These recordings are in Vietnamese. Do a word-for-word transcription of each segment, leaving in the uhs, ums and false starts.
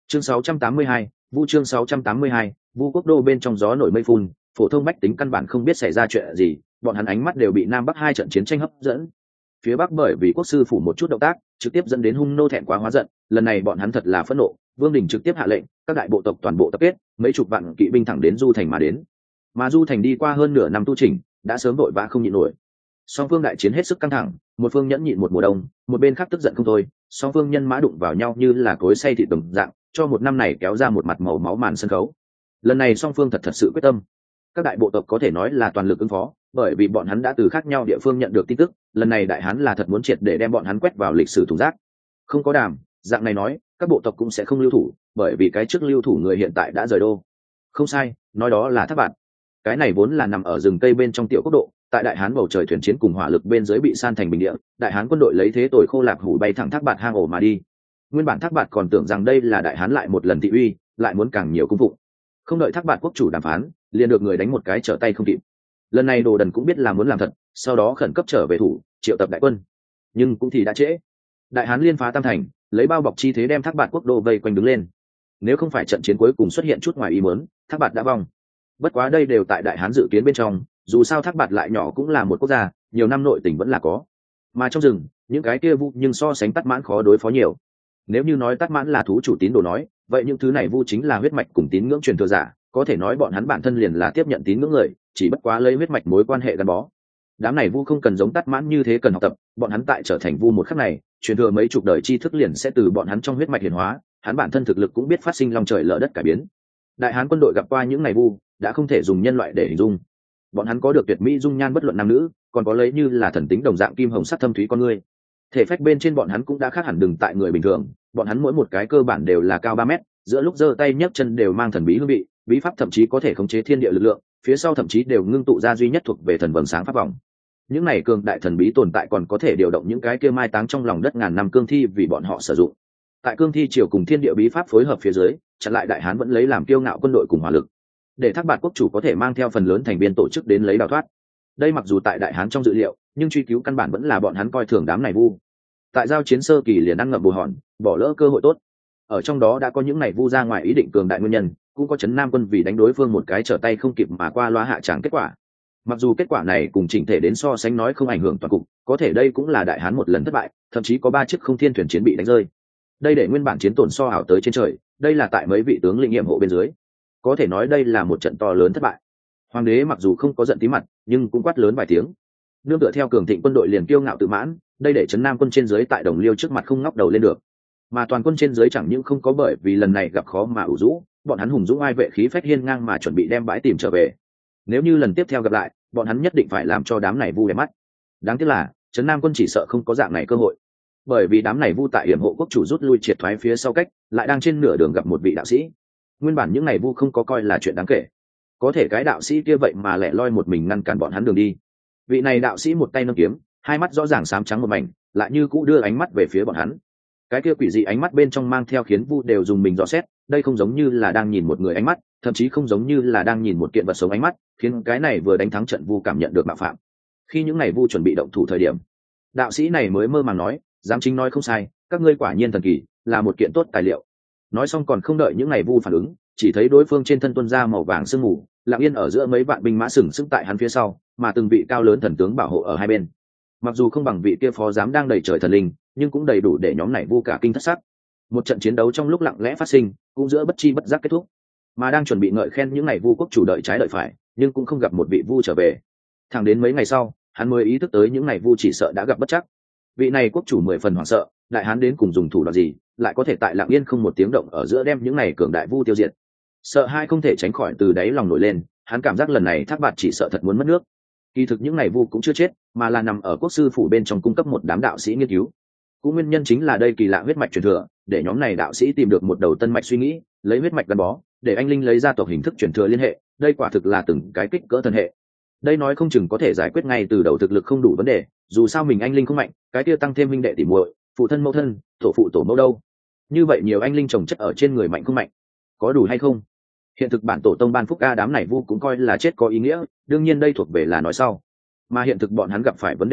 Chương sáu trăm tám mươi hai, Vu chương sáu trăm tám mươi hai, Vu quốc đô bên trong gió nổi mây phun, phổ thông bách tính căn bản không biết xảy ra chuyện gì, bọn hắn ánh mắt đều bị Nam Bắc hai trận chiến tranh hấp dẫn. Phía Bắc bởi vì quốc sư phủ một chút động tác, trực tiếp dẫn đến hung nô thẹn quá hóa giận, lần này bọn hắn thật là phẫn nộ, Vương Đình trực tiếp hạ lệnh, các đại bộ tộc toàn bộ tập kết, mấy chục vạn kỵ binh thẳng đến Du Thành mà đến. Mà Du Thành đi qua hơn nửa năm tu chỉnh, đã sớm vội vã không nhịn nổi. Song phương đại chiến hết sức căng thẳng, một phương nhẫn nhịn một mùa đông, một bên khác tức giận không thôi, song phương nhân mã đụng vào nhau như là cối xay thịt đồng dạng, cho một năm này kéo ra một mặt màu máu màn sân khấu. Lần này song phương thật thật sự quyết tâm. Các đại bộ tộc có thể nói là toàn lực ứng phó, bởi vì bọn hắn đã từ khác nhau địa phương nhận được tin tức, lần này đại hán là thật muốn triệt để đem bọn hắn quét vào lịch sử thùng rác. Không có đàm, dạng này nói, các bộ tộc cũng sẽ không lưu thủ, bởi vì cái trước lưu thủ người hiện tại đã rời đô. Không sai, nói đó là Thác Bạt. Cái này vốn là nằm ở rừng cây bên trong tiểu quốc độ, tại đại hán bầu trời thuyền chiến cùng hỏa lực bên dưới bị san thành bình địa, đại hán quân đội lấy thế tồi khô lạc hủ bay thẳng Thác Bạt hang ổ mà đi. Nguyên bản Thác Bạt còn tưởng rằng đây là đại hán lại một lần thị uy, lại muốn càng nhiều cung phụng. Không đợi Thác Bạt quốc chủ đàm phán, liền được người đánh một cái trở tay không kịp. Lần này Đồ Đần cũng biết là muốn làm thật, sau đó khẩn cấp trở về thủ, triệu tập đại quân. Nhưng cũng thì đã trễ. Đại hán liên phá Tam Thành, lấy bao bọc chi thế đem Thác Bạt quốc đô vây quanh đứng lên. Nếu không phải trận chiến cuối cùng xuất hiện chút ngoài ý muốn, Thác Bạt đã vong. Bất quá đây đều tại đại hán dự kiến bên trong, dù sao Thác Bạt lại nhỏ cũng là một quốc gia, nhiều năm nội tình vẫn là có. Mà trong rừng, những cái kia vu nhưng so sánh Tát Mãn khó đối phó nhiều. Nếu như nói Tát Mãn là thú chủ tín đồ nói, vậy những thứ này vu chính là huyết mạch cùng tín ngưỡng truyền thừa giả, có thể nói bọn hắn bản thân liền là tiếp nhận tín ngưỡng người, chỉ bất quá lấy huyết mạch mối quan hệ gắn bó. Đám này vu không cần giống Tát Mãn như thế cần học tập, bọn hắn tại trở thành vu một khắc này, truyền thừa mấy chục đời tri thức liền sẽ từ bọn hắn trong huyết mạch hiển hóa, hắn bản thân thực lực cũng biết phát sinh long trời lở đất cải biến. Đại hán quân đội gặp qua những này vu, đã không thể dùng nhân loại để hình dung. Bọn hắn có được tuyệt mỹ dung nhan bất luận nam nữ, còn có lấy như là thần tính đồng dạng kim hồng sắc thâm thúy con người. Thể phách bên trên bọn hắn cũng đã khác hẳn đừng tại người bình thường, bọn hắn mỗi một cái cơ bản đều là cao ba mét, giữa lúc giơ tay nhấc chân đều mang thần bí hương vị, bí pháp thậm chí có thể khống chế thiên địa lực lượng, phía sau thậm chí đều ngưng tụ ra duy nhất thuộc về thần vầng sáng pháp vòng. Những này cường đại thần bí tồn tại còn có thể điều động những cái kia mai táng trong lòng đất ngàn năm cương thi vì bọn họ sử dụng. Tại cương thi triều cùng thiên địa bí pháp phối hợp phía dưới, chặn lại đại hán vẫn lấy làm kiêu ngạo quân đội cùng hỏa lực, để Thác Bạt quốc chủ có thể mang theo phần lớn thành viên tổ chức đến lấy đào thoát. Đây mặc dù tại đại hán trong dự liệu, nhưng truy cứu căn bản vẫn là bọn hắn coi thường đám này vu. Tại giao chiến sơ kỳ liền ăn ngậm bù hòn, bỏ lỡ cơ hội tốt. Ở trong đó đã có những này vu ra ngoài ý định cường đại nguyên nhân, cũng có Trấn Nam quân vì đánh đối phương một cái trở tay không kịp mà qua loa hạ tràng kết quả. Mặc dù kết quả này cùng chỉnh thể đến so sánh nói không ảnh hưởng toàn cục, có thể đây cũng là đại hán một lần thất bại, thậm chí có ba chiếc không thiên thuyền chiến bị đánh rơi. Đây để nguyên bản chiến tổn so ảo tới trên trời, đây là tại mấy vị tướng lĩnh nghiệm hộ bên dưới. Có thể nói đây là một trận to lớn thất bại. Hoàng đế mặc dù không có giận tí mặt, nhưng cũng quát lớn vài tiếng. Nương tựa theo cường thịnh quân đội liền kiêu ngạo tự mãn, đây để Trấn Nam quân trên dưới tại Đồng Liêu trước mặt không ngóc đầu lên được. Mà toàn quân trên dưới chẳng những không có bởi vì lần này gặp khó mà ủ rũ, bọn hắn hùng dũng ai vệ khí phách hiên ngang mà chuẩn bị đem bãi tìm trở về. Nếu như lần tiếp theo gặp lại, bọn hắn nhất định phải làm cho đám này vu đẹp mắt. Đáng tiếc là Trấn Nam quân chỉ sợ không có dạng này cơ hội, bởi vì đám này vu tại hiểm hộ quốc chủ rút lui triệt thoái phía sau cách, lại đang trên nửa đường gặp một vị đạo sĩ. Nguyên bản những này vu không có coi là chuyện đáng kể, có thể cái đạo sĩ kia vậy mà lẻ loi một mình ngăn cản bọn hắn đường đi. Vị này đạo sĩ một tay nâng kiếm, hai mắt rõ ràng xám trắng một mảnh, lại như cũ đưa ánh mắt về phía bọn hắn. Cái kia quỷ dị ánh mắt bên trong mang theo khiến vu đều dùng mình dò xét, đây không giống như là đang nhìn một người ánh mắt, thậm chí không giống như là đang nhìn một kiện vật sống ánh mắt, khiến cái này vừa đánh thắng trận vu cảm nhận được mạo phạm. Khi những này vu chuẩn bị động thủ thời điểm, đạo sĩ này mới mơ màng nói, dám chính nói không sai, các ngươi quả nhiên thần kỳ, là một kiện tốt tài liệu. Nói xong còn không đợi những ngày vu phản ứng, chỉ thấy đối phương trên thân tuân ra màu vàng sương mù, lặng yên ở giữa mấy vạn binh mã sừng sững tại hắn phía sau, mà từng vị cao lớn thần tướng bảo hộ ở hai bên. Mặc dù không bằng vị kia phó giám đang đầy trời thần linh, nhưng cũng đầy đủ để nhóm này vu cả kinh thất sắc. Một trận chiến đấu trong lúc lặng lẽ phát sinh, cũng giữa bất chi bất giác kết thúc. Mà đang chuẩn bị ngợi khen những ngày vu quốc chủ đợi trái đợi phải, nhưng cũng không gặp một vị vu trở về. Thẳng đến mấy ngày sau, hắn mới ý thức tới những ngày vu chỉ sợ đã gặp bất chắc. Vị này quốc chủ mười phần hoảng sợ, đại hán đến cùng dùng thủ đoạn gì, lại có thể tại lặng yên không một tiếng động ở giữa đem những này cường đại vu tiêu diệt. Sợ hai không thể tránh khỏi từ đáy lòng nổi lên, hắn cảm giác lần này Thác Bạt chỉ sợ thật muốn mất nước. Kỳ thực những này vu cũng chưa chết, mà là nằm ở quốc sư phủ bên trong cung cấp một đám đạo sĩ nghiên cứu. Cũng nguyên nhân chính là đây kỳ lạ huyết mạch truyền thừa, để nhóm này đạo sĩ tìm được một đầu tân mạch suy nghĩ, lấy huyết mạch gắn bó, để anh linh lấy ra tộc hình thức truyền thừa liên hệ, đây quả thực là từng cái kích cỡ thần hệ. Đây nói không chừng có thể giải quyết ngay từ đầu thực lực không đủ vấn đề, dù sao mình anh linh không mạnh, cái kia tăng thêm minh đệ tỉ muội, phụ thân mẫu thân, tổ phụ tổ mẫu đâu. Như vậy nhiều anh linh trồng chất ở trên người mạnh không mạnh, có đủ hay không? Hiện thực bản tổ tông ban phúc a đám này vu cũng coi là chết có ý nghĩa, đương nhiên đây thuộc về là nói sau. Mà hiện thực bọn hắn gặp phải vấn đề là,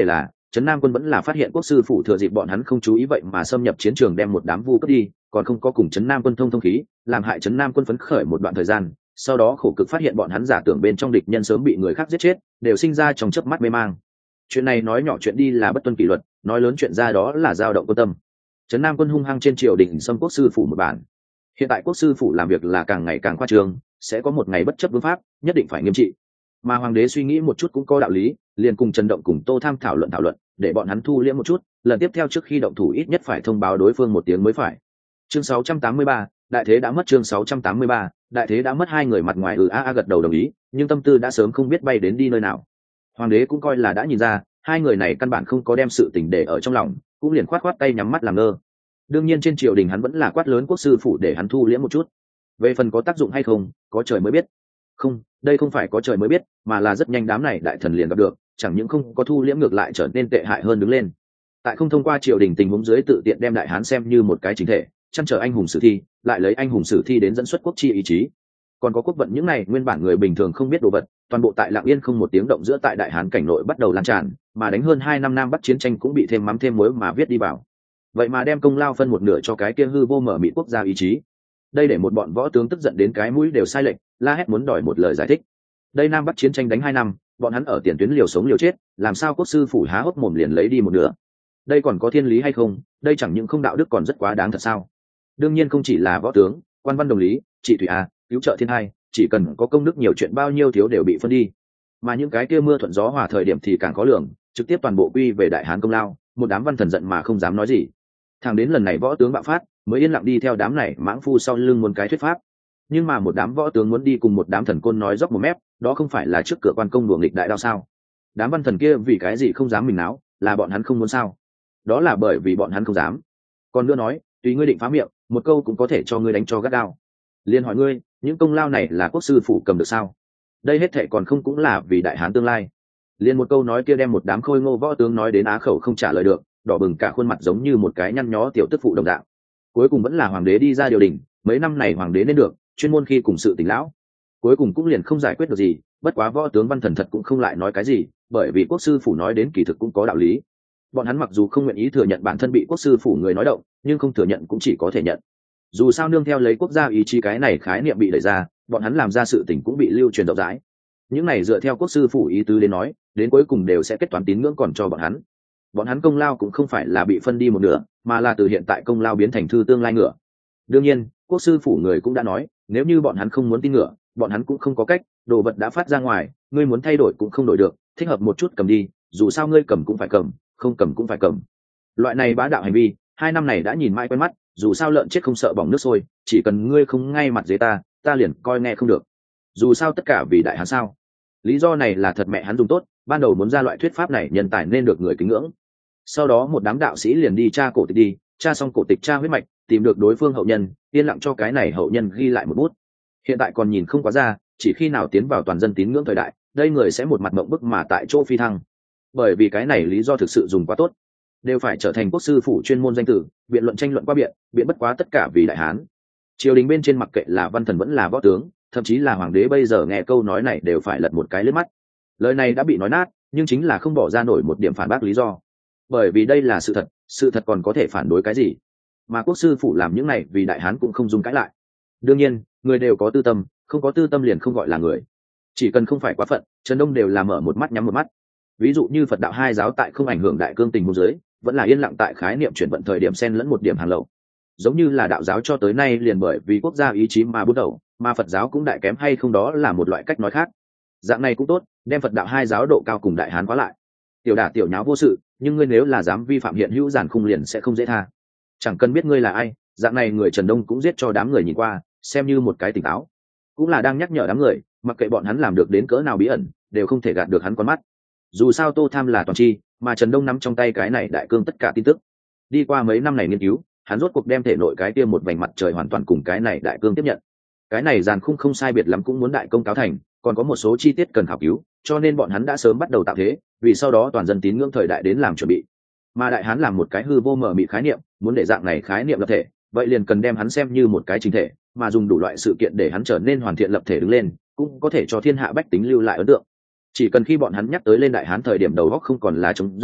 trấn Nam quân vẫn là phát hiện quốc sư phủ thừa dịp bọn hắn không chú ý vậy mà xâm nhập chiến trường đem một đám vu cướp đi, còn không có cùng trấn Nam quân thông thông khí, làm hại trấn Nam quân phấn khởi một đoạn thời gian, sau đó khổ cực phát hiện bọn hắn giả tưởng bên trong địch nhân sớm bị người khác giết chết, đều sinh ra trong chớp mắt mê mang. Chuyện này nói nhỏ chuyện đi là bất tuân kỷ luật, nói lớn chuyện ra đó là dao động quân tâm. Trấn Nam quân hung hăng trên triều đình xâm quốc sư phủ một bản. Hiện tại quốc sư phủ làm việc là càng ngày càng khoa trương, sẽ có một ngày bất chấp vương pháp, nhất định phải nghiêm trị. Mà hoàng đế suy nghĩ một chút cũng có đạo lý, liền cùng Trần Động cùng Tô Tham thảo luận thảo luận, để bọn hắn thu liễm một chút, lần tiếp theo trước khi động thủ ít nhất phải thông báo đối phương một tiếng mới phải. Chương sáu trăm tám mươi ba, đại thế đã mất chương sáu trăm tám mươi ba, đại thế đã mất hai người mặt ngoài ừ a a gật đầu đồng ý, nhưng tâm tư đã sớm không biết bay đến đi nơi nào. Hoàng đế cũng coi là đã nhìn ra, hai người này căn bản không có đem sự tình để ở trong lòng, cũng liền khoát khoát tay nhắm mắt làm ngơ. Đương nhiên trên triều đình hắn vẫn là quát lớn quốc sư phủ để hắn thu liễm một chút. Về phần có tác dụng hay không, có trời mới biết. Không, đây không phải có trời mới biết, mà là rất nhanh đám này đại thần liền gặp được, chẳng những không có thu liễm ngược lại trở nên tệ hại hơn đứng lên. Tại không thông qua triều đình tình huống dưới tự tiện đem đại hán xem như một cái chính thể, chăn trở anh hùng sử thi, lại lấy anh hùng sử thi đến dẫn xuất quốc chi ý chí. Còn có quốc vận những này nguyên bản người bình thường không biết đồ vật, toàn bộ tại Lặng Yên không một tiếng động giữa tại đại hán cảnh nội bắt đầu lan tràn, mà đánh hơn hai năm nam bắc chiến tranh cũng bị thêm mắm thêm muối mà viết đi vào. Vậy mà đem công lao phân một nửa cho cái kia hư vô mở mịt quốc gia ý chí. Đây để một bọn võ tướng tức giận đến cái mũi đều sai lệch, la hét muốn đòi một lời giải thích. Đây nam bắc chiến tranh đánh hai năm, bọn hắn ở tiền tuyến liều sống liều chết, làm sao quốc sư phủ há hốc mồm liền lấy đi một nửa? Đây còn có thiên lý hay không? Đây chẳng những không đạo đức còn rất quá đáng thật sao? Đương nhiên không chỉ là võ tướng, quan văn đồng lý, trị thủy a, cứu trợ thiên hai, chỉ cần có công đức nhiều chuyện bao nhiêu thiếu đều bị phân đi. Mà những cái kia mưa thuận gió hòa thời điểm thì càng khó lường, trực tiếp toàn bộ quy về đại hán công lao, một đám văn thần giận mà không dám nói gì. Thằng đến lần này võ tướng bạo phát, mới yên lặng đi theo đám này mãng phu sau lưng muốn cái thuyết pháp. Nhưng mà một đám võ tướng muốn đi cùng một đám thần côn nói dốc một mép, đó không phải là trước cửa quan công đùa nghịch đại đao sao? Đám văn thần kia vì cái gì không dám mình náo, là bọn hắn không muốn sao? Đó là bởi vì bọn hắn không dám. Còn nữa nói, tùy ngươi định phá miệng, một câu cũng có thể cho ngươi đánh cho gắt gao. Liên hỏi ngươi, những công lao này là quốc sư phủ cầm được sao? Đây hết thệ còn không cũng là vì đại hán tương lai. Liên một câu nói kia đem một đám khôi ngô võ tướng nói đến á khẩu không trả lời được, đỏ bừng cả khuôn mặt giống như một cái nhăn nhó tiểu tức phụ đồng dạng. Cuối cùng vẫn là hoàng đế đi ra điều đình, mấy năm này hoàng đế nên được, chuyên môn khi cùng sự tỉnh lão. Cuối cùng cũng liền không giải quyết được gì, bất quá võ tướng văn thần thật cũng không lại nói cái gì, bởi vì quốc sư phủ nói đến kỳ thực cũng có đạo lý. Bọn hắn mặc dù không nguyện ý thừa nhận bản thân bị quốc sư phủ người nói động, nhưng không thừa nhận cũng chỉ có thể nhận. Dù sao nương theo lấy quốc gia ý chí cái này khái niệm bị đẩy ra, bọn hắn làm ra sự tình cũng bị lưu truyền rộng rãi. Những này dựa theo quốc sư phủ ý tứ đến nói, đến cuối cùng đều sẽ kết toán tín ngưỡng còn cho bọn hắn. Bọn hắn công lao cũng không phải là bị phân đi một nửa, mà là từ hiện tại công lao biến thành thư tương lai ngựa. Đương nhiên, quốc sư phủ người cũng đã nói, nếu như bọn hắn không muốn tin ngựa, bọn hắn cũng không có cách, đồ vật đã phát ra ngoài, ngươi muốn thay đổi cũng không đổi được, thích hợp một chút cầm đi, dù sao ngươi cầm cũng phải cầm, không cầm cũng phải cầm. Loại này bá đạo hành vi, hai năm này đã nhìn mãi quen mắt, dù sao lợn chết không sợ bỏng nước sôi, chỉ cần ngươi không ngay mặt dưới ta, ta liền coi nghe không được. Dù sao tất cả vì đại hán sao? Lý do này là thật mẹ hắn dùng tốt, ban đầu muốn ra loại thuyết pháp này nhân tài nên được người kính ngưỡng. Sau đó một đám đạo sĩ liền đi tra cổ tịch đi, tra xong cổ tịch tra huyết mạch, tìm được đối phương hậu nhân, yên lặng cho cái này hậu nhân ghi lại một bút. Hiện tại còn nhìn không quá ra, chỉ khi nào tiến vào toàn dân tín ngưỡng thời đại, đây người sẽ một mặt mộng bức mà tại chỗ phi thăng. Bởi vì cái này lý do thực sự dùng quá tốt, đều phải trở thành quốc sư phủ chuyên môn danh tử, biện luận tranh luận qua biện, biện bất quá tất cả vì đại hán. Triều đình bên trên mặc kệ là văn thần vẫn là võ tướng, thậm chí là hoàng đế bây giờ nghe câu nói này đều phải lật một cái lướt mắt. Lời này đã bị nói nát, nhưng chính là không bỏ ra nổi một điểm phản bác lý do. Bởi vì đây là sự thật, sự thật còn có thể phản đối cái gì? Mà quốc sư phủ làm những này vì đại hán cũng không dùng cãi lại. Đương nhiên, người đều có tư tâm, không có tư tâm liền không gọi là người. Chỉ cần không phải quá phận, Trần Đông đều là mở một mắt nhắm một mắt. Ví dụ như Phật đạo hai giáo tại không ảnh hưởng đại cương tình huống dưới, vẫn là yên lặng tại khái niệm chuyển vận thời điểm xen lẫn một điểm hàng lậu. Giống như là đạo giáo cho tới nay liền bởi vì quốc gia ý chí mà bút đầu, mà Phật giáo cũng đại kém hay không đó là một loại cách nói khác. Dạng này cũng tốt, đem Phật đạo hai giáo độ cao cùng đại hán quá lại. Tiểu đả tiểu nháo vô sự, nhưng ngươi nếu là dám vi phạm hiện hữu giản khung liền sẽ không dễ tha. Chẳng cần biết ngươi là ai, dạng này người Trần Đông cũng giết cho đám người nhìn qua, xem như một cái tỉnh táo. Cũng là đang nhắc nhở đám người, mặc kệ bọn hắn làm được đến cỡ nào bí ẩn, đều không thể gạt được hắn con mắt. Dù sao Tô Tham là toàn chi, mà Trần Đông nắm trong tay cái này đại cương tất cả tin tức. Đi qua mấy năm này nghiên cứu, hắn rốt cuộc đem thể nội cái kia một vành mặt trời hoàn toàn cùng cái này đại cương tiếp nhận. Cái này giàn khung không sai biệt lắm cũng muốn đại công cáo thành, còn có một số chi tiết cần khảo cứu, cho nên bọn hắn đã sớm bắt đầu tạo thế, vì sau đó toàn dân tín ngưỡng thời đại đến làm chuẩn bị. Mà đại hán làm một cái hư vô mở mịt khái niệm, muốn để dạng này khái niệm lập thể, vậy liền cần đem hắn xem như một cái chính thể, mà dùng đủ loại sự kiện để hắn trở nên hoàn thiện lập thể đứng lên, cũng có thể cho thiên hạ bách tính lưu lại ấn tượng. Chỉ cần khi bọn hắn nhắc tới lên đại hán thời điểm đầu óc không còn là trống rỗng,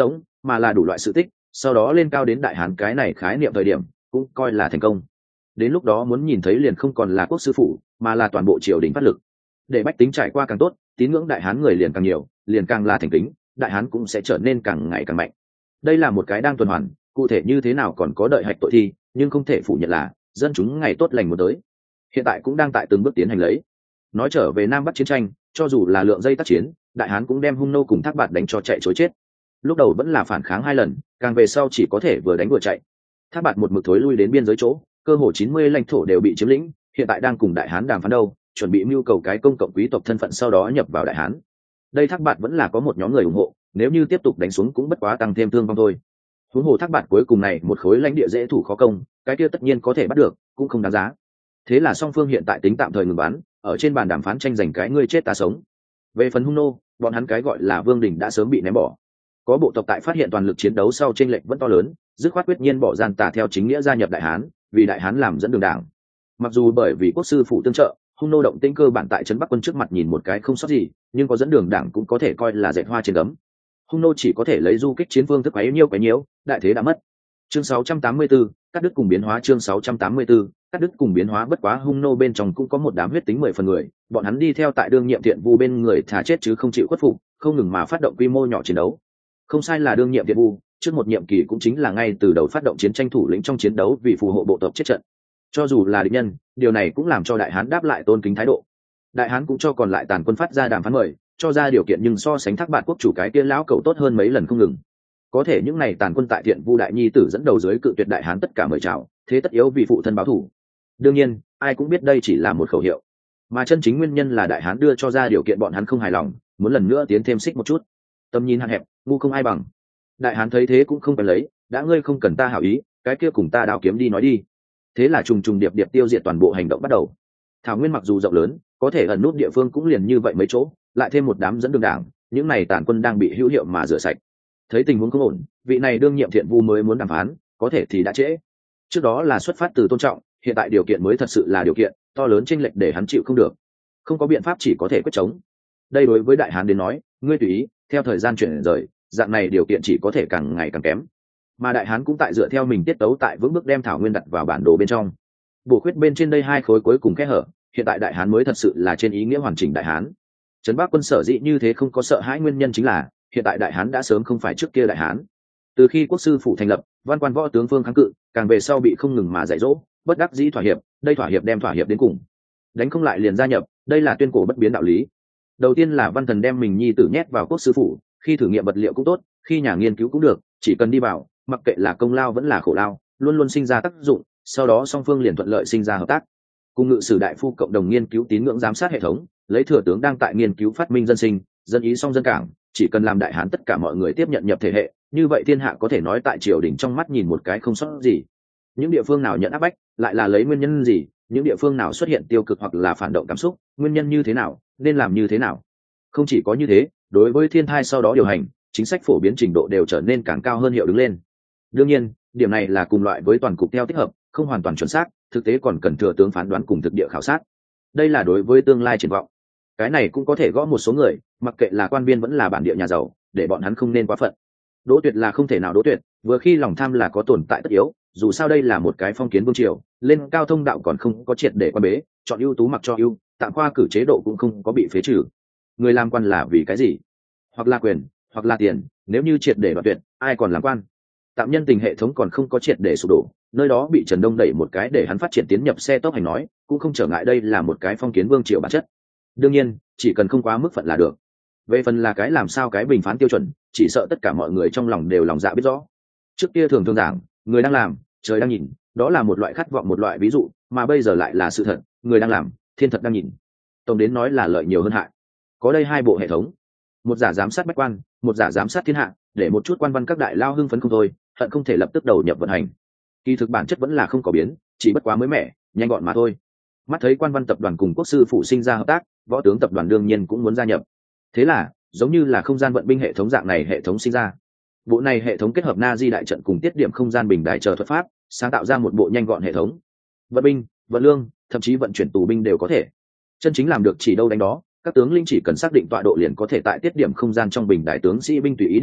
mà là đủ loại sự tích, sau đó lên cao đến đại hán cái này khái niệm thời điểm cũng coi là thành công. Đến lúc đó muốn nhìn thấy liền không còn là quốc sư phủ, mà là toàn bộ triều đình phát lực, để bách tính trải qua càng tốt, tín ngưỡng đại hán người liền càng nhiều, liền càng là thành kính, đại hán cũng sẽ trở nên càng ngày càng mạnh. Đây là một cái đang tuần hoàn, cụ thể như thế nào còn có đợi hạch tội thi, nhưng không thể phủ nhận là dân chúng ngày tốt lành muốn tới, hiện tại cũng đang tại từng bước tiến hành lấy. Nói trở về Nam Bắc chiến tranh, cho dù là lượng dây tác chiến, đại hán cũng đem Hung nô cùng Thác Bạt đánh cho chạy chối chết. Lúc đầu vẫn là phản kháng hai lần, càng về sau chỉ có thể vừa đánh vừa chạy. Thác Bạt một mực thối lui đến biên giới chỗ, cơ hồ chín mươi lãnh thổ đều bị chiếm lĩnh, hiện tại đang cùng đại hán đàm phán đâu, chuẩn bị mưu cầu cái công cộng quý tộc thân phận sau đó nhập vào đại hán. Đây Thác Bạt vẫn là có một nhóm người ủng hộ, nếu như tiếp tục đánh xuống cũng bất quá tăng thêm thương vong thôi. Huống hồ Thác Bạt cuối cùng này một khối lãnh địa dễ thủ khó công, cái kia tất nhiên có thể bắt được, cũng không đáng giá. Thế là song phương hiện tại tính tạm thời ngừng bắn, ở trên bàn đàm phán tranh giành cái ngươi chết ta sống. Về phần Hung nô, bọn hắn cái gọi là vương đỉnh đã sớm bị ném bỏ. Có bộ tộc tại phát hiện toàn lực chiến đấu sau chênh lệch vẫn to lớn, dứt khoát quyết nhiên bỏ gian tà theo chính nghĩa gia nhập đại hán, vì đại hán làm dẫn đường đảng. Mặc dù bởi vì quốc sư phụ tương trợ, Hung nô động tĩnh cơ bản tại trấn Bắc quân trước mặt nhìn một cái không sót gì, nhưng có dẫn đường đảng cũng có thể coi là dệt hoa trên gấm. Hung nô chỉ có thể lấy du kích chiến phương thức quấy nhiêu quấy nhiễu, đại thế đã mất. Chương sáu trăm tám mươi tư, cắt đứt cùng biến hóa. Chương sáu trăm tám mươi tư, cắt đứt cùng biến hóa. Bất quá Hung nô bên trong cũng có một đám huyết tính mười phần người, bọn hắn đi theo tại đương nhiệm thiện vu bên người thà chết chứ không chịu khuất phục, không ngừng mà phát động quy mô nhỏ chiến đấu. Không sai là đương nhiệm thiện vu, trước một nhiệm kỳ cũng chính là ngay từ đầu phát động chiến tranh thủ lĩnh trong chiến đấu vì phù hộ bộ tộc chết trận. Cho dù là địch nhân, điều này cũng làm cho đại hán đáp lại tôn kính thái độ. Đại hán cũng cho còn lại tàn quân phát ra đàm phán mời, cho ra điều kiện nhưng so sánh Thác Bạt quốc chủ cái kia lão cậu tốt hơn mấy lần không ngừng. Có thể những này tàn quân tại thiện vu đại nhi tử dẫn đầu dưới cự tuyệt đại hán tất cả mời chào, thế tất yếu vì phụ thân báo thù. Đương nhiên ai cũng biết đây chỉ là một khẩu hiệu, mà chân chính nguyên nhân là đại hán đưa cho ra điều kiện bọn hắn không hài lòng, muốn lần nữa tiến thêm xích một chút. Tầm nhìn hạn hẹp, ngu không ai bằng. Đại hán thấy thế cũng không cần lấy, đã ngươi không cần ta hảo ý, cái kia cùng ta đào kiếm đi nói đi. Thế là trùng trùng điệp điệp tiêu diệt toàn bộ hành động bắt đầu. Thảo nguyên mặc dù rộng lớn, có thể ẩn nút địa phương cũng liền như vậy mấy chỗ, lại thêm một đám dẫn đường đảng, những này tàn quân đang bị hữu hiệu mà rửa sạch. Thấy tình huống không ổn, vị này đương nhiệm thiện vu mới muốn đàm phán, có thể thì đã trễ. Trước đó là xuất phát từ tôn trọng, hiện tại điều kiện mới thật sự là điều kiện to lớn chênh lệch để hắn chịu không được, không có biện pháp chỉ có thể quyết chống. Đây đối với đại hán đến nói, ngươi tùy ý, theo thời gian chuyển rời, dạng này điều kiện chỉ có thể càng ngày càng kém. Mà đại hán cũng tại dựa theo mình tiết tấu tại vững bước đem thảo nguyên đặt vào bản đồ bên trong. Bổ khuyết bên trên đây hai khối cuối cùng kẽ hở, hiện tại đại hán mới thật sự là trên ý nghĩa hoàn chỉnh đại hán. Trấn Bắc quân sở dĩ như thế không có sợ hãi nguyên nhân chính là hiện tại đại hán đã sớm không phải trước kia đại hán. Từ khi quốc sư phủ thành lập, văn quan võ tướng phương kháng cự, càng về sau bị không ngừng mà dạy dỗ, bất đắc dĩ thỏa hiệp, đây thỏa hiệp đem thỏa hiệp đến cùng. Đánh không lại liền gia nhập, đây là tuyên cổ bất biến đạo lý. Đầu tiên là Văn Thần đem mình nhi tử nhét vào quốc sư phủ, khi thử nghiệm vật liệu cũng tốt, khi nhà nghiên cứu cũng được, chỉ cần đi vào, mặc kệ là công lao vẫn là khổ lao, luôn luôn sinh ra tác dụng, sau đó song phương liền thuận lợi sinh ra hợp tác. Cùng ngự sử đại phu cộng đồng nghiên cứu tín ngưỡng giám sát hệ thống, lấy thừa tướng đang tại nghiên cứu phát minh dân sinh, dân ý song dân cảng, chỉ cần làm đại hán tất cả mọi người tiếp nhận nhập thể hệ, như vậy thiên hạ có thể nói tại triều đình trong mắt nhìn một cái không sót gì. Những địa phương nào nhận áp bách, lại là lấy nguyên nhân gì, những địa phương nào xuất hiện tiêu cực hoặc là phản động cảm xúc, nguyên nhân như thế nào, nên làm như thế nào. Không chỉ có như thế, đối với thiên thai sau đó điều hành, chính sách phổ biến trình độ đều trở nên càng cao hơn hiệu đứng lên. Đương nhiên, điểm này là cùng loại với toàn cục theo tích hợp, không hoàn toàn chuẩn xác, thực tế còn cần thừa tướng phán đoán cùng thực địa khảo sát. Đây là đối với tương lai triển vọng. Cái này cũng có thể gõ một số người, mặc kệ là quan viên vẫn là bản địa nhà giàu, để bọn hắn không nên quá phận. Đỗ tuyệt là không thể nào đỗ tuyệt, vừa khi lòng tham là có tồn tại tất yếu, dù sao đây là một cái phong kiến vương triều, lên cao thông đạo còn không có triệt để quan bế, chọn ưu tú mặc cho ưu, tạm khoa cử chế độ cũng không có bị phế trừ. Người làm quan là vì cái gì? Hoặc là quyền, hoặc là tiền, nếu như triệt để đoạt tuyệt, ai còn làm quan? Tạm nhân tình hệ thống còn không có triệt để sụp đổ, nơi đó bị Trần Đông đẩy một cái để hắn phát triển tiến nhập xe tốc hành nói, cũng không trở ngại đây là một cái phong kiến vương triều bản chất. Đương nhiên, chỉ cần không quá mức phận là được. Về phần là cái làm sao cái bình phán tiêu chuẩn, chỉ sợ tất cả mọi người trong lòng đều lòng dạ biết rõ. Trước kia thường thường giảng, người đang làm, trời đang nhìn, đó là một loại khát vọng một loại ví dụ, mà bây giờ lại là sự thật, người đang làm, thiên thật đang nhìn. Tổng đến nói là lợi nhiều hơn hại. Có đây hai bộ hệ thống, một giả giám sát bách quan, một giả giám sát thiên hạ, để một chút quan văn các đại lao hưng phấn không thôi, hận không thể lập tức đầu nhập vận hành. Kỳ thực bản chất vẫn là không có biến, chỉ bất quá mới mẻ, nhanh gọn mà thôi. Mắt thấy quan văn tập đoàn cùng quốc sư phụ sinh ra hợp tác, võ tướng tập đoàn đương nhiên cũng muốn gia nhập. Thế là, giống như là không gian vận binh hệ thống dạng này hệ thống sinh ra. Bộ này hệ thống kết hợp na di đại trận cùng tiết điểm không gian bình đại chờ thuật pháp, sáng tạo ra một bộ nhanh gọn hệ thống. Vận binh, vận lương, thậm chí vận chuyển tù binh đều có thể. Chân chính làm được chỉ đâu đánh đó, các tướng linh chỉ cần xác định tọa độ liền có thể tại tiết điểm không gian trong bình đại tướng sĩ binh tùy ý điều động,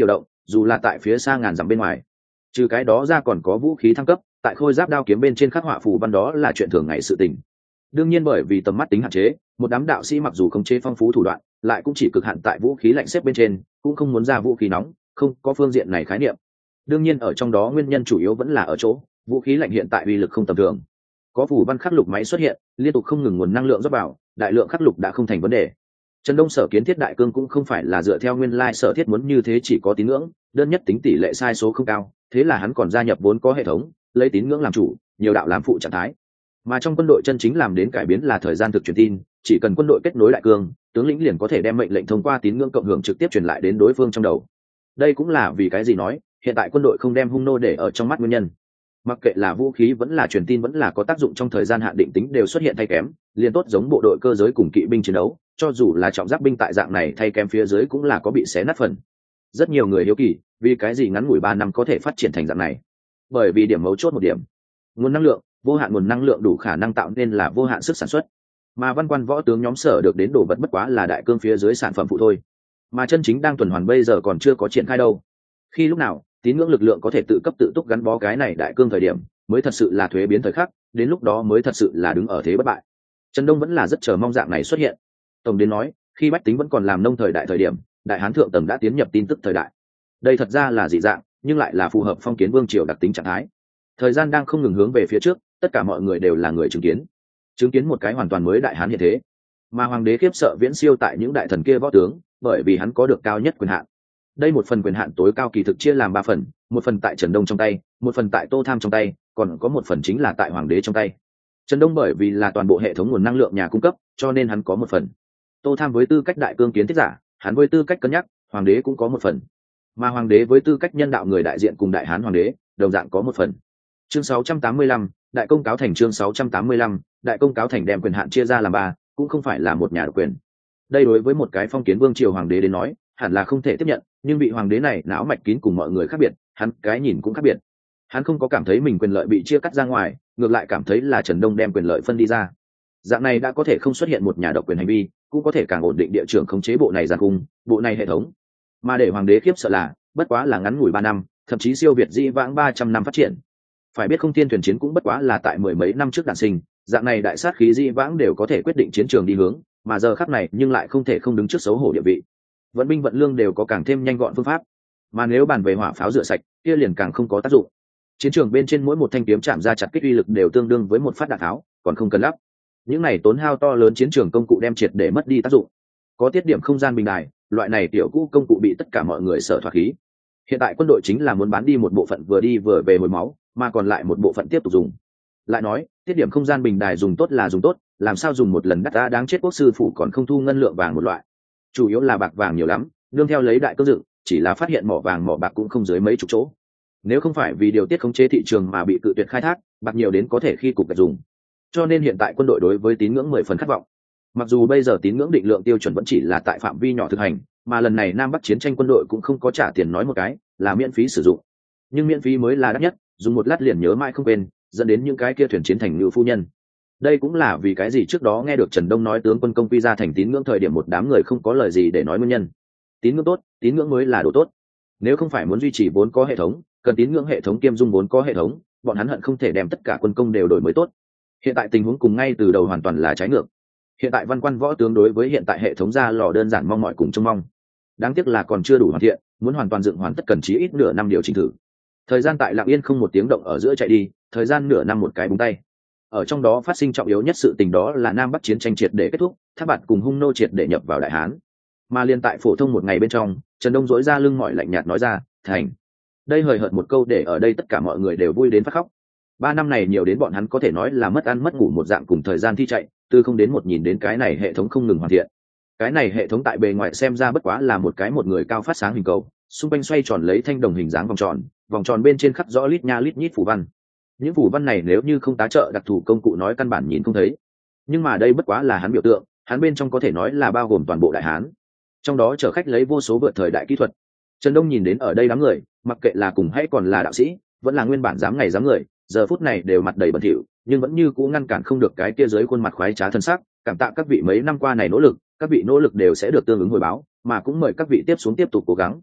dù là tại phía xa ngàn dặm bên ngoài. Trừ cái đó ra còn có vũ khí thăng cấp, tại khôi giáp đao kiếm bên trên khắc họa phù văn, đó là chuyện thường ngày sự tình. Đương nhiên bởi vì tầm mắt tính hạn chế, một đám đạo sĩ mặc dù khống chế phong phú thủ đoạn, lại cũng chỉ cực hạn tại vũ khí lạnh xếp bên trên, cũng không muốn ra vũ khí nóng, không có phương diện này khái niệm. Đương nhiên ở trong đó nguyên nhân chủ yếu vẫn là ở chỗ vũ khí lạnh hiện tại uy lực không tầm thường, có phù văn khắc lục máy xuất hiện, liên tục không ngừng nguồn năng lượng rót vào, đại lượng khắc lục đã không thành vấn đề. Trần Đông sở kiến thiết đại cương cũng không phải là dựa theo nguyên lai sở thiết muốn như thế, chỉ có tín ngưỡng, đơn nhất tính tỷ lệ sai số không cao, thế là hắn còn gia nhập vốn có hệ thống, lấy tín ngưỡng làm chủ, nhiều đạo làm phụ trạng thái. Mà trong quân đội chân chính làm đến cải biến là thời gian thực truyền tin, chỉ cần quân đội kết nối đại cương, tướng lĩnh liền có thể đem mệnh lệnh thông qua tín ngưỡng cộng hưởng trực tiếp truyền lại đến đối phương trong đầu. Đây cũng là vì cái gì nói hiện tại quân đội không đem hung nô để ở trong mắt nguyên nhân. Mặc kệ là vũ khí vẫn là truyền tin vẫn là có tác dụng trong thời gian hạn định tính đều xuất hiện thay kém, liền tốt giống bộ đội cơ giới cùng kỵ binh chiến đấu, cho dù là trọng giáp binh tại dạng này thay kém phía dưới cũng là có bị xé nát phần. Rất nhiều người hiếu kỳ vì cái gì ngắn ngủi ba năm có thể phát triển thành dạng này. Bởi vì điểm mấu chốt một điểm, nguồn năng lượng, vô hạn nguồn năng lượng đủ khả năng tạo nên là vô hạn sức sản xuất, mà văn quan võ tướng nhóm sở được đến đồ vật bất quá là đại cương phía dưới sản phẩm phụ thôi, mà chân chính đang tuần hoàn bây giờ còn chưa có triển khai đâu. Khi lúc nào tín ngưỡng lực lượng có thể tự cấp tự túc gắn bó cái này đại cương thời điểm, mới thật sự là thuế biến thời khắc, đến lúc đó mới thật sự là đứng ở thế bất bại. Trần Đông vẫn là rất chờ mong dạng này xuất hiện. Tổng đến nói, khi bách tính vẫn còn làm nông thời đại thời điểm, đại hán thượng tầng đã tiến nhập tin tức thời đại. Đây thật ra là dị dạng, nhưng lại là phù hợp phong kiến vương triều đặc tính trạng thái. Thời gian đang không ngừng hướng về phía trước, tất cả mọi người đều là người chứng kiến, chứng kiến một cái hoàn toàn mới đại hán hiện thế. Mà hoàng đế khiếp sợ viễn siêu tại những đại thần kia võ tướng, bởi vì hắn có được cao nhất quyền hạn. Đây một phần quyền hạn tối cao kỳ thực chia làm ba phần, một phần tại Trần Đông trong tay, một phần tại Tô Tham trong tay, còn có một phần chính là tại hoàng đế trong tay. Trần Đông bởi vì là toàn bộ hệ thống nguồn năng lượng nhà cung cấp, cho nên hắn có một phần. Tô Tham với tư cách đại cương kiến thiết giả, hắn với tư cách cân nhắc, hoàng đế cũng có một phần. Mà hoàng đế với tư cách nhân đạo người đại diện cùng đại hán hoàng đế, đồng dạng có một phần. Chương sáu trăm tám mươi lăm, đại công cáo thành. Chương sáu trăm tám mươi lăm, đại công cáo thành đem quyền hạn chia ra làm ba, cũng không phải là một nhà độc quyền. Đây đối với một cái phong kiến vương triều hoàng đế đến nói, hẳn là không thể tiếp nhận, nhưng vị hoàng đế này não mạch kín cùng mọi người khác biệt, hắn cái nhìn cũng khác biệt. Hắn không có cảm thấy mình quyền lợi bị chia cắt ra ngoài, ngược lại cảm thấy là Trần Đông đem quyền lợi phân đi ra. Dạng này đã có thể không xuất hiện một nhà độc quyền hành vi, cũng có thể càng ổn định địa trường khống chế bộ này giàn cung, bộ này hệ thống. Mà để hoàng đế khiếp sợ là, bất quá là ngắn ngủi ba năm, thậm chí siêu việt dĩ vãng ba trăm năm phát triển. Phải biết không thiên thuyền chiến cũng bất quá là tại mười mấy năm trước đản sinh, dạng này đại sát khí dĩ vãng đều có thể quyết định chiến trường đi hướng, mà giờ khắc này nhưng lại không thể không đứng trước xấu hổ địa vị. Vận binh vận lương đều có càng thêm nhanh gọn phương pháp, mà nếu bàn về hỏa pháo rửa sạch, kia liền càng không có tác dụng. Chiến trường bên trên mỗi một thanh kiếm chạm ra chặt kích uy lực đều tương đương với một phát đạn tháo, còn không cần lắp. Những này tốn hao to lớn chiến trường công cụ đem triệt để mất đi tác dụng. Có tiết điểm không gian bình đài, loại này tiểu cũ công cụ bị tất cả mọi người sợ thoát khí. Hiện tại quân đội chính là muốn bán đi một bộ phận vừa đi vừa về hồi máu, mà còn lại một bộ phận tiếp tục dùng. Lại nói, tiết điểm không gian bình đài dùng tốt là dùng tốt, làm sao dùng một lần đắt giá đáng chết, quốc sư phủ còn không thu ngân lượng vàng một loại. Chủ yếu là bạc vàng nhiều lắm, đương theo lấy đại cơ dựng, chỉ là phát hiện mỏ vàng mỏ bạc cũng không dưới mấy chục chỗ. Nếu không phải vì điều tiết khống chế thị trường mà bị cự tuyệt khai thác, bạc nhiều đến có thể khi cục gạch dùng. Cho nên hiện tại quân đội đối với tín ngưỡng mười phần khát vọng. Mặc dù bây giờ tín ngưỡng định lượng tiêu chuẩn vẫn chỉ là tại phạm vi nhỏ thực hành, mà lần này Nam Bắc chiến tranh quân đội cũng không có trả tiền nói một cái, là miễn phí sử dụng. Nhưng miễn phí mới là đắt nhất, dùng một lát liền nhớ mãi không quên, dẫn đến những cái kia thuyền chiến thành ngự phu nhân. Đây cũng là vì cái gì trước đó nghe được Trần Đông nói tướng quân công quy ra thành tín ngưỡng thời điểm một đám người không có lời gì để nói nguyên nhân. Tín ngưỡng tốt, tín ngưỡng mới là đồ tốt. Nếu không phải muốn duy trì vốn có hệ thống, cần tín ngưỡng hệ thống kiêm dung vốn có hệ thống, bọn hắn hận không thể đem tất cả quân công đều đổi mới tốt. Hiện tại tình huống cùng ngay từ đầu hoàn toàn là trái ngược. Hiện tại văn quan võ tướng đối với hiện tại hệ thống ra lò đơn giản mong mỏi cùng trông mong. Đáng tiếc là còn chưa đủ hoàn thiện, muốn hoàn toàn dựng hoàn tất cần chí ít nửa năm điều chỉnh thử. Thời gian tại lặng yên không một tiếng động ở giữa chạy đi, thời gian nửa năm một cái búng tay. Ở trong đó phát sinh trọng yếu nhất sự tình đó là Nam Bắc chiến tranh triệt để kết thúc, Thác Bạt cùng hung nô triệt để nhập vào Đại Hán. Mà liên tại phổ thông một ngày bên trong, Trần Đông dỗi ra lưng mỏi lạnh nhạt nói ra, thành. Đây hời hợt một câu để ở đây tất cả mọi người đều vui đến phát khóc. Ba năm này nhiều đến bọn hắn có thể nói là mất ăn mất ngủ một dạng, cùng thời gian thi chạy, từ không đến một nhìn đến cái này hệ thống không ngừng hoàn thiện. Cái này hệ thống tại bề ngoài xem ra bất quá là một cái một người cao phát sáng hình cầu, xung quanh xoay tròn lấy thanh đồng hình dáng vòng tròn, vòng tròn bên trên khắc rõ lít nha lít nhít phù văn. Những phù văn này nếu như không tá trợ đặc thù công cụ nói căn bản nhìn không thấy. Nhưng mà đây bất quá là hắn biểu tượng, hắn bên trong có thể nói là bao gồm toàn bộ Đại Hán. Trong đó chở khách lấy vô số vượt thời đại kỹ thuật. Trần Đông nhìn đến ở đây đám người, mặc kệ là cùng hay còn là đạo sĩ, vẫn là nguyên bản dám ngày dám người, giờ phút này đều mặt đầy bẩn thỉu, nhưng vẫn như cũ ngăn cản không được cái kia dưới khuôn mặt khoái trá thân sắc, cảm tạ các vị mấy năm qua này nỗ lực, các vị nỗ lực đều sẽ được tương ứng hồi báo, mà cũng mời các vị tiếp xuống tiếp tục cố gắng.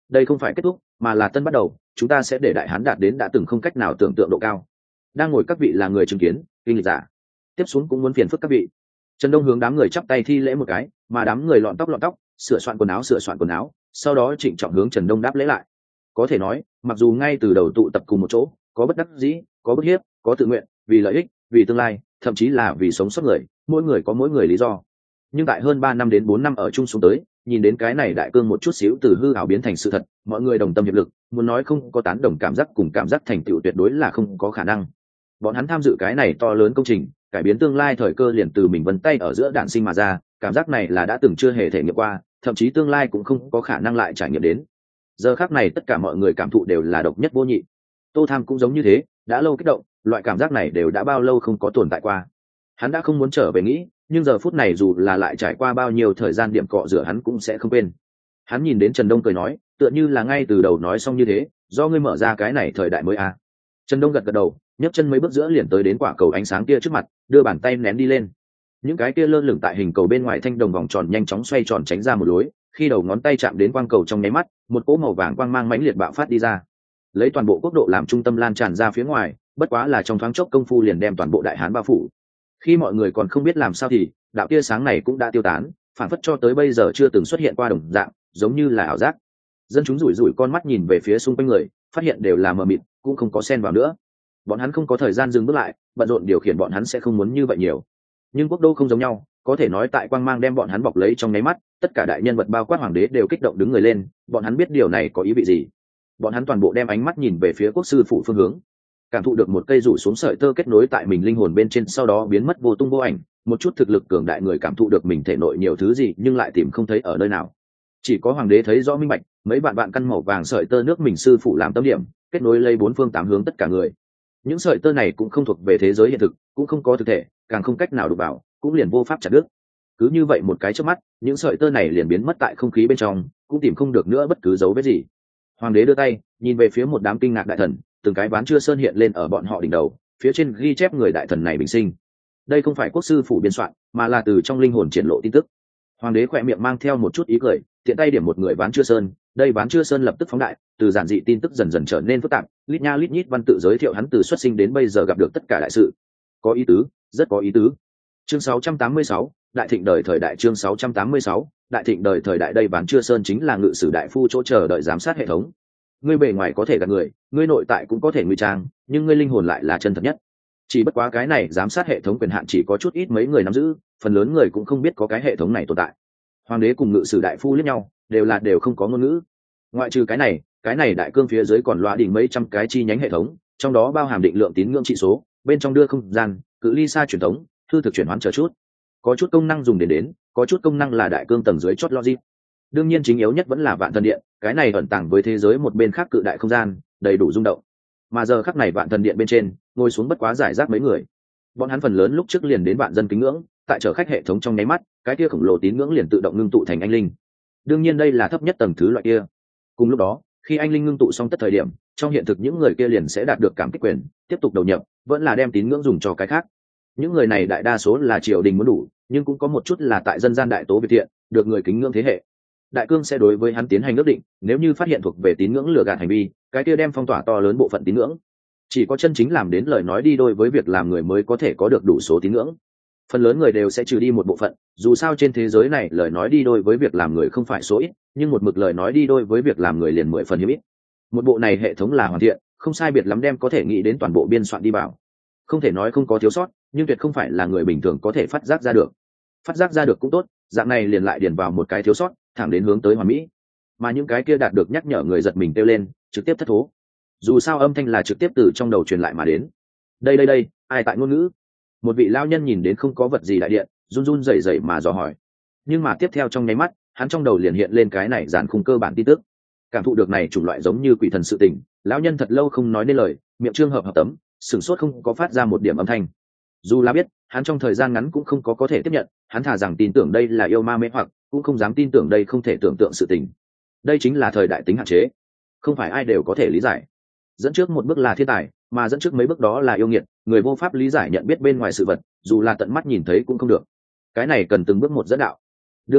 đây không phải kết thúc mà là tân bắt đầu, chúng ta sẽ để đại hán đạt đến đã từng không cách nào tưởng tượng độ cao. Đang ngồi các vị là người chứng kiến kinh lịch giả, tiếp xuống cũng muốn phiền phức các vị. Trần Đông hướng đám người chắp tay thi lễ một cái, mà đám người lọn tóc lọn tóc, sửa soạn quần áo sửa soạn quần áo, sau đó trịnh trọng hướng Trần Đông đáp lễ lại. Có thể nói, mặc dù ngay từ đầu tụ tập cùng một chỗ, có bất đắc dĩ, có bức hiếp, có tự nguyện, vì lợi ích, vì tương lai, thậm chí là vì sống sót người, mỗi người có mỗi người lý do. Nhưng tại hơn ba năm đến bốn năm ở chung xuống tới, nhìn đến cái này đại cương một chút xíu từ hư ảo biến thành sự thật, mọi người đồng tâm hiệp lực, muốn nói không có tán đồng cảm giác cùng cảm giác thành tựu tuyệt đối là không có khả năng. Bọn hắn tham dự cái này to lớn công trình, cải biến tương lai thời cơ liền từ mình vân tay ở giữa đạn sinh mà ra, cảm giác này là đã từng chưa hề thể nghiệm qua, thậm chí tương lai cũng không có khả năng lại trải nghiệm đến. Giờ khắc này tất cả mọi người cảm thụ đều là độc nhất vô nhị. Tô Tham cũng giống như thế, đã lâu kích động, loại cảm giác này đều đã bao lâu không có tồn tại qua. Hắn đã không muốn trở về nghĩ, nhưng giờ phút này dù là lại trải qua bao nhiêu thời gian điểm cọ rửa hắn cũng sẽ không quên. Hắn nhìn đến Trần Đông cười nói, tựa như là ngay từ đầu nói xong như thế, do ngươi mở ra cái này thời đại mới à. Trần Đông gật gật đầu, nhấc chân mấy bước giữa liền tới đến quả cầu ánh sáng kia trước mặt, đưa bàn tay nén đi lên. Những cái kia lơ lửng tại hình cầu bên ngoài thanh đồng vòng tròn nhanh chóng xoay tròn tránh ra một lối, khi đầu ngón tay chạm đến quang cầu trong nháy mắt, một cỗ màu vàng quang mang mãnh liệt bạo phát đi ra, lấy toàn bộ quốc độ làm trung tâm lan tràn ra phía ngoài, bất quá là trong thoáng chốc công phu liền đem toàn bộ đại hán bao phủ. Khi mọi người còn không biết làm sao thì đạo tia sáng này cũng đã tiêu tán, phản phất cho tới bây giờ chưa từng xuất hiện qua đồng dạng, giống như là ảo giác. Dân chúng rủi rủi con mắt nhìn về phía xung quanh người, phát hiện đều là mờ mịt, cũng không có xen vào nữa. Bọn hắn không có thời gian dừng bước lại, bận rộn điều khiển bọn hắn sẽ không muốn như vậy nhiều. Nhưng quốc đô không giống nhau, có thể nói tại quang mang đem bọn hắn bọc lấy trong nháy mắt, tất cả đại nhân vật bao quát hoàng đế đều kích động đứng người lên, bọn hắn biết điều này có ý vị gì. Bọn hắn toàn bộ đem ánh mắt nhìn về phía quốc sư phủ phương hướng, cảm thụ được một cây rủ xuống sợi tơ kết nối tại mình linh hồn bên trên, sau đó biến mất vô tung vô ảnh. Một chút thực lực cường đại người cảm thụ được mình thể nội nhiều thứ gì nhưng lại tìm không thấy ở nơi nào. Chỉ có hoàng đế thấy rõ minh bạch, mấy bạn bạn căn màu vàng sợi tơ nước mình sư phụ làm tâm điểm, kết nối lấy bốn phương tám hướng tất cả người. Những sợi tơ này cũng không thuộc về thế giới hiện thực, cũng không có thực thể, càng không cách nào đụng vào, cũng liền vô pháp chặt đứt. Cứ như vậy một cái chớp mắt, những sợi tơ này liền biến mất tại không khí bên trong, cũng tìm không được nữa bất cứ dấu vết gì. Hoàng đế đưa tay nhìn về phía một đám kinh ngạc đại thần, từng cái ván chưa sơn hiện lên ở bọn họ đỉnh đầu, phía trên ghi chép người đại thần này bình sinh. Đây không phải quốc sư phủ biên soạn, mà là từ trong linh hồn triển lộ tin tức. Hoàng đế khỏe miệng mang theo một chút ý cười, tiện tay điểm một người ván chưa sơn, đây ván chưa sơn lập tức phóng đại, từ giản dị tin tức dần dần trở nên phức tạp, lít nha lít nhít văn tự giới thiệu hắn từ xuất sinh đến bây giờ gặp được tất cả đại sự. Có ý tứ, rất có ý tứ. Chương sáu trăm tám mươi sáu, đại thịnh đời thời đại. Chương sáu trăm tám mươi sáu, đại thịnh đời thời đại. Đây ván chưa sơn chính là ngự sử đại phu chỗ chờ đợi giám sát hệ thống. Ngươi bề ngoài có thể gạt người, ngươi nội tại cũng có thể ngụy trang, nhưng ngươi linh hồn lại là chân thật nhất. Chỉ bất quá cái này giám sát hệ thống quyền hạn chỉ có chút ít mấy người nắm giữ, phần lớn người cũng không biết có cái hệ thống này tồn tại. Hoàng đế cùng ngự sử đại phu liếc nhau, đều là đều không có ngôn ngữ. Ngoại trừ cái này, cái này đại cương phía dưới còn loa đỉnh mấy trăm cái chi nhánh hệ thống, trong đó bao hàm định lượng tín ngưỡng trị số, bên trong đưa không gian, cự ly xa truyền thống, thư thực chuyển hoán chờ chút. Có chút công năng dùng đến đến, có chút công năng là đại cương tầng dưới chót logic. Đương nhiên chính yếu nhất vẫn là vạn thần điện, cái này ẩn tàng với thế giới một bên khác cự đại không gian, đầy đủ rung động. Mà giờ khắc này vạn thần điện bên trên, ngồi xuống bất quá giải rác mấy người. Bọn hắn phần lớn lúc trước liền đến vạn dân kính ngưỡng, tại chở khách hệ thống trong nháy mắt, cái kia khổng lồ tín ngưỡng liền tự động ngưng tụ thành anh linh. Đương nhiên đây là thấp nhất tầng thứ loại kia. Cùng lúc đó, khi anh linh ngưng tụ xong tất thời điểm, trong hiện thực những người kia liền sẽ đạt được cảm kích quyền, tiếp tục đầu nhập, vẫn là đem tín ngưỡng dùng cho cái khác. Những người này đại đa số là triều đình muốn đủ, nhưng cũng có một chút là tại dân gian đại tố việt thiện, được người kính ngưỡng thế hệ. Đại cương sẽ đối với hắn tiến hành ước định, nếu như phát hiện thuộc về tín ngưỡng lừa gạt hành vi, cái kia đem phong tỏa to lớn bộ phận tín ngưỡng. Chỉ có chân chính làm đến lời nói đi đôi với việc làm người mới có thể có được đủ số tín ngưỡng. Phần lớn người đều sẽ trừ đi một bộ phận, dù sao trên thế giới này lời nói đi đôi với việc làm người không phải số ít, nhưng một mực lời nói đi đôi với việc làm người liền mười phần hiếm ít. Một bộ này hệ thống là hoàn thiện, không sai biệt lắm đem có thể nghĩ đến toàn bộ biên soạn đi vào. Không thể nói không có thiếu sót, nhưng tuyệt không phải là người bình thường có thể phát giác ra được. Phát giác ra được cũng tốt, dạng này liền lại điền vào một cái thiếu sót, thẳng đến hướng tới hoàn mỹ. Mà những cái kia đạt được nhắc nhở người giật mình kêu lên, trực tiếp thất thố. Dù sao âm thanh là trực tiếp từ trong đầu truyền lại mà đến. Đây đây đây, ai tại ngôn ngữ? Một vị lao nhân nhìn đến không có vật gì đại điện, run run rẩy rẩy mà dò hỏi. Nhưng mà tiếp theo trong nháy mắt, hắn trong đầu liền hiện lên cái này dàn khung cơ bản tin tức. Cảm thụ được này chủng loại giống như quỷ thần sự tình, lão nhân thật lâu không nói nên lời, miệng trương hợp hợp tấm, sửng sốt không có phát ra một điểm âm thanh. Dù là biết, hắn trong thời gian ngắn cũng không có có thể tiếp nhận, hắn thà rằng tin tưởng đây là yêu ma mê hoặc, cũng không dám tin tưởng đây không thể tưởng tượng sự tình. Đây chính là thời đại tính hạn chế, không phải ai đều có thể lý giải. Dẫn trước một bước là thiên tài, mà dẫn trước mấy bước đó là yêu nghiệt, người vô pháp lý giải nhận biết bên ngoài sự vật, dù là tận mắt nhìn thấy cũng không được. Cái này cần từng bước một dẫn đạo. Đương nhiên,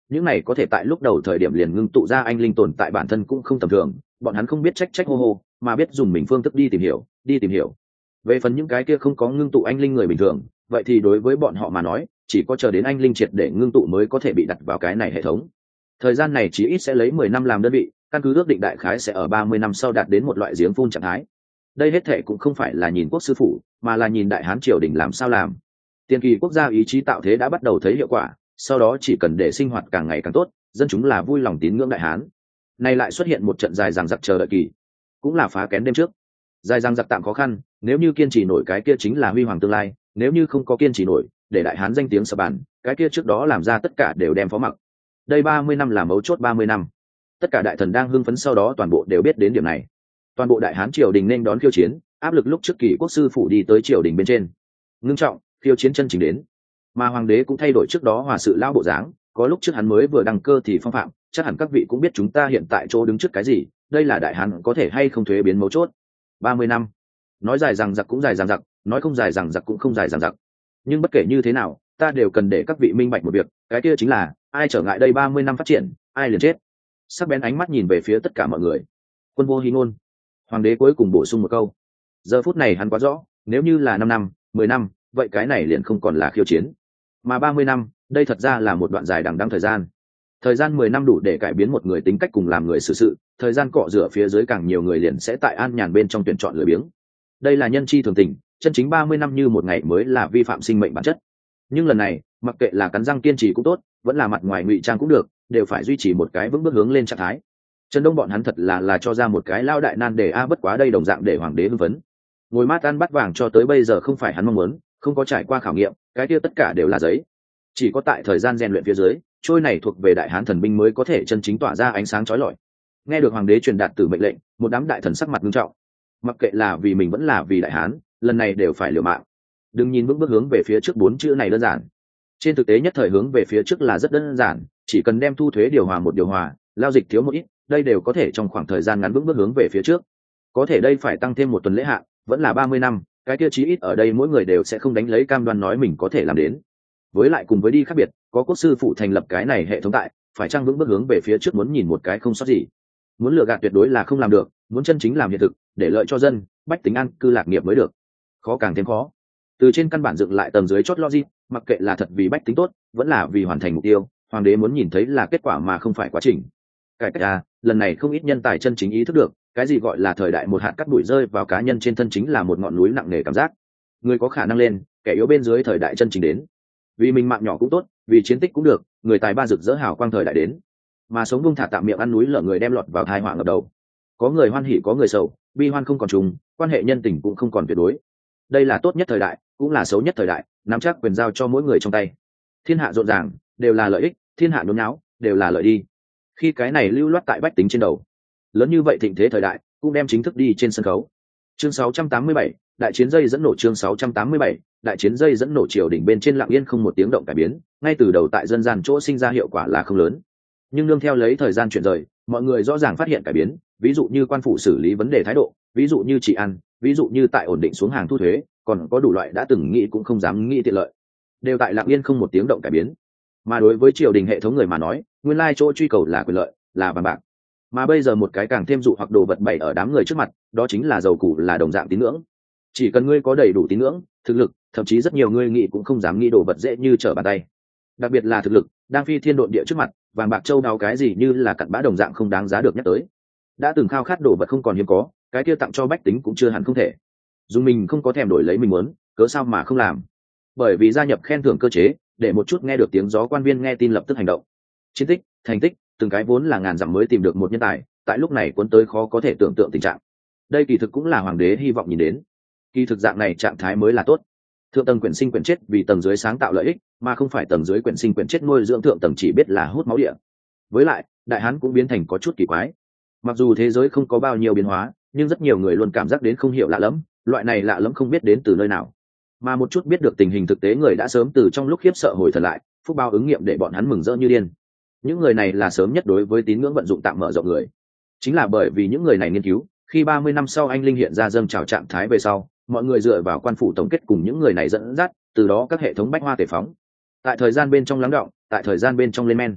những này có thể tại lúc đầu thời điểm liền ngưng tụ ra anh linh tồn tại bản thân cũng không tầm thường, bọn hắn không biết trách trách hô hô, mà biết dùng mình phương thức đi tìm hiểu đi tìm hiểu về phần những cái kia không có ngưng tụ anh linh người bình thường, vậy thì đối với bọn họ mà nói chỉ có chờ đến anh linh triệt để ngưng tụ mới có thể bị đặt vào cái này hệ thống. Thời gian này chỉ ít sẽ lấy mười năm làm đơn vị, căn cứ ước định đại khái sẽ ở ba mươi năm sau đạt đến một loại giếng phun trạng thái. Đây hết thể cũng không phải là nhìn quốc sư phủ, mà là nhìn đại hán triều đình làm sao làm. Tiền kỳ quốc gia ý chí tạo thế đã bắt đầu thấy hiệu quả, sau đó chỉ cần để sinh hoạt càng ngày càng tốt, dân chúng là vui lòng tín ngưỡng đại hán. Nay lại xuất hiện một trận dài dằng dặc chờ đợi kỳ, cũng là phá kén đêm trước. Dài dằng dặc tạm khó khăn, nếu như kiên trì nổi cái kia chính là huy hoàng tương lai, nếu như không có kiên trì nổi, để đại hán danh tiếng sập bàn, cái kia trước đó làm ra tất cả đều đem phó mặc. Đây ba mươi năm là mấu chốt ba mươi năm. Tất cả đại thần đang hưng phấn, sau đó toàn bộ đều biết đến điểm này. Toàn bộ đại hán triều đình nên đón khiêu chiến, áp lực lúc trước kỳ quốc sư phủ đi tới triều đình bên trên. Ngưng trọng, khiêu chiến chân chính đến. Mà hoàng đế cũng thay đổi trước đó hòa sự lao bộ dáng, có lúc trước hắn mới vừa đăng cơ thì phong phạm, chắc hẳn các vị cũng biết chúng ta hiện tại chỗ đứng trước cái gì, đây là đại hán có thể hay không thuế biến mấu chốt. ba mươi năm. Nói dài rằng giặc cũng dài rằng giặc, nói không dài rằng giặc cũng không dài rằng giặc. Nhưng bất kể như thế nào, ta đều cần để các vị minh bạch một việc, cái kia chính là ai trở ngại đây ba mươi năm phát triển, ai liền chết. Sắc bén ánh mắt nhìn về phía tất cả mọi người. Quân vô hí ngôn. Hoàng đế cuối cùng bổ sung một câu. Giờ phút này hắn quá rõ, nếu như là năm năm, mười năm, vậy cái này liền không còn là khiêu chiến. Mà ba mươi năm, đây thật ra là một đoạn dài đằng đẵng thời gian. Thời gian mười năm đủ để cải biến một người tính cách cùng làm người xử sự, thời gian cọ rửa phía dưới càng nhiều người liền sẽ tại an nhàn bên trong tuyển chọn lười biếng. Đây là nhân chi thường tình, chân chính ba mươi năm như một ngày mới là vi phạm sinh mệnh bản chất. Nhưng lần này, mặc kệ là cắn răng kiên trì cũng tốt, vẫn là mặt ngoài ngụy trang cũng được, đều phải duy trì một cái vững bước hướng lên trạng thái. Trần Đông bọn hắn thật là là cho ra một cái lao đại nan đề a, bất quá đây đồng dạng để hoàng đế hưng phấn. Ngồi mát ăn bắt vàng cho tới bây giờ không phải hắn mong muốn, không có trải qua khảo nghiệm, cái kia tất cả đều là giấy. Chỉ có tại thời gian rèn luyện phía dưới, trôi này thuộc về đại hán thần binh mới có thể chân chính tỏa ra ánh sáng chói lọi. Nghe được hoàng đế truyền đạt từ mệnh lệnh, một đám đại thần sắc mặt nghiêm trọng. Mặc kệ là vì mình vẫn là vì đại hán, lần này đều phải liều mạng. Đừng nhìn bước bước hướng về phía trước bốn chữ này đơn giản. Trên thực tế nhất thời hướng về phía trước là rất đơn giản, chỉ cần đem thu thuế điều hòa một điều hòa, lao dịch thiếu một ít, đây đều có thể trong khoảng thời gian ngắn bước bước hướng về phía trước. Có thể đây phải tăng thêm một tuần lễ hạn, vẫn là ba mươi năm, cái tiêu chí ít ở đây mỗi người đều sẽ không đánh lấy cam đoan nói mình có thể làm đến. Với lại cùng với đi khác biệt, có quốc sư phụ thành lập cái này hệ thống tại, phải chăng vững bước hướng về phía trước muốn nhìn một cái không sót gì. Muốn lừa gạt tuyệt đối là không làm được, muốn chân chính làm hiện thực, để lợi cho dân, bách tính ăn cư lạc nghiệp mới được. Khó càng thêm khó. Từ trên căn bản dựng lại tầng dưới chót logic, mặc kệ là thật vì bách tính tốt, vẫn là vì hoàn thành mục tiêu, hoàng đế muốn nhìn thấy là kết quả mà không phải quá trình. Cải cách à, lần này không ít nhân tài chân chính ý thức được, cái gì gọi là thời đại một hạt cát bụi rơi vào cá nhân trên thân chính là một ngọn núi nặng nề cảm giác. Người có khả năng lên, kẻ yếu bên dưới thời đại chân chính đến. Vì mình mạng nhỏ cũng tốt, vì chiến tích cũng được, người tài ba rực rỡ hào quang thời đại đến. Mà sống buông thả tạm miệng ăn núi lở người đem lọt vào tai họa ngập đầu. Có người hoan hỉ có người sầu, bi hoan không còn trùng, quan hệ nhân tình cũng không còn tuyệt đối. Đây là tốt nhất thời đại, cũng là xấu nhất thời đại, nắm chắc quyền giao cho mỗi người trong tay. Thiên hạ rộn ràng, đều là lợi ích, thiên hạ nhốn nháo, đều là lợi đi. Khi cái này lưu loát tại bách tính trên đầu, lớn như vậy thịnh thế thời đại, cũng đem chính thức đi trên sân khấu. Chương sáu trăm tám mươi bảy, đại chiến dây dẫn nổ. Chương sáu trăm tám mươi bảy, đại chiến dây dẫn nổ. Triều đỉnh bên trên lặng yên không một tiếng động cải biến, ngay từ đầu tại dân gian chỗ sinh ra hiệu quả là không lớn, nhưng nương theo lấy thời gian chuyển rời, mọi người rõ ràng phát hiện cải biến, ví dụ như quan phủ xử lý vấn đề thái độ, ví dụ như trị ăn, ví dụ như tại ổn định xuống hàng thu thuế, còn có đủ loại đã từng nghĩ cũng không dám nghĩ tiện lợi, đều tại lặng yên không một tiếng động cải biến. Mà đối với triều đình hệ thống người mà nói, nguyên lai chỗ truy cầu là quyền lợi, là vàng bạc, mà bây giờ một cái càng thêm dụ hoặc đồ vật bày ở đám người trước mặt, đó chính là dầu củ, là đồng dạng tín ngưỡng. Chỉ cần ngươi có đầy đủ tín ngưỡng, thực lực, thậm chí rất nhiều ngươi nghĩ cũng không dám nghĩ đồ vật dễ như trở bàn tay. Đặc biệt là thực lực đang phi thiên độn địa trước mặt, vàng bạc châu đáo cái gì như là cặn bã đồng dạng không đáng giá được nhắc tới. Đã từng khao khát đồ vật không còn hiếm có, cái kia tặng cho bách tính cũng chưa hẳn không thể. Dùng mình không có thèm đổi lấy mình muốn, cớ sao mà không làm? Bởi vì gia nhập khen thưởng cơ chế, để một chút nghe được tiếng gió quan viên nghe tin lập tức hành động. Chiến tích, thành tích, từng cái vốn là ngàn dặm mới tìm được một nhân tài, tại lúc này cuốn tới khó có thể tưởng tượng tình trạng. Đây kỳ thực cũng là hoàng đế hy vọng nhìn đến. Kỳ thực dạng này trạng thái mới là tốt. Thượng tầng quyển sinh quyển chết vì tầng dưới sáng tạo lợi ích, mà không phải tầng dưới quyển sinh quyển chết nuôi dưỡng thượng tầng chỉ biết là hút máu địa. Với lại, đại hán cũng biến thành có chút kỳ quái. Mặc dù thế giới không có bao nhiêu biến hóa, nhưng rất nhiều người luôn cảm giác đến không hiểu lạ lẫm, loại này lạ lẫm không biết đến từ nơi nào. Mà một chút biết được tình hình thực tế người đã sớm từ trong lúc khiếp sợ hồi thần lại, phúc báo ứng nghiệm để bọn hắn mừng rỡ như điên. Những người này là sớm nhất đối với tín ngưỡng vận dụng tạm mở rộng người. Chính là bởi vì những người này nghiên cứu, khi ba mươi năm sau anh linh hiện ra dâng trào trạng thái về sau, mọi người dựa vào quan phủ tổng kết cùng những người này dẫn dắt, từ đó các hệ thống bách hoa tề phóng. Tại thời gian bên trong lắng đọng, tại thời gian bên trong lên men.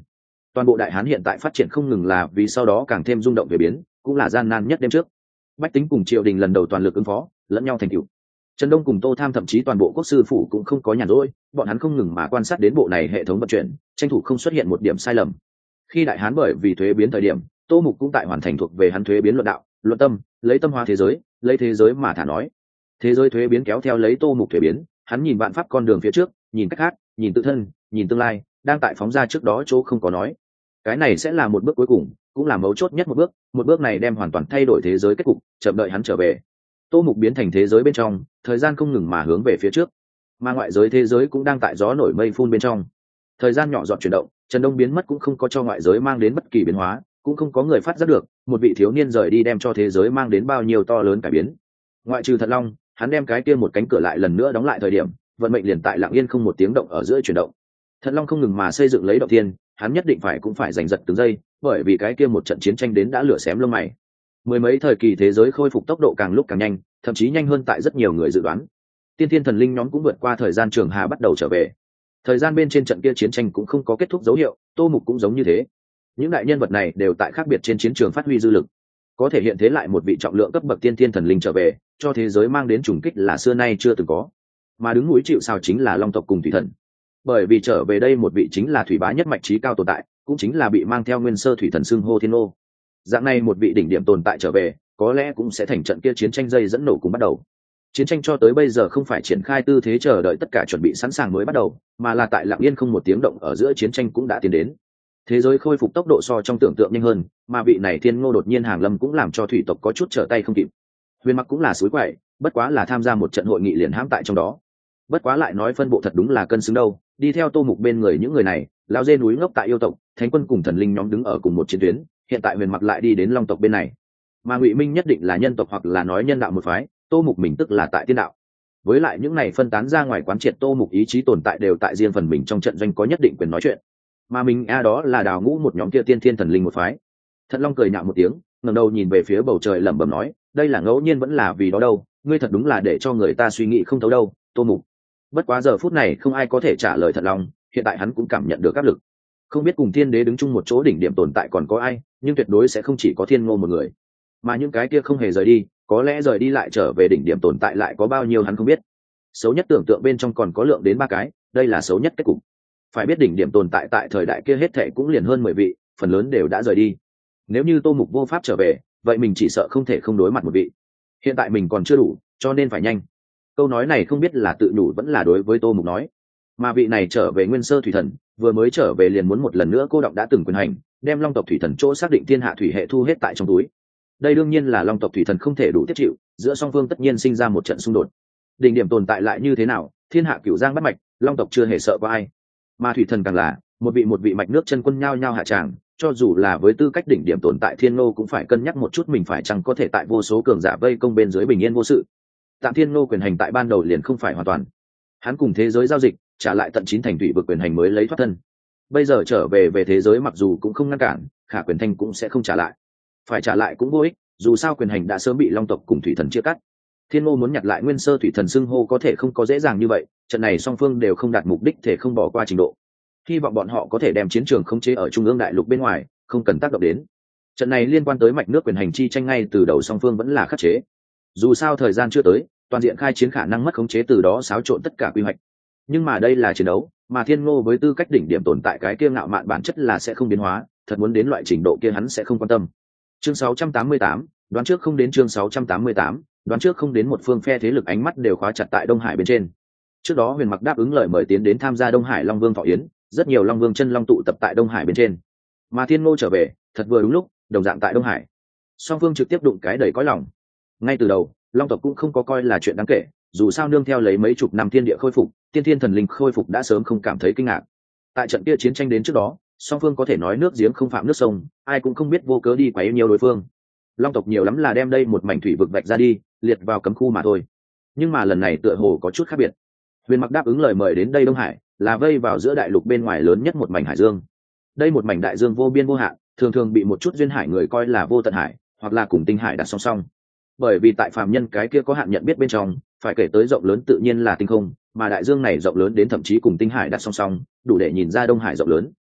Toàn bộ Đại Hán hiện tại phát triển không ngừng là vì sau đó càng thêm rung động về biến, cũng là gian nan nhất đêm trước. Bách tính cùng triều đình lần đầu toàn lực ứng phó, lẫn nhau thành tựu. Trần Đông cùng Tô Tham thậm chí toàn bộ quốc sư phủ cũng không có nhàn rỗi, bọn hắn không ngừng mà quan sát đến bộ này hệ thống vận chuyển, tranh thủ không xuất hiện một điểm sai lầm. Khi Đại Hán bởi vì thuế biến thời điểm, Tô Mục cũng tại hoàn thành thuộc về hắn thuế biến luận đạo, luận tâm, lấy tâm hóa thế giới, lấy thế giới mà thả nói. Thế giới thuế biến kéo theo lấy Tô Mục thuế biến, hắn nhìn vạn pháp con đường phía trước, nhìn cách khác, nhìn tự thân, nhìn tương lai, đang tại phóng ra trước đó chỗ không có nói. Cái này sẽ là một bước cuối cùng, cũng là mấu chốt nhất một bước, một bước này đem hoàn toàn thay đổi thế giới kết cục, chậm đợi hắn trở về. Tô Mục biến thành thế giới bên trong, thời gian không ngừng mà hướng về phía trước, mà ngoại giới thế giới cũng đang tại gió nổi mây phun bên trong. Thời gian nhỏ giọt chuyển động, Trần Đông biến mất cũng không có cho ngoại giới mang đến bất kỳ biến hóa, cũng không có người phát giác được một vị thiếu niên rời đi đem cho thế giới mang đến bao nhiêu to lớn cải biến. Ngoại trừ Thật Long, hắn đem cái kia một cánh cửa lại lần nữa đóng lại thời điểm, vận mệnh liền tại lặng yên không một tiếng động ở giữa chuyển động. Thật Long không ngừng mà xây dựng lấy động thiên, hắn nhất định phải cũng phải giành giật từng giây, bởi vì cái kia một trận chiến tranh đến đã lửa xém lông mày. Mười mấy thời kỳ thế giới khôi phục tốc độ càng lúc càng nhanh, thậm chí nhanh hơn tại rất nhiều người dự đoán. Tiên thiên thần linh nhóm cũng vượt qua thời gian trường hà bắt đầu trở về. Thời gian bên trên trận kia chiến tranh cũng không có kết thúc dấu hiệu, Tô Mục cũng giống như thế. Những đại nhân vật này đều tại khác biệt trên chiến trường phát huy dư lực, có thể hiện thế lại một vị trọng lượng cấp bậc tiên thiên thần linh trở về, cho thế giới mang đến trùng kích là xưa nay chưa từng có. Mà đứng núi chịu sào chính là Long tộc cùng Thủy thần, bởi vì trở về đây một vị chính là thủy bá nhất mạch trí cao tồn tại, cũng chính là bị mang theo nguyên sơ thủy thần xưng hô Thiên Ô. Dạng này một vị đỉnh điểm tồn tại trở về, có lẽ cũng sẽ thành trận kia chiến tranh dây dẫn nổ cùng bắt đầu. Chiến tranh cho tới bây giờ không phải triển khai tư thế chờ đợi tất cả chuẩn bị sẵn sàng mới bắt đầu, mà là tại lặng yên không một tiếng động ở giữa chiến tranh cũng đã tiến đến. Thế giới khôi phục tốc độ so trong tưởng tượng nhanh hơn, mà vị này Thiên Ngô đột nhiên hàng lâm cũng làm cho thủy tộc có chút trở tay không kịp. Huyền Mặc cũng là suối quậy, bất quá là tham gia một trận hội nghị liền hãm tại trong đó. Bất quá lại nói phân bộ thật đúng là cân xứng đâu, đi theo Tô Mục bên người những người này, lão dê núi ngốc tại yêu tộc, thánh quân cùng thần linh nhóm đứng ở cùng một chiến tuyến, hiện tại Huyền Mặc lại đi đến Long tộc bên này. Mà Ngụy Minh nhất định là nhân tộc hoặc là nói nhân đạo một phái, Tô Mục mình tức là tại tiên đạo. Với lại những này phân tán ra ngoài quán triệt Tô Mục ý chí tồn tại đều tại riêng phần mình trong trận doanh có nhất định quyền nói chuyện. Mà mình a đó là đào ngũ một nhóm kia tiên thiên thần linh một phái. Thật Long cười nhạo một tiếng, ngẩng đầu nhìn về phía bầu trời lẩm bẩm nói, đây là ngẫu nhiên vẫn là vì đó đâu, ngươi thật đúng là để cho người ta suy nghĩ không thấu đâu, Tô Mục. Bất quá giờ phút này không ai có thể trả lời Thật Long, hiện tại hắn cũng cảm nhận được áp lực. Không biết cùng Thiên Đế đứng chung một chỗ đỉnh điểm tồn tại còn có ai, nhưng tuyệt đối sẽ không chỉ có Thiên Ngô một người. Mà những cái kia không hề rời đi, có lẽ rời đi lại trở về đỉnh điểm tồn tại lại có bao nhiêu hắn không biết. Xấu nhất tưởng tượng bên trong còn có lượng đến ba cái, đây là xấu nhất kết cục. Phải biết đỉnh điểm tồn tại tại thời đại kia hết thệ cũng liền hơn mười vị, phần lớn đều đã rời đi. Nếu như Tô Mục vô pháp trở về, vậy mình chỉ sợ không thể không đối mặt một vị. Hiện tại mình còn chưa đủ, cho nên phải nhanh. Câu nói này không biết là tự đủ vẫn là đối với Tô Mục nói. Mà vị này trở về nguyên sơ thủy thần, vừa mới trở về liền muốn một lần nữa cô động đã từng quyền hành, đem Long tộc thủy thần chỗ xác định thiên hạ thủy hệ thu hết tại trong túi. Đây đương nhiên là Long tộc thủy thần không thể đủ tiếp chịu, giữa song phương tất nhiên sinh ra một trận xung đột. Đỉnh điểm tồn tại lại như thế nào, thiên hạ cửu giang bắt mạch, Long tộc chưa hề sợ qua ai. Mà thủy thần càng là một vị một vị mạch nước chân quân nhao nhao hạ tràng, cho dù là với tư cách đỉnh điểm tồn tại Thiên Ngô cũng phải cân nhắc một chút mình phải chăng có thể tại vô số cường giả vây công bên dưới bình yên vô sự. Tạm Thiên Ngô quyền hành tại ban đầu liền không phải hoàn toàn, hắn cùng thế giới giao dịch trả lại tận chín thành thủy vực quyền hành mới lấy thoát thân. Bây giờ trở về về thế giới mặc dù cũng không ngăn cản, khả quyền thanh cũng sẽ không trả lại, phải trả lại cũng vô ích, dù sao quyền hành đã sớm bị Long tộc cùng thủy thần chia cắt. Thiên Ngô muốn nhặt lại nguyên sơ thủy thần xưng hô có thể không có dễ dàng như vậy, trận này song phương đều không đạt mục đích thể không bỏ qua trình độ. Hy vọng bọn họ có thể đem chiến trường khống chế ở trung ương đại lục bên ngoài, không cần tác động đến. Trận này liên quan tới mạch nước quyền hành chi tranh ngay từ đầu song phương vẫn là khắc chế. Dù sao thời gian chưa tới, toàn diện khai chiến khả năng mất khống chế từ đó xáo trộn tất cả quy hoạch. Nhưng mà đây là chiến đấu, mà Thiên Ngô với tư cách đỉnh điểm tồn tại cái kia ngạo mạn bản chất là sẽ không biến hóa, thật muốn đến loại trình độ kia hắn sẽ không quan tâm. Chương sáu trăm tám mươi tám, đoán trước không đến chương sáu trăm tám mươi tám, đoán trước không đến một phương phe thế lực ánh mắt đều khóa chặt tại Đông Hải bên trên. Trước đó Huyền Mặc đáp ứng lời mời tiến đến tham gia Đông Hải Long Vương thọ yến, rất nhiều Long Vương chân long tụ tập tại Đông Hải bên trên. Mà Thiên Ngô trở về, thật vừa đúng lúc, đồng dạng tại Đông Hải. Song phương trực tiếp đụng cái đầy cõi lòng. Ngay từ đầu, Long tộc cũng không có coi là chuyện đáng kể, dù sao nương theo lấy mấy chục năm thiên địa khôi phục, tiên thiên thần linh khôi phục đã sớm không cảm thấy kinh ngạc. Tại trận kia chiến tranh đến trước đó, song phương có thể nói nước giếng không phạm nước sông, ai cũng không biết vô cớ đi quấy nhiều đối phương. Long tộc nhiều lắm là đem đây một mảnh thủy vực vạch ra đi, liệt vào cấm khu mà thôi. Nhưng mà lần này tựa hồ có chút khác biệt. Huyền Mặc đáp ứng lời mời đến đây Đông Hải, là vây vào giữa đại lục bên ngoài lớn nhất một mảnh hải dương. Đây một mảnh đại dương vô biên vô hạn, thường thường bị một chút duyên hải người coi là vô tận hải, hoặc là cùng tinh hải đặt song song. Bởi vì tại phàm nhân cái kia có hạn nhận biết bên trong, phải kể tới rộng lớn tự nhiên là tinh không, mà đại dương này rộng lớn đến thậm chí cùng tinh hải đặt song song, đủ để nhìn ra Đông Hải rộng lớn.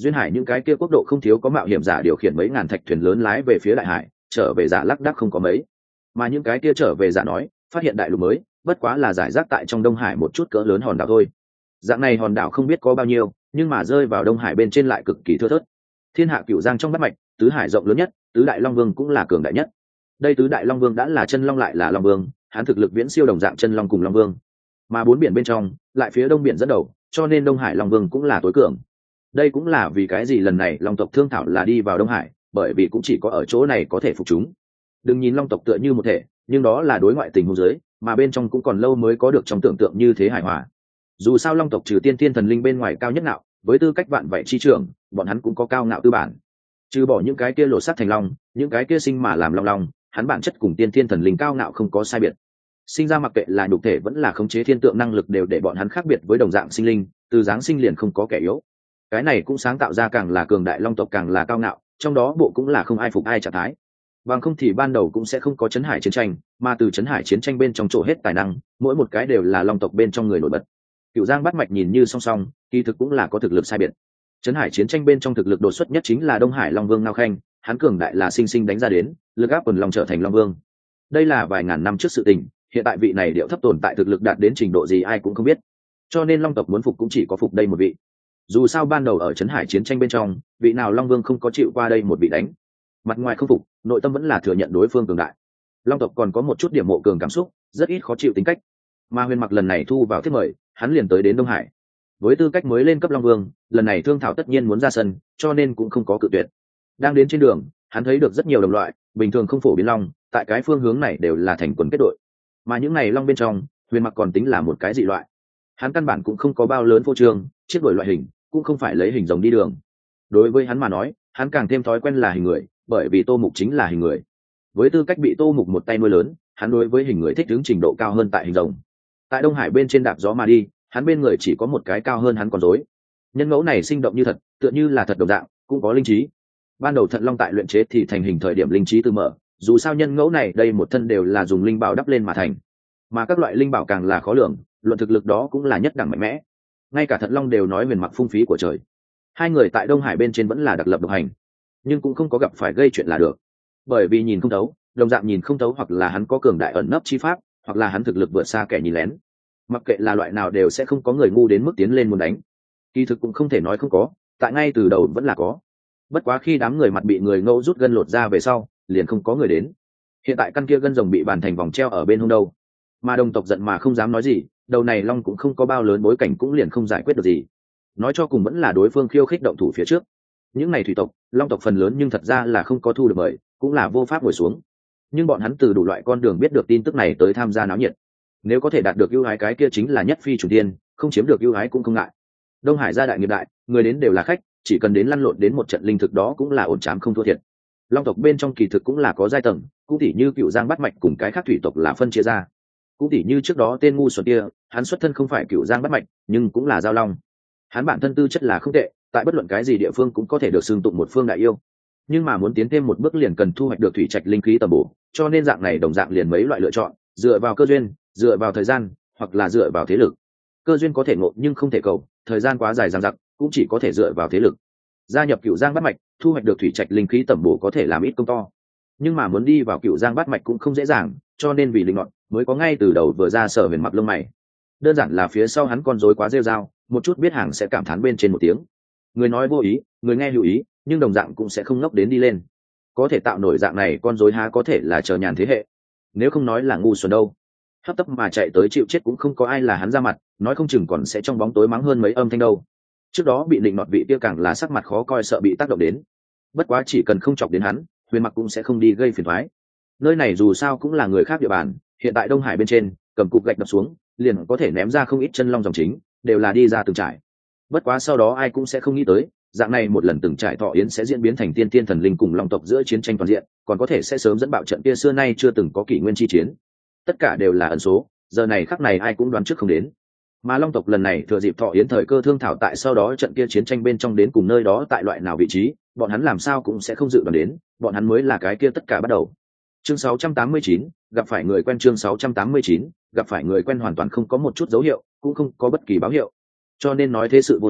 Duyên hải những cái kia quốc độ không thiếu có mạo hiểm giả điều khiển mấy ngàn thạch thuyền lớn lái về phía đại hải, trở về giả lác đác không có mấy. Mà những cái kia trở về giả nói phát hiện đại lục mới bất quá là giải rác tại trong Đông Hải một chút cỡ lớn hòn đảo thôi. Dạng này hòn đảo không biết có bao nhiêu, nhưng mà rơi vào Đông Hải bên trên lại cực kỳ thưa thớt. Thiên hạ cửu giang trong bát mạch, tứ hải rộng lớn nhất, tứ đại long vương cũng là cường đại nhất. Đây tứ đại long vương đã là chân long lại là long vương, hắn thực lực viễn siêu đồng dạng chân long cùng long vương. Mà bốn biển bên trong, lại phía đông biển dẫn đầu, cho nên Đông Hải long vương cũng là tối cường. Đây cũng là vì cái gì lần này long tộc thương thảo là đi vào Đông Hải, bởi vì cũng chỉ có ở chỗ này có thể phục chúng. Đừng nhìn long tộc tựa như một thể, nhưng đó là đối ngoại tình huống dưới, mà bên trong cũng còn lâu mới có được trong tưởng tượng như thế hài hòa. Dù sao long tộc trừ tiên thiên thần linh bên ngoài cao nhất ngạo, với tư cách vạn vậy chi trưởng, bọn hắn cũng có cao ngạo tư bản. Trừ bỏ những cái kia lột xác thành long, những cái kia sinh mà làm long long, hắn bản chất cùng tiên thiên thần linh cao ngạo không có sai biệt. Sinh ra mặc kệ là nhục thể vẫn là khống chế thiên tượng năng lực đều để bọn hắn khác biệt với đồng dạng sinh linh, từ dáng sinh liền không có kẻ yếu. Cái này cũng sáng tạo ra càng là cường đại long tộc càng là cao ngạo, trong đó bộ cũng là không ai phục ai trạng thái. Bằng không thì ban đầu cũng sẽ không có Trấn Hải chiến tranh, mà từ Trấn Hải chiến tranh bên trong chỗ hết tài năng, mỗi một cái đều là long tộc bên trong người nổi bật. Cửu Giang bát mạch nhìn như song song, kỳ thực cũng là có thực lực sai biệt. Trấn Hải chiến tranh bên trong thực lực đột xuất nhất chính là Đông Hải Long Vương Ngao Khanh, hắn cường đại là sinh sinh đánh ra đến, lực áp quần long trở thành Long Vương. Đây là vài ngàn năm trước sự tình, hiện tại vị này điệu thấp tồn tại thực lực đạt đến trình độ gì ai cũng không biết. Cho nên long tộc muốn phục cũng chỉ có phục đây một vị. Dù sao ban đầu ở Trấn Hải chiến tranh bên trong, vị nào Long Vương không có chịu qua đây một vị đánh. Mặt ngoài không phục, nội tâm vẫn là thừa nhận đối phương cường đại. Long tộc còn có một chút điểm mộ cường cảm xúc, rất ít khó chịu tính cách. Mà Huyền Mặc lần này thu vào thiết mời, hắn liền tới đến Đông Hải. Với tư cách mới lên cấp Long Vương, lần này thương thảo tất nhiên muốn ra sân, cho nên cũng không có cự tuyệt. Đang đến trên đường, hắn thấy được rất nhiều đồng loại, bình thường không phổ biến long, tại cái phương hướng này đều là thành quần kết đội. Mà những này long bên trong, Huyền Mặc còn tính là một cái dị loại. Hắn căn bản cũng không có bao lớn phô trương, chiếc đuổi loại hình, cũng không phải lấy hình rồng đi đường. Đối với hắn mà nói, hắn càng thêm thói quen là hình người, bởi vì Tô Mục chính là hình người. Với tư cách bị Tô Mục một tay nuôi lớn, hắn đối với hình người thích ứng trình độ cao hơn tại hình rồng. Tại Đông Hải bên trên đạp gió mà đi, hắn bên người chỉ có một cái cao hơn hắn con rối. Nhân ngẫu này sinh động như thật, tựa như là thật đồng dạng, cũng có linh trí. Ban đầu Thận Long tại luyện chế thì thành hình thời điểm linh trí từ mở, dù sao nhân ngẫu này đây một thân đều là dùng linh bảo đắp lên mà thành. Mà các loại linh bảo càng là khó lường, luận thực lực đó cũng là nhất đẳng mạnh mẽ. Ngay cả Thận Long đều nói Huyền Mặc phung phí của trời. Hai người tại Đông Hải bên trên vẫn là đặc lập độc hành, nhưng cũng không có gặp phải gây chuyện là được. Bởi vì nhìn không thấu, đồng dạng nhìn không thấu, hoặc là hắn có cường đại ẩn nấp chi pháp, hoặc là hắn thực lực vượt xa kẻ nhìn lén. Mặc kệ là loại nào đều sẽ không có người ngu đến mức tiến lên muốn đánh. Kỳ thực cũng không thể nói không có, tại ngay từ đầu vẫn là có. Bất quá khi đám người mặt bị người ngẫu rút gân lột ra về sau, liền không có người đến. Hiện tại căn kia gân rồng bị bàn thành vòng treo ở bên hông đâu, mà đồng tộc giận mà không dám nói gì, đầu này long cũng không có bao lớn bối cảnh, cũng liền không giải quyết được gì. Nói cho cùng vẫn là đối phương khiêu khích động thủ phía trước. Những này thủy tộc, long tộc phần lớn nhưng thật ra là không có thu được mời, cũng là vô pháp ngồi xuống. Nhưng bọn hắn từ đủ loại con đường biết được tin tức này tới tham gia náo nhiệt. Nếu có thể đạt được ưu ái cái kia chính là nhất phi chủ tiên, không chiếm được ưu ái cũng không ngại. Đông Hải gia đại nghiệp đại, người đến đều là khách, chỉ cần đến lăn lộn đến một trận linh thực đó cũng là ổn chám không thua thiệt. Long tộc bên trong kỳ thực cũng là có giai tầng, cũng tỉ như Cửu Giang bát mạch cùng cái khác thủy tộc là phân chia ra. Cũng tỉ như trước đó tên ngu xuẩn kia, hắn xuất thân không phải Cửu Giang bát mạch, nhưng cũng là giao long. Hắn bản thân tư chất là không tệ, tại bất luận cái gì địa phương cũng có thể được xưng tụng một phương đại yêu. Nhưng mà muốn tiến thêm một bước liền cần thu hoạch được thủy trạch linh khí tầm bổ, cho nên dạng này đồng dạng liền mấy loại lựa chọn, dựa vào cơ duyên, dựa vào thời gian, hoặc là dựa vào thế lực. Cơ duyên có thể ngộ nhưng không thể cầu, thời gian quá dài dằng dặc, cũng chỉ có thể dựa vào thế lực. Gia nhập Cửu Giang bát mạch, thu hoạch được thủy trạch linh khí tầm bổ có thể làm ít công to. Nhưng mà muốn đi vào Cửu Giang bát mạch cũng không dễ dàng, cho nên vì linh ngọn, mới có ngay từ đầu vừa ra Sở Huyền Mặc lông mày. Đơn giản là phía sau hắn con rối quá rêu rao, một chút biết hàng sẽ cảm thán bên trên một tiếng. Người nói vô ý, người nghe hữu ý, nhưng đồng dạng cũng sẽ không ngốc đến đi lên. Có thể tạo nổi dạng này con rối há có thể là chờ nhàn thế hệ. Nếu không nói là ngu xuẩn đâu. Hấp tấp mà chạy tới chịu chết cũng không có ai là hắn ra mặt, nói không chừng còn sẽ trong bóng tối mắng hơn mấy âm thanh đâu. Trước đó bị định nọt vị kia càng là sắc mặt khó coi, sợ bị tác động đến. Bất quá chỉ cần không chọc đến hắn, Huyền Mặc cũng sẽ không đi gây phiền toái. Nơi này dù sao cũng là người khác địa bàn, hiện tại Đông Hải bên trên, cầm cục gạch đập xuống, liền có thể ném ra không ít chân long dòng chính, đều là đi ra từng trải. Bất quá sau đó ai cũng sẽ không nghĩ tới, dạng này một lần từng trải thọ yến sẽ diễn biến thành tiên tiên thần linh cùng long tộc giữa chiến tranh toàn diện, còn có thể sẽ sớm dẫn bạo trận kia xưa nay chưa từng có kỷ nguyên chi chiến. Tất cả đều là ẩn số, giờ này khắc này ai cũng đoán trước không đến. Mà long tộc lần này thừa dịp thọ yến thời cơ thương thảo tại sau đó trận kia chiến tranh bên trong đến cùng nơi đó tại loại nào vị trí, bọn hắn làm sao cũng sẽ không dự đoán đến, bọn hắn mới là cái kia tất cả bắt đầu. Chương sáu trăm tám mươi chín, gặp phải người quen. Chương sáu trăm tám mươi chín, gặp phải người quen hoàn toàn không có một chút dấu hiệu, cũng không có bất kỳ báo hiệu. Cho nên nói thế sự vô thường,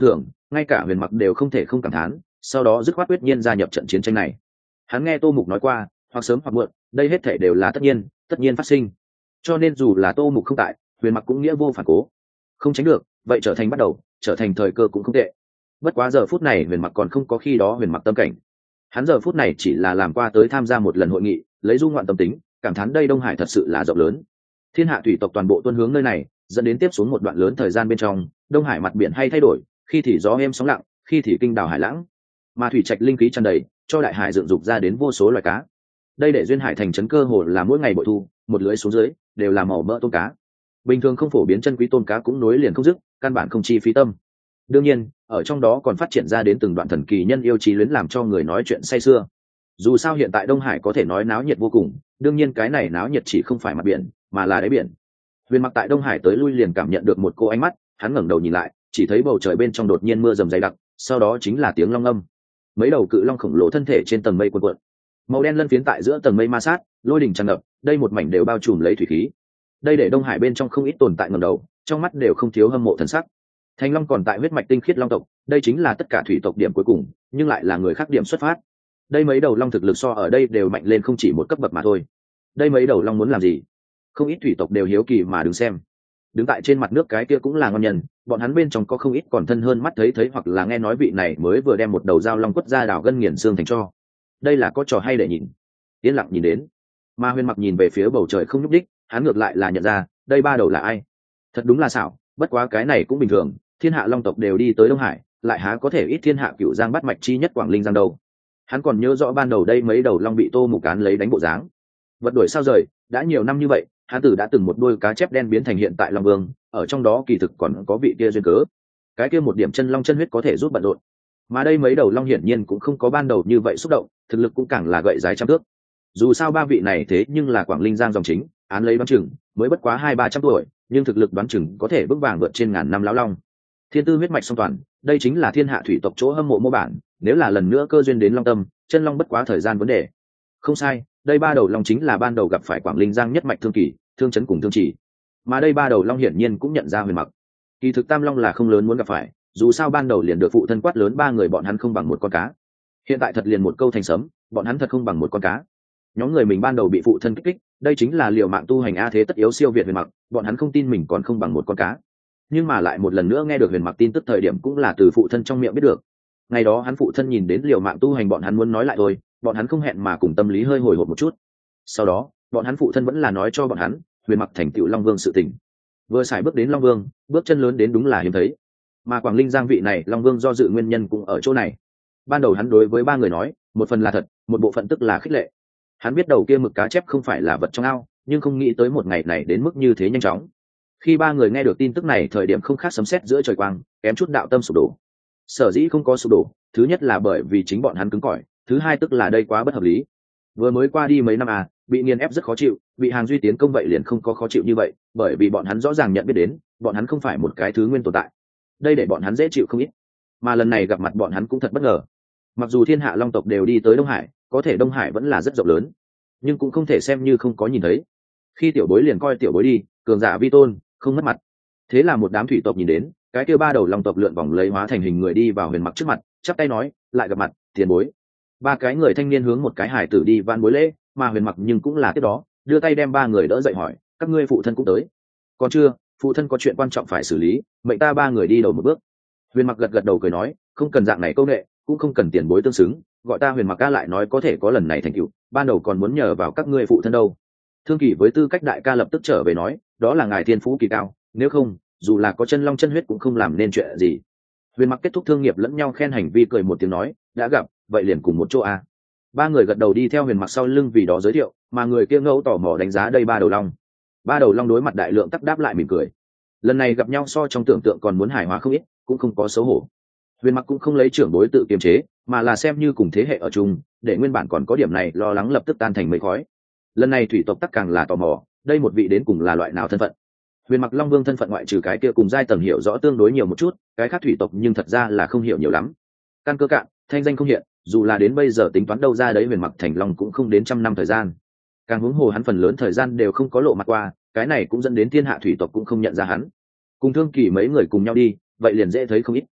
ngay cả Huyền Mặc đều không thể không cảm thán, sau đó dứt khoát quyết nhiên gia nhập trận chiến tranh này. Hắn nghe Tô Mục nói qua, hoặc sớm hoặc muộn, đây hết thể đều là tất nhiên, tất nhiên phát sinh. Cho nên dù là Tô Mục không tại, Huyền Mặc cũng nghĩa vô phản cố. Không tránh được, vậy trở thành bắt đầu, trở thành thời cơ cũng không tệ. Bất quá giờ phút này Huyền Mặc còn không có khi đó Huyền Mặc tâm cảnh. Hắn giờ phút này chỉ là làm qua tới tham gia một lần hội nghị, lấy du ngoạn tâm tính, cảm thán đây Đông Hải thật sự là rộng lớn. Thiên hạ thủy tộc toàn bộ tuân hướng nơi này, dẫn đến tiếp xuống một đoạn lớn thời gian bên trong, Đông Hải mặt biển hay thay đổi, khi thì gió êm sóng lặng, khi thì kinh đảo hải lãng. Mà thủy trạch linh khí tràn đầy, cho đại hải dựng dục ra đến vô số loài cá. Đây để duyên hải thành trấn cơ hồ là mỗi ngày bội thu, một lưới xuống dưới đều là màu mỡ tôm cá. Bình thường không phổ biến chân quý tôm cá cũng nối liền không dứt, căn bản không chi phí tâm. Đương nhiên, ở trong đó còn phát triển ra đến từng đoạn thần kỳ nhân yêu chí luyến làm cho người nói chuyện say sưa. Dù sao hiện tại Đông Hải có thể nói náo nhiệt vô cùng, đương nhiên cái này náo nhiệt chỉ không phải mặt biển, mà là đáy biển. Huyền Mặc tại Đông Hải tới lui liền cảm nhận được một cô ánh mắt, hắn ngẩng đầu nhìn lại, chỉ thấy bầu trời bên trong đột nhiên mưa rầm dày đặc, sau đó chính là tiếng long âm. Mấy đầu cự long khổng lồ thân thể trên tầng mây cuộn cuộn, màu đen lân phiến tại giữa tầng mây ma sát, lôi đỉnh tràn ngập, đây một mảnh đều bao trùm lấy thủy khí. Đây để Đông Hải bên trong không ít tồn tại ngẩng đầu, trong mắt đều không thiếu hâm mộ thần sắc. Thanh long còn tại huyết mạch tinh khiết long tộc, đây chính là tất cả thủy tộc điểm cuối cùng, nhưng lại là người khác điểm xuất phát. Đây mấy đầu long thực lực so ở đây đều mạnh lên không chỉ một cấp bậc mà thôi. Đây mấy đầu long muốn làm gì? Không ít thủy tộc đều hiếu kỳ mà đứng xem. Đứng tại trên mặt nước cái kia cũng là ngon nhân, bọn hắn bên trong có không ít còn thân hơn mắt thấy thấy hoặc là nghe nói vị này mới vừa đem một đầu dao long quất ra đảo gân nghiền xương thành cho. Đây là có trò hay để nhìn. Yên lặng nhìn đến, mà Huyền Mặc nhìn về phía bầu trời không nhúc đích, hắn ngược lại là nhận ra, đây ba đầu là ai. Thật đúng là xảo, bất quá cái này cũng bình thường, thiên hạ long tộc đều đi tới Đông Hải, lại há có thể ít thiên hạ cửu giang bắt mạch chi nhất Quảng Linh giang đâu. Hắn còn nhớ rõ ban đầu đây mấy đầu long bị Tô Mục cán lấy đánh bộ dáng. Vật đuổi sao rời, đã nhiều năm như vậy, hắn tử đã từng một đôi cá chép đen biến thành hiện tại Long Vương, ở trong đó kỳ thực còn có vị kia duyên cớ. Cái kia một điểm chân long chân huyết có thể giúp bận rộn. Mà đây mấy đầu long hiển nhiên cũng không có ban đầu như vậy xúc động, thực lực cũng càng là gậy dài trăm thước. Dù sao ba vị này thế nhưng là Quảng Linh giang dòng chính, án lấy đoán chừng mới bất quá hai ba trăm tuổi, nhưng thực lực đoán chừng có thể bước vàng vượt trên ngàn năm lão long. Thiên tư huyết mạch song toàn, đây chính là thiên hạ thủy tộc chỗ hâm mộ mô bản, nếu là lần nữa cơ duyên đến long tâm, chân long bất quá thời gian vấn đề. Không sai, đây ba đầu long chính là ban đầu gặp phải Quảng Linh giang nhất mạch thương kỳ, thương chấn cùng thương chỉ. Mà đây ba đầu long hiển nhiên cũng nhận ra Huyền Mặc. Kỳ thực tam long là không lớn muốn gặp phải, dù sao ban đầu liền được phụ thân quát lớn ba người bọn hắn không bằng một con cá. Hiện tại thật liền một câu thành sấm, bọn hắn thật không bằng một con cá. Nhóm người mình ban đầu bị phụ thân kích kích, đây chính là liều mạng tu hành a thế tất yếu siêu việt Huyền Mặc, bọn hắn không tin mình còn không bằng một con cá. Nhưng mà lại một lần nữa nghe được Huyền Mặc tin tức thời điểm cũng là từ phụ thân trong miệng biết được. Ngày đó hắn phụ thân nhìn đến liều mạng tu hành bọn hắn muốn nói lại thôi, bọn hắn không hẹn mà cùng tâm lý hơi hồi hộp một chút. Sau đó, bọn hắn phụ thân vẫn là nói cho bọn hắn, Huyền Mặc thành tựu Long Vương sự tình. Vừa xài bước đến Long Vương, bước chân lớn đến đúng là hiếm thấy. Mà Quảng Linh giang vị này Long Vương do dự nguyên nhân cũng ở chỗ này. Ban đầu hắn đối với ba người nói, một phần là thật, một bộ phận tức là khích lệ. Hắn biết đầu kia mực cá chép không phải là vật trong ao, nhưng không nghĩ tới một ngày này đến mức như thế nhanh chóng. Khi ba người nghe được tin tức này thời điểm không khác sấm sét giữa trời quang, kém chút đạo tâm sụp đổ. Sở dĩ không có sụp đổ, thứ nhất là bởi vì chính bọn hắn cứng cỏi, thứ hai tức là đây quá bất hợp lý. Vừa mới qua đi mấy năm à, bị nghiền ép rất khó chịu, bị hàng duy tiến công vậy liền không có khó chịu như vậy, bởi vì bọn hắn rõ ràng nhận biết đến, bọn hắn không phải một cái thứ nguyên tồn tại. Đây để bọn hắn dễ chịu không ít. Mà lần này gặp mặt bọn hắn cũng thật bất ngờ. Mặc dù thiên hạ long tộc đều đi tới Đông Hải, có thể Đông Hải vẫn là rất rộng lớn, nhưng cũng không thể xem như không có nhìn thấy. Khi tiểu bối liền coi tiểu bối đi, cường giả vi tôn, không mất mặt. Thế là một đám thủy tộc nhìn đến, cái kia ba đầu long tộc lượn vòng lấy hóa thành hình người đi vào Huyền Mặc trước mặt, chắp tay nói, lại gặp mặt, tiền bối. Ba cái người thanh niên hướng một cái hải tử đi van bối lễ, mà Huyền Mặc nhưng cũng là tiếp đó, đưa tay đem ba người đỡ dậy hỏi, các ngươi phụ thân cũng tới. Còn chưa, phụ thân có chuyện quan trọng phải xử lý, mệnh ta ba người đi đầu một bước. Huyền Mặc gật gật đầu cười nói, không cần dạng này câu nệ, cũng không cần tiền bối tương xứng, gọi ta Huyền Mặc ca lại nói có thể có lần này thành tựu, ban đầu còn muốn nhờ vào các ngươi phụ thân đâu. Thương Kỳ với tư cách đại ca lập tức trở về nói, đó là ngài thiên phú kỳ cao, nếu không, dù là có chân long chân huyết cũng không làm nên chuyện gì. Huyền Mặc kết thúc thương nghiệp lẫn nhau khen hành vi cười một tiếng nói, đã gặp, vậy liền cùng một chỗ a. Ba người gật đầu đi theo Huyền Mặc sau lưng vì đó giới thiệu, mà người kia ngẫu tò mò đánh giá đây ba đầu long. Ba đầu long đối mặt đại lượng tắc đáp lại mỉm cười. Lần này gặp nhau so trong tưởng tượng còn muốn hài hòa không ít, cũng không có xấu hổ. Huyền Mặc cũng không lấy trưởng bối tự kiềm chế, mà là xem như cùng thế hệ ở chung, để nguyên bản còn có điểm này lo lắng lập tức tan thành mây khói. Lần này thủy tộc tắc càng là tò mò, đây một vị đến cùng là loại nào thân phận. Huyền Mặc Long Vương thân phận ngoại trừ cái kia cùng giai tầng hiểu rõ tương đối nhiều một chút, cái khác thủy tộc nhưng thật ra là không hiểu nhiều lắm. Căn cơ cạn, thanh danh không hiện, dù là đến bây giờ tính toán đâu ra đấy Huyền Mặc thành long cũng không đến trăm năm thời gian. Càng huống hồ hắn phần lớn thời gian đều không có lộ mặt qua, cái này cũng dẫn đến thiên hạ thủy tộc cũng không nhận ra hắn. Cùng Thương Kỳ mấy người cùng nhau đi, vậy liền dễ thấy không ít.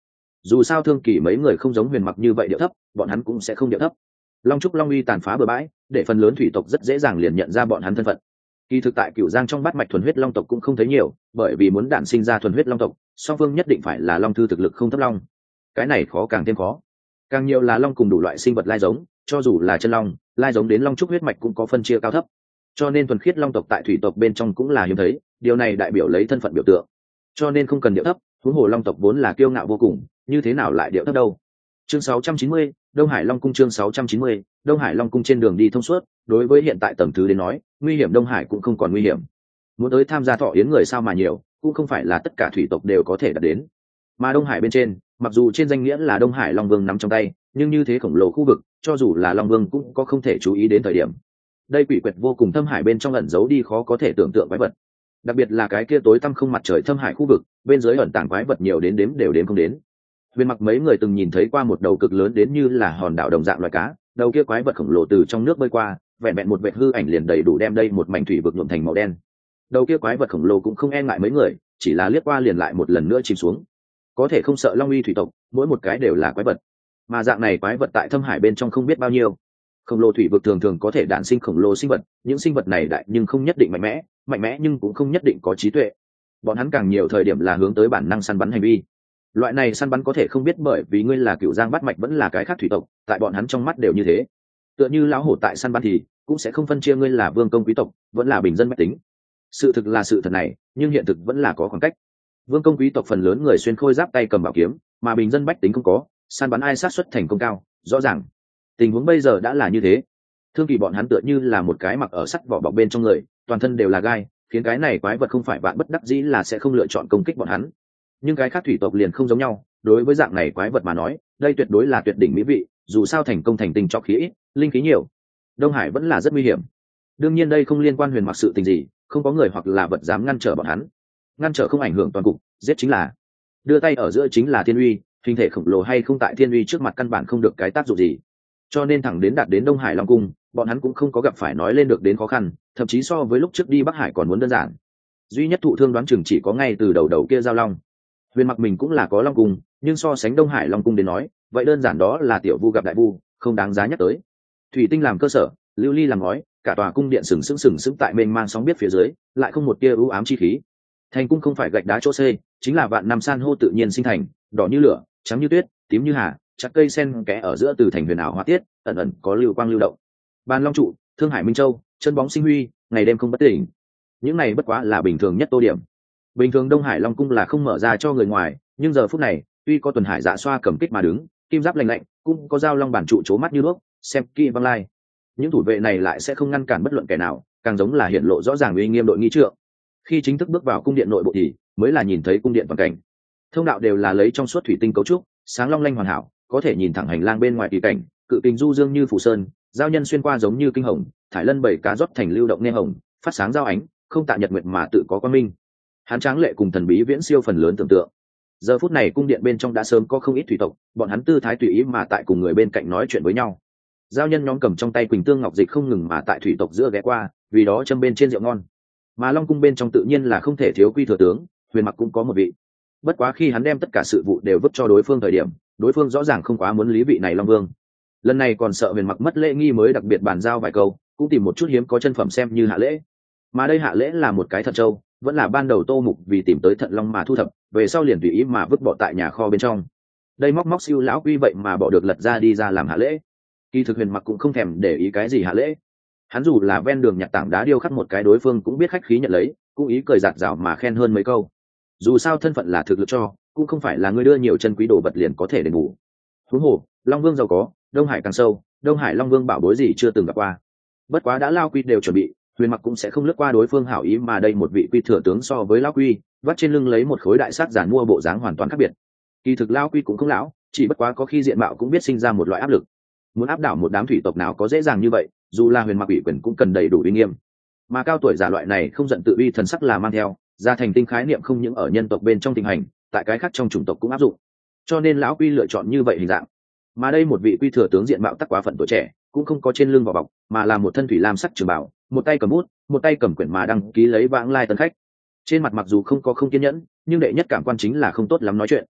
dù sao thương kỳ mấy người không giống Huyền Mặc như vậy điệu thấp, bọn hắn cũng sẽ không điệu thấp. Long trúc long uy tàn phá bừa bãi, để phần lớn thủy tộc rất dễ dàng liền nhận ra bọn hắn thân phận. Kỳ thực tại Cửu Giang trong bát mạch thuần huyết long tộc cũng không thấy nhiều, bởi vì muốn đản sinh ra thuần huyết long tộc, song phương nhất định phải là long thư thực lực không thấp long. Cái này khó càng thêm khó. Càng nhiều là long cùng đủ loại sinh vật lai giống, cho dù là chân long, lai giống đến long trúc huyết mạch cũng có phân chia cao thấp. Cho nên thuần khiết long tộc tại thủy tộc bên trong cũng là hiếm thấy, điều này đại biểu lấy thân phận biểu tượng. Cho nên không cần điệu thấp, huống hồ long tộc vốn là kiêu ngạo vô cùng, như thế nào lại điệu thấp đâu. Chương sáu trăm chín mươi, Đông Hải Long cung. Chương sáu trăm chín mươi, Đông Hải Long cung. Trên đường đi thông suốt, đối với hiện tại tầng thứ đến nói, nguy hiểm Đông Hải cũng không còn nguy hiểm. Muốn tới tham gia thọ yến người sao mà nhiều, cũng không phải là tất cả thủy tộc đều có thể đạt đến. Mà Đông Hải bên trên, mặc dù trên danh nghĩa là Đông Hải Long Vương nắm trong tay, nhưng như thế khổng lồ khu vực, cho dù là Long Vương cũng có không thể chú ý đến thời điểm. Đây quỷ quyệt vô cùng thâm hải bên trong ẩn giấu đi khó có thể tưởng tượng quái vật. Đặc biệt là cái kia tối tăm không mặt trời thâm hải khu vực, bên dưới ẩn tàng quái vật nhiều đến đếm đều đếm không đến. Huyền Mặc mấy người từng nhìn thấy qua một đầu cực lớn đến như là hòn đảo đồng dạng loài cá, đầu kia quái vật khổng lồ từ trong nước bơi qua, vẹn vẹn một vệt hư ảnh liền đầy đủ đem đây một mảnh thủy vực nhuộm thành màu đen. Đầu kia quái vật khổng lồ cũng không e ngại mấy người, chỉ là liếc qua liền lại một lần nữa chìm xuống. Có thể không sợ long uy thủy tộc, mỗi một cái đều là quái vật. Mà dạng này quái vật tại thâm hải bên trong không biết bao nhiêu. Khổng lồ thủy vực thường thường có thể đản sinh khổng lồ sinh vật, những sinh vật này đại nhưng không nhất định mạnh mẽ, mạnh mẽ nhưng cũng không nhất định có trí tuệ. Bọn hắn càng nhiều thời điểm là hướng tới bản năng săn bắn hành vi. Loại này săn bắn có thể không biết bởi vì ngươi là Cửu Giang bát mạch vẫn là cái khác thủy tộc, tại bọn hắn trong mắt đều như thế. Tựa như lão hổ tại săn bắn thì cũng sẽ không phân chia ngươi là vương công quý tộc, vẫn là bình dân bách tính. Sự thực là sự thật này, nhưng hiện thực vẫn là có khoảng cách. Vương công quý tộc phần lớn người xuyên khôi giáp tay cầm bảo kiếm, mà bình dân bách tính không có, săn bắn ai sát xuất thành công cao, rõ ràng. Tình huống bây giờ đã là như thế. Thương kỳ bọn hắn tựa như là một cái mặc ở sắt vỏ bọc bên trong người, toàn thân đều là gai, khiến cái này quái vật không phải vạn bất đắc dĩ là sẽ không lựa chọn công kích bọn hắn. Nhưng cái khác thủy tộc liền không giống nhau, đối với dạng này quái vật mà nói, đây tuyệt đối là tuyệt đỉnh mỹ vị, dù sao thành công thành tinh trọc khí ít, linh khí nhiều. Đông Hải vẫn là rất nguy hiểm. Đương nhiên đây không liên quan Huyền Mặc sự tình gì, không có người hoặc là vật dám ngăn trở bọn hắn. Ngăn trở không ảnh hưởng toàn cục, giết chính là. Đưa tay ở giữa chính là thiên uy, hình thể khổng lồ hay không tại thiên uy trước mặt căn bản không được cái tác dụng gì. Cho nên thẳng đến đạt đến Đông Hải Long cung, bọn hắn cũng không có gặp phải nói lên được đến khó khăn, thậm chí so với lúc trước đi Bắc Hải còn muốn đơn giản. Duy nhất thụ thương đoán chừng chỉ có ngay từ đầu đầu kia giao long. Huyền Mặc mình cũng là có long cung, nhưng so sánh Đông Hải Long cung đến nói, vậy đơn giản đó là tiểu vu gặp đại vu, không đáng giá nhắc tới. Thủy tinh làm cơ sở, lưu ly làm ngói, cả tòa cung điện sừng sững sừng sững tại mênh mang sóng biết phía dưới, lại không một tia u ám chi khí. Thành cung không phải gạch đá chỗ xây, chính là vạn năm san hô tự nhiên sinh thành, đỏ như lửa, trắng như tuyết, tím như hà, chặt cây sen kẽ ở giữa từ thành huyền ảo hóa tiết, ẩn ẩn có lưu quang lưu động. Ban Long trụ, Thương Hải Minh Châu, chân bóng sinh huy, ngày đêm không bất tỉnh. Những này bất quá là bình thường nhất tô điểm. Bình thường Đông Hải Long cung là không mở ra cho người ngoài, nhưng giờ phút này, tuy có tuần hải dạ xoa cầm kích mà đứng, kim giáp lạnh lạnh, cũng có giao long bản trụ chố mắt như đuốc, xem kỹ băng lai. Những thủ vệ này lại sẽ không ngăn cản bất luận kẻ nào, càng giống là hiện lộ rõ ràng uy nghiêm đội nghi trượng. Khi chính thức bước vào cung điện nội bộ thì mới là nhìn thấy cung điện toàn cảnh. Thông đạo đều là lấy trong suốt thủy tinh cấu trúc, sáng long lanh hoàn hảo, có thể nhìn thẳng hành lang bên ngoài kỳ cảnh, cự kính du dương như phủ sơn, giao nhân xuyên qua giống như kinh hồng, thải lân bảy cá rót thành lưu động nghe hồng, phát sáng giao ánh, không tạ nhật nguyệt mà tự có quan minh. Hán tráng lệ cùng thần bí viễn siêu phần lớn tưởng tượng. Giờ phút này cung điện bên trong đã sớm có không ít thủy tộc, bọn hắn tư thái tùy ý mà tại cùng người bên cạnh nói chuyện với nhau. Giao nhân nhóm cầm trong tay quỳnh tương ngọc dịch không ngừng mà tại thủy tộc giữa ghé qua, vì đó châm bên trên rượu ngon. Mà Long cung bên trong tự nhiên là không thể thiếu Quy thừa tướng, Huyền Mặc cũng có một vị. Bất quá khi hắn đem tất cả sự vụ đều vứt cho đối phương thời điểm, đối phương rõ ràng không quá muốn lý vị này Long Vương. Lần này còn sợ Huyền Mặc mất lễ nghi mới đặc biệt bàn giao vài câu, cũng tìm một chút hiếm có chân phẩm xem như hạ lễ. Mà đây hạ lễ là một cái thận châu, vẫn là ban đầu Tô Mục vì tìm tới thận long mà thu thập, về sau liền tùy ý mà vứt bỏ tại nhà kho bên trong. Đây móc móc siêu lão Quy vậy mà bỏ được lật ra đi ra làm hạ lễ. Kỳ thực Huyền Mặc cũng không thèm để ý cái gì hạ lễ. Hắn dù là ven đường nhặt tảng đá điêu khắc một cái đối phương cũng biết khách khí nhận lấy, cũng ý cười giạt rào mà khen hơn mấy câu. Dù sao thân phận là thực lực cho, cũng không phải là người đưa nhiều chân quý đồ vật liền có thể đền bù. Huống hồ, Long Vương giàu có, Đông Hải càng sâu, Đông Hải Long Vương bảo bối gì chưa từng gặp qua. Bất quá đã lao Quy đều chuẩn bị, Huyền Mặc cũng sẽ không lướt qua đối phương hảo ý, mà đây một vị Quy thừa tướng so với lao Quy, vắt trên lưng lấy một khối đại sát giản mua bộ dáng hoàn toàn khác biệt. Kỳ thực lao Quy cũng không lão, chỉ bất quá có khi diện mạo cũng biết sinh ra một loại áp lực. Muốn áp đảo một đám thủy tộc nào có dễ dàng như vậy, dù là Huyền Mặc ủy quyền cũng cần đầy đủ uy nghiêm. Mà cao tuổi giả loại này không giận tự uy thần sắc là mang theo, ra thành tinh khái niệm không những ở nhân tộc bên trong tình hành, tại cái khác trong chủng tộc cũng áp dụng. Cho nên lão Quy lựa chọn như vậy hình dạng. Mà đây một vị Quy thừa tướng diện mạo tắc quá phận tuổi trẻ, cũng không có trên lưng vỏ bọc, mà là một thân thủy lam sắc trường bảo, một tay cầm bút, một tay cầm quyển mà đăng ký lấy vãng lai tân khách. Trên mặt mặc dù không có không kiên nhẫn, nhưng đệ nhất cảm quan chính là không tốt lắm nói chuyện.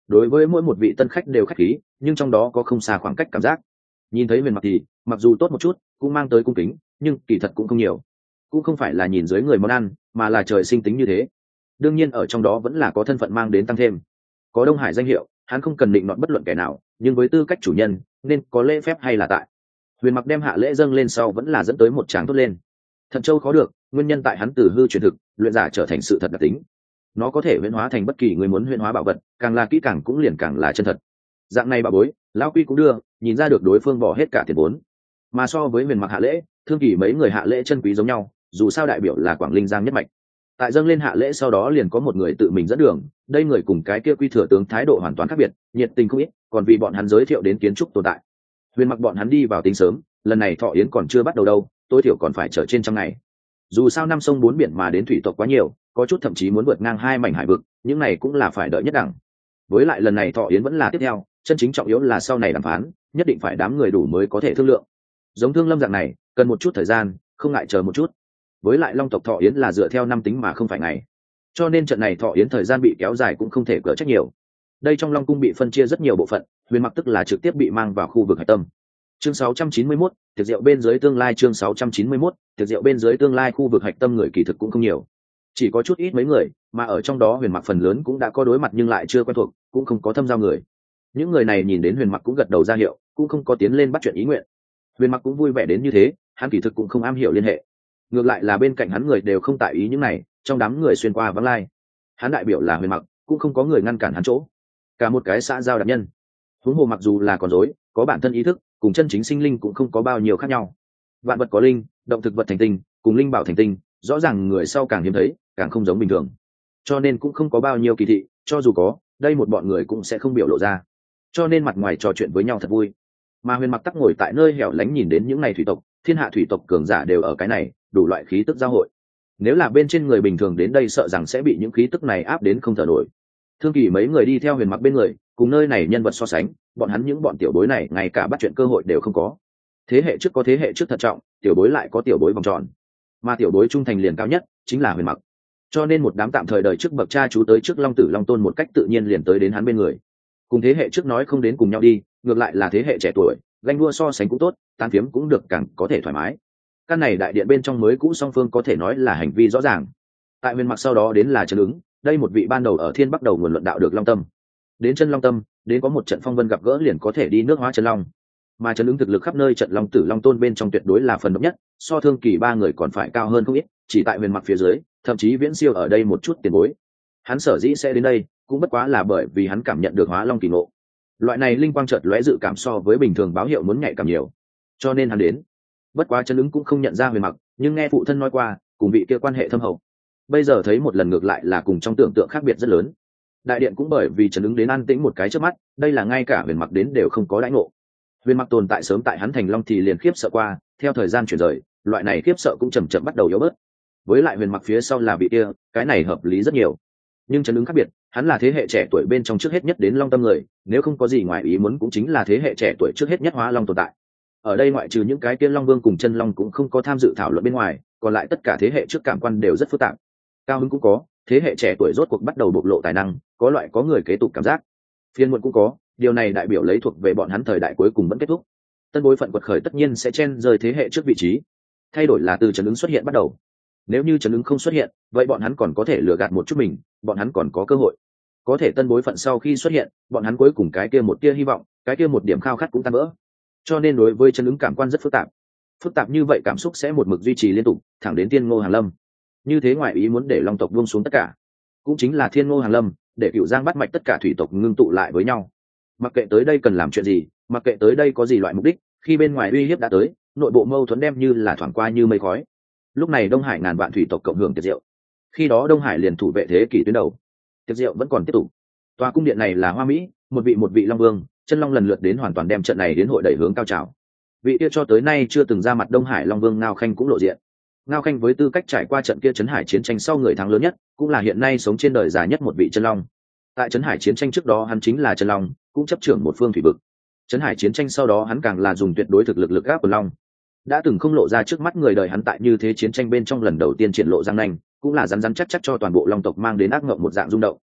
đối với mỗi một vị tân khách đều khách khí, nhưng trong đó có không xa khoảng cách cảm giác. Nhìn thấy Huyền Mặc thì mặc dù tốt một chút, cũng mang tới cung kính, nhưng kỳ thật cũng không nhiều. Cũng không phải là nhìn dưới người món ăn, mà là trời sinh tính như thế. Đương nhiên ở trong đó vẫn là có thân phận mang đến tăng thêm. Có Đông Hải danh hiệu, hắn không cần định nọt bất luận kẻ nào, nhưng với tư cách chủ nhân, nên có lễ phép hay là tại. Huyền Mặc đem hạ lễ dâng lên sau vẫn là dẫn tới một tràng tốt lên. Thận châu khó được, nguyên nhân tại hắn từ hư truyền thực, luyện giả trở thành sự thật đặc tính. Nó có thể huyễn hóa thành bất kỳ người muốn huyễn hóa bảo vật, càng là kỹ càng cũng liền càng là chân thật. Dạng này bà bối, lão quy cũng đưa, nhìn ra được đối phương bỏ hết cả tiền vốn. Mà so với Huyền Mặc hạ lễ, Thương Kỳ mấy người hạ lễ chân quý giống nhau, dù sao đại biểu là Quảng Linh Giang nhất mạch. Tại dâng lên hạ lễ sau đó liền có một người tự mình dẫn đường, đây người cùng cái kia quy thừa tướng thái độ hoàn toàn khác biệt, nhiệt tình không ít, còn vì bọn hắn giới thiệu đến kiến trúc tồn tại. Huyền Mặc bọn hắn đi vào tính sớm, lần này thọ yến còn chưa bắt đầu đâu, tối thiểu còn phải chờ trên trăm ngày. Dù sao năm sông bốn biển mà đến thủy tộc quá nhiều, có chút thậm chí muốn vượt ngang hai mảnh hải vực, những này cũng là phải đợi nhất đẳng. Với lại lần này thọ yến vẫn là tiếp theo, chân chính trọng yếu là sau này đàm phán, nhất định phải đám người đủ mới có thể thương lượng. Giống Thương Lâm dạng này, cần một chút thời gian, không ngại chờ một chút. Với lại Long tộc thọ yến là dựa theo năm tính mà không phải ngày, cho nên trận này thọ yến thời gian bị kéo dài cũng không thể cỡ trách nhiều. Đây trong Long cung bị phân chia rất nhiều bộ phận, Huyền Mặc tức là trực tiếp bị mang vào khu vực hải tâm. Chương sáu trăm chín mươi mốt, tiệc rượu bên dưới tương lai. Chương sáu trăm chín mươi mốt, tiệc rượu bên dưới tương lai. Khu vực hạch tâm người kỳ thực cũng không nhiều, chỉ có chút ít mấy người, mà ở trong đó Huyền Mặc phần lớn cũng đã có đối mặt nhưng lại chưa quen thuộc, cũng không có thâm giao người. Những người này nhìn đến Huyền Mặc cũng gật đầu ra hiệu, cũng không có tiến lên bắt chuyện ý nguyện. Huyền Mặc cũng vui vẻ đến như thế, hắn kỳ thực cũng không am hiểu liên hệ, ngược lại là bên cạnh hắn người đều không tại ý những này, trong đám người xuyên qua vắng lai, hắn đại biểu là Huyền Mặc, cũng không có người ngăn cản hắn chỗ. Cả một cái xã giao đặc nhân, huống hồ mặc dù là con rối, có bản thân ý thức, cùng chân chính sinh linh cũng không có bao nhiêu khác nhau. Vạn vật có linh, động thực vật thành tinh, cùng linh bảo thành tinh, rõ ràng người sau càng hiếm thấy, càng không giống bình thường, cho nên cũng không có bao nhiêu kỳ thị, cho dù có, đây một bọn người cũng sẽ không biểu lộ ra, cho nên mặt ngoài trò chuyện với nhau thật vui. Mà Huyền Mặc tắc ngồi tại nơi hẻo lánh nhìn đến những ngày thủy tộc, thiên hạ thủy tộc cường giả đều ở cái này, đủ loại khí tức giao hội. Nếu là bên trên người bình thường đến đây sợ rằng sẽ bị những khí tức này áp đến không thở nổi. Thương Kỳ mấy người đi theo Huyền Mặc bên người, cùng nơi này nhân vật so sánh, bọn hắn những bọn tiểu bối này ngay cả bắt chuyện cơ hội đều không có. Thế hệ trước có thế hệ trước thận trọng, tiểu bối lại có tiểu bối vòng tròn, mà tiểu bối trung thành liền cao nhất chính là Huyền Mặc. Cho nên một đám tạm thời đời trước bậc cha chú tới trước Long Tử Long Tôn một cách tự nhiên liền tới đến hắn bên người. Cùng thế hệ trước nói không đến cùng nhau đi, ngược lại là thế hệ trẻ tuổi, ganh đua so sánh cũng tốt, tán phiếm cũng được, càng có thể thoải mái. Căn này đại điện bên trong mới cũ song phương có thể nói là hành vi rõ ràng. Tại Huyền Mặc sau đó đến là Trấn Ứng, đây một vị ban đầu ở Thiên Bắc đầu nguồn luận đạo được Long Tâm. Đến chân Long Tâm, đến có một trận phong vân gặp gỡ liền có thể đi nước hóa chân long. Mà Trấn Ứng thực lực khắp nơi trận Long Tử Long Tôn bên trong tuyệt đối là phần độc nhất, so Thương Kỳ ba người còn phải cao hơn không ít, chỉ tại Huyền Mặc phía dưới, thậm chí viễn siêu ở đây một chút tiền bối. Hắn sở dĩ sẽ đến đây, cũng bất quá là bởi vì hắn cảm nhận được hóa long kỳ ngộ. Loại này linh quang chợt lóe dự cảm so với bình thường báo hiệu muốn nhạy cảm nhiều, cho nên hắn đến. Bất quá Trấn Ứng cũng không nhận ra Huyền Mặc, nhưng nghe phụ thân nói qua, cùng vị kia quan hệ thâm hậu. Bây giờ thấy một lần ngược lại là cùng trong tưởng tượng khác biệt rất lớn. Đại điện cũng bởi vì Trấn Ứng đến an tĩnh một cái trước mắt, đây là ngay cả Huyền Mặc đến đều không có đãi ngộ. Huyền Mặc tồn tại sớm tại hắn thành long thì liền khiếp sợ qua, theo thời gian chuyển rời, loại này khiếp sợ cũng chậm chậm bắt đầu yếu bớt. Với lại Huyền Mặc phía sau là vị kia, cái này hợp lý rất nhiều. Nhưng Trấn Ứng khác biệt, hắn là thế hệ trẻ tuổi bên trong trước hết nhất đến Long Tâm người, nếu không có gì ngoài ý muốn cũng chính là thế hệ trẻ tuổi trước hết nhất hóa long tồn tại. Ở đây ngoại trừ những cái kia Long Vương cùng chân long cũng không có tham dự thảo luận bên ngoài, còn lại tất cả thế hệ trước cảm quan đều rất phức tạp. Cao hứng cũng có, thế hệ trẻ tuổi rốt cuộc bắt đầu bộc lộ tài năng, có loại có người kế tục cảm giác. Phiên muộn cũng có, điều này đại biểu lấy thuộc về bọn hắn thời đại cuối cùng vẫn kết thúc. Tân bối phận quật khởi tất nhiên sẽ chen rời thế hệ trước vị trí. Thay đổi là từ Trấn Ứng xuất hiện bắt đầu. Nếu như Trấn Ứng không xuất hiện, vậy bọn hắn còn có thể lừa gạt một chút mình, bọn hắn còn có cơ hội. Có thể tân bối phận sau khi xuất hiện, bọn hắn cuối cùng cái kia một tia hy vọng, cái kia một điểm khao khát cũng tan vỡ. Cho nên đối với Trấn Ứng cảm quan rất phức tạp. Phức tạp như vậy cảm xúc sẽ một mực duy trì liên tục, thẳng đến Tiên Ngô Hàn Lâm. Như thế ngoại ý muốn để Long tộc buông xuống tất cả, cũng chính là Thiên Ngô Hàn Lâm, để Cửu Giang bắt mạch tất cả thủy tộc ngưng tụ lại với nhau. Mặc kệ tới đây cần làm chuyện gì, mặc kệ tới đây có gì loại mục đích, khi bên ngoài uy hiếp đã tới, nội bộ mâu thuẫn đem như là thoảng qua như mây khói. Lúc này Đông Hải ngàn vạn thủy tộc cộng hưởng tiệc rượu. Khi đó Đông Hải liền thủ vệ thế kỷ tuyến đầu. Tiệc rượu vẫn còn tiếp tục. Tòa cung điện này là Hoa Mỹ, một vị một vị Long Vương, chân long lần lượt đến hoàn toàn đem trận này đến hội đẩy hướng cao trào. Vị kia cho tới nay chưa từng ra mặt Đông Hải Long Vương Ngao Khanh cũng lộ diện. Ngao Khanh với tư cách trải qua trận kia Trấn Hải chiến tranh sau người thắng lớn nhất, cũng là hiện nay sống trên đời dài nhất một vị chân long. Tại Trấn Hải chiến tranh trước đó hắn chính là chân long, cũng chấp trưởng một phương thủy vực. Trấn Hải chiến tranh sau đó hắn càng là dùng tuyệt đối thực lực lực gáp quần long. Đã từng không lộ ra trước mắt người đời hắn tại như thế chiến tranh bên trong lần đầu tiên triển lộ răng nanh, cũng là rắn rắn chắc chắc cho toàn bộ long tộc mang đến ác ngộng một dạng rung động.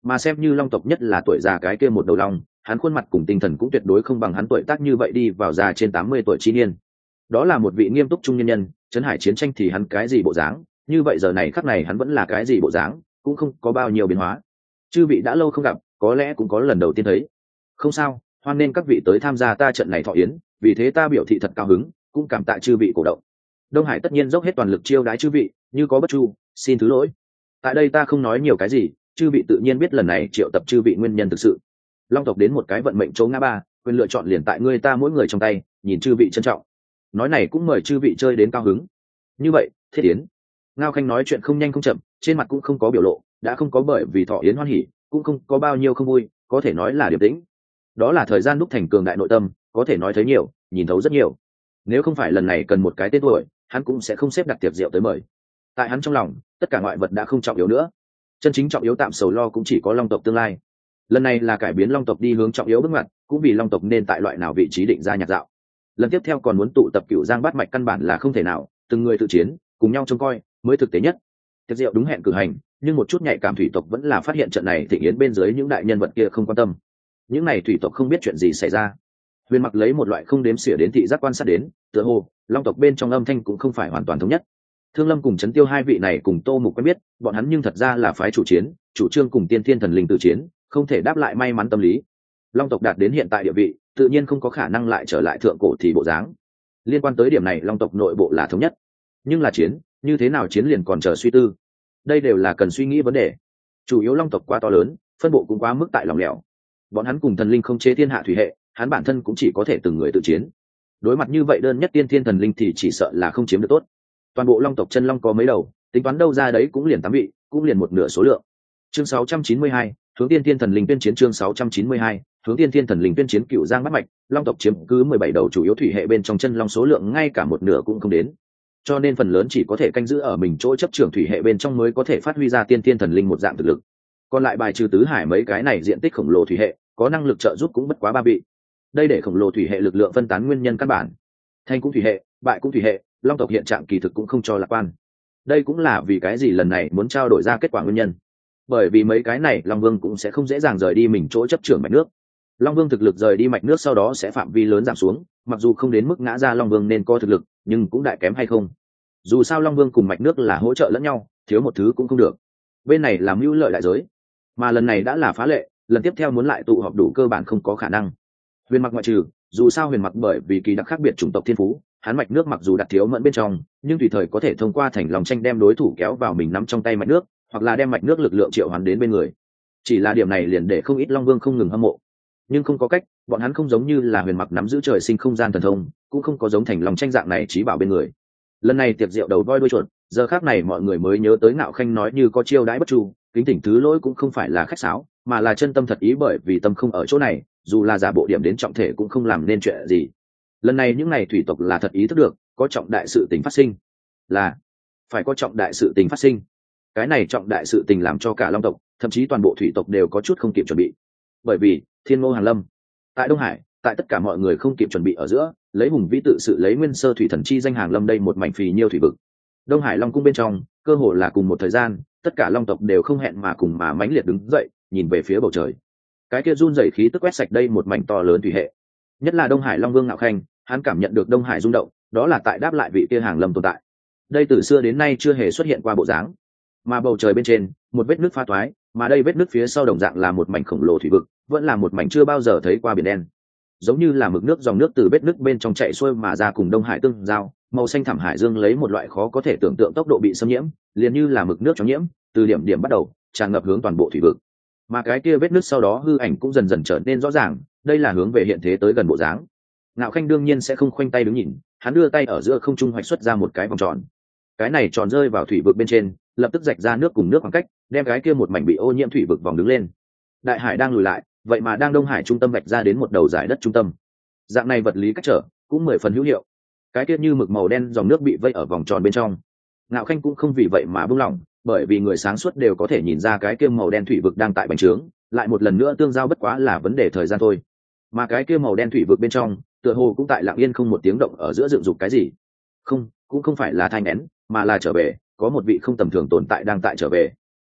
mà xem như long tộc nhất là tuổi già cái kia một đầu long, hắn khuôn mặt cùng tinh thần cũng tuyệt đối không bằng hắn tuổi tác như vậy đi vào già trên tám mươi tuổi chi niên. Đó là một vị nghiêm túc trung nhân nhân, trấn hải chiến tranh thì hắn cái gì bộ dáng, như vậy giờ này khắc này hắn vẫn là cái gì bộ dáng, cũng không có bao nhiêu biến hóa. Chư vị đã lâu không gặp, có lẽ cũng có lần đầu tiên thấy. Không sao, hoan nên các vị tới tham gia ta trận này thọ yến, vì thế ta biểu thị thật cao hứng, cũng cảm tạ chư vị cổ động. Đông Hải tất nhiên dốc hết toàn lực chiêu đái chư vị, như có bất chu, xin thứ lỗi. Tại đây ta không nói nhiều cái gì, chư vị tự nhiên biết lần này triệu tập chư vị nguyên nhân thực sự. Long tộc đến một cái vận mệnh chỗ ngã ba, quyền lựa chọn liền tại ngươi ta mỗi người trong tay, nhìn chư vị trân trọng. Nói này cũng mời chư vị chơi đến cao hứng. Như vậy, thiết yến. Ngao Khanh nói chuyện không nhanh không chậm, trên mặt cũng không có biểu lộ, đã không có bởi vì thọ yến hoan hỉ, cũng không có bao nhiêu không vui, có thể nói là điềm tĩnh. Đó là thời gian đúc thành cường đại nội tâm, có thể nói thấy nhiều, nhìn thấu rất nhiều. Nếu không phải lần này cần một cái tên tuổi, hắn cũng sẽ không xếp đặt tiệc rượu tới mời. Tại hắn trong lòng, tất cả ngoại vật đã không trọng yếu nữa, chân chính trọng yếu tạm sầu lo cũng chỉ có long tộc tương lai. Lần này là cải biến long tộc đi hướng trọng yếu bước ngoặt, cũng vì long tộc nên tại loại nào vị trí định ra nhạc dạo. Lần tiếp theo còn muốn tụ tập cửu giang bát mạch căn bản là không thể nào, từng người tự chiến, cùng nhau trông coi mới thực tế nhất. Tiệc rượu đúng hẹn cử hành, nhưng một chút nhạy cảm thủy tộc vẫn là phát hiện trận này thịnh yến bên dưới những đại nhân vật kia không quan tâm. Những này thủy tộc không biết chuyện gì xảy ra. Huyền Mặc lấy một loại không đếm xỉa đến thị giác quan sát đến, tựa hồ long tộc bên trong âm thanh cũng không phải hoàn toàn thống nhất. Thương Lâm cùng Trấn Tiêu hai vị này cùng Tô Mục quen biết, bọn hắn nhưng thật ra là phái chủ chiến, chủ trương cùng Tiên Thiên Thần Linh tự chiến, không thể đáp lại may mắn tâm lý. Long tộc đạt đến hiện tại địa vị, tự nhiên không có khả năng lại trở lại thượng cổ thì bộ dáng. Liên quan tới điểm này, long tộc nội bộ là thống nhất, nhưng là chiến, như thế nào chiến liền còn chờ suy tư. Đây đều là cần suy nghĩ vấn đề. Chủ yếu long tộc quá to lớn, phân bộ cũng quá mức tại lòng lẻo. Bọn hắn cùng thần linh không chế thiên hạ thủy hệ, hắn bản thân cũng chỉ có thể từng người tự chiến. Đối mặt như vậy đơn nhất tiên thiên thần linh thì chỉ sợ là không chiếm được tốt. Toàn bộ long tộc chân long có mấy đầu, tính toán đâu ra đấy cũng liền tám vị, cũng liền một nửa số lượng. Chương sáu trăm chín mươi hai, hướng tiên thiên thần linh tuyên chiến. Chương sáu trăm chín mươi hai, hướng tiên thiên thần linh tuyên chiến. Cựu giang bát mạch, long tộc chiếm cứ mười bảy đầu chủ yếu thủy hệ bên trong chân long số lượng ngay cả một nửa cũng không đến, cho nên phần lớn chỉ có thể canh giữ ở mình chỗ chấp trưởng thủy hệ bên trong mới có thể phát huy ra tiên thiên thần linh một dạng thực lực. Còn lại bài trừ tứ hải mấy cái này diện tích khổng lồ thủy hệ, có năng lực trợ giúp cũng bất quá ba vị. Đây để khổng lồ thủy hệ lực lượng phân tán nguyên nhân căn bản. Thành cũng thủy hệ, bại cũng thủy hệ, long tộc hiện trạng kỳ thực cũng không cho lạc quan. Đây cũng là vì cái gì lần này muốn trao đổi ra kết quả nguyên nhân. Bởi vì mấy cái này long vương cũng sẽ không dễ dàng rời đi mình chỗ chấp trưởng mạch nước. Long vương thực lực rời đi mạch nước sau đó sẽ phạm vi lớn giảm xuống, mặc dù không đến mức ngã ra long vương nên có thực lực, nhưng cũng đại kém hay không. Dù sao long vương cùng mạch nước là hỗ trợ lẫn nhau, thiếu một thứ cũng không được. Bên này làm mưu lợi đại giới, mà lần này đã là phá lệ, lần tiếp theo muốn lại tụ họp đủ cơ bản không có khả năng. Huyền Mặc ngoại trừ, dù sao Huyền Mặc bởi vì kỳ đặc khác biệt chủng tộc thiên phú, hắn mạch nước mặc dù đặt thiếu mẫn bên trong, nhưng tùy thời có thể thông qua thành lòng tranh đem đối thủ kéo vào mình nắm trong tay mạch nước, hoặc là đem mạch nước lực lượng triệu hoán đến bên người. Chỉ là điểm này liền để không ít long vương không ngừng hâm mộ. Nhưng không có cách, bọn hắn không giống như là Huyền Mặc nắm giữ trời sinh không gian thần thông, cũng không có giống thành lòng tranh dạng này trí bảo bên người. Lần này tiệc rượu đầu voi đuôi chuột, giờ khác này mọi người mới nhớ tới Ngạo Khanh nói như có chiêu đãi bất chu, kính thỉnh thứ lỗi cũng không phải là khách sáo, mà là chân tâm thật ý, bởi vì tâm không ở chỗ này, dù là giả bộ điểm đến trọng thể cũng không làm nên chuyện gì. Lần này những này thủy tộc là thật ý thức được có trọng đại sự tình phát sinh, là phải có trọng đại sự tình phát sinh. Cái này trọng đại sự tình làm cho cả long tộc, thậm chí toàn bộ thủy tộc đều có chút không kịp chuẩn bị. Bởi vì thiên ngô hàng lâm tại Đông Hải, tại tất cả mọi người không kịp chuẩn bị ở giữa, lấy hùng vĩ tự sự lấy nguyên sơ thủy thần chi danh hàng lâm đây một mảnh phì nhiêu thủy vực. Đông Hải long cung bên trong, cơ hồ là cùng một thời gian, tất cả long tộc đều không hẹn mà cùng mà mãnh liệt đứng dậy, nhìn về phía bầu trời. Cái kia run rẩy khí tức quét sạch đây một mảnh to lớn thủy hệ. Nhất là Đông Hải long vương Ngạo Khanh, hắn cảm nhận được Đông Hải rung động, đó là tại đáp lại vị kia hàng lâm tồn tại. Đây từ xưa đến nay chưa hề xuất hiện qua bộ dáng. Mà bầu trời bên trên, một vết nước pha toái, mà đây vết nước phía sau đồng dạng là một mảnh khổng lồ thủy vực, vẫn là một mảnh chưa bao giờ thấy qua biển đen. Giống như là mực nước dòng nước từ vết nước bên trong chảy xuôi mà ra cùng Đông Hải tương giao, màu xanh thẳm hải dương lấy một loại khó có thể tưởng tượng tốc độ bị xâm nhiễm, liền như là mực nước trong nhiễm, từ điểm điểm bắt đầu tràn ngập hướng toàn bộ thủy vực. Mà cái kia vết nước sau đó hư ảnh cũng dần dần trở nên rõ ràng, đây là hướng về hiện thế tới gần bộ dáng. Ngạo Khanh đương nhiên sẽ không khoanh tay đứng nhìn, hắn đưa tay ở giữa không trung hoạch xuất ra một cái vòng tròn. Cái này tròn rơi vào thủy vực bên trên, lập tức rạch ra nước cùng nước khoảng cách, đem cái kia một mảnh bị ô nhiễm thủy vực vòng đứng lên. Đại hải đang lùi lại, vậy mà đang Đông Hải trung tâm vạch ra đến một đầu giải đất trung tâm. Dạng này vật lý cách trở cũng mười phần hữu hiệu. Cái kia như mực màu đen dòng nước bị vây ở vòng tròn bên trong. Ngạo Khanh cũng không vì vậy mà buông lỏng, bởi vì người sáng suốt đều có thể nhìn ra cái kia màu đen thủy vực đang tại bành trướng, lại một lần nữa tương giao bất quá là vấn đề thời gian thôi. Mà cái kia màu đen thủy vực bên trong, tựa hồ cũng tại lặng yên không một tiếng động ở giữa dựng dục cái gì. Không, cũng không phải là thai nghén, mà là trở về, có một vị không tầm thường tồn tại đang tại trở về.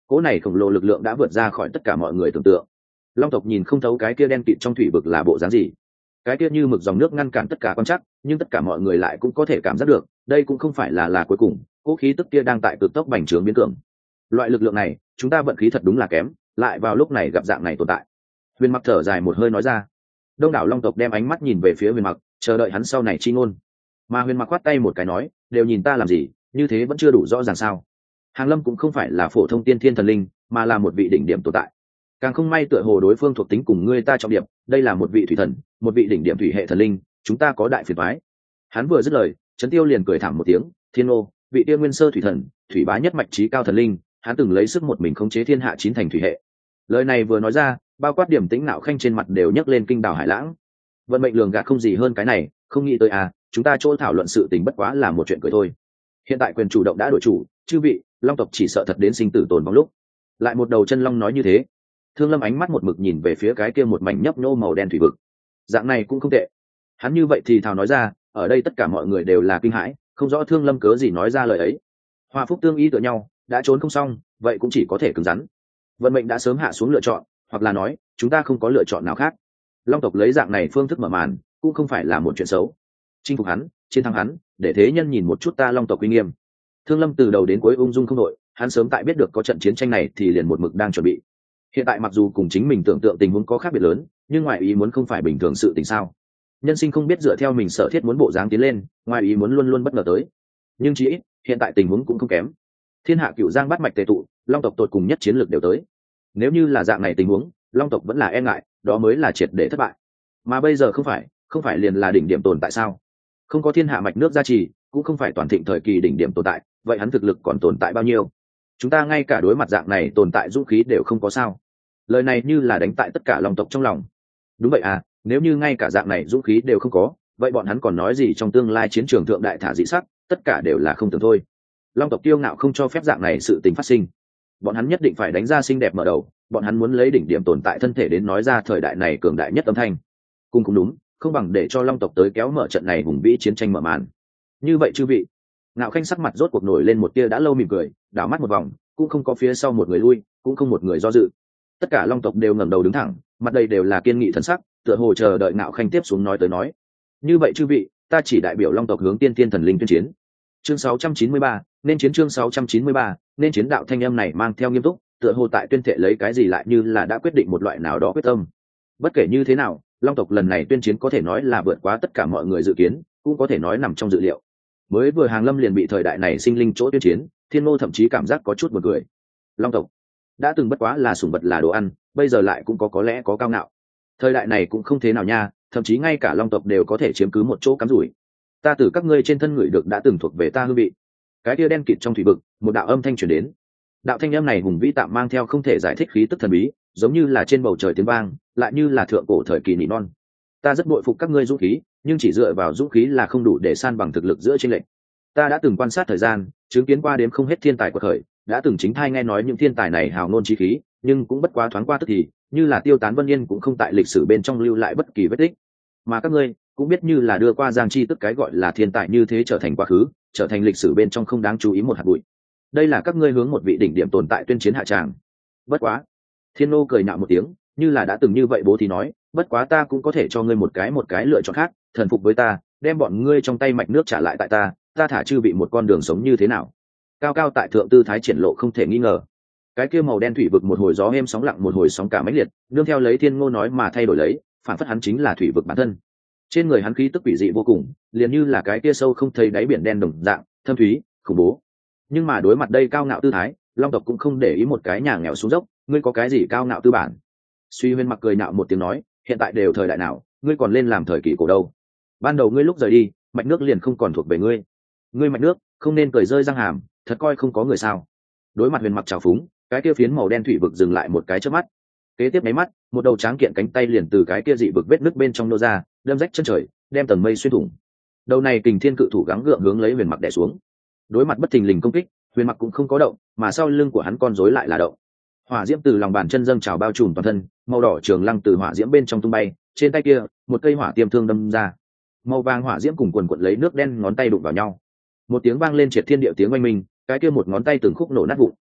cỗ này khổng lồ lực lượng đã vượt ra khỏi tất cả mọi người tưởng tượng. Long tộc nhìn không thấu cái kia đen kịt trong thủy vực là bộ dáng gì, cái kia như mực dòng nước ngăn cản tất cả quan chắc, nhưng tất cả mọi người lại cũng có thể cảm giác được đây cũng không phải là là cuối cùng, cỗ khí tức kia đang tại cực tốc bành trướng biến cường. Loại lực lượng này chúng ta vận khí thật đúng là kém, lại vào lúc này gặp dạng này tồn tại. Huyền Mặc thở dài một hơi nói ra. Đông đảo Long tộc đem ánh mắt nhìn về phía Huyền Mặc, chờ đợi hắn sau này chi ngôn. Mà Huyền Mặc khoát tay một cái nói, đều nhìn ta làm gì, như thế vẫn chưa đủ rõ ràng sao? Hàng Lâm cũng không phải là phổ thông tiên thiên thần linh, mà là một vị đỉnh điểm tồn tại. Càng không may tựa hồ đối phương thuộc tính cùng ngươi ta trọng điểm, đây là một vị thủy thần, một vị đỉnh điểm thủy hệ thần linh, chúng ta có đại phiền toái. Hắn vừa dứt lời, Trấn Tiêu liền cười thảm một tiếng, Thiên Ô, vị tiên nguyên sơ thủy thần, thủy bá nhất mạch trí cao thần linh, hắn từng lấy sức một mình khống chế thiên hạ chín thành thủy hệ. Lời này vừa nói ra, bao quát điểm tĩnh nạo khanh trên mặt đều nhấc lên kinh đảo hải lãng. Vận mệnh lường gạt không gì hơn cái này, không nghĩ tới à, chúng ta chỗ thảo luận sự tình bất quá là một chuyện cười thôi. Hiện tại quyền chủ động đã đổi chủ, chư vị, Long tộc chỉ sợ thật đến sinh tử tồn vong lúc. Lại một đầu chân long nói như thế. Thương Lâm ánh mắt một mực nhìn về phía cái kia một mảnh nhấp nhô màu đen thủy vực. Dạng này cũng không tệ. Hắn như vậy thì thào nói ra, ở đây tất cả mọi người đều là kinh hãi, không rõ Thương Lâm cớ gì nói ra lời ấy. Hoa phúc tương y tựa nhau, đã trốn không xong, vậy cũng chỉ có thể cứng rắn. Vận mệnh đã sớm hạ xuống lựa chọn, hoặc là nói, chúng ta không có lựa chọn nào khác. Long tộc lấy dạng này phương thức mở màn, cũng không phải là một chuyện xấu. Chinh phục hắn, chiến thắng hắn, để thế nhân nhìn một chút ta Long tộc uy nghiêm. Thương Lâm từ đầu đến cuối ung dung không đội, hắn sớm tại biết được có trận chiến tranh này thì liền một mực đang chuẩn bị. Hiện tại mặc dù cùng chính mình tưởng tượng tình huống có khác biệt lớn, nhưng ngoài ý muốn không phải bình thường sự tình sao? Nhân sinh không biết dựa theo mình sở thiết muốn bộ dáng tiến lên, ngoài ý muốn luôn luôn bất ngờ tới. Nhưng chỉ ít, hiện tại tình huống cũng không kém. Thiên hạ cửu giang bát mạch tề tụ, Long tộc tột cùng nhất chiến lược đều tới. Nếu như là dạng này tình huống, Long tộc vẫn là e ngại, đó mới là triệt để thất bại. Mà bây giờ không phải, không phải liền là đỉnh điểm tồn tại sao? Không có thiên hạ mạch nước gia trì, cũng không phải toàn thịnh thời kỳ đỉnh điểm tồn tại, vậy hắn thực lực còn tồn tại bao nhiêu? Chúng ta ngay cả đối mặt dạng này tồn tại dũng khí đều không có sao? Lời này như là đánh tại tất cả Long tộc trong lòng. Đúng vậy à, nếu như ngay cả dạng này dũng khí đều không có, vậy bọn hắn còn nói gì trong tương lai chiến trường thượng đại thả dị sắc, tất cả đều là không tưởng thôi. Long tộc kiêu ngạo không cho phép dạng này sự tình phát sinh. Bọn hắn nhất định phải đánh ra xinh đẹp mở đầu, bọn hắn muốn lấy đỉnh điểm tồn tại thân thể đến nói ra thời đại này cường đại nhất âm thanh. Cùng cũng đúng, không bằng để cho Long tộc tới kéo mở trận này hùng vĩ chiến tranh mở màn. Như vậy chư vị. Ngạo Khanh sắc mặt rốt cuộc nổi lên một tia đã lâu mỉm cười, đảo mắt một vòng, cũng không có phía sau một người lui, cũng không một người do dự. Tất cả Long tộc đều ngẩng đầu đứng thẳng, mặt đầy đều là kiên nghị thần sắc, tựa hồ chờ đợi Ngạo Khanh tiếp xuống nói tới nói. Như vậy chư vị, ta chỉ đại biểu Long tộc hướng tiên tiên thần linh tuyên chiến. Chương sáu trăm chín mươi ba, nên chiến chương sáu trăm chín mươi ba, nên chiến đạo thanh âm này mang theo nghiêm túc, tựa hồ tại tuyên thệ lấy cái gì lại như là đã quyết định một loại nào đó quyết tâm. Bất kể như thế nào, Long tộc lần này tuyên chiến có thể nói là vượt quá tất cả mọi người dự kiến, cũng có thể nói nằm trong dự liệu. Mới vừa Hàng Lâm liền bị thời đại này sinh linh chỗ tuyên chiến, Thiên Ngô thậm chí cảm giác có chút buồn cười. Long tộc đã từng bất quá là sủng vật là đồ ăn, bây giờ lại cũng có có lẽ có cao ngạo. Thời đại này cũng không thế nào nha, thậm chí ngay cả Long tộc đều có thể chiếm cứ một chỗ cắm rủi. Ta từ các ngươi trên thân người được đã từng thuộc về ta hương vị. Cái kia đen kịt trong thủy vực, một đạo âm thanh truyền đến. Đạo thanh âm này hùng vĩ tạm mang theo không thể giải thích khí tức thần bí, giống như là trên bầu trời tiếng vang, lại như là thượng cổ thời kỳ nỉ non. Ta rất bội phục các ngươi dũng khí, nhưng chỉ dựa vào dũng khí là không đủ để san bằng thực lực giữa chênh lệch. Ta đã từng quan sát thời gian, chứng kiến qua đếm không hết thiên tài của thời, đã từng chính thai nghe nói những thiên tài này hào ngôn chí khí, nhưng cũng bất quá thoáng qua tức thì, như là tiêu tán vân yên cũng không tại lịch sử bên trong lưu lại bất kỳ vết tích. Mà các ngươi cũng biết như là đưa qua giang chi tức cái gọi là thiên tài như thế trở thành quá khứ, trở thành lịch sử bên trong không đáng chú ý một hạt bụi. Đây là các ngươi hướng một vị đỉnh điểm tồn tại tuyên chiến hạ tràng. Bất quá, Thiên Nô cười nhạo một tiếng, như là đã từng như vậy bố thì nói, bất quá ta cũng có thể cho ngươi một cái một cái lựa chọn khác, thần phục với ta, đem bọn ngươi trong tay mạch nước trả lại tại ta, ta thả chư vị một con đường sống như thế nào? Cao cao tại thượng tư thái triển lộ không thể nghi ngờ. Cái kia màu đen thủy vực một hồi gió êm sóng lặng một hồi sóng cả mãnh liệt, nương theo lấy Thiên Ngô nói mà thay đổi lấy, phản phất hắn chính là thủy vực bản thân. Trên người hắn khí tức quỷ dị vô cùng, liền như là cái kia sâu không thấy đáy biển đen đồng dạng, thâm thúy, khủng bố. Nhưng mà đối mặt đây cao ngạo tư thái, Long tộc cũng không để ý một cái nhà nghèo xuống dốc, ngươi có cái gì cao ngạo tư bản? Suy Huyên mặc cười nhạo một tiếng nói, hiện tại đều thời đại nào, ngươi còn lên làm thời kỳ cổ đâu? Ban đầu ngươi lúc rời đi, mạch nước liền không còn thuộc về ngươi. Ngươi mạch nước, không nên cười rơi răng hàm, thật coi không có người sao? Đối mặt Huyền mặc trào phúng, cái kia phiến màu đen thủy vực dừng lại một cái chớp mắt. Kế tiếp mấy mắt, một đầu tráng kiện cánh tay liền từ cái kia dị vực vết nước bên trong nô ra, đâm rách chân trời, đem tầng mây xuyên thủng. Đầu này Kình Thiên cự thủ gắng gượng hướng lấy Huyền mặc đè xuống. Đối mặt bất thình lình công kích, Huyền mặc cũng không có động, mà sau lưng của hắn con rối lại là động. Hỏa diễm từ lòng bàn chân dâng trào bao trùm toàn thân, màu đỏ trường lăng từ hỏa diễm bên trong tung bay, trên tay kia, một cây hỏa tiêm thương đâm ra. Màu vàng hỏa diễm cùng quần quật lấy nước đen ngón tay đụng vào nhau. Một tiếng vang lên triệt thiên địa tiếng oanh minh, cái kia một ngón tay từng khúc nổ nát vụn.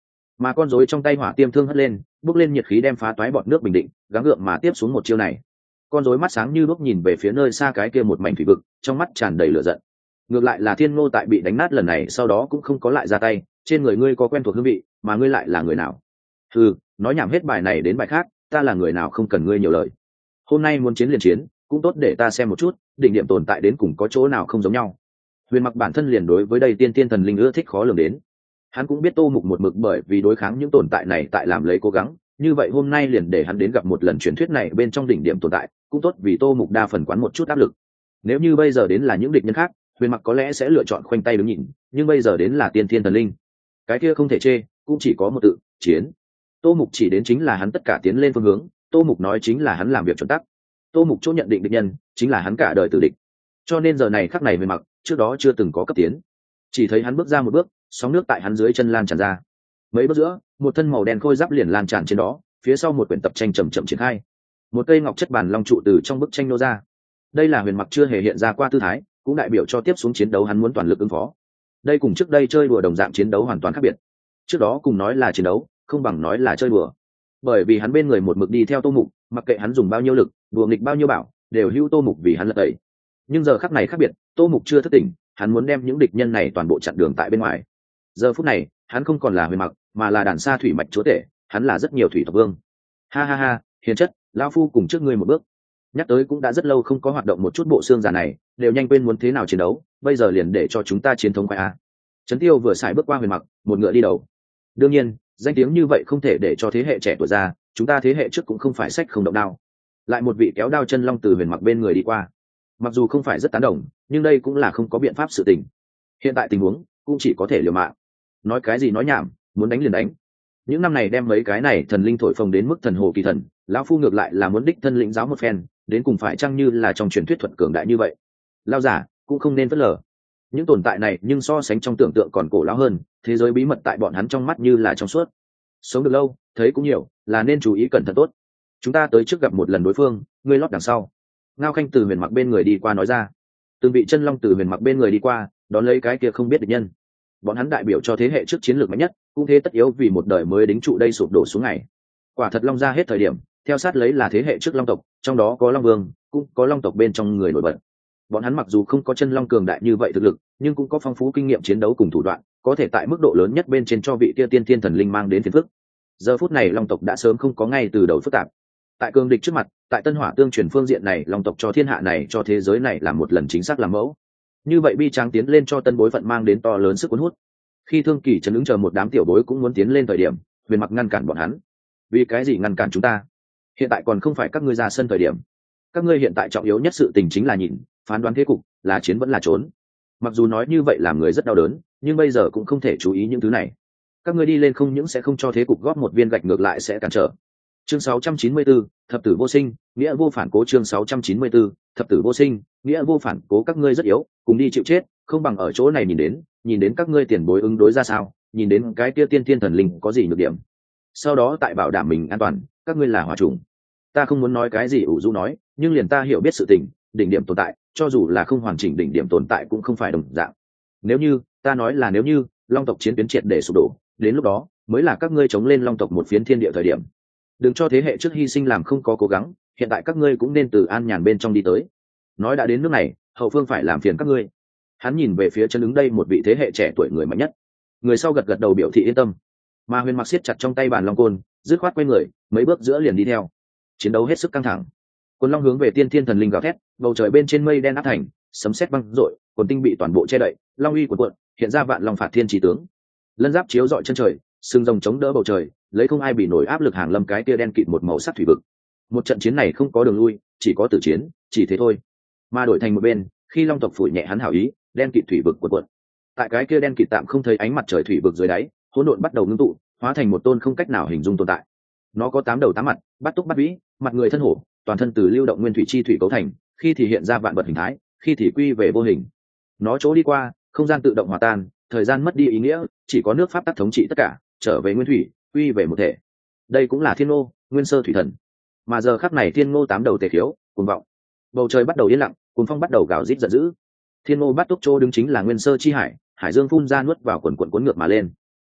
mà con rối trong tay hỏa tiêm thương hất lên, bốc lên nhiệt khí đem phá toái bọt nước bình định, gắng gượng mà tiếp xuống một chiêu này. Con rối mắt sáng như đuốc nhìn về phía nơi xa cái kia một mảnh thủy vực, trong mắt tràn đầy lửa giận. Ngược lại là Thiên Ngô tại bị đánh nát lần này sau đó cũng không có lại ra tay, trên người ngươi có quen thuộc hương vị, mà ngươi lại là người nào? Ừ, nói nhảm hết bài này đến bài khác, ta là người nào không cần ngươi nhiều lời. Hôm nay muốn chiến liền chiến, cũng tốt để ta xem một chút, đỉnh điểm tồn tại đến cùng có chỗ nào không giống nhau. Huyền Mặc bản thân liền đối với đây tiên tiên thần linh ưa thích khó lường đến. Hắn cũng biết Tô Mục một mực bởi vì đối kháng những tồn tại này tại làm lấy cố gắng, như vậy hôm nay liền để hắn đến gặp một lần truyền thuyết này bên trong đỉnh điểm tồn tại, cũng tốt vì Tô Mục đa phần quán một chút áp lực. Nếu như bây giờ đến là những địch nhân khác, Huyền Mặc có lẽ sẽ lựa chọn khoanh tay đứng nhìn, nhưng bây giờ đến là tiên thiên thần linh, cái kia không thể chê, cũng chỉ có một tự chiến. Tô Mục chỉ đến chính là hắn tất cả tiến lên phương hướng, Tô Mục nói chính là hắn làm việc chuẩn tắc. Tô Mục chỗ nhận định địch nhân chính là hắn cả đời tử địch. Cho nên giờ này khắc này Huyền Mặc trước đó chưa từng có cấp tiến, chỉ thấy hắn bước ra một bước, sóng nước tại hắn dưới chân lan tràn ra. Mấy bước giữa, một thân màu đen khôi giáp liền lan tràn trên đó, phía sau một quyển tập tranh chậm chậm triển khai. Một cây ngọc chất bàn long trụ từ trong bức tranh nô ra. Đây là Huyền Mặc chưa hề hiện ra qua tư thái, cũng đại biểu cho tiếp xuống chiến đấu hắn muốn toàn lực ứng phó. Đây cùng trước đây chơi đùa đồng dạng chiến đấu hoàn toàn khác biệt. Trước đó cùng nói là chiến đấu, không bằng nói là chơi đùa. Bởi vì hắn bên người một mực đi theo Tô Mục, mặc kệ hắn dùng bao nhiêu lực, đùa nghịch bao nhiêu bảo, đều hưu Tô Mục vì hắn lật tẩy. Nhưng giờ khắc này khác biệt, Tô Mục chưa thức tỉnh, hắn muốn đem những địch nhân này toàn bộ chặn đường tại bên ngoài. Giờ phút này, hắn không còn là Huyền Mặc, mà là đàn sa thủy mạch chúa tể, hắn là rất nhiều thủy tộc vương. Ha ha ha, hiền chất, lão phu cùng trước ngươi một bước. Nhắc tới cũng đã rất lâu không có hoạt động một chút bộ xương già này, đều nhanh quên muốn thế nào chiến đấu, bây giờ liền để cho chúng ta chiến thống khoái a. Trấn Tiêu vừa xài bước qua Huyền Mặc, một ngựa đi đầu. Đương nhiên, danh tiếng như vậy không thể để cho thế hệ trẻ tuổi ra, chúng ta thế hệ trước cũng không phải sách không động đao. Lại một vị kéo đao chân long từ Huyền Mặc bên người đi qua. Mặc dù không phải rất tán đồng, nhưng đây cũng là không có biện pháp sự tình. Hiện tại tình huống cũng chỉ có thể liều mạng. Nói cái gì nói nhảm, muốn đánh liền đánh. Những năm này đem mấy cái này thần linh thổi phồng đến mức thần hồ kỳ thần, lão phu ngược lại là muốn đích thân lĩnh giáo một phen, đến cùng phải chăng như là trong truyền thuyết thuật cường đại như vậy. Lao giả cũng không nên phớt lờ. Những tồn tại này nhưng so sánh trong tưởng tượng còn cổ lão hơn, thế giới bí mật tại bọn hắn trong mắt như là trong suốt. Sống được lâu, thấy cũng nhiều, là nên chú ý cẩn thận tốt. Chúng ta tới trước gặp một lần đối phương, ngươi lót đằng sau. Ngao Khanh từ Huyền Mặc bên người đi qua nói ra. Từng vị chân long từ Huyền Mặc bên người đi qua, đón lấy cái kia không biết địch nhân. Bọn hắn đại biểu cho thế hệ trước chiến lược mạnh nhất, cũng thế tất yếu vì một đời mới đính trụ đây sụp đổ xuống ngày. Quả thật long ra hết thời điểm, theo sát lấy là thế hệ trước long tộc, trong đó có long vương, cũng có long tộc bên trong người nổi bật. Bọn hắn mặc dù không có chân long cường đại như vậy thực lực, nhưng cũng có phong phú kinh nghiệm chiến đấu cùng thủ đoạn, có thể tại mức độ lớn nhất bên trên cho vị kia tiên thiên thần linh mang đến phiền phức. Giờ phút này long tộc đã sớm không có ngay từ đầu phức tạp. Tại cường địch trước mặt, tại Tân Hỏa tương truyền phương diện này, long tộc cho thiên hạ này, cho thế giới này làm một lần chính xác làm mẫu. Như vậy bi tráng tiến lên cho tân bối phận mang đến to lớn sức cuốn hút. Khi Thương Kỳ chấn ứng chờ một đám tiểu bối cũng muốn tiến lên thời điểm, Huyền Mặc ngăn cản bọn hắn. Vì cái gì ngăn cản chúng ta? Hiện tại còn không phải các ngươi ra sân thời điểm. Các ngươi hiện tại trọng yếu nhất sự tình chính là nhìn, phán đoán thế cục, là chiến vẫn là trốn. Mặc dù nói như vậy làm người rất đau đớn, nhưng bây giờ cũng không thể chú ý những thứ này. Các ngươi đi lên không những sẽ không cho thế cục góp một viên gạch, ngược lại sẽ cản trở. Chương sáu trăm chín mươi tư, thập tử vô sinh, nghĩa vô phản cố. Chương sáu trăm chín mươi tư, thập tử vô sinh, nghĩa vô phản cố. Các ngươi rất yếu, cùng đi chịu chết, không bằng ở chỗ này nhìn đến, nhìn đến các ngươi tiền bối ứng đối ra sao, nhìn đến cái kia tiên thiên thần linh có gì nhược điểm. Sau đó tại bảo đảm mình an toàn, các ngươi là hỏa trùng. Ta không muốn nói cái gì ủ rũ nói, nhưng liền ta hiểu biết sự tình, đỉnh điểm tồn tại, cho dù là không hoàn chỉnh đỉnh điểm tồn tại cũng không phải đồng dạng. Nếu như, ta nói là nếu như, long tộc chiến tuyến triệt để sụp đổ, đến lúc đó mới là các ngươi chống lên long tộc một phiến thiên địa thời điểm. Đừng cho thế hệ trước hy sinh làm không có cố gắng, hiện tại các ngươi cũng nên từ an nhàn bên trong đi tới. Nói đã đến nước này, hậu phương phải làm phiền các ngươi. Hắn nhìn về phía chân ứng đây một vị thế hệ trẻ tuổi người mạnh nhất. Người sau gật gật đầu biểu thị yên tâm. Mà Huyền Mặc siết chặt trong tay bàn long côn, dứt khoát quay người, mấy bước giữa liền đi theo. Chiến đấu hết sức căng thẳng. Quần long hướng về tiên thiên thần linh gào thét, bầu trời bên trên mây đen áp thành, sấm sét vang rội, quần tinh bị toàn bộ che đậy, long uy cuộn cuộn, hiện ra vạn long phạt thiên chí tướng. Lân giáp chiếu rọi chân trời, sừng rồng chống đỡ bầu trời, lấy không ai bị nổi áp lực hàng lâm cái tia đen kịt một màu sắc thủy vực. Một trận chiến này không có đường lui, chỉ có tử chiến, chỉ thế thôi. Mà đổi thành một bên, khi long tộc phủi nhẹ hắn hảo ý, đen kịt thủy vực cuộn cuộn. Tại cái kia đen kịt tạm không thấy ánh mặt trời thủy vực dưới đáy, hỗn độn bắt đầu ngưng tụ, hóa thành một tôn không cách nào hình dung tồn tại. Nó có tám đầu tám mặt, bắt túc bắt vĩ, mặt người thân hổ, toàn thân từ lưu động nguyên thủy chi thủy cấu thành, khi thì hiện ra vạn vật hình thái, khi thì quy về vô hình. Nó chỗ đi qua, không gian tự động hòa tan, thời gian mất đi ý nghĩa, chỉ có nước pháp tắc thống trị tất cả, trở về nguyên thủy, quy về một thể. Đây cũng là Thiên Ngô, nguyên sơ thủy thần. Mà giờ khắc này Thiên Ngô tám đầu tề khiếu, cuồng vọng. Bầu trời bắt đầu yên lặng, cuồng phong bắt đầu gào rít giận dữ. Thiên Ngô bắt túc chỗ đứng chính là nguyên sơ chi hải, hải dương phun ra nuốt vào quần quần cuốn ngược mà lên.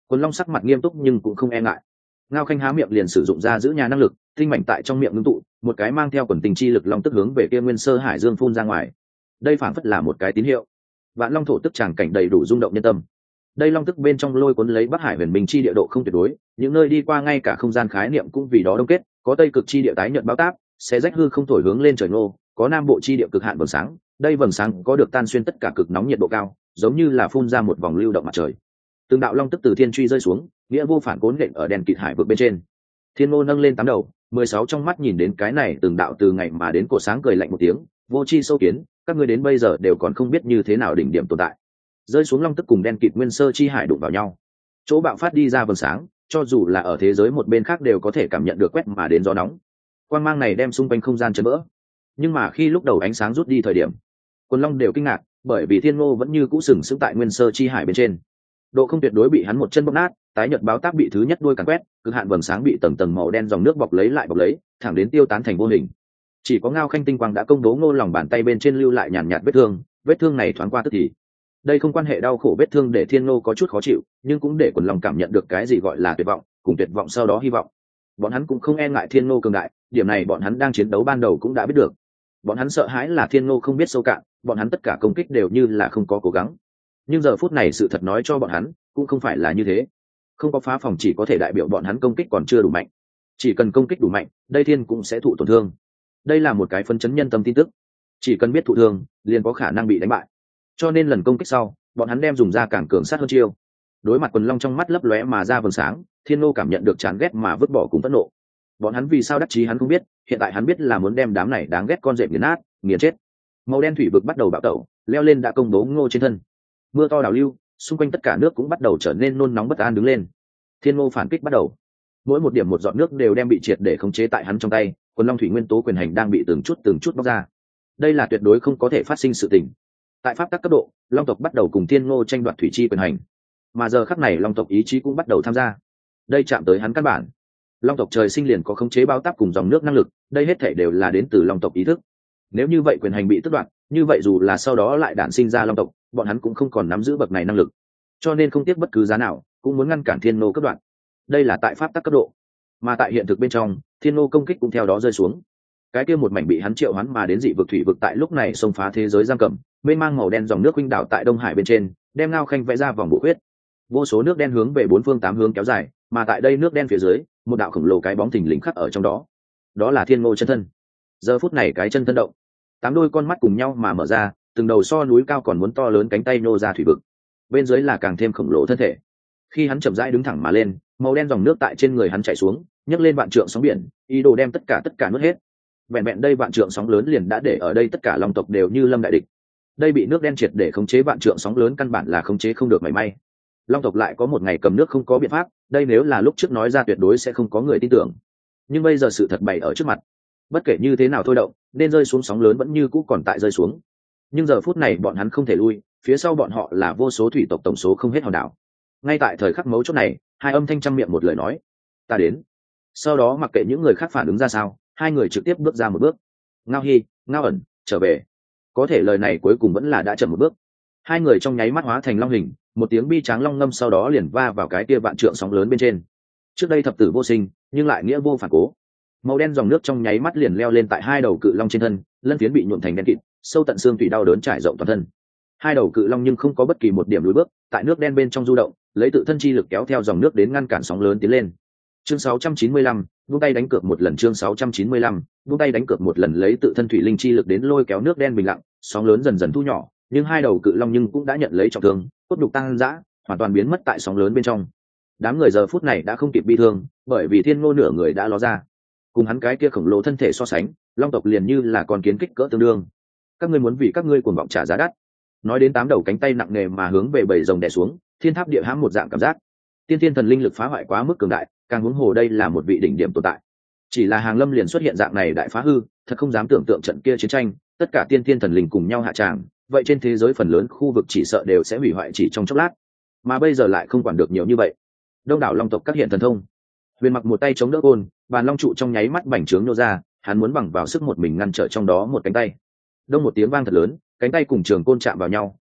Quần long sắc mặt nghiêm túc nhưng cũng không e ngại. Ngao Khanh há miệng liền sử dụng ra giữ nhà năng lực, tinh mảnh tại trong miệng ngưng tụ, một cái mang theo quần tình chi lực long tức hướng về kia nguyên sơ hải dương phun ra ngoài. Đây phảng phất là một cái tín hiệu. Vạn long thổ tức tràng cảnh đầy đủ rung động nhân tâm. Đây long tức bên trong lôi cuốn lấy Bắc Hải huyền minh chi địa độ không tuyệt đối, những nơi đi qua ngay cả không gian khái niệm cũng vì đó đông kết, có tây cực chi địa tái nhận báo táp, sẽ rách hư không thổi hướng lên trời ngô, có nam bộ chi địa cực hạn vầng sáng, đây vầng sáng có được tan xuyên tất cả cực nóng nhiệt độ cao, giống như là phun ra một vòng lưu động mặt trời. Từng đạo long tức từ thiên truy rơi xuống, nghĩa vô phản cố nện ở đèn kịt hải vực bên trên. Thiên Ngô nâng lên tám đầu, mười sáu trong mắt nhìn đến cái này từng đạo từ ngày mà đến cổ sáng cười lạnh một tiếng, vô chi sâu kiến, các ngươi đến bây giờ đều còn không biết như thế nào đỉnh điểm tồn tại. Rơi xuống long tức cùng đen kịt nguyên sơ chi hải đụng vào nhau, chỗ bạo phát đi ra vầng sáng, cho dù là ở thế giới một bên khác đều có thể cảm nhận được quét mà đến gió nóng. Quang mang này đem xung quanh không gian chấn vỡ. Nhưng mà khi lúc đầu ánh sáng rút đi thời điểm, Quần Long đều kinh ngạc, bởi vì Thiên Ngô vẫn như cũ sừng sững tại nguyên sơ chi hải bên trên. Độ không tuyệt đối bị hắn một chân bóp nát, tái nhật báo tác bị thứ nhất đuôi càn quét, cực hạn vầng sáng bị tầng tầng màu đen dòng nước bọc lấy lại bọc lấy, thẳng đến tiêu tán thành vô hình. Chỉ có Ngao Khanh tinh quang đã công bố Ngô lòng bàn tay bên trên lưu lại nhàn nhạt vết thương, vết thương này thoáng qua tức thì. Đây không quan hệ đau khổ vết thương để Thiên Ngô có chút khó chịu, nhưng cũng để Quần Long cảm nhận được cái gì gọi là tuyệt vọng, cùng tuyệt vọng sau đó hy vọng. Bọn hắn cũng không e ngại Thiên Ngô cường đại, điểm này bọn hắn đang chiến đấu ban đầu cũng đã biết được. Bọn hắn sợ hãi là Thiên Ngô không biết sâu cạn, bọn hắn tất cả công kích đều như là không có cố gắng. Nhưng giờ phút này sự thật nói cho bọn hắn, cũng không phải là như thế. Không có phá phòng chỉ có thể đại biểu bọn hắn công kích còn chưa đủ mạnh. Chỉ cần công kích đủ mạnh, đây Thiên cũng sẽ thụ tổn thương. Đây là một cái phân chấn nhân tâm tin tức. Chỉ cần biết thụ thương, liền có khả năng bị đánh bại. Cho nên lần công kích sau, bọn hắn đem dùng ra càng cường sát hơn chiêu. Đối mặt Quần Long trong mắt lấp lóe mà ra vầng sáng, Thiên Ngô cảm nhận được chán ghét mà vứt bỏ cùng phẫn nộ. Bọn hắn vì sao đắc chí hắn không biết, hiện tại hắn biết là muốn đem đám này đáng ghét con rệp nghiền nát, nghiền chết. Màu đen thủy vực bắt đầu bạo tẩu, leo lên đã công bố Ngô trên thân. Mưa to đảo lưu, xung quanh tất cả nước cũng bắt đầu trở nên nôn nóng bất an đứng lên. Thiên Ngô phản kích bắt đầu. Mỗi một điểm một giọt nước đều đem bị triệt để khống chế tại hắn trong tay, Quần Long thủy nguyên tố quyền hành đang bị từng chút từng chút bóc ra. Đây là tuyệt đối không có thể phát sinh sự tình. Tại pháp tắc cấp độ, Long tộc bắt đầu cùng Thiên Ngô tranh đoạt thủy chi quyền hành. Mà giờ khắc này Long tộc ý chí cũng bắt đầu tham gia. Đây chạm tới hắn căn bản. Long tộc trời sinh liền có khống chế bao táp cùng dòng nước năng lực, đây hết thảy đều là đến từ Long tộc ý thức. Nếu như vậy quyền hành bị tước đoạt, như vậy dù là sau đó lại đản sinh ra Long tộc, bọn hắn cũng không còn nắm giữ bậc này năng lực. Cho nên không tiếc bất cứ giá nào, cũng muốn ngăn cản Thiên Ngô cấp đoạn. Đây là tại pháp tắc cấp độ, mà tại hiện thực bên trong, Thiên Ngô công kích cũng theo đó rơi xuống. Cái kia một mảnh bị hắn triệu hoán mà đến dị vực thủy vực tại lúc này xông phá thế giới giam cầm, mênh mang màu đen dòng nước huynh đảo tại Đông Hải bên trên, đem Ngao Khanh vẽ ra vòng bộ huyết. Vô số nước đen hướng về bốn phương tám hướng kéo dài, mà tại đây nước đen phía dưới, một đạo khổng lồ cái bóng thình lình khắc ở trong đó. Đó là Thiên Ngô chân thân. Giờ phút này cái chân thân động, tám đôi con mắt cùng nhau mà mở ra, từng đầu so núi cao còn muốn to lớn cánh tay nô ra thủy vực. Bên dưới là càng thêm khổng lồ thân thể. Khi hắn chậm rãi đứng thẳng mà lên, màu đen dòng nước tại trên người hắn chảy xuống, nhấc lên vạn trượng sóng biển, ý đồ đem tất cả tất cả nuốt hết. Vẹn vẹn đây vạn trượng sóng lớn liền đã để ở đây tất cả long tộc đều như lâm đại địch. Đây bị nước đen triệt để khống chế vạn trượng sóng lớn căn bản là khống chế không được mảy may. Long tộc lại có một ngày cầm nước không có biện pháp, đây nếu là lúc trước nói ra tuyệt đối sẽ không có người tin tưởng. Nhưng bây giờ sự thật bày ở trước mặt. Bất kể như thế nào thôi động, nên rơi xuống sóng lớn vẫn như cũ còn tại rơi xuống. Nhưng giờ phút này bọn hắn không thể lui, phía sau bọn họ là vô số thủy tộc tổng số không hết hòn đảo. Ngay tại thời khắc mấu chốt này, hai âm thanh trăm miệng một lời nói: "Ta đến." Sau đó mặc kệ những người khác phản ứng ra sao, hai người trực tiếp bước ra một bước. Ngao Hi, Ngao ẩn, trở về. Có thể lời này cuối cùng vẫn là đã chậm một bước. Hai người trong nháy mắt hóa thành long hình, một tiếng bi tráng long ngâm sau đó liền va vào cái kia vạn trượng sóng lớn bên trên. Trước đây thập tử vô sinh, nhưng lại nghĩa vô phản cố. Màu đen dòng nước trong nháy mắt liền leo lên tại hai đầu cự long trên thân, lân phiến bị nhuộm thành đen kịt, sâu tận xương tủy đau đớn trải rộng toàn thân. Hai đầu cự long nhưng không có bất kỳ một điểm lùi bước, tại nước đen bên trong du động, lấy tự thân chi lực kéo theo dòng nước đến ngăn cản sóng lớn tiến lên. Chương sáu trăm chín mươi lăm, buông tay đánh cược một lần. Chương sáu trăm chín mươi lăm, buông tay đánh cược một lần, lấy tự thân thủy linh chi lực đến lôi kéo nước đen bình lặng, sóng lớn dần dần thu nhỏ, nhưng hai đầu cự long nhưng cũng đã nhận lấy trọng thương, cốt nhục tăng dã, hoàn toàn biến mất tại sóng lớn bên trong. Đám người giờ phút này đã không kịp bi thương, bởi vì Thiên Ngô nửa người đã ló ra. Cùng hắn cái kia khổng lồ thân thể so sánh, long tộc liền như là con kiến kích cỡ tương đương. Các ngươi muốn vì các ngươi cuồng vọng trả giá đắt. Nói đến tám đầu cánh tay nặng nề mà hướng về bầy rồng đè xuống, thiên tháp địa hãm một dạng cảm giác. Tiên thiên thần linh lực phá hoại quá mức cường đại, càng huống hồ đây là một vị đỉnh điểm tồn tại. Chỉ là hàng lâm liền xuất hiện dạng này đại phá hư, thật không dám tưởng tượng trận kia chiến tranh, tất cả tiên thiên thần linh cùng nhau hạ tràng, vậy trên thế giới phần lớn khu vực chỉ sợ đều sẽ hủy hoại chỉ trong chốc lát. Mà bây giờ lại không quản được nhiều như vậy. Đông đảo long tộc các hiện thần thông. Huyền Mặc một tay chống đỡ côn, bàn long trụ trong nháy mắt bành trướng nô ra, hắn muốn bằng vào sức một mình ngăn trở trong đó một cánh tay. Đông một tiếng vang thật lớn, cánh tay cùng trường côn chạm vào nhau,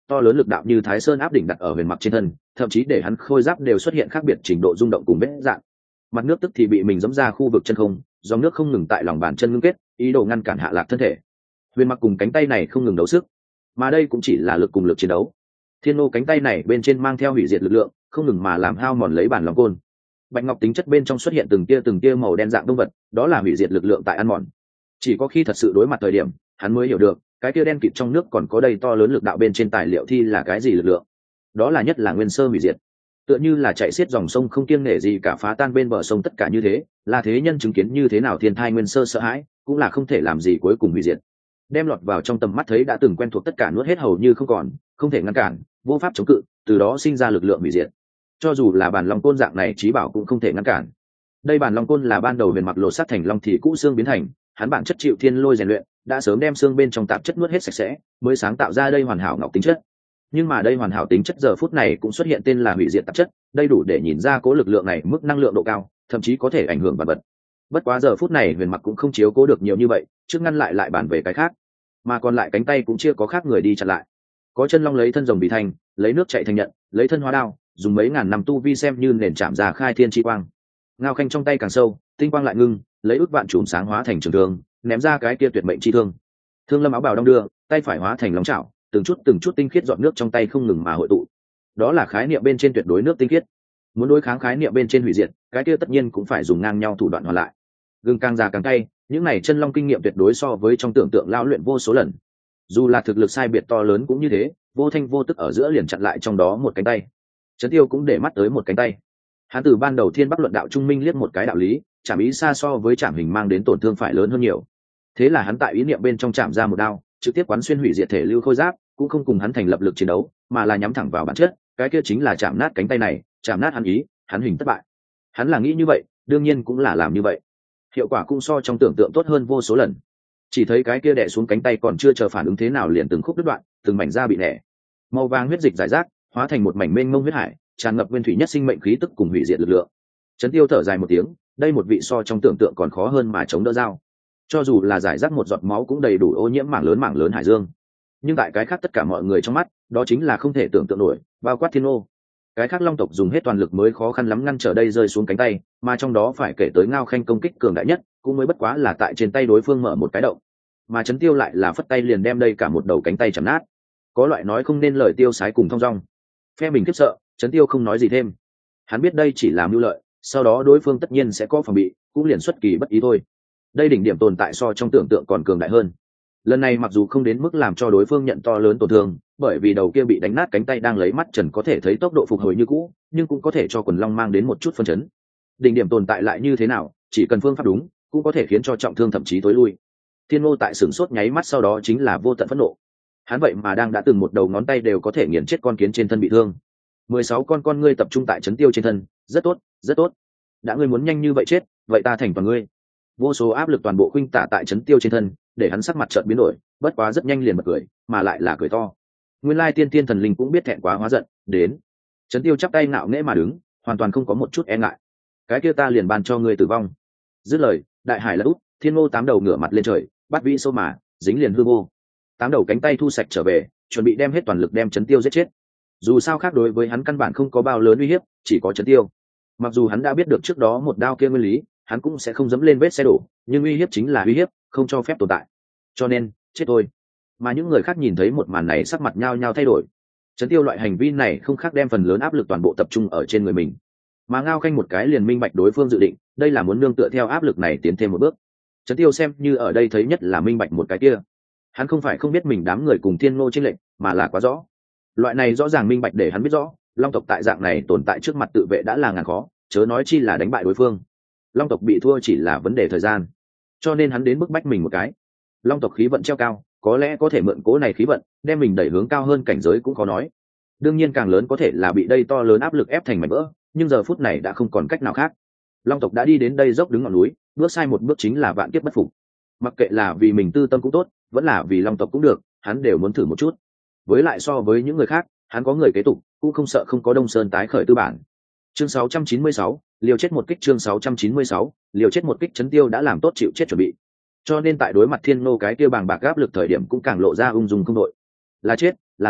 to lớn lực đạo như thái sơn áp đỉnh đặt ở huyền mặc trên thân, thậm chí để hắn khôi giáp đều xuất hiện khác biệt trình độ rung động cùng vết dạng. Mặt nước tức thì bị mình giẫm ra khu vực chân không, dòng nước không ngừng tại lòng bàn chân ngưng kết, ý đồ ngăn cản hạ lạc thân thể. Huyền mặc cùng cánh tay này không ngừng đấu sức, mà đây cũng chỉ là lực cùng lực chiến đấu. Thiên Nô cánh tay này bên trên mang theo hủy diệt lực lượng, không ngừng mà làm hao mòn lấy bản lòng côn. Bạch ngọc tính chất bên trong xuất hiện từng tia từng tia màu đen dạng đông vật, đó là hủy diệt lực lượng tại ăn mòn. Chỉ có khi thật sự đối mặt thời điểm, hắn mới hiểu được, cái tia đen kịt trong nước còn có đầy to lớn lực đạo bên trên tài liệu thi là cái gì lực lượng. Đó là nhất là nguyên sơ hủy diệt. Tựa như là chạy xiết dòng sông không kiêng nể gì cả phá tan bên bờ sông tất cả như thế, là thế nhân chứng kiến như thế nào thiên thai nguyên sơ sợ hãi, cũng là không thể làm gì cuối cùng hủy diệt. Đem lọt vào trong tầm mắt thấy đã từng quen thuộc tất cả nuốt hết hầu như không còn, không thể ngăn cản, vô pháp chống cự, từ đó sinh ra lực lượng hủy diệt. Cho dù là bản long côn dạng này trí bảo cũng không thể ngăn cản. Đây bản long côn là ban đầu huyền mặc lột sát thành long thì cũ xương biến thành, hắn bản chất chịu thiên lôi rèn luyện, đã sớm đem xương bên trong tạp chất nuốt hết sạch sẽ, mới sáng tạo ra đây hoàn hảo ngọc tính chất. Nhưng mà đây hoàn hảo tính chất giờ phút này cũng xuất hiện tên là hủy diệt tạp chất, đây đủ để nhìn ra cố lực lượng này mức năng lượng độ cao, thậm chí có thể ảnh hưởng vật vật. Bất quá giờ phút này huyền mặc cũng không chiếu cố được nhiều như vậy, trước ngăn lại lại bàn về cái khác, mà còn lại cánh tay cũng chưa có khác người đi chặn lại. Có chân long lấy thân rồng bị thành, lấy nước chạy thành nhận, lấy thân hóa đao, dùng mấy ngàn năm tu vi xem như nền chạm ra khai thiên chi quang. Ngao khanh trong tay càng sâu, tinh quang lại ngưng, lấy ước vạn chùm sáng hóa thành trường thương, ném ra cái kia tuyệt mệnh chi thương. Thương lâm áo bào đong đưa, tay phải hóa thành long chảo, từng chút từng chút tinh khiết dọn nước trong tay không ngừng mà hội tụ. Đó là khái niệm bên trên tuyệt đối nước tinh khiết. Muốn đối kháng khái niệm bên trên hủy diệt, cái kia tất nhiên cũng phải dùng ngang nhau thủ đoạn hoàn lại. Gừng càng già càng cay, những này chân long kinh nghiệm tuyệt đối so với trong tưởng tượng lao luyện vô số lần. Dù là thực lực sai biệt to lớn cũng như thế, vô thanh vô tức ở giữa liền chặn lại trong đó một cánh tay. Trấn Tiêu cũng để mắt tới một cánh tay. Hắn từ ban đầu thiên bắc luận đạo trung minh liếc một cái đạo lý, chạm ý xa so với chạm hình mang đến tổn thương phải lớn hơn nhiều. Thế là hắn tại ý niệm bên trong chạm ra một đao, trực tiếp quán xuyên hủy diệt thể lưu khôi giáp, cũng không cùng hắn thành lập lực chiến đấu, mà là nhắm thẳng vào bản chất, cái kia chính là chạm nát cánh tay này, chạm nát hắn ý, hắn hình thất bại. Hắn là nghĩ như vậy, đương nhiên cũng là làm như vậy. Hiệu quả cũng so trong tưởng tượng tốt hơn vô số lần. Chỉ thấy cái kia đè xuống cánh tay còn chưa chờ phản ứng thế nào liền từng khúc đứt đoạn, từng mảnh da bị nẻ. Màu vàng huyết dịch rải rác, hóa thành một mảnh mênh mông huyết hải, tràn ngập nguyên thủy nhất sinh mệnh khí tức cùng hủy diệt lực lượng. Trấn Tiêu thở dài một tiếng, đây một vị so trong tưởng tượng còn khó hơn mà chống đỡ dao. Cho dù là giải rác một giọt máu cũng đầy đủ ô nhiễm mảng lớn mảng lớn hải dương. Nhưng tại cái khác tất cả mọi người trong mắt, đó chính là không thể tưởng tượng nổi, bao quát Thiên Ô. Cái khác long tộc dùng hết toàn lực mới khó khăn lắm ngăn trở đây rơi xuống cánh tay, mà trong đó phải kể tới Ngao Khanh công kích cường đại nhất, cũng mới bất quá là tại trên tay đối phương mở một cái động. Mà Trấn Tiêu lại là phất tay liền đem đây cả một đầu cánh tay chầm nát. Có loại nói không nên lời tiêu sái cùng thong dong. Phe mình khiếp sợ, Trấn Tiêu không nói gì thêm. Hắn biết đây chỉ là mưu lợi, sau đó đối phương tất nhiên sẽ có phòng bị, cũng liền xuất kỳ bất ý thôi. Đây đỉnh điểm tồn tại so trong tưởng tượng còn cường đại hơn. Lần này mặc dù không đến mức làm cho đối phương nhận to lớn tổn thương, bởi vì đầu kia bị đánh nát cánh tay đang lấy mắt trần có thể thấy tốc độ phục hồi như cũ, nhưng cũng có thể cho quần long mang đến một chút phân chấn. Đỉnh điểm tồn tại lại như thế nào, chỉ cần phương pháp đúng, cũng có thể khiến cho trọng thương thậm chí tối lui. Thiên Ngô tại sửng sốt nháy mắt sau đó chính là vô tận phẫn nộ. Hắn vậy mà đang đã từng một đầu ngón tay đều có thể nghiền chết con kiến trên thân bị thương. Mười sáu con con ngươi tập trung tại Trấn Tiêu trên thân, rất tốt, rất tốt. Đã ngươi muốn nhanh như vậy chết, vậy ta thành toàn ngươi. Vô số áp lực toàn bộ khuynh tả tại Trấn Tiêu trên thân, để hắn sắc mặt chợt biến đổi, bất quá rất nhanh liền bật cười, mà lại là cười to. Nguyên lai tiên tiên thần linh cũng biết thẹn quá hóa giận, đến. Trấn Tiêu chắp tay ngạo nghễ mà đứng, hoàn toàn không có một chút e ngại. Cái kia ta liền ban cho ngươi tử vong. Dứt lời, đại hải lật úp, Thiên Ngô tám đầu ngửa mặt lên trời, bắt vĩ sâu mà, dính liền hư vô. Tám đầu cánh tay thu sạch trở về, chuẩn bị đem hết toàn lực đem Trấn Tiêu giết chết. Dù sao khác đối với hắn căn bản không có bao lớn uy hiếp, chỉ có Trấn Tiêu. Mặc dù hắn đã biết được trước đó một đao kia nguyên lý, hắn cũng sẽ không dẫm lên vết xe đổ, nhưng uy hiếp chính là uy hiếp, không cho phép tồn tại. Cho nên, chết thôi. Mà những người khác nhìn thấy một màn này sắc mặt nhao nhao thay đổi. Trấn Tiêu loại hành vi này không khác đem phần lớn áp lực toàn bộ tập trung ở trên người mình. Mà Ngao Khanh một cái liền minh bạch đối phương dự định, đây là muốn nương tựa theo áp lực này tiến thêm một bước. Trấn Tiêu xem như ở đây thấy nhất là minh bạch một cái kia. Hắn không phải không biết mình đám người cùng Thiên Ngô chênh lệch, mà là quá rõ. Loại này rõ ràng minh bạch để hắn biết rõ, long tộc tại dạng này tồn tại trước mặt tự vệ đã là ngàn khó, chớ nói chi là đánh bại đối phương. Long tộc bị thua chỉ là vấn đề thời gian, cho nên hắn đến bức bách mình một cái. Long tộc khí vận treo cao, có lẽ có thể mượn cố này khí vận đem mình đẩy hướng cao hơn cảnh giới cũng khó nói. Đương nhiên càng lớn có thể là bị đây to lớn áp lực ép thành mảnh vỡ, nhưng giờ phút này đã không còn cách nào khác. Long tộc đã đi đến đây dốc đứng ngọn núi, bước sai một bước chính là vạn kiếp bất phục. Mặc kệ là vì mình tư tâm cũng tốt, vẫn là vì long tộc cũng được, hắn đều muốn thử một chút. Với lại so với những người khác, hắn có người kế tục, cũng không sợ không có Đông Sơn tái khởi tư bản. Chương sáu trăm chín mươi sáu, liều chết một kích. Chương sáu trăm chín mươi sáu, liều chết một kích. Trấn Tiêu đã làm tốt chịu chết chuẩn bị, cho nên tại đối mặt Thiên Ngô cái kia bàng bạc áp lực thời điểm cũng càng lộ ra ung dung không đội. Là chết, là sống,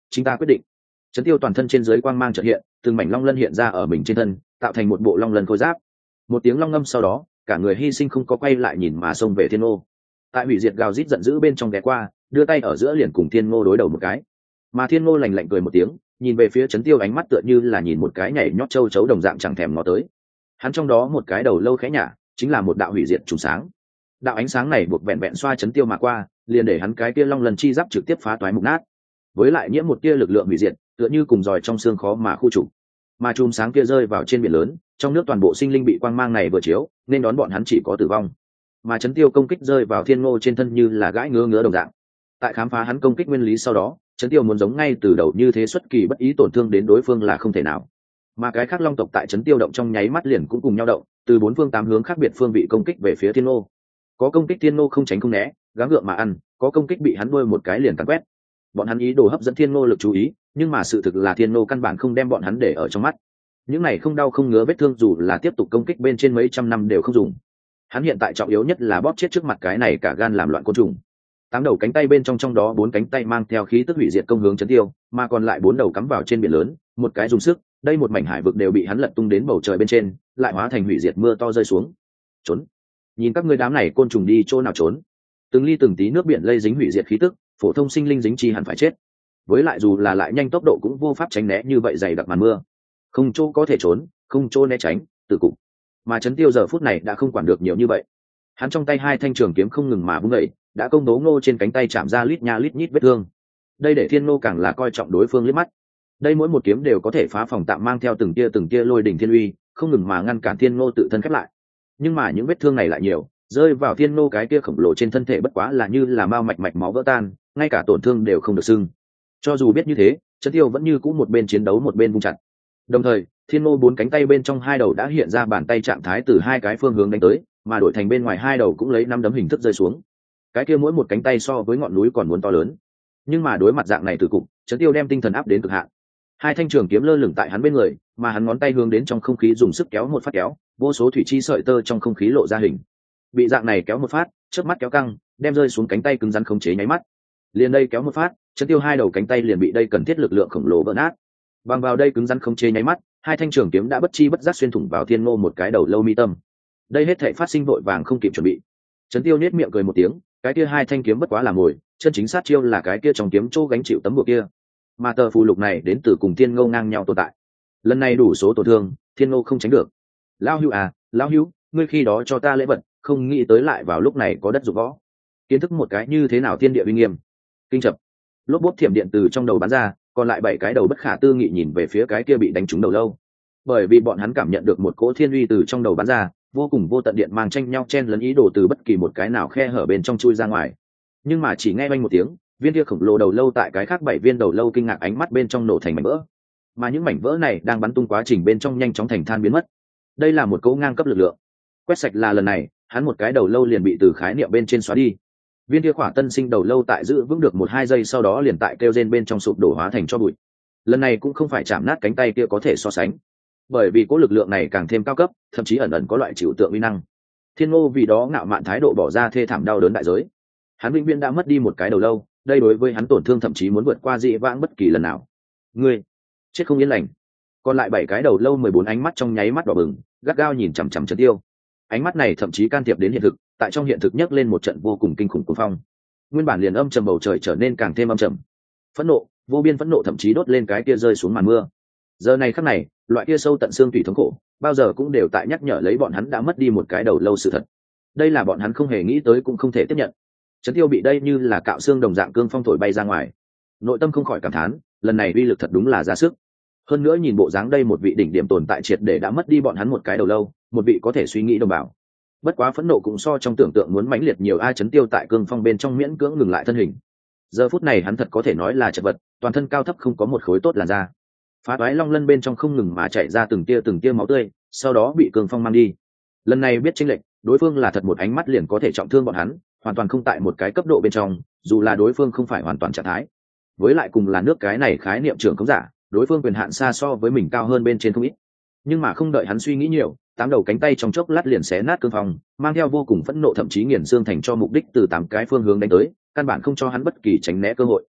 chính ta quyết định. Trấn Tiêu toàn thân trên dưới quang mang chợt hiện, từng mảnh long lân hiện ra ở mình trên thân, tạo thành một bộ long lân khôi giáp. Một tiếng long ngâm sau đó, cả người hy sinh không có quay lại nhìn mà xông về Thiên Ngô. Tại hủy diệt gào rít giận dữ bên trong ghé qua, đưa tay ở giữa liền cùng Thiên Ngô đối đầu một cái. Mà Thiên Ngô lạnh lạnh cười một tiếng, nhìn về phía Trấn Tiêu ánh mắt tựa như là nhìn một cái nhảy nhót châu chấu đồng dạng chẳng thèm ngó tới. Hắn trong đó một cái đầu lâu khẽ nhả, chính là một đạo hủy diệt trùng sáng. Đạo ánh sáng này buộc vẹn vẹn xoa Trấn Tiêu mà qua, liền để hắn cái kia long lần chi giáp trực tiếp phá toái mục nát. Với lại nhiễm một tia lực lượng hủy diệt, tựa như cùng giòi trong xương khó mà khu trục. Mà chùm sáng kia rơi vào trên biển lớn, trong nước toàn bộ sinh linh bị quang mang này vừa chiếu, nên đón bọn hắn chỉ có tử vong. Mà Trấn Tiêu công kích rơi vào Thiên Ngô trên thân như là gãi ngứa ngứa đồng dạng. Tại khám phá hắn công kích nguyên lý sau đó, Trấn Tiêu muốn giống ngay từ đầu như thế xuất kỳ bất ý tổn thương đến đối phương là không thể nào. Mà cái khác long tộc tại Trấn Tiêu động trong nháy mắt liền cũng cùng nhau động, từ bốn phương tám hướng khác biệt phương vị công kích về phía Thiên Ngô. Có công kích Thiên Ngô không tránh không né, gắng gượng mà ăn, có công kích bị hắn đuôi một cái liền cắn quét. Bọn hắn ý đồ hấp dẫn Thiên Ngô lực chú ý, nhưng mà sự thực là Thiên Ngô căn bản không đem bọn hắn để ở trong mắt. Những này không đau không ngứa vết thương dù là tiếp tục công kích bên trên mấy trăm năm đều không dùng. Hắn hiện tại trọng yếu nhất là bóp chết trước mặt cái này cả gan làm loạn côn trùng. Tám đầu cánh tay bên trong trong đó bốn cánh tay mang theo khí tức hủy diệt công hướng Trấn Tiêu, mà còn lại bốn đầu cắm vào trên biển lớn, một cái dùng sức, đây một mảnh hải vực đều bị hắn lật tung đến bầu trời bên trên, lại hóa thành hủy diệt mưa to rơi xuống. Trốn! Nhìn các ngươi đám này côn trùng đi chỗ nào trốn? Từng ly từng tí nước biển lây dính hủy diệt khí tức, phổ thông sinh linh dính chi hẳn phải chết. Với lại dù là lại nhanh tốc độ cũng vô pháp tránh né như vậy dày đặc màn mưa. Không chỗ có thể trốn, không chỗ né tránh, tự cục. Mà Trấn Tiêu giờ phút này đã không quản được nhiều như vậy. Hắn trong tay hai thanh trường kiếm không ngừng mà vung dậy, đã công đố Ngô trên cánh tay chạm ra lít nha lít nhít vết thương. Đây để Thiên Ngô càng là coi trọng đối phương liếc mắt. Đây mỗi một kiếm đều có thể phá phòng tạm mang theo từng tia từng tia lôi đỉnh thiên uy, không ngừng mà ngăn cản Thiên Ngô tự thân khép lại. Nhưng mà những vết thương này lại nhiều, rơi vào Thiên Ngô cái kia khổng lồ trên thân thể bất quá là như là mao mạch mạch máu vỡ tan, ngay cả tổn thương đều không được sưng. Cho dù biết như thế, Trấn Tiêu vẫn như cũ một bên chiến đấu một bên vung chặt. Đồng thời, Thiên Ngô bốn cánh tay bên trong hai đầu đã hiện ra bàn tay trạng thái từ hai cái phương hướng đánh tới, mà đổi thành bên ngoài hai đầu cũng lấy năm đấm hình thức rơi xuống. Cái kia mỗi một cánh tay so với ngọn núi còn muốn to lớn. Nhưng mà đối mặt dạng này từ cục, Trấn Tiêu đem tinh thần áp đến cực hạn. Hai thanh trường kiếm lơ lửng tại hắn bên người, mà hắn ngón tay hướng đến trong không khí dùng sức kéo một phát kéo, vô số thủy chi sợi tơ trong không khí lộ ra hình. Bị dạng này kéo một phát, chớp mắt kéo căng, đem rơi xuống cánh tay cứng rắn không chế nháy mắt. Liền đây kéo một phát, Trấn Tiêu hai đầu cánh tay liền bị đây cần thiết lực lượng khổng lồ vỡ nát. Bằng vào đây cứng rắn không chế nháy mắt, hai thanh trường kiếm đã bất chi bất giác xuyên thủng vào Thiên Ngô một cái đầu lâu mi tâm. Đây hết thảy phát sinh vội vàng không kịp chuẩn bị. Trấn Tiêu nhếch miệng cười một tiếng, cái kia hai thanh kiếm bất quá là mồi, chân chính sát chiêu là cái kia trong kiếm chỗ gánh chịu tấm bùa kia. Mà tờ phù lục này đến từ cùng Thiên Ngô ngang nhau tồn tại. Lần này đủ số tổn thương, Thiên Ngô không tránh được. Lão hữu à, lão hữu, ngươi khi đó cho ta lễ vật, không nghĩ tới lại vào lúc này có đất dụng võ. Kiến thức một cái như thế nào thiên địa uy nghiêm. Kinh chập. Lốp bốp thiểm điện từ trong đầu bắn ra, còn lại bảy cái đầu bất khả tư nghị nhìn về phía cái kia bị đánh trúng đầu lâu. Bởi vì bọn hắn cảm nhận được một cỗ thiên uy từ trong đầu bắn ra, vô cùng vô tận điện mang tranh nhau chen lấn ý đồ từ bất kỳ một cái nào khe hở bên trong chui ra ngoài. Nhưng mà chỉ nghe vang một tiếng, viên kia khổng lồ đầu lâu tại cái khác bảy viên đầu lâu kinh ngạc ánh mắt bên trong nổ thành mảnh vỡ. Mà những mảnh vỡ này đang bắn tung quá trình bên trong nhanh chóng thành than biến mất. Đây là một cỗ ngang cấp lực lượng. Quét sạch là lần này, hắn một cái đầu lâu liền bị từ khái niệm bên trên xóa đi. Viên kia khỏa tân sinh đầu lâu tại giữ vững được một hai giây sau đó liền tại kêu rên bên trong sụp đổ hóa thành cho bụi. Lần này cũng không phải chạm nát cánh tay kia có thể so sánh, bởi vì cỗ lực lượng này càng thêm cao cấp, thậm chí ẩn ẩn có loại chịu tượng uy năng. Thiên Ngô vì đó ngạo mạn thái độ bỏ ra thê thảm đau đớn đại giới. Hắn vĩnh viễn đã mất đi một cái đầu lâu, đây đối với hắn tổn thương thậm chí muốn vượt qua dị vãng bất kỳ lần nào. Ngươi chết không yên lành. Còn lại bảy cái đầu lâu mười bốn ánh mắt trong nháy mắt đỏ bừng, gắt gao nhìn chằm chằm Trấn Tiêu. Ánh mắt này thậm chí can thiệp đến hiện thực, tại trong hiện thực nhấc lên một trận vô cùng kinh khủng cuồng phong. Nguyên bản liền âm trầm bầu trời trở nên càng thêm âm trầm. Phẫn nộ, vô biên phẫn nộ thậm chí đốt lên cái kia rơi xuống màn mưa. Giờ này khắc này, loại kia sâu tận xương tủy thống khổ, bao giờ cũng đều tại nhắc nhở lấy bọn hắn đã mất đi một cái đầu lâu sự thật. Đây là bọn hắn không hề nghĩ tới cũng không thể tiếp nhận. Trấn Tiêu bị đây như là cạo xương đồng dạng cương phong thổi bay ra ngoài. Nội tâm không khỏi cảm thán, lần này uy lực thật đúng là ra sức. Hơn nữa nhìn bộ dáng đây một vị đỉnh điểm tồn tại triệt để đã mất đi bọn hắn một cái đầu lâu, một vị có thể suy nghĩ đồng bào. Bất quá phẫn nộ cũng so trong tưởng tượng muốn mãnh liệt nhiều. A Trấn Tiêu tại cương phong bên trong miễn cưỡng ngừng lại thân hình. Giờ phút này hắn thật có thể nói là chật vật, toàn thân cao thấp không có một khối tốt làn da. Phá toái long lân bên trong không ngừng mà chạy ra từng tia từng tia máu tươi, sau đó bị cương phong mang đi. Lần này biết chênh lệch, đối phương là thật một ánh mắt liền có thể trọng thương bọn hắn, hoàn toàn không tại một cái cấp độ bên trong, dù là đối phương không phải hoàn toàn trạng thái. Với lại cùng là nước cái này khái niệm trưởng không giả, đối phương quyền hạn xa so với mình cao hơn bên trên không ít. Nhưng mà không đợi hắn suy nghĩ nhiều, tám đầu cánh tay trong chốc lát liền xé nát cương phong, mang theo vô cùng phẫn nộ thậm chí nghiền xương thành cho mục đích từ tám cái phương hướng đánh tới, căn bản không cho hắn bất kỳ tránh né cơ hội.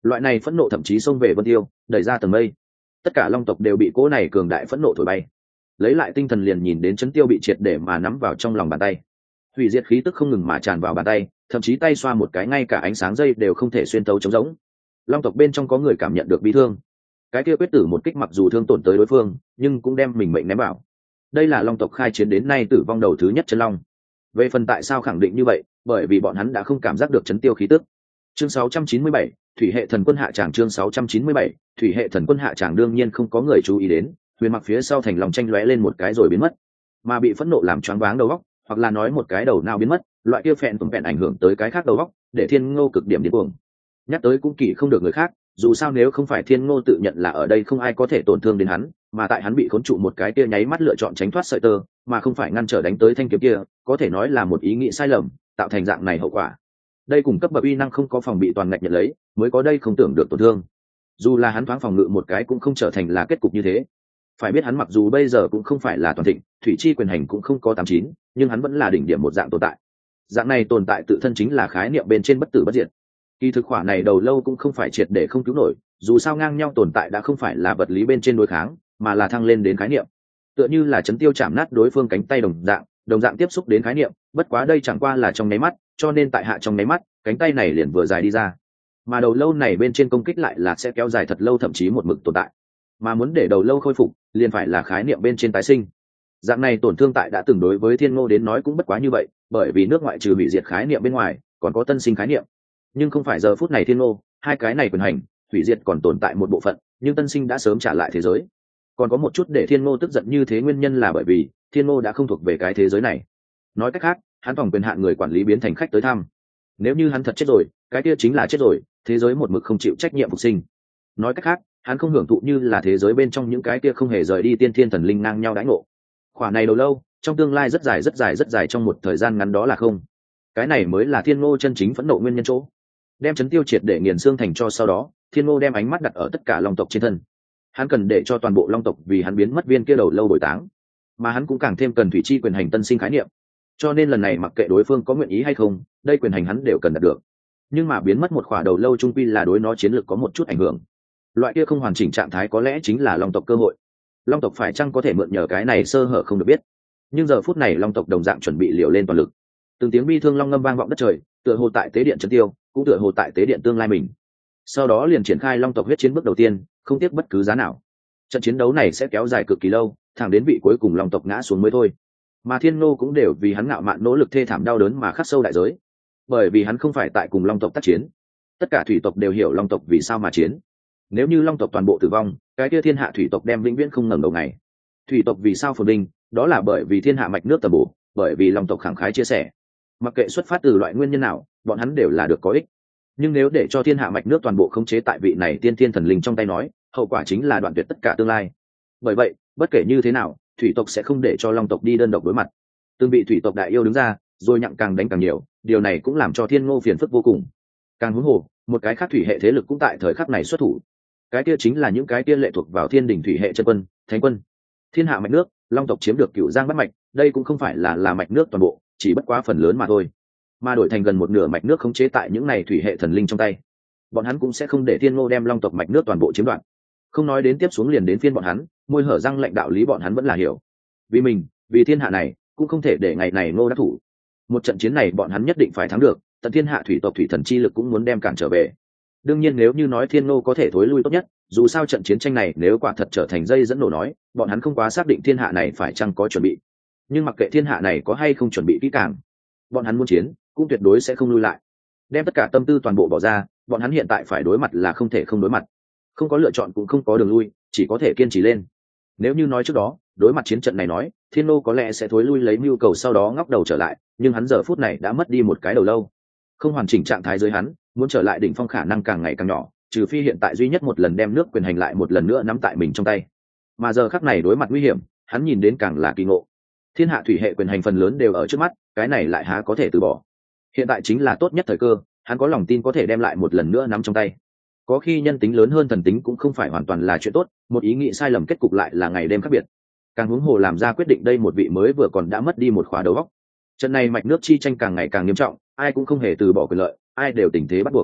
Loại này phẫn nộ thậm chí xông về vân tiêu, đẩy ra tầng mây. Tất cả long tộc đều bị cỗ này cường đại phẫn nộ thổi bay. Lấy lại tinh thần liền nhìn đến chấn tiêu bị triệt để mà nắm vào trong lòng bàn tay. Hủy diệt khí tức không ngừng mà tràn vào bàn tay, thậm chí tay xoa một cái ngay cả ánh sáng dây đều không thể xuyên tấu trống rỗng. Long tộc bên trong có người cảm nhận được bi thương. Cái kia quyết tử một kích mặc dù thương tổn tới đối phương, nhưng cũng đem mình mệnh ném vào. Đây là long tộc khai chiến đến nay tử vong đầu thứ nhất chân long. Về phần tại sao khẳng định như vậy, bởi vì bọn hắn đã không cảm giác được chấn tiêu khí tức. Chương sáu trăm chín mươi bảy, thủy hệ thần quân hạ tràng. Chương sáu trăm chín mươi bảy, thủy hệ thần quân hạ tràng. Đương nhiên không có người chú ý đến, huyền mặc phía sau thành lòng tranh lóe lên một cái rồi biến mất, mà bị phẫn nộ làm choáng váng đầu óc, hoặc là nói một cái đầu nào biến mất, loại kia phèn tổn phèn ảnh hưởng tới cái khác đầu óc, để Thiên Ngô cực điểm điên cuồng. Nhắc tới cũng kỳ không được người khác, dù sao nếu không phải Thiên Ngô tự nhận là ở đây không ai có thể tổn thương đến hắn, mà tại hắn bị khốn trụ một cái kia nháy mắt lựa chọn tránh thoát sợi tơ, mà không phải ngăn trở đánh tới thanh kiếm kia, có thể nói là một ý nghĩ sai lầm, tạo thành dạng này hậu quả. Đây cùng cấp bậc uy năng không có phòng bị toàn ngạch nhận lấy, mới có đây không tưởng được tổn thương. Dù là hắn thoáng phòng ngự một cái cũng không trở thành là kết cục như thế. Phải biết hắn mặc dù bây giờ cũng không phải là toàn thịnh, thủy chi quyền hành cũng không có tám chín, nhưng hắn vẫn là đỉnh điểm một dạng tồn tại. Dạng này tồn tại tự thân chính là khái niệm bên trên bất tử bất diệt. Kỳ thực khỏa này đầu lâu cũng không phải triệt để không cứu nổi, dù sao ngang nhau tồn tại đã không phải là vật lý bên trên đối kháng, mà là thăng lên đến khái niệm. Tựa như là chấn tiêu chạm nát đối phương cánh tay đồng dạng, đồng dạng tiếp xúc đến khái niệm, bất quá đây chẳng qua là trong nháy mắt, cho nên tại hạ trong nháy mắt, cánh tay này liền vừa dài đi ra. Mà đầu lâu này bên trên công kích lại là sẽ kéo dài thật lâu, thậm chí một mực tồn tại. Mà muốn để đầu lâu khôi phục, liền phải là khái niệm bên trên tái sinh. Dạng này tổn thương tại đã từng đối với Thiên Ngô đến nói cũng bất quá như vậy, bởi vì nước ngoại trừ hủy diệt khái niệm bên ngoài, còn có tân sinh khái niệm. Nhưng không phải giờ phút này Thiên Ngô, hai cái này quyền hành, hủy diệt còn tồn tại một bộ phận, nhưng tân sinh đã sớm trả lại thế giới. Còn có một chút để Thiên Ngô tức giận như thế nguyên nhân là bởi vì Thiên Ngô đã không thuộc về cái thế giới này. Nói cách khác, hắn phòng quyền hạn người quản lý biến thành khách tới thăm. Nếu như hắn thật chết rồi, cái kia chính là chết rồi, thế giới một mực không chịu trách nhiệm phục sinh. Nói cách khác, hắn không hưởng thụ như là thế giới bên trong những cái kia không hề rời đi tiên thiên thần linh ngang nhau đãi ngộ. Khỏa này đầu lâu, trong tương lai rất dài rất dài rất dài trong một thời gian ngắn đó là không. Cái này mới là Thiên Ngô chân chính phẫn nộ nguyên nhân chỗ. Đem chấn tiêu triệt để nghiền xương thành cho sau đó, Thiên Ngô đem ánh mắt đặt ở tất cả long tộc trên thân. Hắn cần để cho toàn bộ long tộc vì hắn biến mất viên kia đầu lâu bồi táng, mà hắn cũng càng thêm cần thủy chi quyền hành tân sinh khái niệm. Cho nên lần này mặc kệ đối phương có nguyện ý hay không, đây quyền hành hắn đều cần đạt được. Nhưng mà biến mất một khỏa đầu lâu trung quy là đối nó chiến lược có một chút ảnh hưởng. Loại kia không hoàn chỉnh trạng thái có lẽ chính là long tộc cơ hội. Long tộc phải chăng có thể mượn nhờ cái này sơ hở không được biết. Nhưng giờ phút này long tộc đồng dạng chuẩn bị liều lên toàn lực. Từng tiếng bi thương long ngâm vang vọng đất trời, tựa hồ tại tế điện trấn tiêu, cũng tựa hồ tại tế điện tương lai mình. Sau đó liền triển khai long tộc huyết chiến bước đầu tiên, không tiếc bất cứ giá nào. Trận chiến đấu này sẽ kéo dài cực kỳ lâu, thẳng đến vị cuối cùng long tộc ngã xuống mới thôi. Mà Thiên Ngô cũng đều vì hắn ngạo mạn nỗ lực thê thảm đau đớn mà khắc sâu đại giới. Bởi vì hắn không phải tại cùng long tộc tác chiến. Tất cả thủy tộc đều hiểu long tộc vì sao mà chiến. Nếu như long tộc toàn bộ tử vong, cái kia thiên hạ thủy tộc đem vĩnh viễn không ngẩng đầu ngày. Thủy tộc vì sao phồn vinh, đó là bởi vì thiên hạ mạch nước tầm bổ, bởi vì long tộc khẳng khái chia sẻ. Mặc kệ xuất phát từ loại nguyên nhân nào, bọn hắn đều là được có ích. Nhưng nếu để cho thiên hạ mạch nước toàn bộ khống chế tại vị này tiên thiên thần linh trong tay nói, hậu quả chính là đoạn tuyệt tất cả tương lai. Bởi vậy, bất kể như thế nào, thủy tộc sẽ không để cho long tộc đi đơn độc đối mặt. Từng vị thủy tộc đại yêu đứng ra, rồi nhặng càng đánh càng nhiều, điều này cũng làm cho Thiên Ngô phiền phức vô cùng. Càng huống hồ, một cái khác thủy hệ thế lực cũng tại thời khắc này xuất thủ. Cái kia chính là những cái kia lệ thuộc vào thiên đỉnh thủy hệ chân quân, thánh quân. Thiên hạ mạch nước, long tộc chiếm được cửu giang bát mạch, đây cũng không phải là là mạch nước toàn bộ, chỉ bất quá phần lớn mà thôi. Mà đổi thành gần một nửa mạch nước khống chế tại những này thủy hệ thần linh trong tay. Bọn hắn cũng sẽ không để Thiên Ngô đem long tộc mạch nước toàn bộ chiếm đoạt. Không nói đến tiếp xuống liền đến phiên bọn hắn, môi hở răng lệnh đạo lý bọn hắn vẫn là hiểu. Vì mình, vì thiên hạ này, cũng không thể để ngày này Ngô đắc thủ. Một trận chiến này bọn hắn nhất định phải thắng được, tận thiên hạ thủy tộc thủy thần chi lực cũng muốn đem cản trở về. Đương nhiên nếu như nói Thiên Ngô có thể thối lui tốt nhất, dù sao trận chiến tranh này nếu quả thật trở thành dây dẫn nổ nói, bọn hắn không quá xác định thiên hạ này phải chăng có chuẩn bị. Nhưng mặc kệ thiên hạ này có hay không chuẩn bị kỹ càng, bọn hắn muốn chiến, cũng tuyệt đối sẽ không lui lại. Đem tất cả tâm tư toàn bộ bỏ ra, bọn hắn hiện tại phải đối mặt là không thể không đối mặt. Không có lựa chọn cũng không có đường lui, chỉ có thể kiên trì lên. Nếu như nói trước đó, đối mặt chiến trận này nói, Thiên Ngô có lẽ sẽ thối lui lấy mưu cầu sau đó ngóc đầu trở lại, nhưng hắn giờ phút này đã mất đi một cái đầu lâu. Không hoàn chỉnh trạng thái dưới hắn, muốn trở lại đỉnh phong khả năng càng ngày càng nhỏ, trừ phi hiện tại duy nhất một lần đem nước quyền hành lại một lần nữa nắm tại mình trong tay. Mà giờ khắc này đối mặt nguy hiểm, hắn nhìn đến càng là kỳ ngộ. Thiên hạ thủy hệ quyền hành phần lớn đều ở trước mắt, cái này lại há có thể từ bỏ. Hiện tại chính là tốt nhất thời cơ, hắn có lòng tin có thể đem lại một lần nữa nắm trong tay. Có khi nhân tính lớn hơn thần tính cũng không phải hoàn toàn là chuyện tốt, một ý nghĩ sai lầm kết cục lại là ngày đêm khác biệt. Càng huống hồ làm ra quyết định đây một vị mới vừa còn đã mất đi một khóa đầu óc. Trận này mạch nước chi tranh càng ngày càng nghiêm trọng, ai cũng không hề từ bỏ quyền lợi, ai đều tình thế bắt buộc.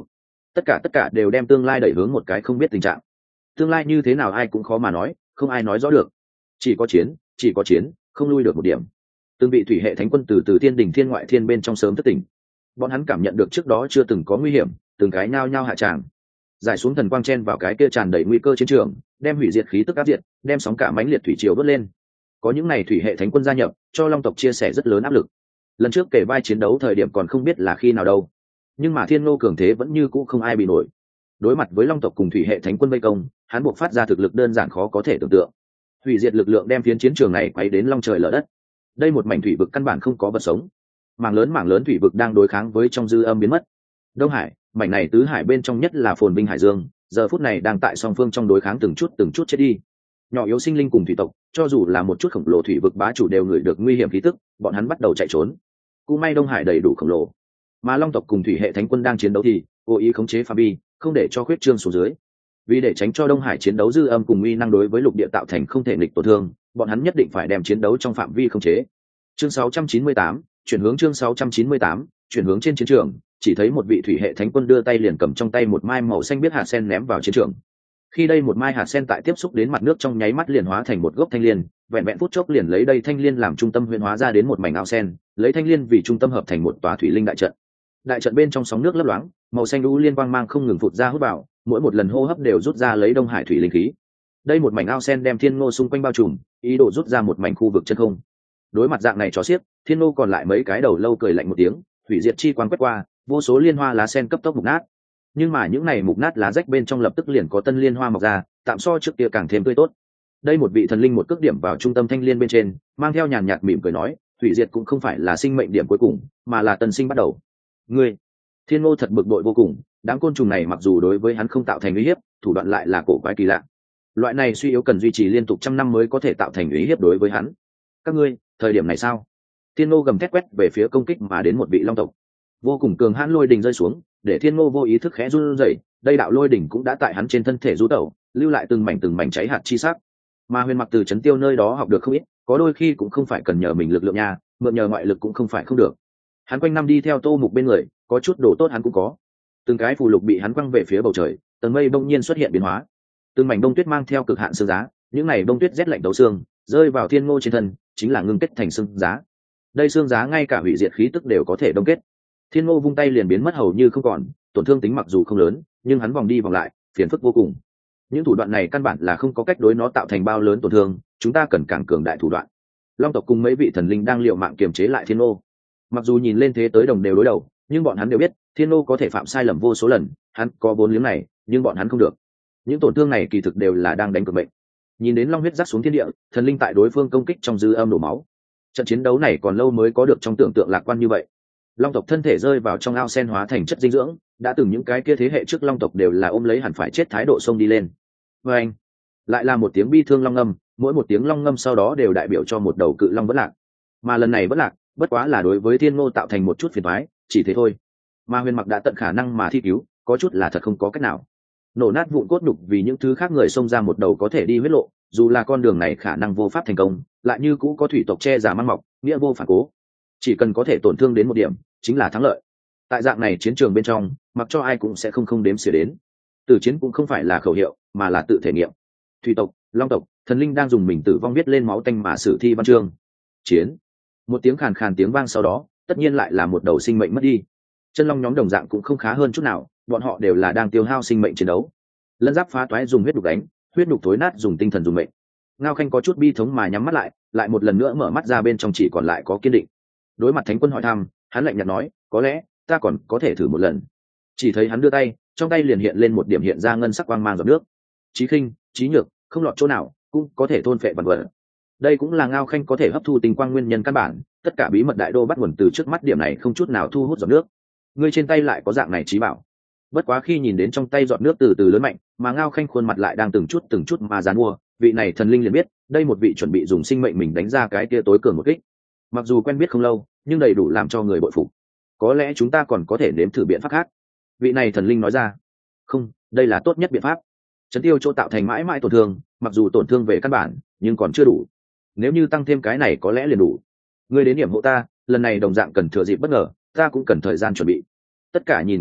tất cả tất cả đều đem tương lai đẩy hướng một cái không biết tình trạng. Tương lai như thế nào ai cũng khó mà nói, không ai nói rõ được. Chỉ có chiến, chỉ có chiến, không lui được một điểm. Từng vị thủy hệ thánh quân từ từ thiên đình thiên ngoại thiên bên trong sớm thất tỉnh. Bọn hắn cảm nhận được trước đó chưa từng có nguy hiểm, từng cái nhao nhao hạ tràng, giải xuống thần quang chen vào cái kia tràn đầy nguy cơ chiến trường, đem hủy diệt khí tức áp diệt, đem sóng cả mãnh liệt thủy triều đốt lên. Có những này thủy hệ thánh quân gia nhập, cho long tộc chia sẻ rất lớn áp lực. Lần trước kể vai chiến đấu thời điểm còn không biết là khi nào đâu, nhưng mà thiên ngô cường thế vẫn như cũ không ai bị nổi. Đối mặt với long tộc cùng thủy hệ thánh quân vây công, hắn buộc phát ra thực lực đơn giản khó có thể tưởng tượng. Hủy diệt lực lượng đem phiến chiến trường này quấy đến long trời lở đất. Đây một mảnh thủy vực căn bản không có vật sống, mảng lớn mảng lớn thủy vực đang đối kháng với trong dư âm biến mất. Đông Hải, mảnh này tứ hải bên trong nhất là phồn vinh hải dương, giờ phút này đang tại song phương trong đối kháng từng chút từng chút chết đi. Nhỏ yếu sinh linh cùng thủy tộc, cho dù là một chút khổng lồ thủy vực bá chủ đều ngửi được nguy hiểm khí tức, bọn hắn bắt đầu chạy trốn. Cũng may Đông Hải đầy đủ khổng lồ, mà long tộc cùng thủy hệ thánh quân đang chiến đấu thì cố ý khống chế phạm vi, không để cho khuyết trương xuống dưới. Vì để tránh cho Đông Hải chiến đấu dư âm cùng uy năng đối với lục địa tạo thành không thể nghịch tổn thương, bọn hắn nhất định phải đem chiến đấu trong phạm vi khống chế. Chương sáu trăm chín mươi tám, chuyển hướng chương sáu trăm chín mươi tám, chuyển hướng trên chiến trường, chỉ thấy một vị thủy hệ thánh quân đưa tay liền cầm trong tay một mai màu xanh biết hạt sen ném vào chiến trường. Khi đây một mai hạt sen tại tiếp xúc đến mặt nước trong nháy mắt liền hóa thành một gốc thanh liên, vẹn vẹn phút chốc liền lấy đây thanh liên làm trung tâm huyễn hóa ra đến một mảnh ao sen, lấy thanh liên vì trung tâm hợp thành một tòa thủy linh đại trận. Đại trận bên trong sóng nước lấp loáng, màu xanh lũ liên quang mang không ngừng phụt ra hút vào, mỗi một lần hô hấp đều rút ra lấy Đông Hải thủy linh khí. Đây một mảnh ao sen đem thiên ngô xung quanh bao trùm, ý đồ rút ra một mảnh khu vực chân không. Đối mặt dạng này chó xiếc, thiên ngô còn lại mấy cái đầu lâu cười lạnh một tiếng, hủy diệt chi quang quét qua, vô số liên hoa lá sen cấp tốc mục nát. Nhưng mà những này mục nát lá rách bên trong lập tức liền có tân liên hoa mọc ra, tạm so trước kia càng thêm tươi tốt. Đây một vị thần linh một cước điểm vào trung tâm thanh liên bên trên, mang theo nhàn nhạt mỉm cười nói, hủy diệt cũng không phải là sinh mệnh điểm cuối cùng, mà là tân sinh bắt đầu. Ngươi, thiên ngô thật bực bội vô cùng, đám côn trùng này mặc dù đối với hắn không tạo thành uy hiếp, thủ đoạn lại là cổ quái kỳ lạ. Loại này suy yếu cần duy trì liên tục trăm năm mới có thể tạo thành uy hiếp đối với hắn. Các ngươi, thời điểm này sao? Thiên ngô gầm thét quét về phía công kích mà đến một vị long tộc. Vô cùng cường hãn lôi đình rơi xuống, để thiên ngô vô ý thức khẽ run rẩy, đây đạo lôi đỉnh cũng đã tại hắn trên thân thể rú tẩu, lưu lại từng mảnh từng mảnh cháy hạt chi sắc. Mà Huyền Mặc từ chấn tiêu nơi đó học được không ít, có đôi khi cũng không phải cần nhờ mình lực lượng nha, mượn nhờ ngoại lực cũng không phải không được. Hắn quanh năm đi theo Tô Mục bên người, có chút đồ tốt hắn cũng có. Từng cái phù lục bị hắn quăng về phía bầu trời, tầng mây bỗng nhiên xuất hiện biến hóa. Từng mảnh bông tuyết mang theo cực hạn sương giá, những này bông tuyết rét lạnh đấu xương, rơi vào thiên ngô trên thân, chính là ngưng kết thành sương giá. Đây sương giá ngay cả hủy diệt khí tức đều có thể đông kết. Thiên ngô vung tay liền biến mất hầu như không còn, tổn thương tính mặc dù không lớn, nhưng hắn vòng đi vòng lại, phiền phức vô cùng. Những thủ đoạn này căn bản là không có cách đối nó tạo thành bao lớn tổn thương, chúng ta cần càng cường đại thủ đoạn. Long tộc cùng mấy vị thần linh đang liều mạng kiềm chế lại thiên ngô. Mặc dù nhìn lên thế tới đồng đều đối đầu, nhưng bọn hắn đều biết thiên ngô có thể phạm sai lầm vô số lần, hắn có bốn liếng này, nhưng bọn hắn không được. Những tổn thương này kỳ thực đều là đang đánh cược mệnh. Nhìn đến long huyết rắc xuống thiên địa, thần linh tại đối phương công kích trong dư âm đổ máu. Trận chiến đấu này còn lâu mới có được trong tưởng tượng lạc quan như vậy. Long tộc thân thể rơi vào trong ao sen hóa thành chất dinh dưỡng, đã từng những cái kia thế hệ trước long tộc đều là ôm lấy hẳn phải chết thái độ sông đi lên. Và anh lại là một tiếng bi thương long ngâm, mỗi một tiếng long ngâm sau đó đều đại biểu cho một đầu cự long vất lạc. Mà lần này vất lạc, bất quá là đối với thiên ngô tạo thành một chút phiền toái, chỉ thế thôi. Mà Huyền Mặc đã tận khả năng mà thi cứu, có chút là thật không có cách nào. Nổ nát vụn cốt nhục vì những thứ khác người xông ra một đầu có thể đi huyết lộ, dù là con đường này khả năng vô pháp thành công, lại như cũ có thủy tộc che giả mang mọc, nghĩa vô phản cố. Chỉ cần có thể tổn thương đến một điểm, chính là thắng lợi. Tại dạng này chiến trường bên trong, mặc cho ai cũng sẽ không không đếm xỉa đến. Tử chiến cũng không phải là khẩu hiệu, mà là tự thể nghiệm. Thủy tộc, long tộc, thần linh đang dùng mình tử vong viết lên máu tanh mà sử thi văn chương. Chiến. Một tiếng khàn khàn tiếng vang sau đó, tất nhiên lại là một đầu sinh mệnh mất đi. Chân long nhóm đồng dạng cũng không khá hơn chút nào, bọn họ đều là đang tiêu hao sinh mệnh chiến đấu. Lân giáp phá toái dùng huyết đục đánh, huyết đục thối nát dùng tinh thần dùng mệnh. Ngao Khanh có chút bi thống mà nhắm mắt lại, lại một lần nữa mở mắt ra, bên trong chỉ còn lại có kiên định. Đối mặt Thánh Quân hỏi thăm, hắn lạnh nhạt nói, có lẽ ta còn có thể thử một lần. Chỉ thấy hắn đưa tay, trong tay liền hiện lên một điểm hiện ra ngân sắc quang mang giọt nước. Chí khinh, chí nhược, không lọt chỗ nào, cũng có thể thôn phệ vạn vật. Đây cũng là Ngao Khanh có thể hấp thu tinh quang nguyên nhân căn bản, tất cả bí mật đại đô bắt nguồn từ trước mắt điểm này không chút nào thu hút giọt nước. Ngươi trên tay lại có dạng này trí bảo. Bất quá khi nhìn đến trong tay giọt nước từ từ lớn mạnh, mà Ngao Khanh khuôn mặt lại đang từng chút từng chút mà giàn mua, vị này thần linh liền biết, đây một vị chuẩn bị dùng sinh mệnh mình đánh ra cái kia tối cường một kích. Mặc dù quen biết không lâu, nhưng đầy đủ làm cho người bội phục. Có lẽ chúng ta còn có thể nếm thử biện pháp khác. Vị này thần linh nói ra. Không, đây là tốt nhất biện pháp. Chấn tiêu chỗ tạo thành mãi mãi tổn thương, mặc dù tổn thương về căn bản, nhưng còn chưa đủ. Nếu như tăng thêm cái này có lẽ liền đủ. Ngươi đến điểm hộ ta, lần này đồng dạng cần thừa dịp bất ngờ, ta cũng cần thời gian chuẩn bị. Tất cả nhìn các ngươi,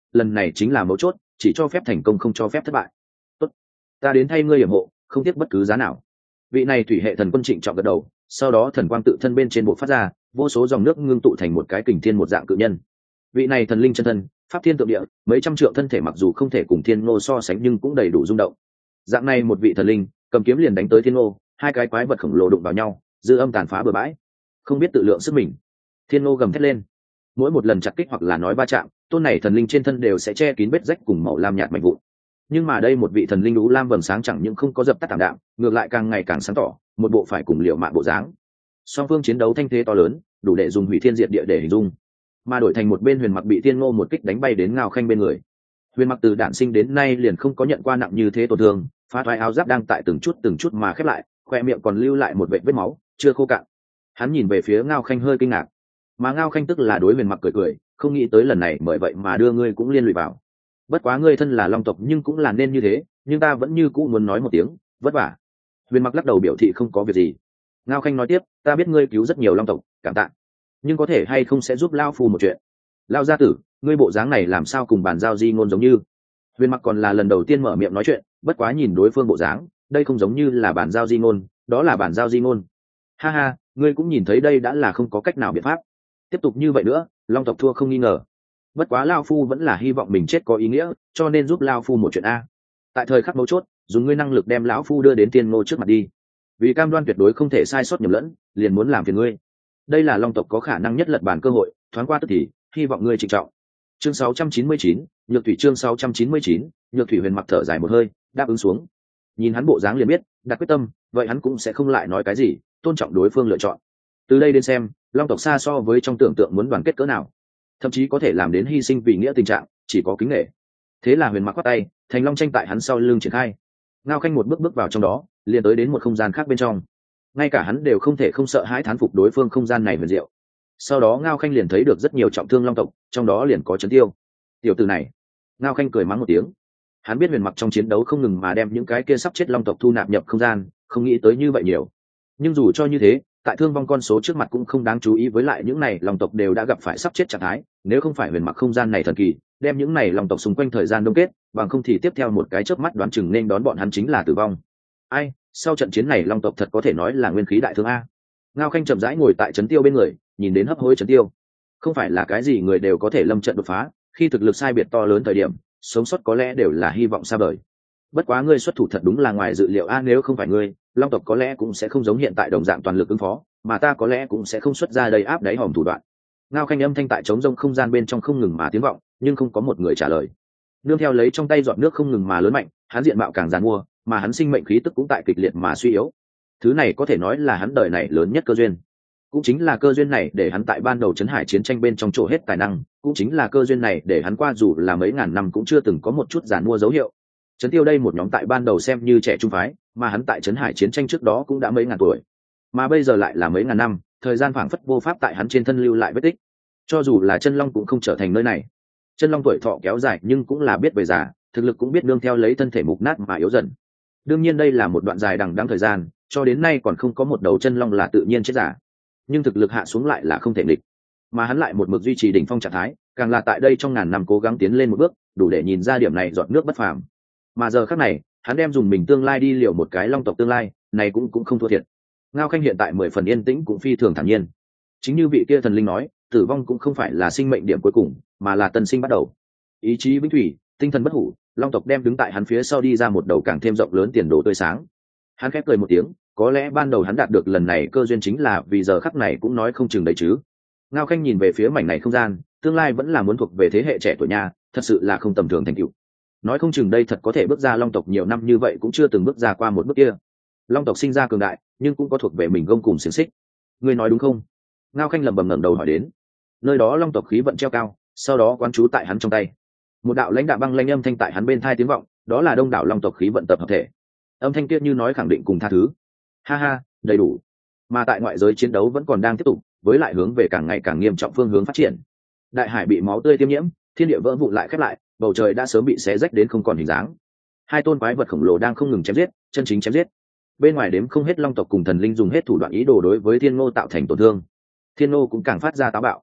lần này chính là mấu chốt, chỉ cho phép thành công không cho phép thất bại. Tốt, ta đến thay ngươi yểm hộ, không tiếc bất cứ giá nào. Vị này thủy hệ thần quân trịnh trọng gật đầu, sau đó thần quang tự thân bên trên bộ phát ra, vô số dòng nước ngưng tụ thành một cái kình thiên một dạng cự nhân. Vị này thần linh chân thân, pháp thiên tượng địa, mấy trăm triệu thân thể mặc dù không thể cùng thiên ngô so sánh nhưng cũng đầy đủ rung động. Dạng này một vị thần linh cầm kiếm liền đánh tới thiên ngô, hai cái quái vật khổng lồ đụng vào nhau, dư âm tàn phá bừa bãi, không biết tự lượng sức mình. Thiên ngô gầm thét lên, mỗi một lần chặt kích hoặc là nói va chạm, tôn này thần linh trên thân đều sẽ che kín vết rách cùng màu lam nhạt mạnh vụn. Nhưng mà đây một vị thần linh đú lam vầng sáng chẳng những không có dập tắt tạm đạm, ngược lại càng ngày càng sáng tỏ, một bộ phải cùng liệu mạng bộ dáng. Song phương chiến đấu thanh thế to lớn, đủ để dùng hủy thiên diệt địa để hình dung. Mà đổi thành một bên Huyền Mặc bị Thiên Ngô một kích đánh bay đến Ngao Khanh bên người. Huyền Mặc từ đản sinh đến nay liền không có nhận qua nặng như thế tổn thương, phá thoái áo giáp đang tại từng chút từng chút mà khép lại, khoe miệng còn lưu lại một vệt vết máu chưa khô cạn. Hắn nhìn về phía Ngao Khanh hơi kinh ngạc, mà Ngao Khanh tức là đối Huyền Mặc cười cười, không nghĩ tới lần này bởi vậy mà đưa ngươi cũng liên lụy vào. Bất quá ngươi thân là long tộc nhưng cũng là nên như thế, nhưng ta vẫn như cũ muốn nói một tiếng vất vả. Huyền Mặc lắc đầu biểu thị không có việc gì. Ngao Khanh nói tiếp, ta biết ngươi cứu rất nhiều long tộc, cảm tạ, nhưng có thể hay không sẽ giúp lao phu một chuyện. Lao gia tử, ngươi bộ dáng này làm sao cùng bản giao di ngôn giống như. Huyền Mặc còn là lần đầu tiên mở miệng nói chuyện, bất quá nhìn đối phương bộ dáng, đây không giống như là bản giao di ngôn, đó là bản giao di ngôn. Ha ha, ngươi cũng nhìn thấy đây đã là không có cách nào biện pháp. Tiếp tục như vậy nữa, long tộc thua không nghi ngờ. Bất quá lao phu vẫn là hy vọng mình chết có ý nghĩa, cho nên giúp lao phu một chuyện a. Tại thời khắc mấu chốt, dùng ngươi năng lực đem lão phu đưa đến Tiên Ngô trước mặt đi. Vì cam đoan tuyệt đối không thể sai sót nhầm lẫn, liền muốn làm phiền ngươi. Đây là long tộc có khả năng nhất lật bản cơ hội, thoáng qua tức thì, hy vọng ngươi trịnh trọng. Chương sáu trăm chín mươi chín, Nhược Thủy chương sáu trăm chín mươi chín, Nhược Thủy Huyền Mặc thở dài một hơi, đáp ứng xuống. Nhìn hắn bộ dáng liền biết, đặt quyết tâm, vậy hắn cũng sẽ không lại nói cái gì, tôn trọng đối phương lựa chọn. Từ đây đến xem, long tộc xa so với trong tưởng tượng muốn đoàn kết cỡ nào, thậm chí có thể làm đến hy sinh vì nghĩa tình trạng, chỉ có kính nể. Thế là Huyền Mặc quát tay, thành long tranh tại hắn sau lưng triển khai. Ngao Khanh một bước bước vào trong đó, liền tới đến một không gian khác bên trong. Ngay cả hắn đều không thể không sợ hãi thán phục đối phương không gian này huyền diệu. Sau đó Ngao Khanh liền thấy được rất nhiều trọng thương long tộc, trong đó liền có Trấn Tiêu. Tiểu tử này, Ngao Khanh cười mắng một tiếng. Hắn biết Huyền Mặc trong chiến đấu không ngừng mà đem những cái kia sắp chết long tộc thu nạp nhập không gian, không nghĩ tới như vậy nhiều. Nhưng dù cho như thế, tại thương vong con số trước mặt cũng không đáng chú ý, với lại những này long tộc đều đã gặp phải sắp chết trạng thái, nếu không phải Huyền Mặc không gian này thần kỳ, đem những này long tộc xung quanh thời gian đông kết, bằng không thì tiếp theo một cái chớp mắt đoán chừng nên đón bọn hắn chính là tử vong. Ai, sau trận chiến này long tộc thật có thể nói là nguyên khí đại thương a. Ngao Khanh chậm rãi ngồi tại Trấn Tiêu bên người, nhìn đến hấp hối Trấn Tiêu. Không phải là cái gì người đều có thể lâm trận đột phá, khi thực lực sai biệt to lớn thời điểm, sống sót có lẽ đều là hy vọng xa vời. Bất quá ngươi xuất thủ thật đúng là ngoài dự liệu a, nếu không phải ngươi, long tộc có lẽ cũng sẽ không giống hiện tại đồng dạng toàn lực ứng phó, mà ta có lẽ cũng sẽ không xuất ra đầy áp đáy hòm thủ đoạn. Ngao Khanh âm thanh tại trống rông không gian bên trong không ngừng mà tiếng vọng, nhưng không có một người trả lời. Nương theo lấy trong tay giọt nước không ngừng mà lớn mạnh, hắn diện mạo càng giàn mua, mà hắn sinh mệnh khí tức cũng tại kịch liệt mà suy yếu. Thứ này có thể nói là hắn đời này lớn nhất cơ duyên. Cũng chính là cơ duyên này để hắn tại ban đầu trấn hải chiến tranh bên trong trổ hết tài năng, cũng chính là cơ duyên này để hắn qua dù là mấy ngàn năm cũng chưa từng có một chút giàn mua dấu hiệu. Trấn Tiêu đây một nhóm tại ban đầu xem như trẻ trung phái, mà hắn tại trấn hải chiến tranh trước đó cũng đã mấy ngàn tuổi, mà bây giờ lại là mấy ngàn năm, thời gian phảng phất vô pháp tại hắn trên thân lưu lại vết tích. Cho dù là chân long cũng không trở thành nơi này. Chân long tuổi thọ kéo dài nhưng cũng là biết về già, thực lực cũng biết nương theo lấy thân thể mục nát mà yếu dần. Đương nhiên đây là một đoạn dài đằng đẵng thời gian, cho đến nay còn không có một đầu chân long là tự nhiên chết giả. Nhưng thực lực hạ xuống lại là không thể nghịch, mà hắn lại một mực duy trì đỉnh phong trạng thái, càng là tại đây trong ngàn năm cố gắng tiến lên một bước, đủ để nhìn ra điểm này giọt nước bất phàm. Mà giờ khắc này, hắn đem dùng mình tương lai đi liều một cái long tộc tương lai, này cũng cũng không thua thiệt. Ngao Khanh hiện tại mười phần yên tĩnh cũng phi thường thản nhiên. Chính như vị kia thần linh nói, tử vong cũng không phải là sinh mệnh điểm cuối cùng, mà là tân sinh bắt đầu. Ý chí vĩnh thủy, tinh thần bất hủ, long tộc đem đứng tại hắn phía sau đi ra một đầu càng thêm rộng lớn tiền đồ tươi sáng. Hắn khép cười một tiếng, có lẽ ban đầu hắn đạt được lần này cơ duyên chính là vì giờ khắc này cũng nói không chừng đấy chứ. Ngao Khanh nhìn về phía mảnh này không gian, tương lai vẫn là muốn thuộc về thế hệ trẻ tuổi nhà, thật sự là không tầm thường thành tựu. Nói không chừng đây thật có thể bước ra long tộc nhiều năm như vậy cũng chưa từng bước ra qua một bước kia. Long tộc sinh ra cường đại, nhưng cũng có thuộc về mình gông cùng xiềng xích. Ngươi nói đúng không? Ngao Khanh lẩm bẩm ngẩng đầu hỏi đến. Nơi đó long tộc khí vận treo cao, sau đó quán trú tại hắn trong tay. Một đạo lãnh đạo băng lanh âm thanh tại hắn bên thai tiếng vọng, đó là đông đảo long tộc khí vận tập hợp thể. Âm thanh kia như nói khẳng định cùng tha thứ. Ha ha, đầy đủ. Mà tại ngoại giới chiến đấu vẫn còn đang tiếp tục, với lại hướng về càng ngày càng nghiêm trọng phương hướng phát triển. Đại hải bị máu tươi tiêm nhiễm, thiên địa vỡ vụn lại khép lại, bầu trời đã sớm bị xé rách đến không còn hình dáng. Hai tôn quái vật khổng lồ đang không ngừng chém giết, chân chính chém giết. Bên ngoài đếm không hết long tộc cùng thần linh dùng hết thủ đoạn ý đồ đối với Thiên Ngô tạo thành tổn thương. Thiên Ngô cũng càng phát ra táo bạo.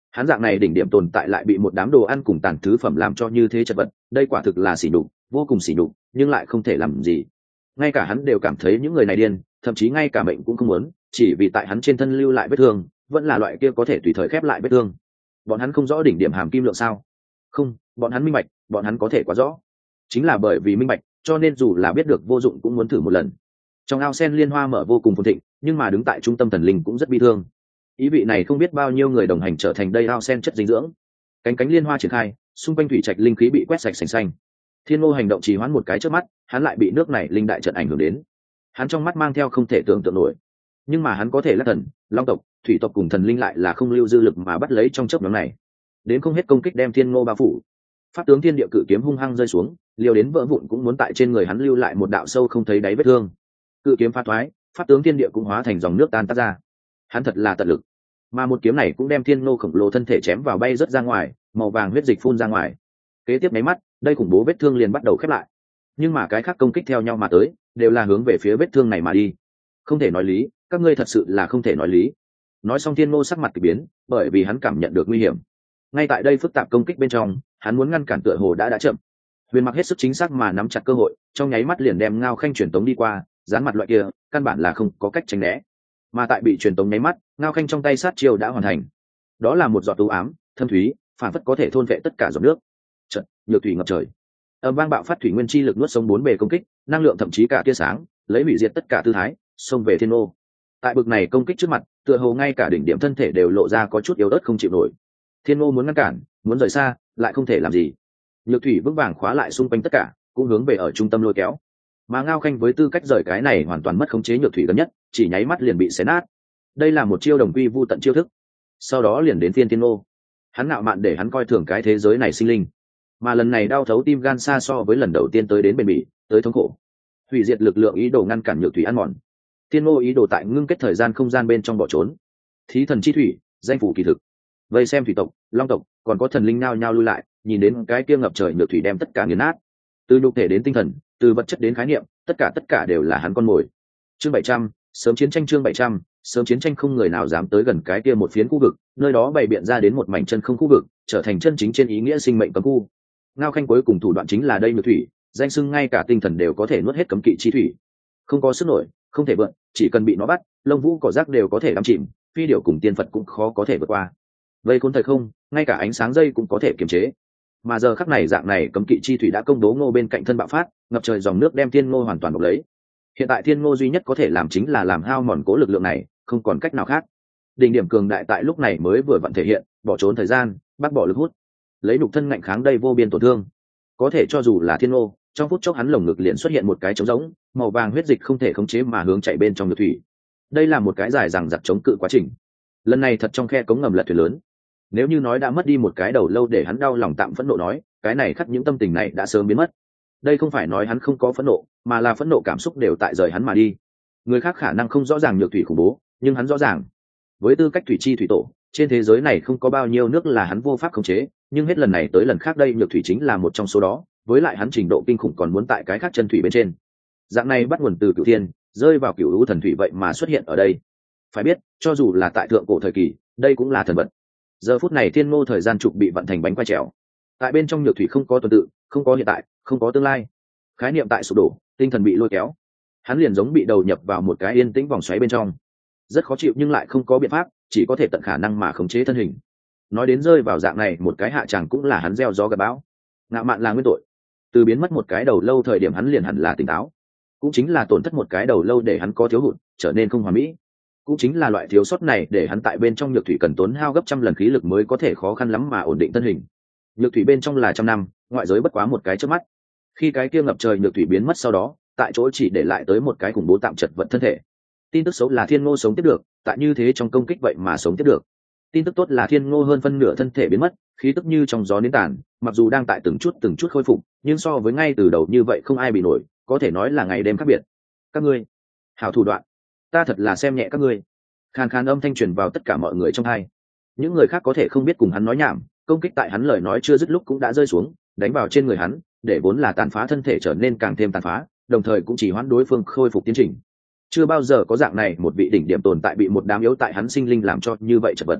Hắn dạng này đỉnh điểm tồn tại lại bị một đám đồ ăn cùng tàn thứ phẩm làm cho như thế chật vật, đây quả thực là sỉ nhục, vô cùng sỉ nhục, nhưng lại không thể làm gì. Ngay cả hắn đều cảm thấy những người này điên, thậm chí ngay cả mệnh cũng không muốn, chỉ vì tại hắn trên thân lưu lại vết thương, vẫn là loại kia có thể tùy thời khép lại vết thương. Bọn hắn không rõ đỉnh điểm hàm kim lượng sao? Không, bọn hắn minh bạch, bọn hắn có thể quá rõ. Chính là bởi vì minh bạch, cho nên dù là biết được vô dụng cũng muốn thử một lần. Trong ao sen liên hoa mở vô cùng phồn thịnh, nhưng mà đứng tại trung tâm thần linh cũng rất bi thương. Ý vị này không biết bao nhiêu người đồng hành trở thành đây ao sen chất dinh dưỡng. Cánh cánh liên hoa triển khai, xung quanh thủy trạch linh khí bị quét sạch sành xanh. Thiên Ngô hành động trì hoãn một cái trước mắt, hắn lại bị nước này linh đại trận ảnh hưởng đến. Hắn trong mắt mang theo không thể tưởng tượng nổi, nhưng mà hắn có thể là thần, long tộc, thủy tộc cùng thần linh lại là không lưu dư lực mà bắt lấy trong chớp nhoáng này. Đến không hết công kích đem Thiên Ngô bao phủ. Pháp tướng thiên địa cự kiếm hung hăng rơi xuống, liều đến vỡ vụn cũng muốn tại trên người hắn lưu lại một đạo sâu không thấy đáy vết thương. Cự kiếm phá thoái, pháp tướng thiên địa cũng hóa thành dòng nước tan tác ra. Hắn thật là tận lực, mà một kiếm này cũng đem Thiên Ngô khổng lồ thân thể chém vào bay rất ra ngoài, màu vàng huyết dịch phun ra ngoài. Kế tiếp mấy mắt, đây khủng bố vết thương liền bắt đầu khép lại, nhưng mà cái khác công kích theo nhau mà tới, đều là hướng về phía vết thương này mà đi. Không thể nói lý, các ngươi thật sự là không thể nói lý. Nói xong Thiên Ngô sắc mặt kỳ biến, bởi vì hắn cảm nhận được nguy hiểm. Ngay tại đây phức tạp công kích bên trong, hắn muốn ngăn cản tựa hồ đã đã chậm. Huyền Mặc hết sức chính xác mà nắm chặt cơ hội, trong nháy mắt liền đem Ngao Khanh truyền tống đi qua, dán mặt loại kia, căn bản là không có cách tránh né. Mà tại bị truyền tống nháy mắt, Ngao Khanh trong tay sát chiêu đã hoàn thành. Đó là một giọt u ám, thâm thúy, phản phất có thể thôn vệ tất cả giọt nước. Trận, nhược thủy ngập trời. Âm vang bạo phát thủy nguyên chi lực nuốt sống bốn bề công kích, năng lượng thậm chí cả tia sáng, lấy hủy diệt tất cả tư thái, xông về Thiên Ngô. Tại bực này công kích trước mặt, tựa hồ ngay cả đỉnh điểm thân thể đều lộ ra có chút yếu ớt không chịu nổi. Thiên Ngô muốn ngăn cản, muốn rời xa, lại không thể làm gì. Nhược thủy vững vàng khóa lại xung quanh tất cả, cũng hướng về ở trung tâm lôi kéo. Mà Ngao Khanh với tư cách rời cái này hoàn toàn mất khống chế nhược thủy gần nhất, chỉ nháy mắt liền bị xé nát. Đây là một chiêu đồng quy vu tận chiêu thức. Sau đó liền đến phiên Thiên Ngô. Hắn ngạo mạn để hắn coi thường cái thế giới này sinh linh, mà lần này đau thấu tim gan xa so với lần đầu tiên tới đến bền bỉ, tới thống khổ. Hủy diệt lực lượng ý đồ ngăn cản nhược thủy ăn mòn. Thiên Ngô ý đồ tại ngưng kết thời gian không gian bên trong bỏ trốn. Thí thần chi thủy, danh phủ kỳ thực. Vây xem thủy tộc, long tộc, còn có thần linh nao nhao lui lại, nhìn đến cái kia ngập trời nhược thủy đem tất cả nghiền nát. Từ nhục thể đến tinh thần, từ vật chất đến khái niệm, tất cả tất cả đều là hắn con mồi. Chương bảy trăm, sớm chiến tranh chương bảy trăm, sớm chiến tranh không người nào dám tới gần cái kia một phiến khu vực, nơi đó bày biện ra đến một mảnh chân không khu vực, trở thành chân chính trên ý nghĩa sinh mệnh cấm khu. Ngao Khanh cuối cùng thủ đoạn chính là đây nhược thủy, danh xưng ngay cả tinh thần đều có thể nuốt hết cấm kỵ chi thủy. Không có sức nổi, không thể vượt, chỉ cần bị nó bắt, lông vũ cỏ rác đều có thể đắm chìm, phi điểu cùng tiên phật cũng khó có thể vượt qua. Vây khốn thời không, ngay cả ánh sáng dây cũng có thể kiềm chế. Mà giờ khắc này dạng này cấm kỵ chi thủy đã công bố Ngô bên cạnh thân bạo phát, ngập trời dòng nước đem Thiên Ngô hoàn toàn bọc lấy. Hiện tại Thiên Ngô duy nhất có thể làm chính là làm hao mòn cố lực lượng này, không còn cách nào khác. Đỉnh điểm cường đại tại lúc này mới vừa vặn thể hiện, bỏ trốn thời gian, bác bỏ lực hút, lấy nhục thân ngạnh kháng đây vô biên tổn thương. Có thể cho dù là Thiên Ngô, trong phút chốc hắn lồng ngực liền xuất hiện một cái trống rỗng, màu vàng huyết dịch không thể khống chế mà hướng chạy bên trong nhược thủy. Đây là một cái dài dằng dặc chống cự quá trình. Lần này thật trong khe cống ngầm lật thuyền lớn. Nếu như nói đã mất đi một cái đầu lâu để hắn đau lòng tạm phẫn nộ nói, cái này khắc những tâm tình này đã sớm biến mất. Đây không phải nói hắn không có phẫn nộ, mà là phẫn nộ cảm xúc đều tại rời hắn mà đi. Người khác khả năng không rõ ràng nhược thủy khủng bố, nhưng hắn rõ ràng. Với tư cách thủy chi thủy tổ, trên thế giới này không có bao nhiêu nước là hắn vô pháp khống chế, nhưng hết lần này tới lần khác đây nhược thủy chính là một trong số đó, với lại hắn trình độ kinh khủng còn muốn tại cái khác chân thủy bên trên. Dạng này bắt nguồn từ cửu thiên, rơi vào cửu lũ thần thủy vậy mà xuất hiện ở đây. Phải biết, cho dù là tại thượng cổ thời kỳ, đây cũng là thần vật. Giờ phút này Thiên Ngô thời gian trục bị vận thành bánh quay trèo. Tại bên trong nhược thủy không có tuần tự, không có hiện tại, không có tương lai. Khái niệm tại sụp đổ, tinh thần bị lôi kéo. Hắn liền giống bị đầu nhập vào một cái yên tĩnh vòng xoáy bên trong. Rất khó chịu nhưng lại không có biện pháp, chỉ có thể tận khả năng mà khống chế thân hình. Nói đến rơi vào dạng này một cái hạ tràng cũng là hắn gieo gió gặt bão. Ngạo mạn là nguyên tội. Từ biến mất một cái đầu lâu thời điểm hắn liền hẳn là tỉnh táo. Cũng chính là tổn thất một cái đầu lâu để hắn có thiếu hụt, trở nên không hoàn mỹ. Cũng chính là loại thiếu sót này để hắn tại bên trong nhược thủy cần tốn hao gấp trăm lần khí lực mới có thể khó khăn lắm mà ổn định thân hình. Nhược thủy bên trong là trăm năm, ngoại giới bất quá một cái chớp mắt. Khi cái kia ngập trời nhược thủy biến mất sau đó, tại chỗ chỉ để lại tới một cái khủng bố tạm chật vật thân thể. Tin tức xấu là Thiên Ngô sống tiếp được, tại như thế trong công kích vậy mà sống tiếp được. Tin tức tốt là Thiên Ngô hơn phân nửa thân thể biến mất, khí tức như trong gió nến tàn, mặc dù đang tại từng chút từng chút khôi phục, nhưng so với ngay từ đầu như vậy không ai bị nổi, có thể nói là ngày đêm khác biệt. Các ngươi, hảo thủ đoạn, ta thật là xem nhẹ các ngươi. Khàn khàn âm thanh truyền vào tất cả mọi người trong hai. Những người khác có thể không biết cùng hắn nói nhảm, công kích tại hắn lời nói chưa dứt lúc cũng đã rơi xuống, đánh vào trên người hắn, để vốn là tàn phá thân thể trở nên càng thêm tàn phá, đồng thời cũng chỉ hoãn đối phương khôi phục tiến trình. Chưa bao giờ có dạng này một vị đỉnh điểm tồn tại bị một đám yếu tại hắn sinh linh làm cho như vậy chật vật.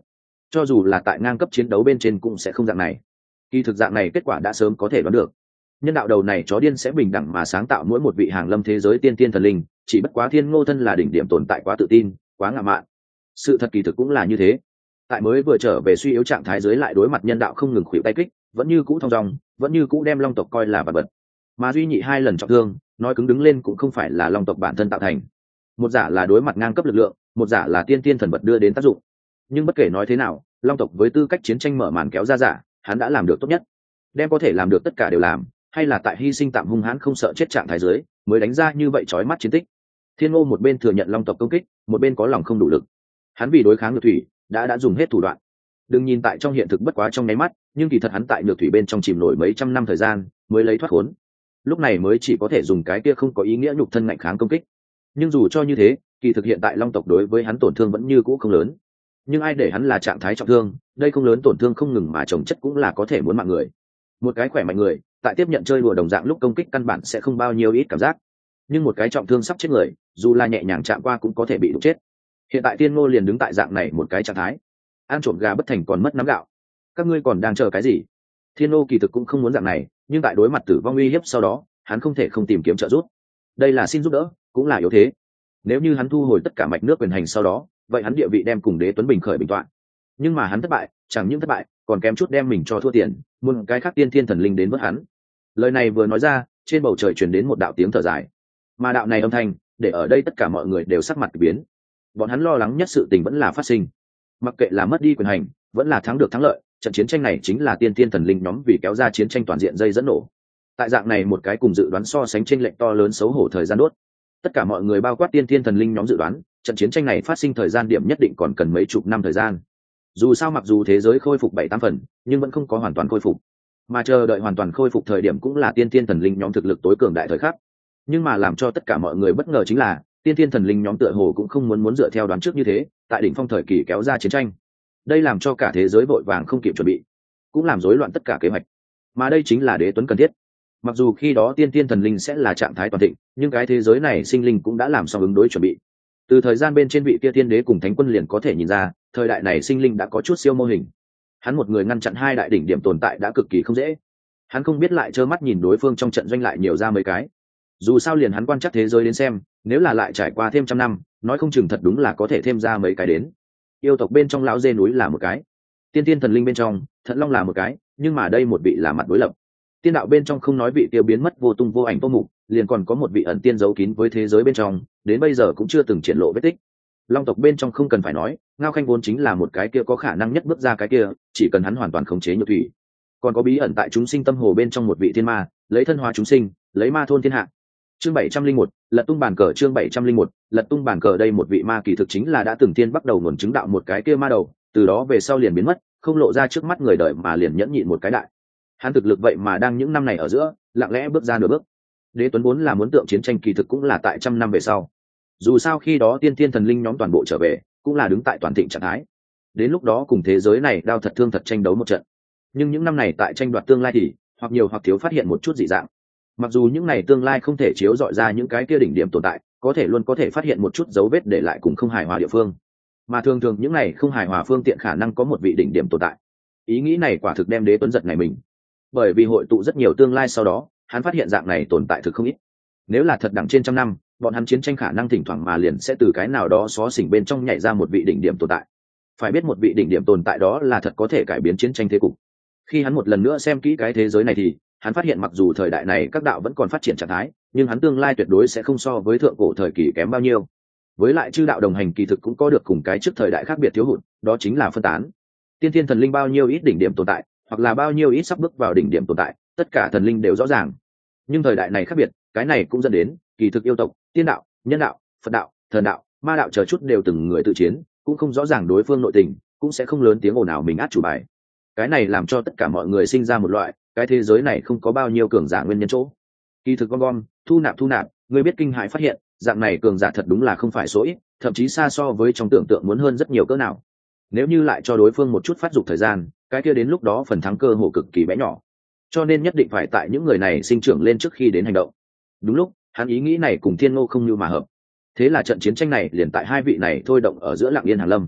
cho dù là tại ngang cấp chiến đấu bên trên cũng sẽ không dạng này. Kỳ thực dạng này kết quả đã sớm có thể đoán được. Nhân đạo đầu này chó điên sẽ bình đẳng mà sáng tạo mỗi một vị hàng lâm thế giới tiên tiên thần linh, chỉ bất quá Thiên Ngô thân là đỉnh điểm tồn tại quá tự tin, quá ngạo mạn. Sự thật kỳ thực cũng là như thế. Tại mới vừa trở về suy yếu trạng thái dưới lại đối mặt nhân đạo không ngừng khuỵu tay kích, vẫn như cũ thong dong, vẫn như cũ đem long tộc coi là vật vật. Mà duy nhị hai lần trọng thương, nói cứng đứng lên cũng không phải là long tộc bản thân tạo thành. Một giả là đối mặt ngang cấp lực lượng, một giả là tiên tiên thần vật đưa đến tác dụng. Nhưng bất kể nói thế nào, long tộc với tư cách chiến tranh mở màn kéo ra giả, hắn đã làm được tốt nhất. Đem có thể làm được tất cả đều làm, hay là tại hy sinh tạm hung hãn không sợ chết trạng thái dưới, mới đánh ra như vậy chói mắt chiến tích. Thiên Ngô một bên thừa nhận long tộc công kích, một bên có lòng không đủ lực. Hắn vì đối kháng nhược thủy, đã đã dùng hết thủ đoạn. Đừng nhìn tại trong hiện thực bất quá trong nháy mắt, nhưng kỳ thật hắn tại nhược thủy bên trong chìm nổi mấy trăm năm thời gian, mới lấy thoát khốn. Lúc này mới chỉ có thể dùng cái kia không có ý nghĩa nhục thân ngạnh kháng công kích. Nhưng dù cho như thế, kỳ thực hiện tại long tộc đối với hắn tổn thương vẫn như cũ không lớn. Nhưng ai để hắn là trạng thái trọng thương, đây không lớn tổn thương không ngừng mà chồng chất cũng là có thể muốn mạng người. Một cái khỏe mạnh người, tại tiếp nhận chơi đùa đồng dạng lúc công kích căn bản sẽ không bao nhiêu ít cảm giác. Nhưng một cái trọng thương sắp chết người, dù là nhẹ nhàng chạm qua cũng có thể bị đụng chết. Hiện tại Thiên Ngô liền đứng tại dạng này một cái trạng thái, ăn trộm gà bất thành còn mất nắm gạo. Các ngươi còn đang chờ cái gì? Thiên Ngô kỳ thực cũng không muốn dạng này, nhưng tại đối mặt tử vong uy hiếp sau đó, hắn không thể không tìm kiếm trợ giúp. Đây là xin giúp đỡ, cũng là yếu thế. Nếu như hắn thu hồi tất cả mạch nước quyền hành sau đó, vậy hắn địa vị đem cùng Đế Tuấn Bình khởi bình toạn. Nhưng mà hắn thất bại, chẳng những thất bại, còn kém chút đem mình cho thua tiền, muốn cái khác tiên thiên thần linh đến vớt hắn. Lời này vừa nói ra, trên bầu trời truyền đến một đạo tiếng thở dài. Mà đạo này âm thanh, để ở đây tất cả mọi người đều sắc mặt biến. Bọn hắn lo lắng nhất sự tình vẫn là phát sinh. Mặc kệ là mất đi quyền hành, vẫn là thắng được thắng lợi, trận chiến tranh này chính là tiên thiên thần linh nhóm vì kéo ra chiến tranh toàn diện dây dẫn nổ. Tại dạng này một cái cùng dự đoán so sánh chênh lệch to lớn xấu hổ thời gian đốt. Tất cả mọi người bao quát tiên thiên thần linh nhóm dự đoán, trận chiến tranh này phát sinh thời gian điểm nhất định còn cần mấy chục năm thời gian. Dù sao mặc dù thế giới khôi phục bảy tám phần, nhưng vẫn không có hoàn toàn khôi phục. Mà chờ đợi hoàn toàn khôi phục thời điểm cũng là tiên thiên thần linh nhóm thực lực tối cường đại thời khắc. Nhưng mà làm cho tất cả mọi người bất ngờ chính là, tiên thiên thần linh nhóm tựa hồ cũng không muốn muốn dựa theo đoán trước như thế, tại đỉnh phong thời kỳ kéo ra chiến tranh. Đây làm cho cả thế giới vội vàng không kịp chuẩn bị, cũng làm rối loạn tất cả kế hoạch. Mà đây chính là Đế Tuấn cần thiết. Mặc dù khi đó tiên thiên thần linh sẽ là trạng thái toàn thịnh, nhưng cái thế giới này sinh linh cũng đã làm xong ứng đối chuẩn bị. Từ thời gian bên trên vị kia tiên đế cùng thánh quân liền có thể nhìn ra, thời đại này sinh linh đã có chút siêu mô hình. Hắn một người ngăn chặn hai đại đỉnh điểm tồn tại đã cực kỳ không dễ. Hắn không biết lại trơ mắt nhìn đối phương trong trận doanh lại nhiều ra mấy cái. Dù sao liền hắn quan chắc thế giới đến xem, nếu là lại trải qua thêm trăm năm, nói không chừng thật đúng là có thể thêm ra mấy cái đến. Yêu tộc bên trong lão dê núi là một cái, tiên tiên thần linh bên trong Thận Long là một cái, nhưng mà đây một vị là mặt đối lập. Tiên đạo bên trong không nói vị tiêu biến mất vô tung vô ảnh vô mục, liền còn có một vị ẩn tiên giấu kín với thế giới bên trong, đến bây giờ cũng chưa từng triển lộ vết tích. Long tộc bên trong không cần phải nói, Ngao Khanh vốn chính là một cái kia có khả năng nhất bước ra cái kia, chỉ cần hắn hoàn toàn khống chế nhược thủy. Còn có bí ẩn tại chúng sinh tâm hồ bên trong một vị thiên ma, lấy thân hóa chúng sinh, lấy ma thôn thiên hạ. Chương bảy trăm linh một, lật tung bàn cờ. Chương bảy trăm linh một, lật tung bàn cờ. Đây một vị ma kỳ thực chính là đã từng tiên bắt đầu nguồn chứng đạo một cái kia ma đầu, từ đó về sau liền biến mất, không lộ ra trước mắt người đời mà liền nhẫn nhịn một cái đại. Hắn thực lực vậy mà đang những năm này ở giữa, lặng lẽ bước ra nửa bước. Đế Tuấn vốn là muốn tượng chiến tranh kỳ thực cũng là tại trăm năm về sau. Dù sao khi đó tiên thiên thần linh nhóm toàn bộ trở về, cũng là đứng tại toàn thịnh trạng thái. Đến lúc đó cùng thế giới này đao thật thương thật tranh đấu một trận. Nhưng những năm này tại tranh đoạt tương lai thì, hoặc nhiều hoặc thiếu phát hiện một chút dị dạng. Mặc dù những này tương lai không thể chiếu dọi ra những cái kia đỉnh điểm tồn tại, có thể luôn có thể phát hiện một chút dấu vết để lại cùng không hài hòa địa phương. Mà thường thường những này không hài hòa phương tiện khả năng có một vị đỉnh điểm tồn tại. Ý nghĩ này quả thực đem Đế Tuấn giật này mình. Bởi vì hội tụ rất nhiều tương lai sau đó, hắn phát hiện dạng này tồn tại thực không ít. Nếu là thật đẳng trên trăm năm, bọn hắn chiến tranh khả năng thỉnh thoảng mà liền sẽ từ cái nào đó xó xỉnh bên trong nhảy ra một vị đỉnh điểm tồn tại. Phải biết một vị đỉnh điểm tồn tại đó là thật có thể cải biến chiến tranh thế cục. Khi hắn một lần nữa xem kỹ cái thế giới này thì hắn phát hiện mặc dù thời đại này các đạo vẫn còn phát triển trạng thái, nhưng hắn tương lai tuyệt đối sẽ không so với thượng cổ thời kỳ kém bao nhiêu. Với lại chư đạo đồng hành kỳ thực cũng có được cùng cái trước thời đại khác biệt thiếu hụt, đó chính là phân tán. Tiên thiên thần linh bao nhiêu ít đỉnh điểm tồn tại, hoặc là bao nhiêu ít sắp bước vào đỉnh điểm tồn tại, tất cả thần linh đều rõ ràng. Nhưng thời đại này khác biệt, cái này cũng dẫn đến kỳ thực yêu tộc, tiên đạo, nhân đạo, Phật đạo, thần đạo, ma đạo chờ chút đều từng người tự chiến, cũng không rõ ràng đối phương nội tình, cũng sẽ không lớn tiếng ồn ào mình át chủ bài. Cái này làm cho tất cả mọi người sinh ra một loại, cái thế giới này không có bao nhiêu cường giả nguyên nhân chỗ. Kỳ thực gom gom, thu nạp thu nạp, người biết kinh hãi phát hiện, dạng này cường giả thật đúng là không phải số ít, thậm chí xa so với trong tưởng tượng muốn hơn rất nhiều cỡ nào. Nếu như lại cho đối phương một chút phát dục thời gian, cái kia đến lúc đó phần thắng cơ hồ cực kỳ bé nhỏ. Cho nên nhất định phải tại những người này sinh trưởng lên trước khi đến hành động. Đúng lúc, hắn ý nghĩ này cùng Thiên Ngô không như mà hợp. Thế là trận chiến tranh này liền tại hai vị này thôi động ở giữa lặng yên hàng lâm.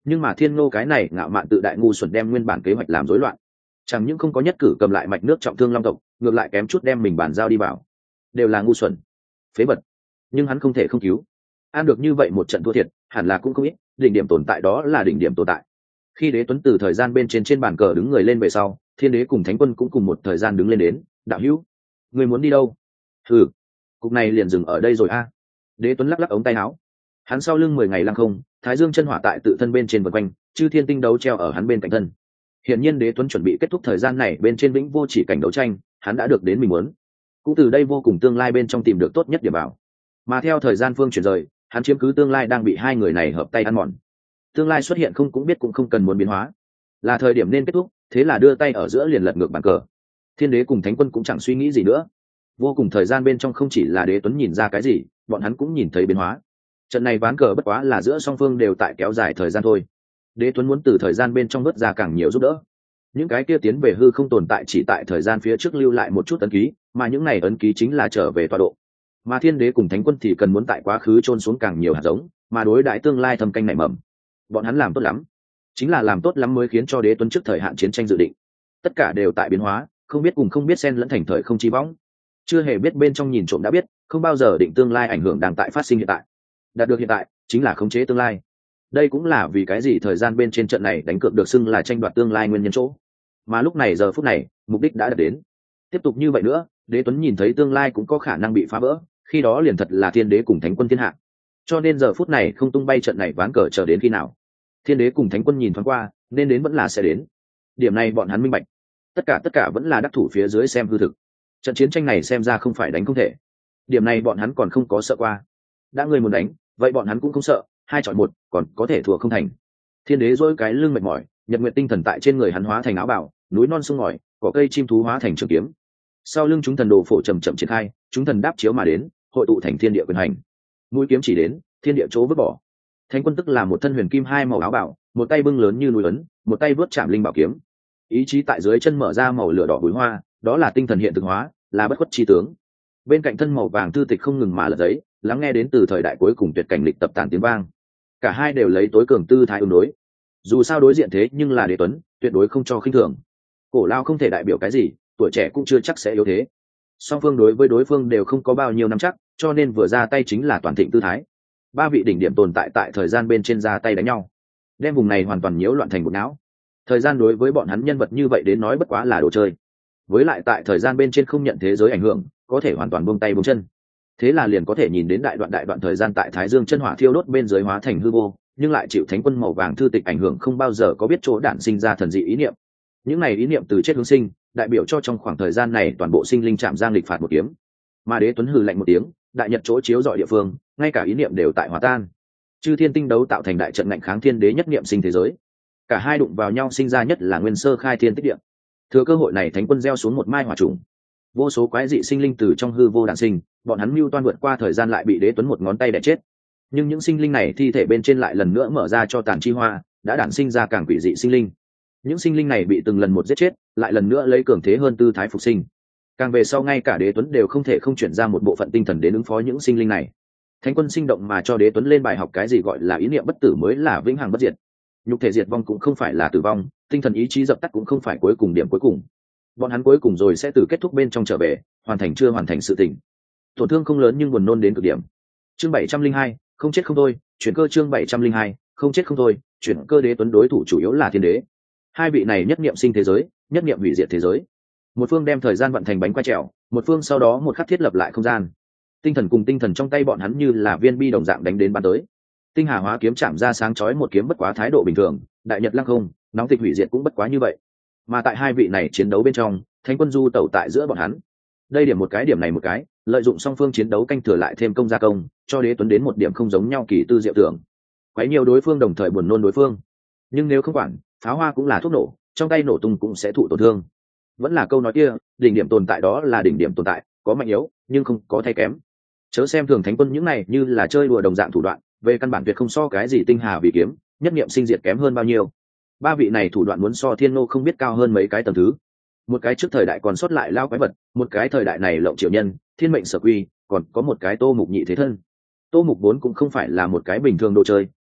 Nhưng mà thiên ngô cái này ngạo mạn tự đại ngu xuẩn đem nguyên bản kế hoạch làm rối loạn, chẳng những không có nhất cử cầm lại mạch nước trọng thương long tộc, ngược lại kém chút đem mình bàn giao đi vào. Đều là ngu xuẩn, phế vật. Nhưng hắn không thể không cứu. Ăn được như vậy một trận thua thiệt, hẳn là cũng không ít, đỉnh điểm tồn tại đó là đỉnh điểm tồn tại. Khi Đế Tuấn từ thời gian bên trên trên bàn cờ đứng người lên về sau, Thiên Đế cùng Thánh Quân cũng cùng một thời gian đứng lên đến. Đạo hữu, người muốn đi đâu? Ừ, cục này liền dừng ở đây rồi a. Đế Tuấn lắc lắc ống tay áo, hắn sau lưng mười ngày lăng không, Thái Dương chân hỏa tại tự thân bên trên vần quanh, chư thiên tinh đấu treo ở hắn bên cạnh thân. Hiển nhiên Đế Tuấn chuẩn bị kết thúc thời gian này bên trên vĩnh vô chỉ cảnh đấu tranh, hắn đã được đến mình muốn, cũng từ đây vô cùng tương lai bên trong tìm được tốt nhất điểm bảo. Mà theo thời gian phương chuyển rời, hắn chiếm cứ tương lai đang bị hai người này hợp tay ăn mòn. Tương lai xuất hiện không cũng biết cũng không cần muốn biến hóa, là thời điểm nên kết thúc, thế là đưa tay ở giữa liền lật ngược bàn cờ. Thiên Đế cùng Thánh Quân cũng chẳng suy nghĩ gì nữa. Vô cùng thời gian bên trong không chỉ là Đế Tuấn nhìn ra cái gì, bọn hắn cũng nhìn thấy biến hóa. Trận này ván cờ bất quá là giữa song phương đều tại kéo dài thời gian thôi. Đế Tuấn muốn từ thời gian bên trong vớt ra càng nhiều giúp đỡ. Những cái kia tiến về hư không tồn tại chỉ tại thời gian phía trước lưu lại một chút ấn ký, mà những này ấn ký chính là trở về tọa độ. Mà Thiên Đế cùng Thánh Quân thì cần muốn tại quá khứ chôn xuống càng nhiều hạt giống, mà đối đãi tương lai thâm canh nảy mầm. Bọn hắn làm tốt lắm, chính là làm tốt lắm mới khiến cho Đế Tuấn trước thời hạn chiến tranh dự định. Tất cả đều tại biến hóa, không biết cùng không biết xen lẫn thành thời không chi võng. Chưa hề biết bên trong nhìn trộm đã biết, không bao giờ định tương lai ảnh hưởng đang tại phát sinh hiện tại. Đạt được hiện tại chính là khống chế tương lai. Đây cũng là vì cái gì thời gian bên trên trận này đánh cược được xưng là tranh đoạt tương lai nguyên nhân chỗ. Mà lúc này giờ phút này, mục đích đã đạt đến. Tiếp tục như vậy nữa, Đế Tuấn nhìn thấy tương lai cũng có khả năng bị phá vỡ, khi đó liền thật là Thiên Đế cùng Thánh Quân thiên hạ. Cho nên giờ phút này không tung bay trận này ván cờ chờ đến khi nào. Thiên Đế cùng Thánh Quân nhìn thoáng qua, nên đến vẫn là sẽ đến. Điểm này bọn hắn minh bạch. Tất cả tất cả vẫn là đắc thủ phía dưới xem hư thực. Trận chiến tranh này xem ra không phải đánh không thể. Điểm này bọn hắn còn không có sợ qua. Đã người muốn đánh, vậy bọn hắn cũng không sợ, hai chọi một, còn có thể thua không thành. Thiên Đế dỗi cái lưng mệt mỏi, nhật nguyện tinh thần tại trên người hắn hóa thành áo bào, núi non sông ngòi, cỏ cây chim thú hóa thành trường kiếm. Sau lưng chúng thần đồ phổ chậm chậm triển khai, chúng thần đáp chiếu mà đến, hội tụ thành thiên địa quyền hành. Mũi kiếm chỉ đến, thiên địa chỗ vứt bỏ. Thánh Quân tức là một thân huyền kim hai màu áo bào, một tay bưng lớn như núi ấn, một tay vớt chạm linh bảo kiếm. Ý chí tại dưới chân mở ra màu lửa đỏ bùi hoa, đó là tinh thần hiện thực hóa, là bất khuất chi tướng. Bên cạnh thân màu vàng thư tịch không ngừng mà lật giấy, lắng nghe đến từ thời đại cuối cùng tuyệt cảnh lịch tập tản tiếng vang. Cả hai đều lấy tối cường tư thái ứng đối. Dù sao đối diện thế nhưng là Đế Tuấn, tuyệt đối không cho khinh thường. Cổ lao không thể đại biểu cái gì, tuổi trẻ cũng chưa chắc sẽ yếu thế. Song phương đối với đối phương đều không có bao nhiêu năm chắc, cho nên vừa ra tay chính là toàn thịnh tư thái. Ba vị đỉnh điểm tồn tại tại thời gian bên trên ra tay đánh nhau, đem vùng này hoàn toàn nhiễu loạn thành một não. Thời gian đối với bọn hắn nhân vật như vậy đến nói bất quá là đồ chơi. Với lại tại thời gian bên trên không nhận thế giới ảnh hưởng, có thể hoàn toàn buông tay buông chân. Thế là liền có thể nhìn đến đại đoạn đại đoạn thời gian tại Thái Dương chân hỏa thiêu đốt bên dưới hóa thành hư vô, nhưng lại chịu Thánh Quân màu vàng thư tịch ảnh hưởng không bao giờ có biết chỗ đản sinh ra thần dị ý niệm. Những này ý niệm từ chết hướng sinh, đại biểu cho trong khoảng thời gian này toàn bộ sinh linh chạm giang lịch phạt một kiếm. Mà Đế Tuấn hừ lạnh một tiếng, đại nhật chỗ chiếu rọi địa phương, ngay cả ý niệm đều tại hòa tan. Chư thiên tinh đấu tạo thành đại trận ngạnh kháng Thiên Đế nhất niệm sinh thế giới. Cả hai đụng vào nhau sinh ra nhất là nguyên sơ khai thiên tích địa. Thừa cơ hội này Thánh Quân gieo xuống một mai hỏa trùng. Vô số quái dị sinh linh từ trong hư vô đản sinh, bọn hắn mưu toan vượt qua thời gian lại bị Đế Tuấn một ngón tay đè chết. Nhưng những sinh linh này thi thể bên trên lại lần nữa mở ra cho tàn chi hoa, đã đản sinh ra càng quỷ dị sinh linh. Những sinh linh này bị từng lần một giết chết, lại lần nữa lấy cường thế hơn tư thái phục sinh. Càng về sau ngay cả Đế Tuấn đều không thể không chuyển ra một bộ phận tinh thần đến ứng phó những sinh linh này. Thánh Quân sinh động mà cho Đế Tuấn lên bài học cái gì gọi là ý niệm bất tử mới là vĩnh hằng bất diệt. Nhục thể diệt vong cũng không phải là tử vong, tinh thần ý chí dập tắt cũng không phải cuối cùng điểm cuối cùng. Bọn hắn cuối cùng rồi sẽ từ kết thúc bên trong trở về, hoàn thành chưa hoàn thành sự tình. Tổn thương không lớn nhưng buồn nôn đến cực điểm. Chương bảy trăm linh hai, không chết không thôi, chuyển cơ chương bảy trăm linh hai, không chết không thôi, chuyển cơ. Đế Tuấn đối thủ chủ yếu là Thiên Đế. Hai vị này nhất niệm sinh thế giới, nhất niệm hủy diệt thế giới. Một phương đem thời gian vận thành bánh quay trèo, một phương sau đó một khắc thiết lập lại không gian. Tinh thần cùng tinh thần trong tay bọn hắn như là viên bi đồng dạng đánh đến bắn tới. Tinh hà hóa kiếm chạm ra sáng chói một kiếm bất quá thái độ bình thường, đại nhật lăng không, nóng tịch hủy diệt cũng bất quá như vậy. Mà tại hai vị này chiến đấu bên trong, Thánh Quân du tẩu tại giữa bọn hắn. Đây điểm một cái điểm này một cái, lợi dụng song phương chiến đấu canh thừa lại thêm công gia công, cho Đế Tuấn đến một điểm không giống nhau kỳ tư diệu tưởng. Quấy nhiều đối phương đồng thời buồn nôn đối phương. Nhưng nếu không quản, pháo hoa cũng là thuốc nổ, trong tay nổ tung cũng sẽ thụ tổn thương. Vẫn là câu nói kia, đỉnh điểm tồn tại đó là đỉnh điểm tồn tại, có mạnh yếu, nhưng không có thay kém. Chớ xem thường Thánh Quân những này như là chơi đùa đồng dạng thủ đoạn, về căn bản tuyệt không so cái gì tinh hà vì kiếm, nhất niệm sinh diệt kém hơn bao nhiêu. Ba vị này thủ đoạn muốn so Thiên Nô không biết cao hơn mấy cái tầng thứ. Một cái trước thời đại còn sót lại lao quái vật, một cái thời đại này lộng triệu nhân, thiên mệnh sở quy, còn có một cái Tô Mục nhị thế thân. Tô Mục vốn cũng không phải là một cái bình thường đồ chơi,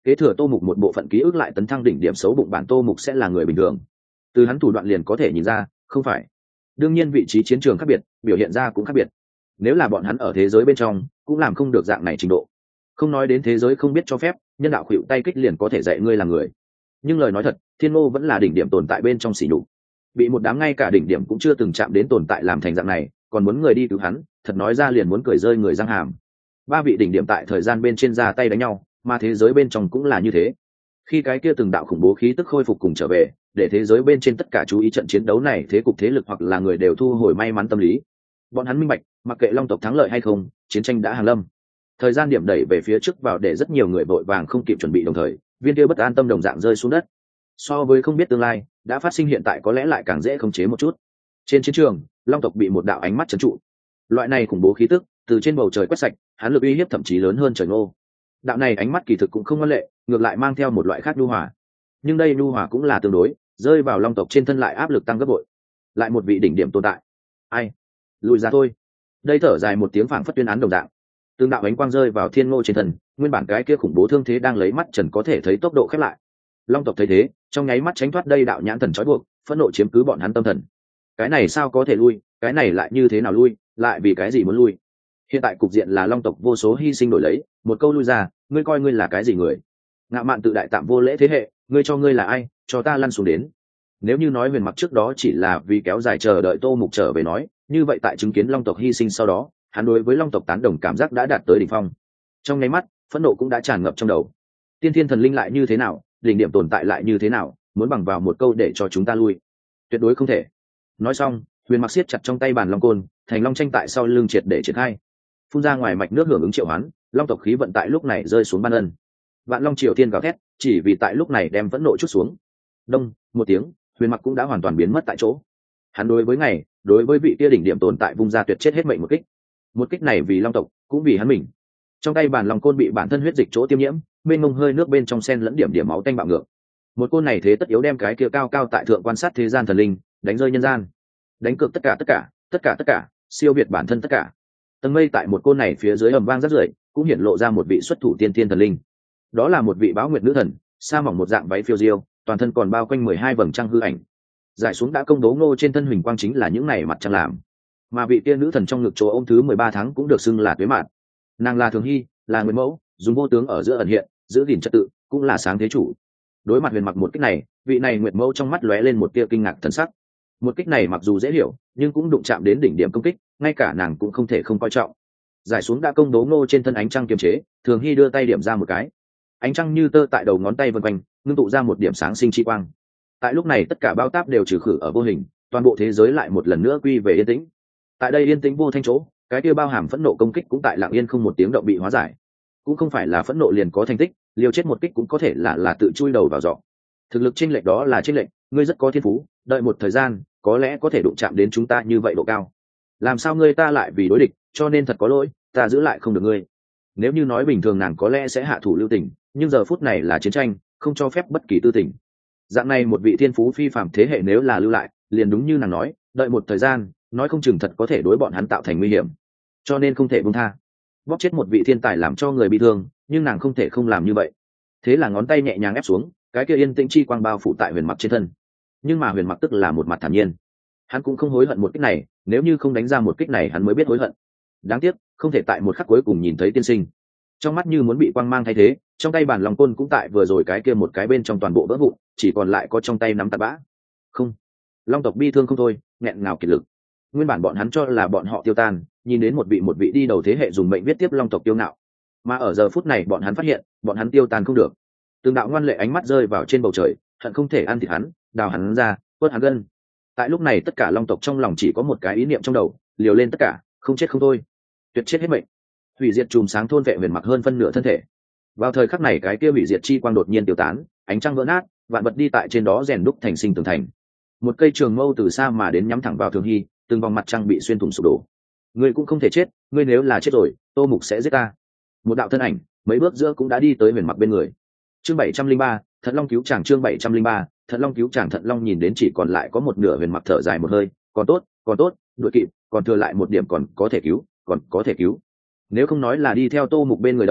kế thừa Tô Mục một bộ phận ký ức lại tấn thăng đỉnh điểm xấu bụng bản Tô Mục sẽ là người bình thường. Từ hắn thủ đoạn liền có thể nhìn ra, không phải. Đương nhiên vị trí chiến trường khác biệt, biểu hiện ra cũng khác biệt. Nếu là bọn hắn ở thế giới bên trong, cũng làm không được dạng này trình độ. Không nói đến thế giới không biết cho phép, nhân đạo khuỵu tay kích liền có thể dạy ngươi làm người. Nhưng lời nói thật, Thiên Ngô vẫn là đỉnh điểm tồn tại bên trong sỉ nhục. Bị một đám ngay cả đỉnh điểm cũng chưa từng chạm đến tồn tại làm thành dạng này, còn muốn người đi cứu hắn, thật nói ra liền muốn cười rơi người răng hàm. Ba vị đỉnh điểm tại thời gian bên trên ra tay đánh nhau, mà thế giới bên trong cũng là như thế. Khi cái kia từng đạo khủng bố khí tức khôi phục cùng trở về, để thế giới bên trên tất cả chú ý trận chiến đấu này, thế cục thế lực hoặc là người đều thu hồi may mắn tâm lý. Bọn hắn minh bạch, mặc kệ Long tộc thắng lợi hay không, chiến tranh đã hàng lâm. Thời gian điểm đẩy về phía trước vào để rất nhiều người vội vàng không kịp chuẩn bị, đồng thời viên kia bất an tâm đồng dạng rơi xuống đất. So với không biết tương lai đã phát sinh hiện tại có lẽ lại càng dễ khống chế một chút. Trên chiến trường, Long tộc bị một đạo ánh mắt trấn trụ. Loại này khủng bố khí tức từ trên bầu trời quét sạch, hắn lực uy hiếp thậm chí lớn hơn trời ngô. Đạo này ánh mắt kỳ thực cũng không ngoan lệ, ngược lại mang theo một loại khác nhu hòa. Nhưng đây nhu hòa cũng là tương đối, rơi vào Long tộc trên thân lại áp lực tăng gấp bội. Lại một vị đỉnh điểm tồn tại. Ai? Lùi ra thôi. Đây thở dài một tiếng phảng phất tuyên án đồng dạng. Tương đạo ánh quang rơi vào Thiên Ngô trên thân, nguyên bản cái kia khủng bố thương thế đang lấy mắt trần có thể thấy tốc độ khép lại. Long tộc thấy thế, trong nháy mắt tránh thoát đây đạo nhãn thần trói buộc, phẫn nộ chiếm cứ bọn hắn tâm thần. Cái này sao có thể lui, cái này lại như thế nào lui, lại vì cái gì muốn lui? Hiện tại cục diện là Long tộc vô số hy sinh đổi lấy, một câu lui ra, ngươi coi ngươi là cái gì người? Ngạo mạn tự đại tạm vô lễ thế hệ, ngươi cho ngươi là ai, cho ta lăn xuống đến. Nếu như nói Huyền Mặc trước đó chỉ là vì kéo dài chờ đợi Tô Mục trở về nói, như vậy tại chứng kiến Long tộc hy sinh sau đó, hắn đối với Long tộc tán đồng cảm giác đã đạt tới đỉnh phong. Trong nháy mắt, phẫn nộ cũng đã tràn ngập trong đầu. Tiên thiên thần linh lại như thế nào, đỉnh điểm tồn tại lại như thế nào, muốn bằng vào một câu để cho chúng ta lui, tuyệt đối không thể. Nói xong, Huyền Mặc siết chặt trong tay bàn long côn, thành long tranh tại sau lưng triệt để triển khai, phun ra ngoài mạch nước hưởng ứng triệu hoán, Long tộc khí vận tại lúc này rơi xuống ban ân. Vạn Long Triều Thiên gào thét, chỉ vì tại lúc này đem phẫn nộ chút xuống. Đông, một tiếng, Huyền Mặc cũng đã hoàn toàn biến mất tại chỗ. Hắn đối với ngày, đối với vị kia đỉnh điểm tồn tại vung ra tuyệt chết hết mệnh một kích. Một kích này vì Long tộc, cũng vì hắn mình. Trong tay bản long côn bị bản thân huyết dịch chỗ tiêm nhiễm, mênh mông hơi nước bên trong sen lẫn điểm điểm máu tanh bạo ngược. Một côn này thế tất yếu đem cái kia cao cao tại thượng quan sát thế gian thần linh, đánh rơi nhân gian. Đánh cược tất cả tất cả, tất cả tất cả, siêu việt bản thân tất cả. Tầng mây tại một côn này phía dưới ầm vang rất rưởi, cũng hiển lộ ra một vị xuất thủ tiên tiên thần linh. Đó là một vị báo nguyệt nữ thần, sa mỏng một dạng váy phiêu diêu, toàn thân còn bao quanh mười hai vầng trăng hư ảnh. Giải xuống đã công đố ngô trên thân huỳnh quang chính là những này mặt trăng làm. Mà vị tiên nữ thần trong ngực chỗ ôm thứ mười ba tháng cũng được xưng là tuế mạt. Nàng là thường hy, là nguyên mẫu, dùng vô tướng ở giữa ẩn hiện, giữ gìn trật tự, cũng là sáng thế chủ. Đối mặt Huyền Mặc một kích này, vị này nguyệt mẫu trong mắt lóe lên một tia kinh ngạc thần sắc. Một kích này mặc dù dễ hiểu, nhưng cũng đụng chạm đến đỉnh điểm công kích, ngay cả nàng cũng không thể không coi trọng. Giải xuống đã công đố ngô trên thân ánh trăng kiềm chế, thường hy đưa tay điểm ra một cái, ánh trăng như tơ tại đầu ngón tay vân quanh, ngưng tụ ra một điểm sáng sinh chi quang. Tại lúc này tất cả bao táp đều trừ khử ở vô hình, toàn bộ thế giới lại một lần nữa quy về yên tĩnh. Tại đây yên tĩnh vô thanh chỗ, cái kia bao hàm phẫn nộ công kích cũng tại lặng yên không một tiếng động bị hóa giải. Cũng không phải là phẫn nộ liền có thành tích, liều chết một kích cũng có thể là là tự chui đầu vào giọ. Thực lực chênh lệch đó là chênh lệch, ngươi rất có thiên phú, đợi một thời gian, có lẽ có thể đụng chạm đến chúng ta như vậy độ cao. Làm sao ngươi ta lại vì đối địch, cho nên thật có lỗi, ta giữ lại không được ngươi. Nếu như nói bình thường nàng có lẽ sẽ hạ thủ lưu tình, nhưng giờ phút này là chiến tranh, không cho phép bất kỳ tư tình. Dạng này một vị thiên phú phi phàm thế hệ nếu là lưu lại, liền đúng như nàng nói, đợi một thời gian, nói không chừng thật có thể đối bọn hắn tạo thành nguy hiểm, cho nên không thể buông tha. Bóp chết một vị thiên tài làm cho người bị thương, nhưng nàng không thể không làm như vậy. Thế là ngón tay nhẹ nhàng ép xuống, cái kia yên tĩnh chi quang bao phủ tại Huyền Mặc trên thân. Nhưng mà Huyền Mặc tức là một mặt thản nhiên, hắn cũng không hối hận một kích này, nếu như không đánh ra một kích này hắn mới biết hối hận. Đáng tiếc, không thể tại một khắc cuối cùng nhìn thấy tiên sinh. Trong mắt như muốn bị quang mang thay thế, trong tay bản lòng côn cũng tại vừa rồi cái kia một cái bên trong toàn bộ vỡ vụn, chỉ còn lại có trong tay nắm tạt bã. Không, Long tộc bi thương không thôi, nghẹn ngào kiệt lực. Nguyên bản bọn hắn cho là bọn họ tiêu tan, nhìn đến một vị một vị đi đầu thế hệ dùng mệnh viết tiếp Long tộc tiêu ngạo, mà ở giờ phút này bọn hắn phát hiện, bọn hắn tiêu tan không được. Từng đạo ngoan lệ ánh mắt rơi vào trên bầu trời, hận không thể ăn thịt hắn, đào hắn ra, quất hắn gân. Tại lúc này tất cả Long tộc trong lòng chỉ có một cái ý niệm trong đầu, liều lên tất cả, không chết không thôi, tuyệt chết hết mệnh, hủy diệt chùm sáng thôn vệ Huyền Mặc hơn phân nửa thân thể. Vào thời khắc này cái kia hủy diệt chi quang đột nhiên tiêu tán, ánh trăng vỡ nát, vạn vật đi tại trên đó rèn đúc thành sinh tường thành. Một cây trường mâu từ xa mà đến nhắm thẳng vào Thường Hy, từng vòng mặt trăng bị xuyên thủng sụp đổ. Ngươi cũng không thể chết, ngươi nếu là chết rồi, Tô Mục sẽ giết ta. Một đạo thân ảnh, mấy bước giữa cũng đã đi tới Huyền Mặc bên người. Chương bảy trăm linh ba, Thận Long cứu chàng chương bảy trăm linh ba, Thận Long cứu chàng Thận Long nhìn đến chỉ còn lại có một nửa Huyền Mặc thở dài một hơi, còn tốt, còn tốt, đuổi kịp, còn thừa lại một điểm còn có thể cứu, còn có thể cứu. Nếu không nói là đi theo Tô Mục bên người đâu,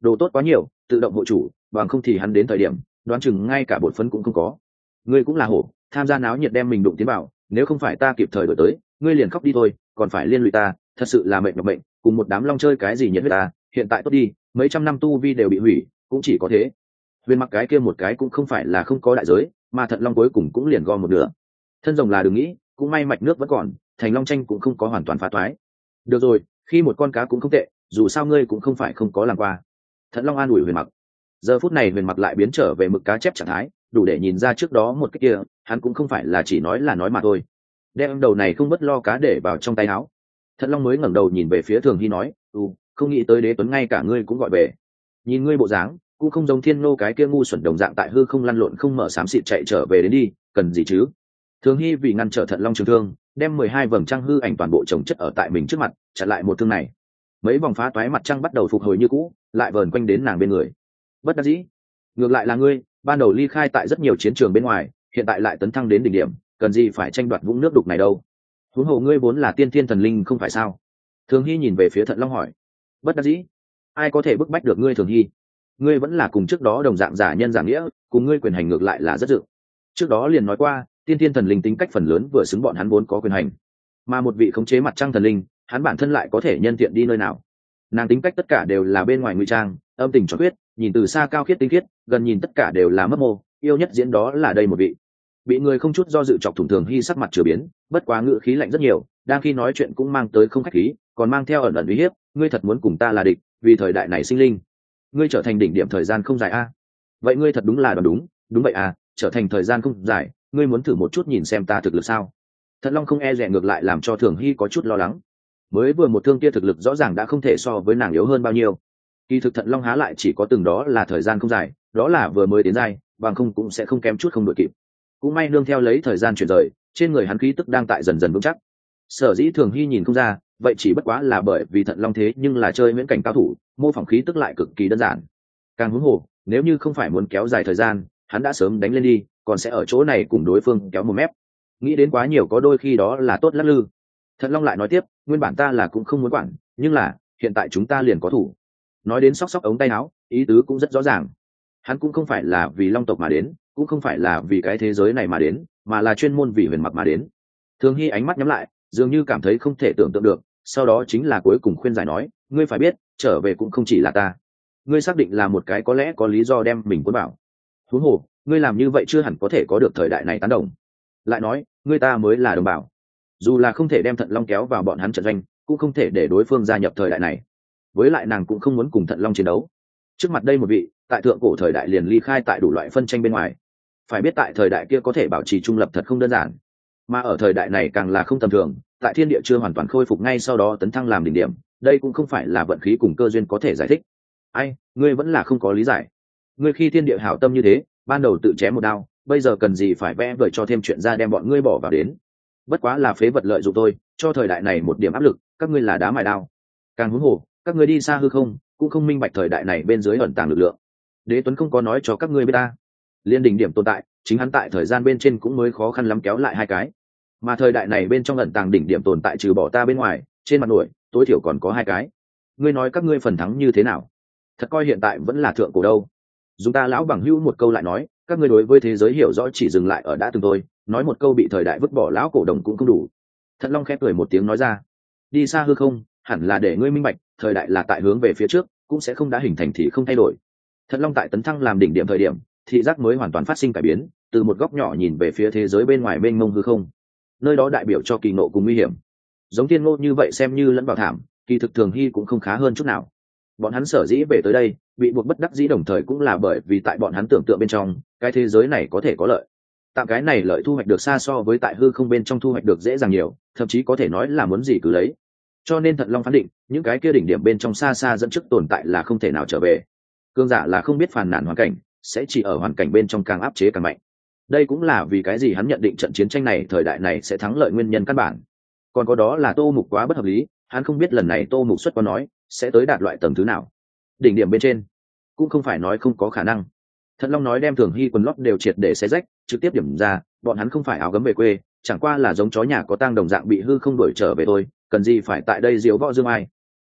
đồ tốt quá nhiều, tự động hộ chủ, bằng không thì hắn đến thời điểm đoán chừng ngay cả bột phấn cũng không có. Ngươi cũng là hổ, tham gia náo nhiệt đem mình đụng tiến vào, nếu không phải ta kịp thời đổi tới, ngươi liền khóc đi thôi, còn phải liên lụy ta, thật sự là mệnh nhọc mệnh, cùng một đám long chơi cái gì nhiệt huyết ta, hiện tại tốt đi, mấy trăm năm tu vi đều bị hủy, cũng chỉ có thế. Huyền Mặc cái kia một cái cũng không phải là không có đại giới, mà Thận Long cuối cùng cũng liền gom một nửa. Thân rồng là đừng nghĩ, cũng may mạch nước vẫn còn, thành long tranh cũng không có hoàn toàn phá toái. Được rồi, khi một con cá cũng không tệ, dù sao ngươi cũng không phải không có làm qua. Thận Long an ủi Huyền Mặc. Giờ phút này Huyền Mặc lại biến trở về mực cá chép trạng thái, đủ để nhìn ra trước đó một cái kia, hắn cũng không phải là chỉ nói là nói mà thôi. Đem đầu này không bất lo cá để vào trong tay áo. Thận Long mới ngẩng đầu nhìn về phía Thường Hy nói, "Ừ, không nghĩ tới Đế Tuấn ngay cả ngươi cũng gọi về. Nhìn ngươi bộ dáng, cũng không giống Thiên Nô cái kia ngu xuẩn đồng dạng tại hư không lăn lộn không mở xám xịt chạy trở về đến đi, cần gì chứ?" Thường Hy vì ngăn trở Thận Long trường thương, đem mười hai vầng trăng hư ảnh toàn bộ chồng chất ở tại mình trước mặt, chặn lại một thương này. Mấy vòng phá toái mặt trăng bắt đầu phục hồi như cũ, lại vờn quanh đến nàng bên người. Bất đắc dĩ, ngược lại là ngươi, ban đầu ly khai tại rất nhiều chiến trường bên ngoài, hiện tại lại tấn thăng đến đỉnh điểm, cần gì phải tranh đoạt vũng nước đục này đâu? Huống hồ ngươi vốn là tiên thiên thần linh không phải sao? Thường Hy nhìn về phía Thận Long hỏi. Bất đắc dĩ, ai có thể bức bách được ngươi Thường Hy? Ngươi vẫn là cùng trước đó đồng dạng giả nhân giả nghĩa, cùng ngươi quyền hành ngược lại là rất dự. Trước đó liền nói qua, tiên thiên thần linh tính cách phần lớn vừa xứng bọn hắn vốn có quyền hành, mà một vị khống chế mặt trăng thần linh, hắn bản thân lại có thể nhân tiện đi nơi nào? Nàng tính cách tất cả đều là bên ngoài ngụy trang, âm tình cho quyết, nhìn từ xa cao khiết tinh khiết, gần nhìn tất cả đều là mấp mô, yêu nhất diễn đó là đây một vị. Bị người không chút do dự chọc thủng Thường Hy sắc mặt chửa biến, bất quá ngữ khí lạnh rất nhiều, đang khi nói chuyện cũng mang tới không khách khí, còn mang theo ẩn ẩn uy hiếp, ngươi thật muốn cùng ta là địch, vì thời đại này sinh linh, ngươi trở thành đỉnh điểm thời gian không dài a. Vậy ngươi thật đúng là đoán đúng, đúng vậy à, trở thành thời gian không dài, ngươi muốn thử một chút nhìn xem ta thực lực sao? Thận Long không e dè ngược lại làm cho Thường Hy có chút lo lắng. Mới vừa một thương kia thực lực rõ ràng đã không thể so với nàng yếu hơn bao nhiêu. Kỳ thực Thận Long há lại chỉ có từng đó là thời gian không dài, đó là vừa mới đến giai, bằng không cũng sẽ không kém chút không đội kịp. Cũng may nương theo lấy thời gian chuyển rời, trên người hắn khí tức đang tại dần dần vững chắc. Sở dĩ Thường Hy nhìn không ra, vậy chỉ bất quá là bởi vì Thận Long thế nhưng là chơi miễn cảnh cao thủ, mô phỏng khí tức lại cực kỳ đơn giản. Càng huống hồ, nếu như không phải muốn kéo dài thời gian, hắn đã sớm đánh lên đi, còn sẽ ở chỗ này cùng đối phương kéo một mép. Nghĩ đến quá nhiều có đôi khi đó là tốt lắc lư. Thận Long lại nói tiếp, nguyên bản ta là cũng không muốn quản, nhưng là hiện tại chúng ta liền có thủ. Nói đến sóc sóc ống tay áo, ý tứ cũng rất rõ ràng. Hắn cũng không phải là vì Long tộc mà đến, cũng không phải là vì cái thế giới này mà đến, mà là chuyên môn vì Huyền Mặc mà đến. Thường Hy ánh mắt nhắm lại, dường như cảm thấy không thể tưởng tượng được, sau đó chính là cuối cùng khuyên giải nói, ngươi phải biết, trở về cũng không chỉ là ta. Ngươi xác định là một cái có lẽ có lý do đem mình cuốn bảo. Huống hồ, ngươi làm như vậy chưa hẳn có thể có được thời đại này tán đồng. Lại nói, ngươi ta mới là đồng bào. Dù là không thể đem Thận Long kéo vào bọn hắn trận doanh, cũng không thể để đối phương gia nhập thời đại này. Với lại nàng cũng không muốn cùng Thận Long chiến đấu. Trước mặt đây một vị, tại thượng cổ thời đại liền ly khai tại đủ loại phân tranh bên ngoài. Phải biết tại thời đại kia có thể bảo trì trung lập thật không đơn giản, mà ở thời đại này càng là không tầm thường. Tại thiên địa chưa hoàn toàn khôi phục ngay sau đó tấn thăng làm đỉnh điểm, đây cũng không phải là vận khí cùng cơ duyên có thể giải thích. Ai, ngươi vẫn là không có lý giải. Ngươi khi thiên địa hảo tâm như thế, ban đầu tự chém một đao, bây giờ cần gì phải vẽ vời cho thêm chuyện ra đem bọn ngươi bỏ vào đến. Bất quá là phế vật lợi dụng tôi, cho thời đại này một điểm áp lực, các ngươi là đá mài đao. Càng huống hồ, các ngươi đi xa hư không, cũng không minh bạch thời đại này bên dưới ẩn tàng lực lượng. Đế Tuấn không có nói cho các ngươi biết ta. Liên đỉnh điểm tồn tại, chính hắn tại thời gian bên trên cũng mới khó khăn lắm kéo lại hai cái. Mà thời đại này bên trong ẩn tàng đỉnh điểm tồn tại trừ bỏ ta bên ngoài, trên mặt nổi, tối thiểu còn có hai cái. Ngươi nói các ngươi phần thắng như thế nào? Thật coi hiện tại vẫn là thượng cổ đâu. Dùng ta lão bằng hữu một câu lại nói, các ngươi đối với thế giới hiểu rõ chỉ dừng lại ở đã từng tôi, nói một câu bị thời đại vứt bỏ lão cổ đồng cũng không đủ. Thận Long khẽ cười một tiếng nói ra, đi xa hư không, hẳn là để ngươi minh bạch, thời đại là tại hướng về phía trước, cũng sẽ không đã hình thành thì không thay đổi. Thận Long tại tấn thăng làm đỉnh điểm thời điểm, thị giác mới hoàn toàn phát sinh cải biến, từ một góc nhỏ nhìn về phía thế giới bên ngoài mênh mông hư không, nơi đó đại biểu cho kỳ ngộ cùng nguy hiểm. Giống Thiên Ngô như vậy xem như lẫn vào thảm, kỳ thực Thường Hy cũng không khá hơn chút nào. Bọn hắn sở dĩ về tới đây, bị buộc bất đắc dĩ đồng thời cũng là bởi vì tại bọn hắn tưởng tượng bên trong, cái thế giới này có thể có lợi. Tạm cái này lợi thu hoạch được xa so với tại hư không bên trong thu hoạch được dễ dàng nhiều, thậm chí có thể nói là muốn gì cứ lấy. Cho nên Thận Long phán định, những cái kia đỉnh điểm bên trong xa xa dẫn trước tồn tại là không thể nào trở về. Cương giả là không biết phàn nàn hoàn cảnh, sẽ chỉ ở hoàn cảnh bên trong càng áp chế càng mạnh. Đây cũng là vì cái gì hắn nhận định trận chiến tranh này thời đại này sẽ thắng lợi nguyên nhân căn bản. Còn có đó là Tô Mục quá bất hợp lý, hắn không biết lần này Tô Mục xuất quan nói sẽ tới đạt loại tầng thứ nào. Đỉnh điểm bên trên cũng không phải nói không có khả năng. Thận Long nói đem Thường Hy quần lót đều triệt để xé rách, trực tiếp điểm ra, bọn hắn không phải áo gấm về quê, chẳng qua là giống chó nhà có tang đồng dạng bị hư không đuổi trở về thôi, cần gì phải tại đây diếu võ dương ai.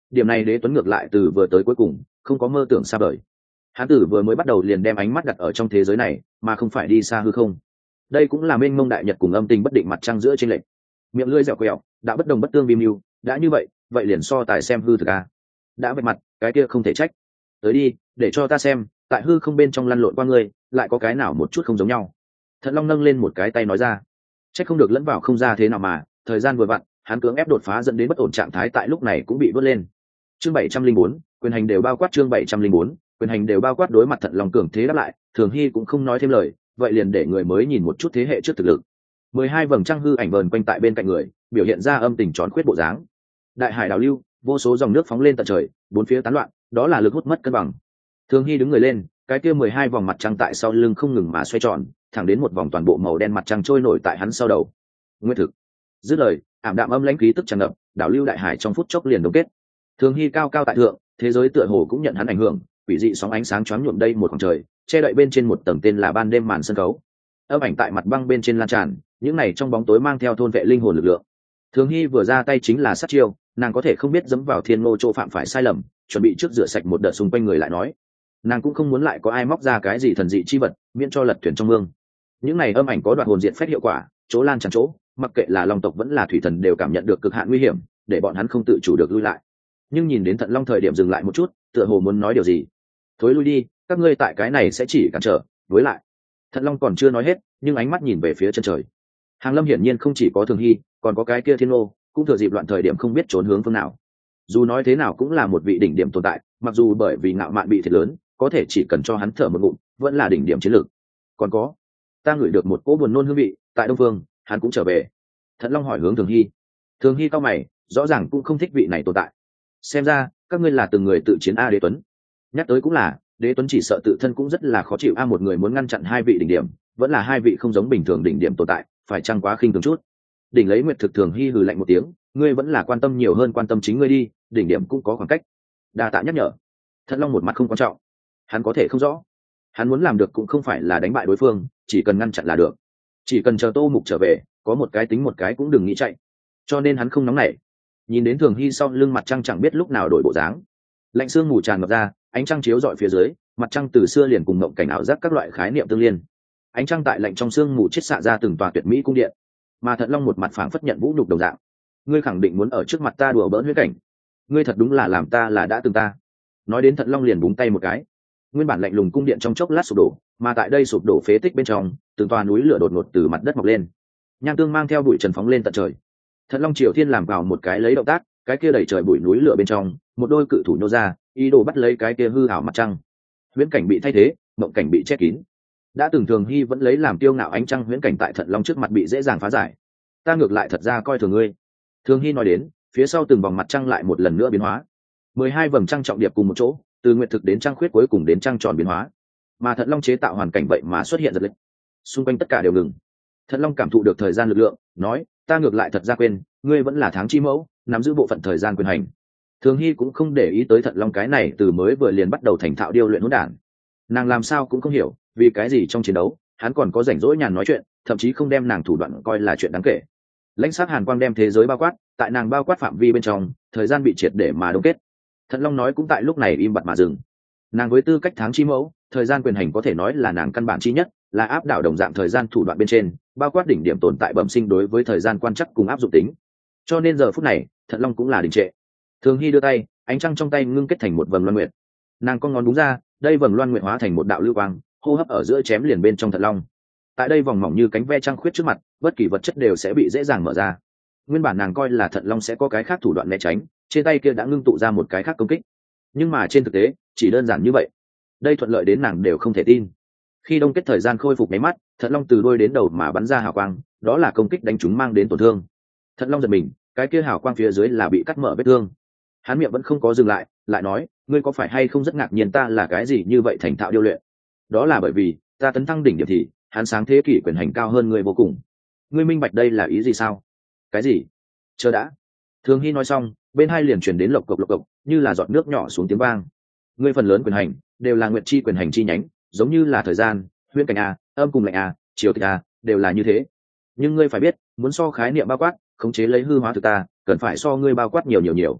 Điểm này Đế Tuấn ngược lại từ vừa tới cuối cùng không có mơ tưởng xa vời. Hắn tử vừa mới bắt đầu liền đem ánh mắt đặt ở trong thế giới này mà không phải đi xa hư không. Đây cũng là mênh mông đại nhật cùng âm tình bất định mặt trăng giữa trên lệch. Miệng lưỡi dẻo quẹo, đã bất đồng bất tương bìm mưu, đã như vậy vậy liền so tài xem hư thực a. Đã vạch mặt cái kia không thể trách. Tới đi để cho ta xem tại hư không bên trong lăn lộn qua ngươi lại có cái nào một chút không giống nhau. Thận Long nâng lên một cái tay nói ra. Trách không được lẫn vào không ra thế nào mà thời gian vừa vặn hắn cưỡng ép đột phá dẫn đến bất ổn trạng thái tại lúc này cũng bị vớt lên. Chương bảy trăm linh bốn quyền hành đều bao quát. Chương bảy trăm linh bốn quyền hành đều bao quát. Đối mặt Thận Long cường thế đáp lại, Thường Hy cũng không nói thêm lời, vậy liền để người mới nhìn một chút thế hệ trước thực lực. Mười hai vầng trăng hư ảnh vờn quanh tại bên cạnh người, biểu hiện ra âm tình tròn khuyết bộ dáng. Đại hải đảo lưu, vô số dòng nước phóng lên tận trời, bốn phía tán loạn, đó là lực hút mất cân bằng. Thường Hy đứng người lên, cái kia mười hai vòng mặt trăng tại sau lưng không ngừng mà xoay tròn, thẳng đến một vòng toàn bộ màu đen mặt trăng trôi nổi tại hắn sau đầu. Nguyên thực. Dứt lời, ảm đạm âm lãnh khí tức tràn ngập, đảo lưu đại hải trong phút chốc liền đông kết. Thường Hy cao cao tại thượng, thế giới tựa hồ cũng nhận hắn ảnh hưởng, quỷ dị sóng ánh sáng choáng nhuộm đây một khoảng trời, che đậy bên trên một tầng tên là ban đêm màn sân khấu. Âm ảnh tại mặt băng bên trên lan tràn, những này trong bóng tối mang theo thôn vệ linh hồn lực lượng. Thường Hy vừa ra tay chính là sát chiêu, nàng có thể không biết dẫm vào thiên ngô chỗ phạm phải sai lầm, chuẩn bị trước rửa sạch một đợt xung quanh người lại nói. Nàng cũng không muốn lại có ai móc ra cái gì thần dị chi vật, miễn cho lật thuyền trong mương. Những này âm ảnh có đoạt hồn diệt phép hiệu quả, chỗ lan tràn chỗ, mặc kệ là long tộc vẫn là thủy thần đều cảm nhận được cực hạn nguy hiểm, để bọn hắn không tự chủ được lui lại. Nhưng nhìn đến Thận Long thời điểm dừng lại một chút, tựa hồ muốn nói điều gì. Thối lui đi, các ngươi tại cái này sẽ chỉ cản trở, với lại. Thận Long còn chưa nói hết, nhưng ánh mắt nhìn về phía chân trời. Hàng Lâm hiển nhiên không chỉ có Thường Hy, còn có cái kia Thiên Ngô, cũng thừa dịp loạn thời điểm không biết trốn hướng phương nào. Dù nói thế nào cũng là một vị đỉnh điểm tồn tại, mặc dù bởi vì ngạo mạn bị thiệt lớn, có thể chỉ cần cho hắn thở một ngụm, vẫn là đỉnh điểm chiến lược. Còn có, ta ngửi được một cỗ buồn nôn hương vị, tại Đông Phương, hắn cũng trở về. Thận Long hỏi hướng Thường Hy. Thường Hy cao mày, rõ ràng cũng không thích vị này tồn tại. Xem ra, các ngươi là từng người tự chiến a. Đế Tuấn. Nhắc tới cũng là, Đế Tuấn chỉ sợ tự thân cũng rất là khó chịu a. Một người muốn ngăn chặn hai vị đỉnh điểm, vẫn là hai vị không giống bình thường đỉnh điểm tồn tại, phải chăng quá khinh thường chút. Đỉnh lấy Nguyệt Thực Thường Hy hừ lạnh một tiếng, ngươi vẫn là quan tâm nhiều hơn quan tâm chính ngươi đi, đỉnh điểm cũng có khoảng cách. Đa tạ nhắc nhở. Thận Long một mặt không quan trọng, hắn có thể không rõ, hắn muốn làm được cũng không phải là đánh bại đối phương, chỉ cần ngăn chặn là được, chỉ cần chờ Tô Mục trở về, có một cái tính một cái cũng đừng nghĩ chạy, cho nên hắn không nóng nảy. Nhìn đến Thường Hy sau lưng mặt trăng chẳng biết lúc nào đổi bộ dáng, lạnh sương mù tràn ngập ra, ánh trăng chiếu rọi phía dưới, mặt trăng từ xưa liền cùng mộng cảnh ảo giác các loại khái niệm tương liên. Ánh trăng tại lạnh trong sương mù chiết xạ ra từng tòa tuyệt mỹ cung điện, mà Thận Long một mặt phảng phất nhận vũ nhục đồng dạng. Ngươi khẳng định muốn ở trước mặt ta đùa bỡn huyết cảnh, ngươi thật đúng là làm ta là đã từng ta. Nói đến Thận Long liền búng tay một cái, nguyên bản lạnh lùng cung điện trong chốc lát sụp đổ, mà tại đây sụp đổ phế tích bên trong, từng tòa núi lửa đột ngột từ mặt đất mọc lên, nhang tương mang theo bụi trần phóng lên tận trời. Thận Long Triều Thiên làm vào một cái lấy động tác, cái kia đẩy trời bụi núi lửa bên trong, một đôi cự thủ nhô ra, ý đồ bắt lấy cái kia hư ảo mặt trăng. Huyễn cảnh bị thay thế, mộng cảnh bị che kín. Đã từng Thường Hy vẫn lấy làm tiêu ngạo ánh trăng huyễn cảnh tại Thận Long trước mặt bị dễ dàng phá giải. Ta ngược lại thật ra coi thường ngươi. Thường Hy nói đến, phía sau từng vòng mặt trăng lại một lần nữa biến hóa. Mười hai vầng trăng trọng điệp cùng một chỗ, từ nguyệt thực đến trăng khuyết cuối cùng đến trăng tròn biến hóa. Mà Thận Long chế tạo hoàn cảnh vậy mà xuất hiện giật lịch. Xung quanh tất cả đều ngừng. Thận Long cảm thụ được thời gian lực lượng, nói, ta ngược lại thật ra quên, ngươi vẫn là tháng chi mẫu, nắm giữ bộ phận thời gian quyền hành. Thường Hy cũng không để ý tới Thận Long cái này từ mới vừa liền bắt đầu thành thạo điêu luyện hỗn đản. Nàng làm sao cũng không hiểu, vì cái gì trong chiến đấu, hắn còn có rảnh rỗi nhàn nói chuyện, thậm chí không đem nàng thủ đoạn coi là chuyện đáng kể. Lãnh sát hàn quang đem thế giới bao quát, tại nàng bao quát phạm vi bên trong, thời gian bị triệt để mà đông kết. Thận Long nói cũng tại lúc này im bặt mà dừng. Nàng với tư cách tháng chi mẫu, thời gian quyền hành có thể nói là nàng căn bản chi nhất, là áp đảo đồng dạng thời gian thủ đoạn bên trên, bao quát đỉnh điểm tồn tại bẩm sinh đối với thời gian quan chắc cùng áp dụng tính. Cho nên giờ phút này, Thận Long cũng là đình trệ. Thường Hy đưa tay, ánh trăng trong tay ngưng kết thành một vầng loan nguyệt. Nàng con ngón đúng ra, đây vầng loan nguyệt hóa thành một đạo lưu quang, hô hấp ở giữa chém liền bên trong Thận Long. Tại đây vòng mỏng như cánh ve trăng khuyết trước mặt, bất kỳ vật chất đều sẽ bị dễ dàng mở ra. Nguyên bản nàng coi là Thận Long sẽ có cái khác thủ đoạn né tránh, trên tay kia đã ngưng tụ ra một cái khác công kích. Nhưng mà trên thực tế, chỉ đơn giản như vậy. Đây thuận lợi đến nàng đều không thể tin. Khi đông kết thời gian khôi phục máy mắt, Thận Long từ đuôi đến đầu mà bắn ra hào quang, đó là công kích đánh trúng mang đến tổn thương. Thận Long giật mình, cái kia hào quang phía dưới là bị cắt mở vết thương. Hắn miệng vẫn không có dừng lại, lại nói, ngươi có phải hay không rất ngạc nhiên ta là cái gì như vậy thành thạo điêu luyện? Đó là bởi vì ta tấn thăng đỉnh điểm thì hắn sáng thế kỷ quyền hành cao hơn ngươi vô cùng. Ngươi minh bạch đây là ý gì sao? Cái gì? Chờ đã. Thường Hy nói xong, bên hai liền chuyển đến lộc cộc lộc cộc, như là giọt nước nhỏ xuống tiếng vang. Ngươi phần lớn quyền hành đều là nguyệt chi quyền hành chi nhánh, giống như là thời gian, huyễn cảnh a, âm cùng lạnh a, chiều tịch a, đều là như thế. Nhưng ngươi phải biết, muốn so khái niệm bao quát, khống chế lấy hư hóa thực ta, cần phải so ngươi bao quát nhiều nhiều nhiều.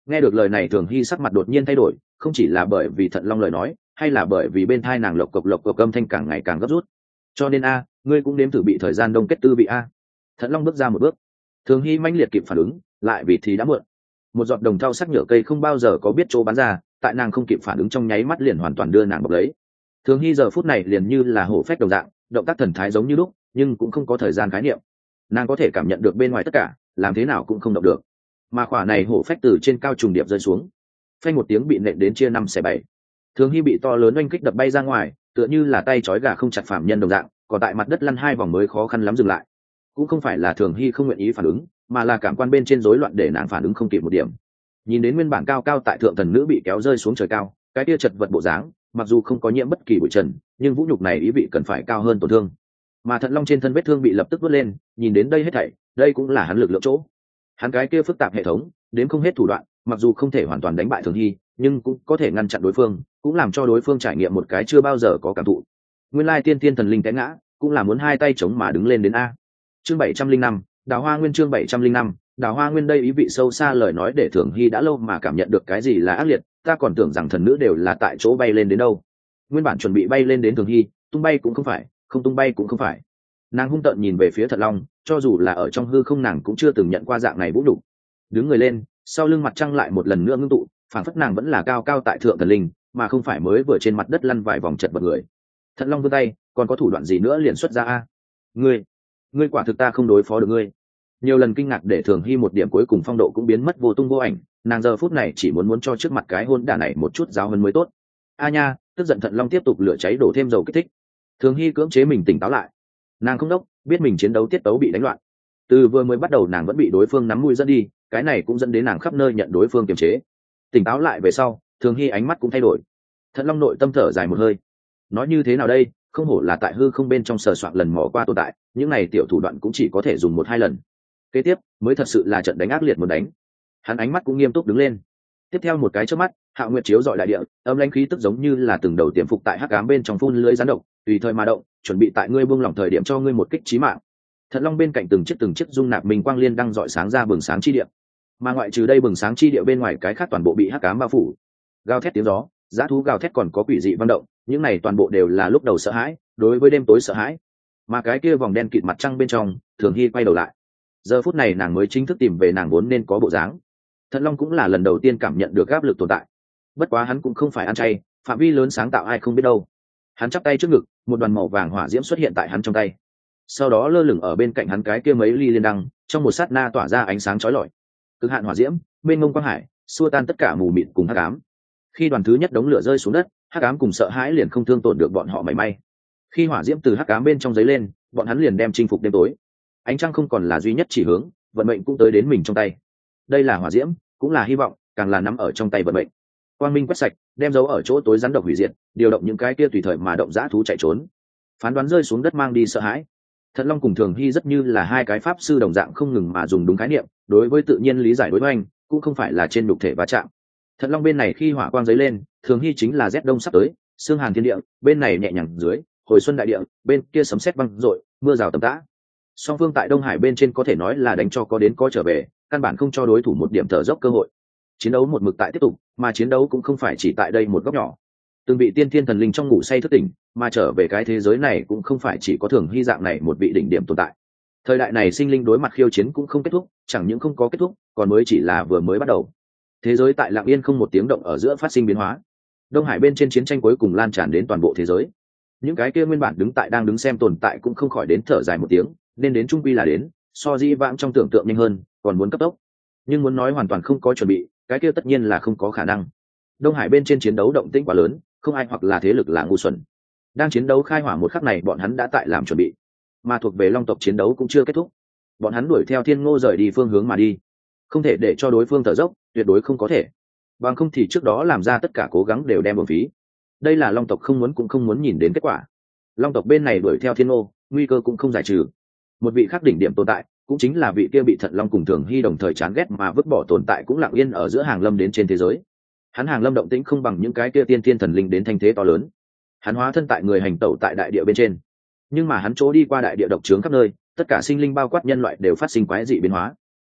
Nghe được lời này, Thường Hy sắc mặt đột nhiên thay đổi, không chỉ là bởi vì Thận Long lời nói, hay là bởi vì bên thai nàng lộc cộc lộc cộc âm thanh càng ngày càng gấp rút. Cho nên a, ngươi cũng nếm thử bị thời gian đông kết tư vị a. Thận Long bước ra một bước. Thường Hy manh liệt kịp phản ứng, lại vì thì đã muộn. Một giọt đồng thau sắc nhựa cây không bao giờ có biết chỗ bắn ra, tại nàng không kịp phản ứng trong nháy mắt liền hoàn toàn đưa nàng bọc lấy. Thường Hy giờ phút này liền như là hổ phách đồng dạng, động tác thần thái giống như lúc, nhưng cũng không có thời gian khái niệm. Nàng có thể cảm nhận được bên ngoài tất cả, làm thế nào cũng không động được. Mà khỏa này hổ phách từ trên cao trùng điệp rơi xuống, phanh một tiếng bị nện đến chia năm xẻ bảy. Thường Hy bị to lớn oanh kích đập bay ra ngoài, tựa như là tay trói gà không chặt phạm nhân đồng dạng, còn tại mặt đất lăn hai vòng mới khó khăn lắm dừng lại. Cũng không phải là Thường Hy không nguyện ý phản ứng, mà là cảm quan bên trên rối loạn để nàng phản ứng không kịp một điểm. Nhìn đến nguyên bản cao cao tại thượng thần nữ bị kéo rơi xuống trời cao, cái kia chật vật bộ dáng, mặc dù không có nhiễm bất kỳ bụi trần, nhưng vũ nhục này ý vị cần phải cao hơn tổn thương. Mà Thận Long trên thân vết thương bị lập tức vớt lên, nhìn đến đây hết thảy, đây cũng là hắn lực lượng chỗ. Hắn cái kia phức tạp hệ thống, đến không hết thủ đoạn, mặc dù không thể hoàn toàn đánh bại Thường Hy, nhưng cũng có thể ngăn chặn đối phương, cũng làm cho đối phương trải nghiệm một cái chưa bao giờ có cảm thụ. Nguyên lai tiên tiên thần linh té ngã, cũng là muốn hai tay chống mà đứng lên đến a. Chương bảy trăm linh năm, Đào Hoa Nguyên. Chương bảy trăm linh năm, Đào Hoa Nguyên. Đây ý vị sâu xa lời nói để Thường Hy đã lâu mà cảm nhận được cái gì là ác liệt, ta còn tưởng rằng thần nữ đều là tại chỗ bay lên đến đâu. Nguyên bản chuẩn bị bay lên đến Thường Hy, tung bay cũng không phải, không tung bay cũng không phải. Nàng hung tợn nhìn về phía Thận Long, cho dù là ở trong hư không nàng cũng chưa từng nhận qua dạng này vũ đủ. Đứng người lên, sau lưng mặt trăng lại một lần nữa ngưng tụ, phản phất nàng vẫn là cao cao tại thượng thần linh, mà không phải mới vừa trên mặt đất lăn vài vòng chật vật người. Thận Long vươn tay, còn có thủ đoạn gì nữa liền xuất ra a. Ngươi, ngươi quả thực ta không đối phó được ngươi. Nhiều lần kinh ngạc để Thường Hy một điểm cuối cùng phong độ cũng biến mất vô tung vô ảnh, nàng giờ phút này chỉ muốn muốn cho trước mặt cái hôn đả này một chút giáo hơn mới tốt. A nha, tức giận Thận Long tiếp tục lửa cháy đổ thêm dầu kích thích. Thường Hy cưỡng chế mình tỉnh táo lại. Nàng không đốc, biết mình chiến đấu tiết tấu bị đánh loạn. Từ vừa mới bắt đầu nàng vẫn bị đối phương nắm mũi dẫn đi, cái này cũng dẫn đến nàng khắp nơi nhận đối phương kiềm chế. Tỉnh táo lại về sau, Thường Hy ánh mắt cũng thay đổi. Thận Long nội tâm thở dài một hơi. Nói như thế nào đây, không hổ là tại hư không bên trong sờ soạn lần mò qua tồn tại, những này tiểu thủ đoạn cũng chỉ có thể dùng một hai lần. Kế tiếp mới thật sự là trận đánh ác liệt một đánh. Hắn ánh mắt cũng nghiêm túc đứng lên. Tiếp theo một cái chớp mắt, Hạo Nguyệt chiếu rọi đại địa, âm lãnh khí tức giống như là từng đầu tiềm phục tại hắc ám bên trong phun lưới rắn độc, tùy thời mà động, chuẩn bị tại ngươi buông lỏng thời điểm cho ngươi một kích chí mạng. Thận Long bên cạnh từng chiếc từng chiếc dung nạp minh quang liên đang rọi sáng ra bừng sáng chi địa, mà ngoại trừ đây bừng sáng chi địa bên ngoài, cái khác toàn bộ bị hắc ám bao phủ. Gào thét tiếng gió, dã thú gào thét, còn có quỷ dị văn động, những này toàn bộ đều là lúc đầu sợ hãi, đối với đêm tối sợ hãi. Mà cái kia vòng đen kịt mặt trăng bên trong, Thường Hy quay đầu lại. Giờ phút này nàng mới chính thức tìm về nàng vốn nên có bộ dáng. Thận Long cũng là lần đầu tiên cảm nhận được áp lực tồn tại. Bất quá hắn cũng không phải ăn chay, phạm vi lớn sáng tạo ai không biết đâu. Hắn chắp tay trước ngực, một đoàn màu vàng hỏa diễm xuất hiện tại hắn trong tay. Sau đó lơ lửng ở bên cạnh hắn cái kia mấy ly liên đăng, trong một sát na tỏa ra ánh sáng chói lọi. Cực hạn hỏa diễm, mênh mông quang hải, xua tan tất cả mù mịt cùng hắc ám. Khi đoàn thứ nhất đống lửa rơi xuống đất, hắc ám cùng sợ hãi liền không thương tổn được bọn họ mảy may. Khi hỏa diễm từ hắc ám bên trong giấy lên, bọn hắn liền đem chinh phục đêm tối. Ánh trăng không còn là duy nhất chỉ hướng, vận mệnh cũng tới đến mình trong tay. Đây là hỏa diễm, cũng là hy vọng, càng là nắm ở trong tay vận mệnh. Quang minh quét sạch, đem dấu ở chỗ tối rắn độc hủy diệt, điều động những cái kia tùy thời mà động dã thú chạy trốn. Phán đoán rơi xuống đất mang đi sợ hãi. Thận Long cùng Thường Hy rất như là hai cái pháp sư đồng dạng, không ngừng mà dùng đúng khái niệm, đối với tự nhiên lý giải đối với anh, cũng không phải là trên đục thể va chạm. Thận Long bên này khi hỏa quang giấy lên, Thường Hy chính là rét đông sắp tới, xương hàn thiên địa, bên này nhẹ nhàng dưới, hồi xuân đại địa, bên kia sấm sét vang dội, mưa rào tầm tã. Song phương tại Đông Hải bên trên có thể nói là đánh cho có đến có trở về, căn bản không cho đối thủ một điểm thở dốc cơ hội. Chiến đấu một mực tại tiếp tục, mà chiến đấu cũng không phải chỉ tại đây một góc nhỏ. Từng vị tiên thiên thần linh trong ngủ say thức tỉnh, mà trở về cái thế giới này cũng không phải chỉ có Thường Hy dạng này một vị đỉnh điểm tồn tại. Thời đại này sinh linh đối mặt khiêu chiến cũng không kết thúc, chẳng những không có kết thúc, còn mới chỉ là vừa mới bắt đầu. Thế giới tại lặng yên không một tiếng động ở giữa phát sinh biến hóa. Đông Hải bên trên chiến tranh cuối cùng lan tràn đến toàn bộ thế giới. Những cái kia nguyên bản đứng tại đang đứng xem tồn tại cũng không khỏi đến thở dài một tiếng, nên đến trung quy là đến, so di vãng trong tưởng tượng nhanh hơn, còn muốn cấp tốc. Nhưng muốn nói hoàn toàn không có chuẩn bị, cái kia tất nhiên là không có khả năng. Đông Hải bên trên chiến đấu động tĩnh quá lớn, không ai hoặc là thế lực là ngu xuẩn. Đang chiến đấu khai hỏa một khắc này bọn hắn đã tại làm chuẩn bị, mà thuộc về Long tộc chiến đấu cũng chưa kết thúc. Bọn hắn đuổi theo Thiên Ngô rời đi phương hướng mà đi, không thể để cho đối phương thở dốc, tuyệt đối không có thể. Bằng không thì trước đó làm ra tất cả cố gắng đều đem uổng phí. Đây là Long tộc không muốn cũng không muốn nhìn đến kết quả. Long tộc bên này đuổi theo Thiên Ngô, nguy cơ cũng không giải trừ. Một vị khác đỉnh điểm tồn tại, cũng chính là vị kia bị Thận Long cùng Thường Hy đồng thời chán ghét mà vứt bỏ tồn tại, cũng lặng yên ở giữa hàng lâm đến trên thế giới. Hắn hàng lâm động tĩnh không bằng những cái kia tiên thiên thần linh đến thanh thế to lớn. Hắn hóa thân tại người hành tẩu tại đại địa bên trên, nhưng mà hắn chỗ đi qua đại địa độc trướng khắp nơi, tất cả sinh linh bao quát nhân loại đều phát sinh quái dị biến hóa.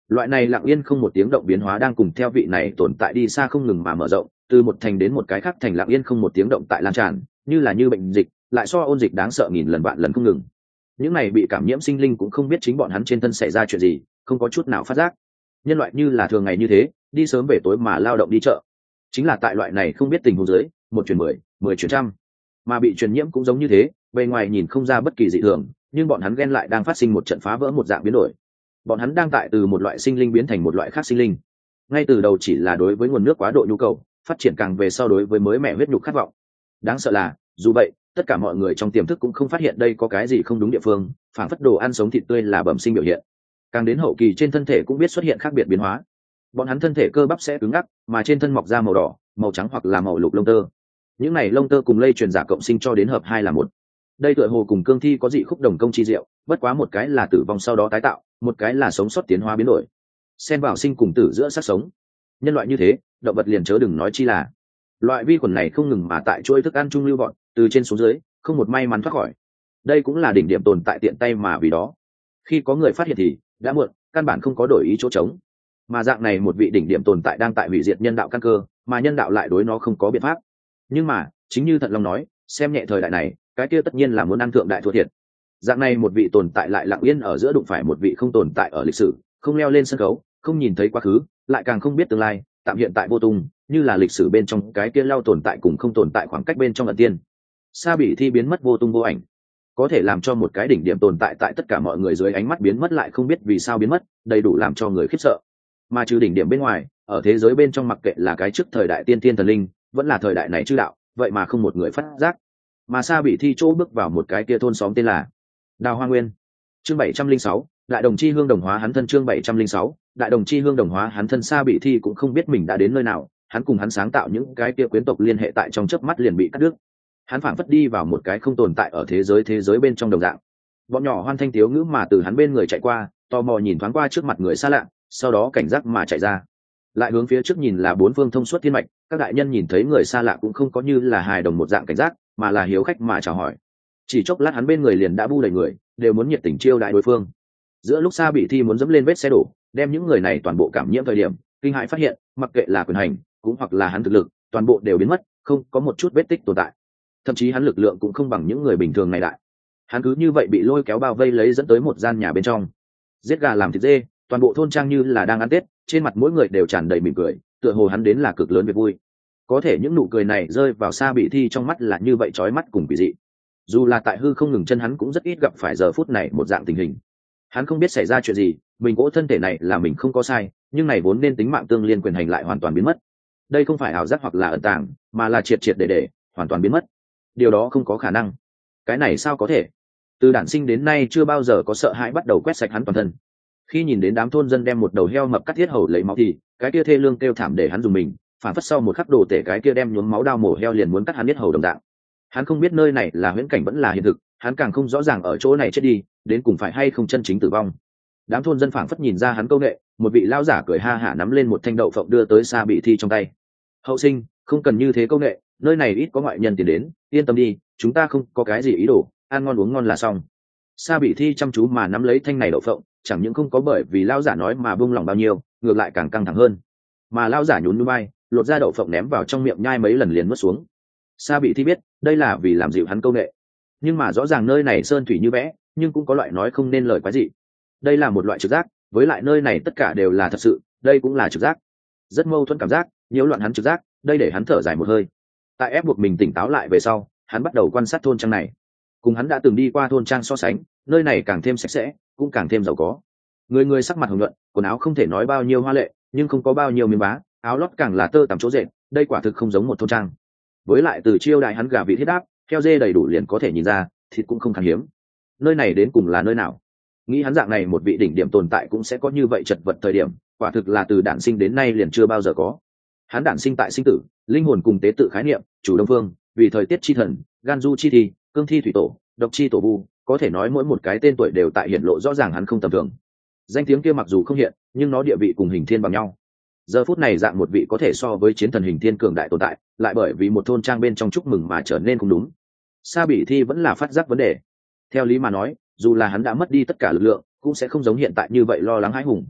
Loại này lặng yên không một tiếng động biến hóa đang cùng theo vị này tồn tại đi xa không ngừng mà mở rộng, từ một thành đến một cái khác thành lặng yên không một tiếng động tại lan tràn, như là như bệnh dịch, lại so ôn dịch đáng sợ nghìn lần vạn lần không ngừng. Những này bị cảm nhiễm sinh linh cũng không biết chính bọn hắn trên thân xảy ra chuyện gì, không có chút nào phát giác. Nhân loại như là thường ngày như thế, đi sớm về tối mà lao động đi chợ. Chính là tại loại này không biết tình huống dưới, một truyền mười, mười truyền trăm, mà bị truyền nhiễm cũng giống như thế, bề ngoài nhìn không ra bất kỳ dị thường, nhưng bọn hắn ghen lại đang phát sinh một trận phá vỡ một dạng biến đổi. Bọn hắn đang tại từ một loại sinh linh biến thành một loại khác sinh linh. Ngay từ đầu chỉ là đối với nguồn nước quá độ nhu cầu, phát triển càng về sau đối với mới mẹ huyết nhục khát vọng. Đáng sợ là, dù vậy, tất cả mọi người trong tiềm thức cũng không phát hiện đây có cái gì không đúng địa phương, phản phất đồ ăn sống thịt tươi là bẩm sinh biểu hiện. Càng đến hậu kỳ trên thân thể cũng biết xuất hiện khác biệt biến hóa. Bọn hắn thân thể cơ bắp sẽ cứng ngắc, mà trên thân mọc ra màu đỏ, màu trắng hoặc là màu lục lông tơ. Những này lông tơ cùng lây truyền giả cộng sinh cho đến hợp hai là một. Đây tựa hồ cùng cương thi có dị khúc đồng công chi diệu, bất quá một cái là tử vong sau đó tái tạo, một cái là sống sót tiến hóa biến đổi. Xen vào sinh cùng tử giữa sát sống. Nhân loại như thế, động vật liền chớ đừng nói chi là. Loại vi khuẩn này không ngừng mà tại chuỗi thức ăn chung lưu bọn, từ trên xuống dưới, không một may mắn thoát khỏi. Đây cũng là đỉnh điểm tồn tại tiện tay mà vì đó. Khi có người phát hiện thì đã muộn, căn bản không có đổi ý chỗ trống. Mà dạng này một vị đỉnh điểm tồn tại đang tại hủy diệt nhân đạo căn cơ, mà nhân đạo lại đối nó không có biện pháp. Nhưng mà, chính như Thận Long nói, xem nhẹ thời đại này, cái kia tất nhiên là muốn ăn thượng đại thua thiệt. Dạng này một vị tồn tại lại lặng yên ở giữa đụng phải một vị không tồn tại ở lịch sử, không leo lên sân khấu, không nhìn thấy quá khứ, lại càng không biết tương lai, tạm hiện tại vô tung, như là lịch sử bên trong cái kia lao tồn tại cùng không tồn tại khoảng cách bên trong ẩn tiên. Sa Bỉ Thi biến mất vô tung vô ảnh, có thể làm cho một cái đỉnh điểm tồn tại tại tất cả mọi người dưới ánh mắt biến mất lại không biết vì sao biến mất, đầy đủ làm cho người khiếp sợ. Mà trừ đỉnh điểm bên ngoài, ở thế giới bên trong mặc kệ là cái trước thời đại tiên tiên thần linh, vẫn là thời đại này chư đạo, vậy mà không một người phát giác. Mà Sa Bỉ Thi chỗ bước vào một cái kia thôn xóm tên là Đào Hoa Nguyên. Chương bảy trăm linh sáu, đại đồng chi hương đồng hóa hắn thân. Chương bảy trăm linh sáu, đại đồng chi hương đồng hóa hắn thân. Sa Bỉ Thi cũng không biết mình đã đến nơi nào, hắn cùng hắn sáng tạo những cái kia quyến tộc liên hệ tại trong chớp mắt liền bị cắt đứt. Hắn phảng phất đi vào một cái không tồn tại ở thế giới thế giới bên trong đồng dạng. Bọn nhỏ hoan thanh tiếu ngữ mà từ hắn bên người chạy qua, tò mò nhìn thoáng qua trước mặt người xa lạ, sau đó cảnh giác mà chạy ra. Lại hướng phía trước nhìn là bốn phương thông suốt thiên mạch, các đại nhân nhìn thấy người xa lạ cũng không có như là hài đồng một dạng cảnh giác, mà là hiếu khách mà chào hỏi. Chỉ chốc lát hắn bên người liền đã bu đầy người, đều muốn nhiệt tình chiêu đại đối phương. Giữa lúc Sa Bỉ Thi muốn dẫm lên vết xe đổ, đem những người này toàn bộ cảm nhiễm thời điểm, kinh hãi phát hiện, mặc kệ là quyền hành, cũng hoặc là hắn thực lực, toàn bộ đều biến mất, không có một chút vết tích tồn tại. Thậm chí hắn lực lượng cũng không bằng những người bình thường này đại. Hắn cứ như vậy bị lôi kéo bao vây lấy dẫn tới một gian nhà bên trong. Giết gà làm thịt dê, toàn bộ thôn trang như là đang ăn Tết, trên mặt mỗi người đều tràn đầy mỉm cười, tựa hồ hắn đến là cực lớn việc vui. Có thể những nụ cười này rơi vào Sa Bỉ Thi trong mắt là như vậy chói mắt cùng kỳ dị. Dù là tại hư không ngừng chân hắn cũng rất ít gặp phải giờ phút này một dạng tình hình. Hắn không biết xảy ra chuyện gì, mình cỗ thân thể này là mình không có sai, nhưng này vốn nên tính mạng tương liên quyền hành lại hoàn toàn biến mất. Đây không phải ảo giác hoặc là ẩn tàng, mà là triệt triệt để để, hoàn toàn biến mất. Điều đó không có khả năng. Cái này sao có thể? Từ đản sinh đến nay chưa bao giờ có sợ hãi bắt đầu quét sạch hắn toàn thân. Khi nhìn đến đám thôn dân đem một đầu heo mập cắt thiết hầu lấy máu thì cái kia thê lương kêu thảm để hắn dùng mình, phản phất sau một khắc đồ tể cái kia đem nhuốm máu đao mổ heo liền muốn cắt hắn biết hầu đồng dạng. Hắn không biết nơi này là huyễn cảnh vẫn là hiện thực, hắn càng không rõ ràng ở chỗ này chết đi đến cùng phải hay không chân chính tử vong. Đám thôn dân phảng phất nhìn ra hắn câu nghệ, một vị lão giả cười ha hả nắm lên một thanh đậu phộng đưa tới Sa Bỉ Thi trong tay. Hậu sinh, không cần như thế câu nghệ, nơi này ít có ngoại nhân tiền đến, yên tâm đi, chúng ta không có cái gì ý đồ, ăn ngon uống ngon là xong. Sa Bỉ Thi chăm chú mà nắm lấy thanh này đậu phộng, chẳng những không có bởi vì lão giả nói mà buông lòng bao nhiêu, ngược lại càng căng thẳng hơn. Mà lão giả nhún nhún vai, lột ra đậu phộng ném vào trong miệng nhai mấy lần liền nuốt xuống. Sa Bỉ Thi biết, đây là vì làm dịu hắn câu nghệ, nhưng mà rõ ràng nơi này sơn thủy như vẽ, nhưng cũng có loại nói không nên lời quái dị. Đây là một loại trực giác, với lại nơi này tất cả đều là thật sự, đây cũng là trực giác. Rất mâu thuẫn cảm giác, nhiễu loạn hắn trực giác, đây để hắn thở dài một hơi. Tại ép buộc mình tỉnh táo lại về sau, hắn bắt đầu quan sát thôn trang này. Cùng hắn đã từng đi qua thôn trang so sánh, nơi này càng thêm sạch sẽ, cũng càng thêm giàu có. Người người sắc mặt hồng nhuận, quần áo không thể nói bao nhiêu hoa lệ, nhưng không có bao nhiêu miếng vá, áo lót càng là tơ tằm chỗ dệt, đây quả thực không giống một thôn trang. Với lại từ chiêu đại hắn gà vị thiết đáp, heo dê đầy đủ liền có thể nhìn ra, thịt cũng không khan hiếm. Nơi này đến cùng là nơi nào? Nghĩ hắn dạng này một vị đỉnh điểm tồn tại cũng sẽ có như vậy chật vật thời điểm, quả thực là từ đản sinh đến nay liền chưa bao giờ có. Hắn đản sinh tại sinh tử, linh hồn cùng tế tự khái niệm, chủ đông phương, vì thời tiết chi thần, gan du chi thi, cương thi thủy tổ, độc chi tổ vu, có thể nói mỗi một cái tên tuổi đều tại hiện lộ rõ ràng hắn không tầm thường. Danh tiếng kia mặc dù không hiện, nhưng nó địa vị cùng hình thiên bằng nhau. Giờ phút này dạng một vị có thể so với chiến thần hình thiên cường đại tồn tại, lại bởi vì một thôn trang bên trong chúc mừng mà trở nên không đúng. Sa Bỉ Thi vẫn là phát giác vấn đề. Theo lý mà nói, dù là hắn đã mất đi tất cả lực lượng, cũng sẽ không giống hiện tại như vậy lo lắng hãi hùng.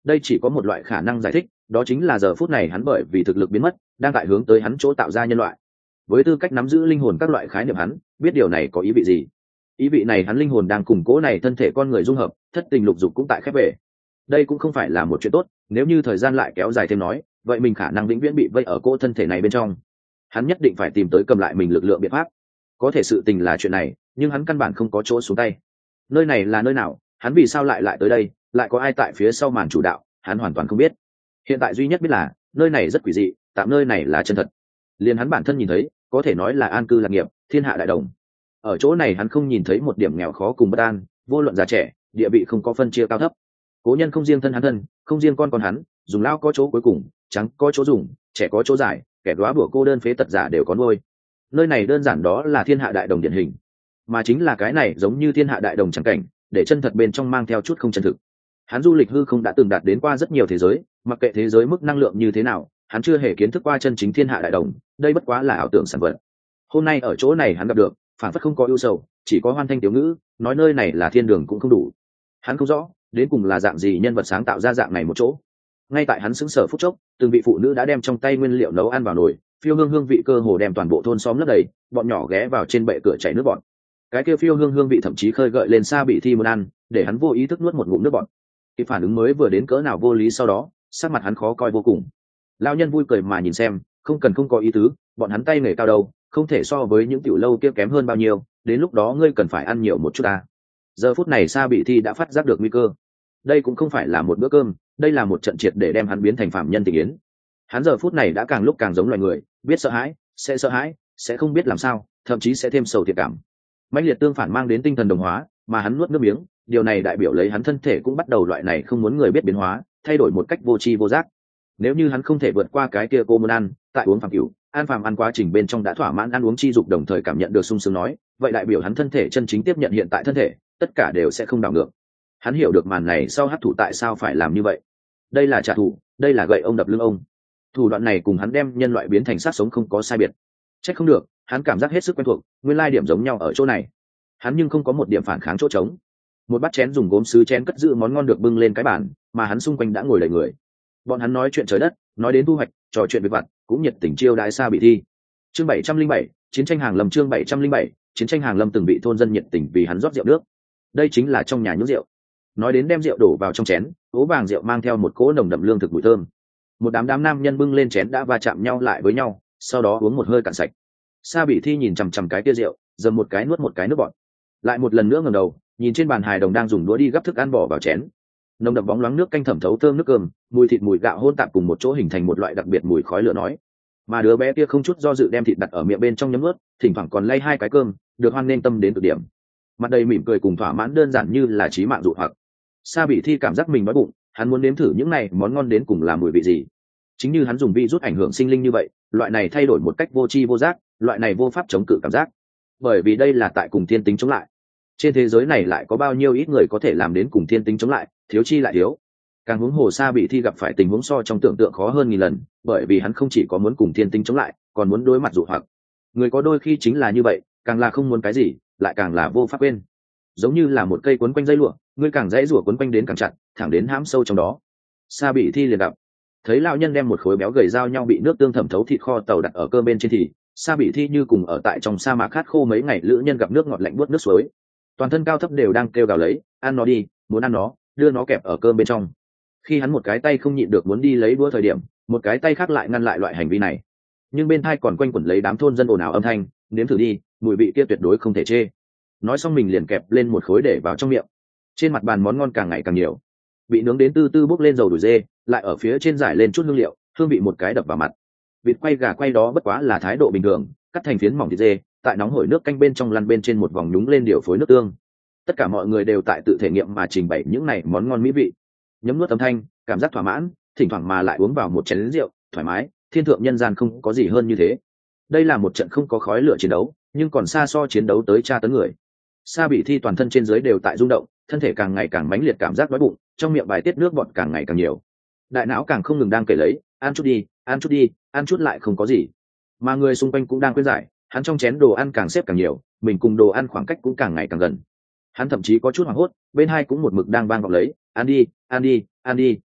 đây chỉ có một loại khả năng giải thích, đó chính là giờ phút này hắn bởi vì thực lực biến mất đang tại hướng tới hắn chỗ tạo ra nhân loại. Với tư cách nắm giữ linh hồn các loại khái niệm, hắn biết điều này có ý vị gì. Ý vị này hắn linh hồn đang củng cố này thân thể con người dung hợp, thất tình lục dục cũng tại khép về. Đây cũng không phải là một chuyện tốt, nếu như thời gian lại kéo dài thêm nói, vậy mình khả năng vĩnh viễn bị vây ở cỗ thân thể này bên trong. Hắn nhất định phải tìm tới cầm lại mình lực lượng biện pháp. Có thể sự tình là chuyện này, nhưng hắn căn bản không có chỗ xuống tay. Nơi này là nơi nào, hắn vì sao lại lại tới đây, lại có ai tại phía sau màn chủ đạo, hắn hoàn toàn không biết. Hiện tại duy nhất biết là nơi này rất quỷ dị, tạm nơi này là chân thật. Liền hắn bản thân nhìn thấy, có thể nói là an cư lạc nghiệp, thiên hạ đại đồng. Ở chỗ này hắn không nhìn thấy một điểm nghèo khó cùng bất an, vô luận già trẻ, địa vị không có phân chia cao thấp. Cố nhân không riêng thân hắn thân, không riêng con con hắn, dùng lao có chỗ cuối cùng, trắng có chỗ dùng, trẻ có chỗ dài, kẻ đóa bủa cô đơn phế tật giả đều có nuôi. Nơi này đơn giản đó là thiên hạ đại đồng điển hình, mà chính là cái này giống như thiên hạ đại đồng chẳng cảnh, để chân thật bên trong mang theo chút không chân thực. Hắn du lịch hư không đã từng đạt đến qua rất nhiều thế giới, mặc kệ thế giới mức năng lượng như thế nào, hắn chưa hề kiến thức qua chân chính thiên hạ đại đồng, đây bất quá là ảo tưởng sản vật. Hôm nay ở chỗ này hắn gặp được, phản phất không có ưu sầu, chỉ có hoan thanh tiểu ngữ, nói nơi này là thiên đường cũng không đủ. Hắn không rõ đến cùng là dạng gì nhân vật sáng tạo ra dạng này một chỗ. Ngay tại hắn sững sờ phút chốc, từng vị phụ nữ đã đem trong tay nguyên liệu nấu ăn vào nồi, phiêu hương hương vị cơ hồ đem toàn bộ thôn xóm lấp đầy, bọn nhỏ ghé vào trên bệ cửa chảy nước bọt. Cái kia phiêu hương hương vị thậm chí khơi gợi lên Sa Bị Thi muốn ăn, để hắn vô ý thức nuốt một ngụm nước bọt. Cái phản ứng mới vừa đến cỡ nào vô lý, sau đó sắc mặt hắn khó coi vô cùng. Lão nhân vui cười mà nhìn xem, không cần không có ý tứ, bọn hắn tay nghề cao đâu, không thể so với những tiểu lâu kia kém hơn bao nhiêu, đến lúc đó ngươi cần phải ăn nhiều một chút ta. Giờ phút này Sa Bị Thi đã phát giác được nguy cơ. Đây cũng không phải là một bữa cơm, đây là một trận triệt để đem hắn biến thành phạm nhân tình yến. Hắn giờ phút này đã càng lúc càng giống loài người, biết sợ hãi, sẽ sợ hãi, sẽ không biết làm sao, thậm chí sẽ thêm sầu thiệt cảm. Mãnh liệt tương phản mang đến tinh thần đồng hóa, mà hắn nuốt nước miếng, điều này đại biểu lấy hắn thân thể cũng bắt đầu loại này không muốn người biết biến hóa, thay đổi một cách vô tri vô giác. Nếu như hắn không thể vượt qua cái kia cô muốn ăn, tại uống phàm cửu, ăn phàm ăn quá trình bên trong đã thỏa mãn ăn uống chi dục đồng thời cảm nhận được sung sướng nói, vậy đại biểu hắn thân thể chân chính tiếp nhận hiện tại thân thể, tất cả đều sẽ không đảo ngược. Hắn hiểu được màn này sau hấp thụ tại sao phải làm như vậy. Đây là trả thù, đây là gậy ông đập lưng ông. Thủ đoạn này cùng hắn đem nhân loại biến thành sát sống không có sai biệt. Trách không được, hắn cảm giác hết sức quen thuộc, nguyên lai điểm giống nhau ở chỗ này. Hắn nhưng không có một điểm phản kháng chỗ trống. Một bát chén dùng gốm sứ chén cất giữ món ngon được bưng lên cái bàn, mà hắn xung quanh đã ngồi đầy người. Bọn hắn nói chuyện trời đất, nói đến thu hoạch, trò chuyện về vặt, cũng nhiệt tình chiêu đãi Sa Bị Thi. Chương bảy trăm linh bảy, chiến tranh hàng lâm. Chương bảy trăm linh bảy, chiến tranh hàng lâm. Từng bị thôn dân nhiệt tình vì hắn rót rượu nước. Đây chính là trong nhà nhúng rượu. Nói đến đem rượu đổ vào trong chén, ố vàng rượu mang theo một cỗ nồng đậm lương thực mùi thơm. Một đám đám nam nhân bưng lên chén đã va chạm nhau lại với nhau, sau đó uống một hơi cạn sạch. Sa Bị Thi nhìn chằm chằm cái kia rượu, dầm một cái nuốt một cái nước bọt. Lại một lần nữa ngẩng đầu, nhìn trên bàn hài đồng đang dùng đũa đi gắp thức ăn bỏ vào chén. Nồng đậm bóng loáng nước canh thẩm thấu thơm nước cơm, mùi thịt mùi gạo hỗn tạp cùng một chỗ hình thành một loại đặc biệt mùi khói lửa nói. Mà đứa bé kia không chút do dự đem thịt đặt ở miệng bên trong nhấm nuốt, thỉnh thoảng còn lay hai cái cơm, được hoan nên tâm đến cực điểm. Mặt đầy mỉm cười cùng thỏa mãn đơn giản như là chí mạng dụ hoặc. Sa Bị Thi cảm giác mình đói bụng, hắn muốn nếm thử những này món ngon đến cùng là mùi vị gì. Chính như hắn dùng vi rút ảnh hưởng sinh linh như vậy, loại này thay đổi một cách vô tri vô giác, loại này vô pháp chống cự cảm giác. Bởi vì đây là tại cùng thiên tính chống lại. Trên thế giới này lại có bao nhiêu ít người có thể làm đến cùng thiên tính chống lại, thiếu chi lại thiếu. Càng huống hồ Sa Bị Thi gặp phải tình huống so trong tưởng tượng khó hơn nghìn lần, bởi vì hắn không chỉ có muốn cùng thiên tính chống lại, còn muốn đối mặt dụ hoặc. Người có đôi khi chính là như vậy, càng là không muốn cái gì, lại càng là vô pháp quên. Giống như là một cây quấn quanh dây lụa, ngươi càng dãy rủa quấn quanh đến càng chặt, thẳng đến hãm sâu trong đó. Sa Bị Thi liền gặp, thấy lão nhân đem một khối béo gầy dao nhau bị nước tương thẩm thấu thịt kho tàu đặt ở cơm bên trên thì Sa Bị Thi như cùng ở tại trong sa mạc khát khô mấy ngày lữ nhân gặp nước ngọt lạnh buốt nước suối, toàn thân cao thấp đều đang kêu gào lấy, ăn nó đi, muốn ăn nó, đưa nó kẹp ở cơm bên trong. Khi hắn một cái tay không nhịn được muốn đi lấy đũa thời điểm, một cái tay khác lại ngăn lại loại hành vi này. Nhưng bên tai còn quanh quẩn lấy đám thôn dân ồn ào âm thanh, nếm thử đi, mùi vị kia tuyệt đối không thể chê. Nói xong mình liền kẹp lên một khối để vào trong miệng. Trên mặt bàn món ngon càng ngày càng nhiều, bị nướng đến tư tư bốc lên dầu đùi dê, lại ở phía trên giải lên chút hương liệu, hương vị một cái đập vào mặt. Vịt quay gà quay đó bất quá là thái độ bình thường, cắt thành phiến mỏng thịt dê, tại nóng hổi nước canh bên trong lăn bên trên một vòng nhúng lên điều phối nước tương. Tất cả mọi người đều tại tự thể nghiệm mà trình bày những này món ngon mỹ vị. Nhấm nuốt âm thanh, cảm giác thỏa mãn, thỉnh thoảng mà lại uống vào một chén rượu, thoải mái, thiên thượng nhân gian không có gì hơn như thế. Đây là một trận không có khói lửa chiến đấu, nhưng còn xa so chiến đấu tới tra tấn người. Sa Bị Thi toàn thân trên dưới đều tại rung động, thân thể càng ngày càng mãnh liệt cảm giác đói bụng, trong miệng bài tiết nước bọt càng ngày càng nhiều. Đại não càng không ngừng đang kể lấy, ăn chút đi, ăn chút đi, ăn chút lại không có gì. Mà người xung quanh cũng đang khuyên giải, hắn trong chén đồ ăn càng xếp càng nhiều, mình cùng đồ ăn khoảng cách cũng càng ngày càng gần. Hắn thậm chí có chút hoảng hốt, bên hai cũng một mực đang vang vọng lấy, ăn đi, ăn đi, ăn đi.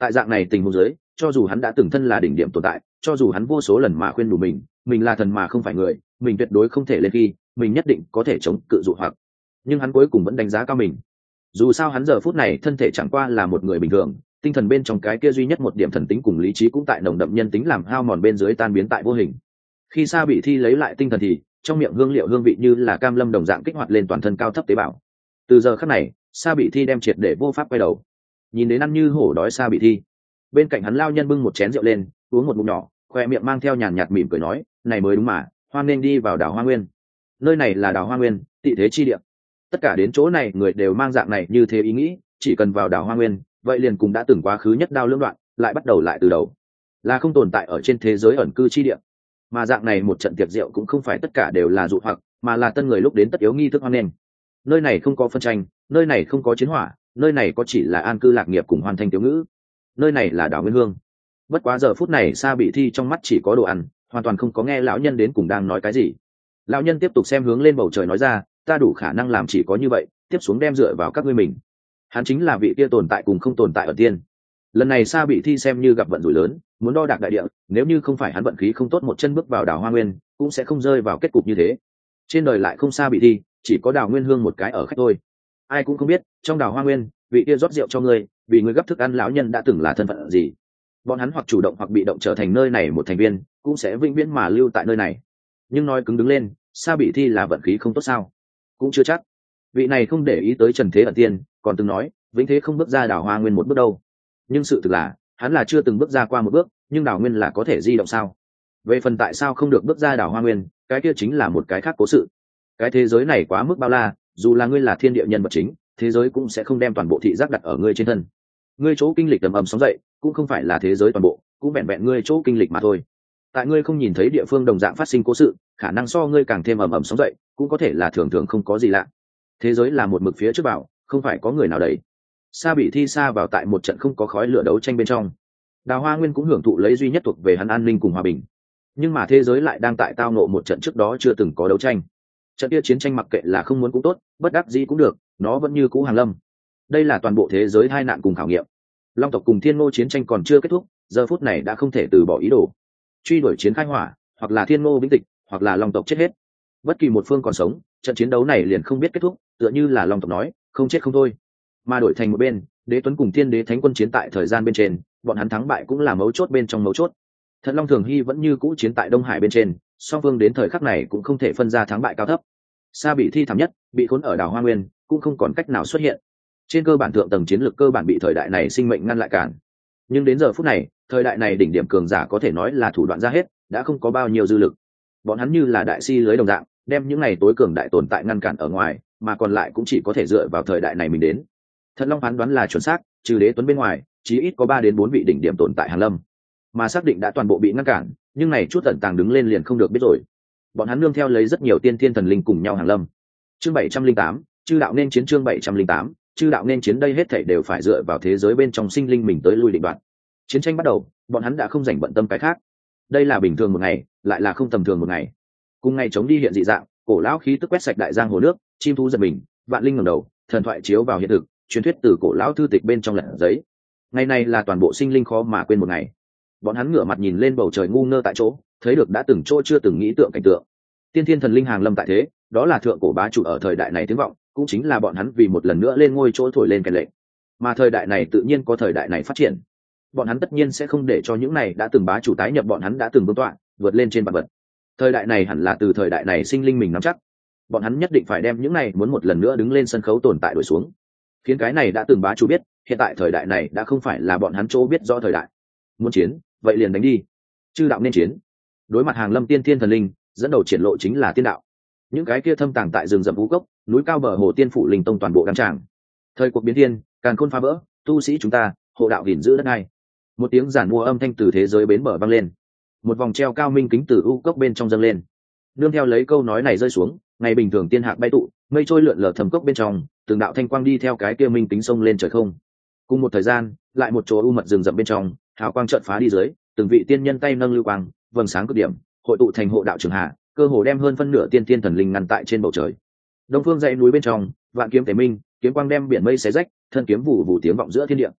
Tại dạng này tình huống dưới, cho dù hắn đã từng thân là đỉnh điểm tồn tại, cho dù hắn vô số lần mà khuyên đủ mình mình là thần mà không phải người, mình tuyệt đối không thể lên khi mình nhất định có thể chống cự dụ hoặc, nhưng hắn cuối cùng vẫn đánh giá cao mình. Dù sao hắn giờ phút này thân thể chẳng qua là một người bình thường, tinh thần bên trong cái kia duy nhất một điểm thần tính cùng lý trí cũng tại nồng đậm nhân tính làm hao mòn bên dưới tan biến tại vô hình. Khi Sa Bị Thi lấy lại tinh thần thì trong miệng hương liệu hương vị như là cam lâm đồng dạng kích hoạt lên toàn thân cao thấp tế bào. Từ giờ khắc này, Sa Bị Thi đem triệt để vô pháp quay đầu. Nhìn đến ăn như hổ đói Sa Bị Thi, bên cạnh hắn lao nhân bưng một chén rượu lên, uống một ngụm nhỏ, khoe miệng mang theo nhàn nhạt mỉm cười nói, này mới đúng mà, hoan nên đi vào đảo Hoa Nguyên. Nơi này là đảo Hoa Nguyên, tị thế chi địa. Tất cả đến chỗ này người đều mang dạng này như thế ý nghĩ, chỉ cần vào đảo Hoa Nguyên, vậy liền cùng đã từng quá khứ nhất đao lưỡng đoạn, lại bắt đầu lại từ đầu, là không tồn tại ở trên thế giới ẩn cư chi địa. Mà dạng này một trận tiệc rượu cũng không phải tất cả đều là dụ hoặc, mà là tân người lúc đến tất yếu nghi thức hoan nghênh. Nơi này không có phân tranh, nơi này không có chiến hỏa, nơi này có chỉ là an cư lạc nghiệp cùng hoàn thành tiểu ngữ. Nơi này là đảo Nguyên Hương. Bất quá giờ phút này Sa Bị Thi trong mắt chỉ có đồ ăn, hoàn toàn không có nghe lão nhân đến cùng đang nói cái gì. Lão nhân tiếp tục xem hướng lên bầu trời nói ra, ta đủ khả năng làm chỉ có như vậy, tiếp xuống đem dựa vào các ngươi mình. Hắn chính là vị kia tồn tại cùng không tồn tại ở tiên. Lần này Sa Bị Thi xem như gặp vận rủi lớn, muốn đo đạc đại địa, nếu như không phải hắn vận khí không tốt một chân bước vào đảo Hoa Nguyên, cũng sẽ không rơi vào kết cục như thế. Trên đời lại không Sa Bị Thi, chỉ có đảo Nguyên Hương một cái ở khách thôi. Ai cũng không biết, trong đảo Hoa Nguyên, vị kia rót rượu cho ngươi, vì ngươi gấp thức ăn lão nhân đã từng là thân phận gì. Bọn hắn hoặc chủ động hoặc bị động trở thành nơi này một thành viên, cũng sẽ vĩnh viễn mà lưu tại nơi này. Nhưng nói cứng đứng lên, Sa Bị Thi là vận khí không tốt sao? Cũng chưa chắc. Vị này không để ý tới trần thế ẩn tiên, còn từng nói, vĩnh thế không bước ra đảo Hoa Nguyên một bước đâu. Nhưng sự thực là, hắn là chưa từng bước ra qua một bước, nhưng đảo Nguyên là có thể di động sao? Về phần tại sao không được bước ra đảo Hoa Nguyên, cái kia chính là một cái khác cố sự. Cái thế giới này quá mức bao la, dù là ngươi là thiên địa nhân vật chính, thế giới cũng sẽ không đem toàn bộ thị giác đặt ở ngươi trên thân. Ngươi chỗ kinh lịch tầm ầm sóng dậy, cũng không phải là thế giới toàn bộ, cũng vẹn vẹn ngươi chỗ kinh lịch mà thôi. Tại ngươi không nhìn thấy địa phương đồng dạng phát sinh cố sự, khả năng so ngươi càng thêm ầm ầm sóng dậy, cũng có thể là thường thường không có gì lạ. Thế giới là một mực phía trước bảo, không phải có người nào đấy. Sa Bị Thi sa vào tại một trận không có khói lửa đấu tranh bên trong. Đào Hoa Nguyên cũng hưởng thụ lấy duy nhất thuộc về hắn an ninh cùng hòa bình. Nhưng mà thế giới lại đang tại tao nộ một trận trước đó chưa từng có đấu tranh. Trận kia chiến tranh mặc kệ là không muốn cũng tốt, bất đắc dĩ cũng được, nó vẫn như cũ hàng lâm. Đây là toàn bộ thế giới tai nạn cùng khảo nghiệm. Long tộc cùng Thiên Ngô chiến tranh còn chưa kết thúc, giờ phút này đã không thể từ bỏ ý đồ. Truy đuổi chiến khai hỏa, hoặc là Thiên Ngô vĩnh tịch, hoặc là Long tộc chết hết. Bất kỳ một phương còn sống, trận chiến đấu này liền không biết kết thúc, tựa như là Long tộc nói, không chết không thôi. Mà đổi thành một bên, Đế Tuấn cùng Thiên Đế Thánh Quân chiến tại thời gian bên trên, bọn hắn thắng bại cũng là mấu chốt bên trong mấu chốt. Thật Long Thường Hy vẫn như cũ chiến tại Đông Hải bên trên, song phương đến thời khắc này cũng không thể phân ra thắng bại cao thấp. Sa Bị Thi thảm nhất, bị khốn ở đảo Hoa Nguyên, cũng không còn cách nào xuất hiện. Trên cơ bản thượng tầng chiến lược cơ bản bị thời đại này sinh mệnh ngăn lại cản. Nhưng đến giờ phút này, thời đại này đỉnh điểm cường giả có thể nói là thủ đoạn ra hết, đã không có bao nhiêu dư lực. Bọn hắn như là đại si lưới đồng dạng, đem những này tối cường đại tồn tại ngăn cản ở ngoài, mà còn lại cũng chỉ có thể dựa vào thời đại này mình đến. Thật Long phán đoán là chuẩn xác, trừ Đế Tuấn bên ngoài, chí ít có ba đến bốn vị đỉnh điểm tồn tại hàn lâm, mà xác định đã toàn bộ bị ngăn cản, nhưng này chút tận tàng đứng lên liền không được biết rồi. Bọn hắn nương theo lấy rất nhiều tiên thiên thần linh cùng nhau hàng lâm. Chương bảy trăm linh tám, chư đạo nên chiến. Chương bảy trăm linh tám, chư đạo nên chiến. Đây hết thảy đều phải dựa vào thế giới bên trong sinh linh mình tới lui định đoạt. Chiến tranh bắt đầu, bọn hắn đã không dành bận tâm cái khác. Đây là bình thường một ngày, lại là không tầm thường một ngày. Cùng ngày chống đi hiện dị dạng, cổ lão khí tức quét sạch đại giang hồ nước, chim thú giật mình, vạn linh ngẩng đầu, thần thoại chiếu vào hiện thực, truyền thuyết từ cổ lão thư tịch bên trong lật giấy. Ngày này là toàn bộ sinh linh khó mà quên một ngày. Bọn hắn ngửa mặt nhìn lên bầu trời ngu ngơ tại chỗ, thấy được đã từng chỗ chưa từng nghĩ tượng cảnh tượng. Tiên thiên thần linh hàng lâm tại thế, đó là thượng cổ bá chủ ở thời đại này tiếng vọng, cũng chính là bọn hắn vì một lần nữa lên ngôi chỗ thổi lên kèn lệnh. Mà thời đại này tự nhiên có thời đại này phát triển. Bọn hắn tất nhiên sẽ không để cho những này đã từng bá chủ tái nhập bọn hắn đã từng vương tọa, vượt lên trên vạn vật. Thời đại này hẳn là từ thời đại này sinh linh mình nắm chắc. Bọn hắn nhất định phải đem những này muốn một lần nữa đứng lên sân khấu tồn tại đổi xuống. Khiến cái này đã từng bá chủ biết, hiện tại thời đại này đã không phải là bọn hắn chỗ biết rõ thời đại. Muốn chiến, vậy liền đánh đi. Chư đạo nên chiến. Đối mặt hàng lâm tiên thiên thần linh, dẫn đầu triển lộ chính là tiên đạo. Những cái kia thâm tàng tại rừng rậm vũ cốc, núi cao bờ hồ tiên phủ linh tông toàn bộ đăng tràng. Thời cuộc biến thiên, càn khôn phá vỡ, tu sĩ chúng ta, hộ đạo gìn giữ đất này. Một tiếng giản mua âm thanh từ thế giới bến bờ vang lên. Một vòng treo cao minh kính từ u cốc bên trong dâng lên. Nương theo lấy câu nói này rơi xuống, ngày bình thường tiên hạc bay tụ, mây trôi lượn lờ thầm cốc bên trong, từng đạo thanh quang đi theo cái kia minh kính sông lên trời không. Cùng một thời gian, lại một chỗ u mật rừng rậm bên trong, hào quang chợt phá đi dưới, từng vị tiên nhân tay nâng lưu quang, vầng sáng cực điểm, hội tụ thành hộ đạo trường hạ, cơ hồ đem hơn phân nửa tiên tiên thần linh ngăn tại trên bầu trời. Đông phương dãy núi bên trong, vạn kiếm tề minh, kiếm quang đem biển mây xé rách, thân kiếm vụ vụ tiếng vọng giữa thiên địa.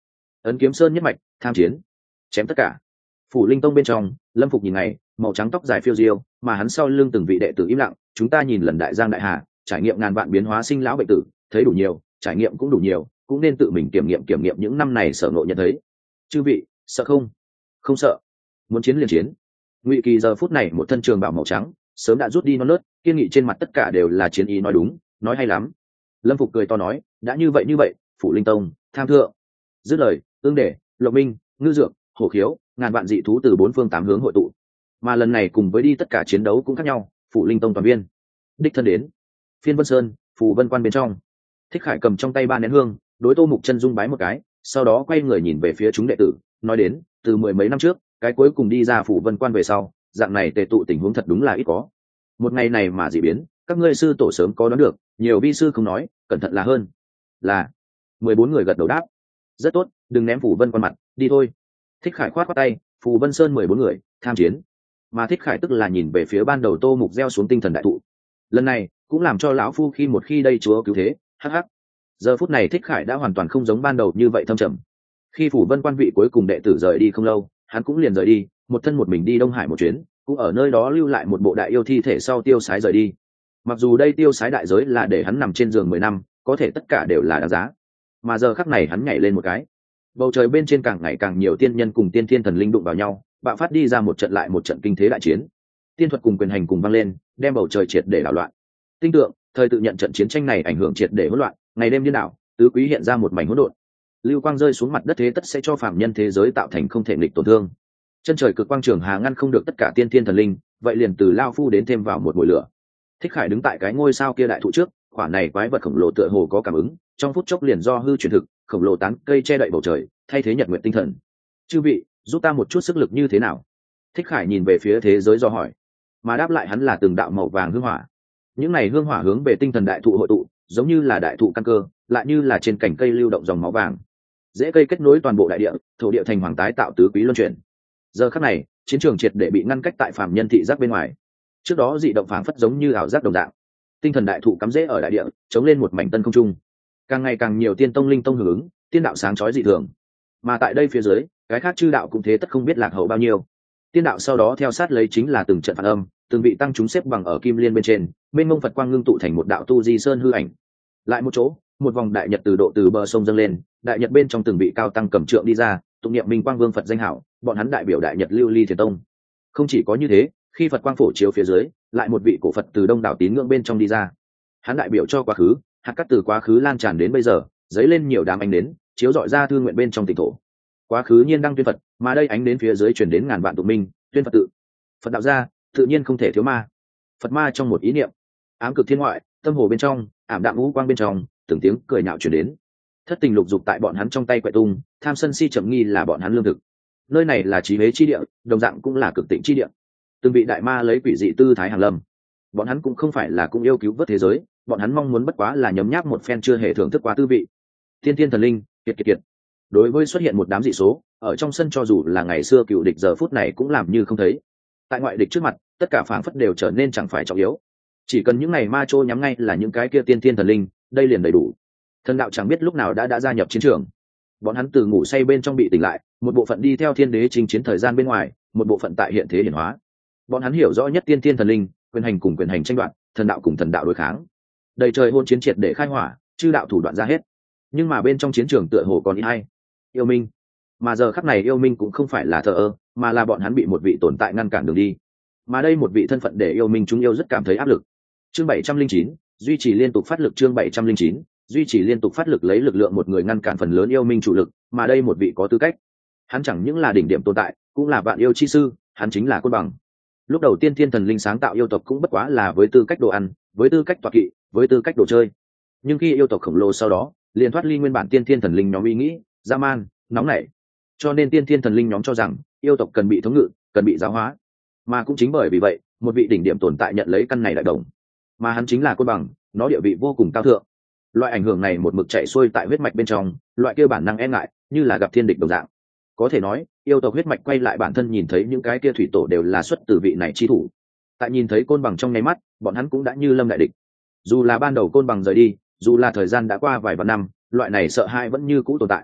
ấn kiếm sơn nhất mạch tham chiến, chém tất cả. Phủ Linh Tông bên trong, Lâm Phục nhìn ngày màu trắng tóc dài phiêu diêu, mà hắn sau lưng từng vị đệ tử im lặng. Chúng ta nhìn lần đại giang đại hà, trải nghiệm ngàn vạn biến hóa sinh lão bệnh tử, thấy đủ nhiều, trải nghiệm cũng đủ nhiều, cũng nên tự mình kiểm nghiệm kiểm nghiệm những năm này sở ngộ nhận thấy. Chư vị sợ không? Không sợ, muốn chiến liền chiến. Ngụy Kỳ giờ phút này một thân trường bào màu trắng, sớm đã rút đi non nớt, kiên nghị trên mặt tất cả đều là chiến ý. Nói đúng, nói hay lắm. Lâm Phục cười to nói, đã như vậy như vậy, Phủ Linh Tông tham thượng. Dứt lời, Ương Đề, Lộc Minh, Ngư Dược, Hổ Khiếu, ngàn vạn dị thú từ bốn phương tám hướng hội tụ. Mà lần này cùng với đi tất cả chiến đấu cũng khác nhau, Phủ Linh Tông toàn viên đích thân đến. Phiên Vân Sơn, Phù Vân Quan bên trong, Thích Khải cầm trong tay ba nén hương, đối Tô Mục Chân dung bái một cái, sau đó quay người nhìn về phía chúng đệ tử, nói đến, từ mười mấy năm trước, cái cuối cùng đi ra Phủ Vân Quan về sau, dạng này tề tụ tình huống thật đúng là ít có. Một ngày này mà dị biến, các ngươi sư tổ sớm có đoán được, nhiều vi sư không nói, cẩn thận là hơn. Là. Mười bốn người gật đầu đáp. Rất tốt, đừng ném Phủ Vân Quan mặt, đi thôi. Thích Khải khoát khoát tay, Phù Vân Sơn mười bốn người tham chiến. Mà Thích Khải tức là nhìn về phía ban đầu Tô Mục gieo xuống tinh thần đại thụ. Lần này cũng làm cho lão phu khi một khi đây chúa cứu thế. Hắc hắc. Giờ phút này Thích Khải đã hoàn toàn không giống ban đầu như vậy thâm trầm. Khi Phủ Vân Quan vị cuối cùng đệ tử rời đi không lâu, hắn cũng liền rời đi, một thân một mình đi Đông Hải một chuyến, cũng ở nơi đó lưu lại một bộ đại yêu thi thể sau tiêu sái rời đi. Mặc dù đây tiêu sái đại giới là để hắn nằm trên giường mười năm, có thể tất cả đều là đáng giá. Mà giờ khắc này hắn nhảy lên một cái, bầu trời bên trên càng ngày càng nhiều tiên nhân cùng tiên thiên thần linh đụng vào nhau, bạo phát đi ra một trận lại một trận kinh thế đại chiến. Tiên thuật cùng quyền hành cùng vang lên, đem bầu trời triệt để đảo loạn. Tinh tượng thời tự nhận trận chiến tranh này ảnh hưởng triệt để hỗn loạn, ngày đêm điên đảo, tứ quý hiện ra một mảnh hỗn độn. Lưu quang rơi xuống mặt đất thế tất sẽ cho phàm nhân thế giới tạo thành không thể nghịch tổn thương. Chân trời cực quang trường hà ngăn không được tất cả tiên thiên thần linh, vậy liền từ lao phu đến thêm vào một mùi lửa. Thích Khải đứng tại cái ngôi sao kia đại thụ trước, khoản này quái vật khổng lồ tựa hồ có cảm ứng, trong phút chốc liền do hư chuyển thực, khổng lồ tán cây che đậy bầu trời, thay thế nhật nguyện tinh thần. Chư vị, giúp ta một chút sức lực như thế nào? Thích Khải nhìn về phía thế giới do hỏi, mà đáp lại hắn là từng đạo màu vàng hương hỏa. Những này hương hỏa hướng về tinh thần đại thụ hội tụ, giống như là đại thụ căn cơ, lại như là trên cành cây lưu động dòng máu vàng. Dễ cây kết nối toàn bộ đại địa, thổ địa thành hoàng tái tạo tứ quý luân chuyển. Giờ khắc này, chiến trường triệt để bị ngăn cách tại phàm nhân thị giác bên ngoài. Trước đó dị động phảng phất giống như ảo giác đồng dạng. Tinh thần đại thụ cắm rễ ở đại địa, chống lên một mảnh tân không trung. Càng ngày càng nhiều tiên tông linh tông hưởng ứng, tiên đạo sáng chói dị thường. Mà tại đây phía dưới, cái khác chư đạo cũng thế tất không biết lạc hậu bao nhiêu. Tiên đạo sau đó theo sát lấy chính là từng trận phản âm, từng vị tăng chúng xếp bằng ở kim liên bên trên, bên mông Phật quang ngưng tụ thành một đạo tu di sơn hư ảnh. Lại một chỗ, một vòng đại nhật từ độ từ bờ sông dâng lên, đại nhật bên trong từng vị cao tăng cầm trượng đi ra, tụng niệm minh quang vương Phật danh hảo, bọn hắn đại biểu đại nhật lưu ly thiền tông. Không chỉ có như thế, khi Phật quang phổ chiếu phía dưới, lại một vị cổ Phật từ đông đảo tín ngưỡng bên trong đi ra. Hắn đại biểu cho quá khứ, hạt cát từ quá khứ lan tràn đến bây giờ, dấy lên nhiều đám ánh nến, chiếu rọi ra thư nguyện bên trong tịnh thổ. Quá khứ nhiên đăng tuyên Phật, mà đây ánh đến phía dưới truyền đến ngàn vạn tụng minh, tuyên Phật tự. Phật đạo gia, tự nhiên không thể thiếu ma. Phật ma trong một ý niệm, ám cực thiên ngoại, tâm hồ bên trong, ảm đạm ngũ quang bên trong, từng tiếng cười nhạo truyền đến. Thất tình lục dục tại bọn hắn trong tay quậy tung, tham sân si trầm nghi là bọn hắn lương thực. Nơi này là trí huế chi địa, đồng dạng cũng là cực tịnh chi địa. Từng vị đại ma lấy quỷ dị tư thái hàng lâm. Bọn hắn cũng không phải là cũng yêu cứu vớt thế giới, bọn hắn mong muốn bất quá là nhấm nháp một phen chưa hề thưởng thức quá tư vị. Tiên tiên thần linh, kiệt kiệt kiệt. Đối với xuất hiện một đám dị số, ở trong sân cho dù là ngày xưa cựu địch giờ phút này cũng làm như không thấy. Tại ngoại địch trước mặt, tất cả phảng phất đều trở nên chẳng phải trọng yếu. Chỉ cần những ngày ma trô nhắm ngay là những cái kia tiên tiên thần linh, đây liền đầy đủ. Thần đạo chẳng biết lúc nào đã đã gia nhập chiến trường. Bọn hắn từ ngủ say bên trong bị tỉnh lại, một bộ phận đi theo thiên đế chinh chiến thời gian bên ngoài, một bộ phận tại hiện thế hiển hóa. Bọn hắn hiểu rõ nhất tiên tiên thần linh, quyền hành cùng quyền hành tranh đoạt, thần đạo cùng thần đạo đối kháng. Đầy trời hôn chiến triệt để khai hỏa, chư đạo thủ đoạn ra hết. Nhưng mà bên trong chiến trường tựa hồ còn ít hay. Yêu minh. Mà giờ khắc này yêu minh cũng không phải là thờ ơ, mà là bọn hắn bị một vị tồn tại ngăn cản đường đi. Mà đây một vị thân phận để yêu minh chúng yêu rất cảm thấy áp lực. Chương bảy trăm linh chín, duy trì liên tục phát lực. Chương bảy trăm linh chín, duy trì liên tục phát lực, lấy lực lượng một người ngăn cản phần lớn yêu minh chủ lực, mà đây một vị có tư cách. Hắn chẳng những là đỉnh điểm tồn tại, cũng là vạn yêu chi sư, hắn chính là côn bằng. Lúc đầu tiên thiên thần linh sáng tạo yêu tộc cũng bất quá là với tư cách đồ ăn, với tư cách tọa kỵ, với tư cách đồ chơi. Nhưng khi yêu tộc khổng lồ sau đó liền thoát ly nguyên bản tiên thiên thần linh nhóm ý nghĩ, dã man, nóng nảy, cho nên tiên thiên thần linh nhóm cho rằng yêu tộc cần bị thống ngự, cần bị giáo hóa. Mà cũng chính bởi vì vậy, một vị đỉnh điểm tồn tại nhận lấy căn này đại đồng, mà hắn chính là côn bằng, nó địa vị vô cùng cao thượng. Loại ảnh hưởng này một mực chạy xuôi tại huyết mạch bên trong, loại kia bản năng e ngại, như là gặp thiên địch đồng dạng. Có thể nói, yêu tộc huyết mạch quay lại bản thân nhìn thấy những cái kia thủy tổ đều là xuất từ vị này chi thủ. Tại nhìn thấy côn bằng trong nháy mắt, bọn hắn cũng đã như lâm đại địch. Dù là ban đầu côn bằng rời đi, dù là thời gian đã qua vài vạn năm, loại này sợ hãi vẫn như cũ tồn tại.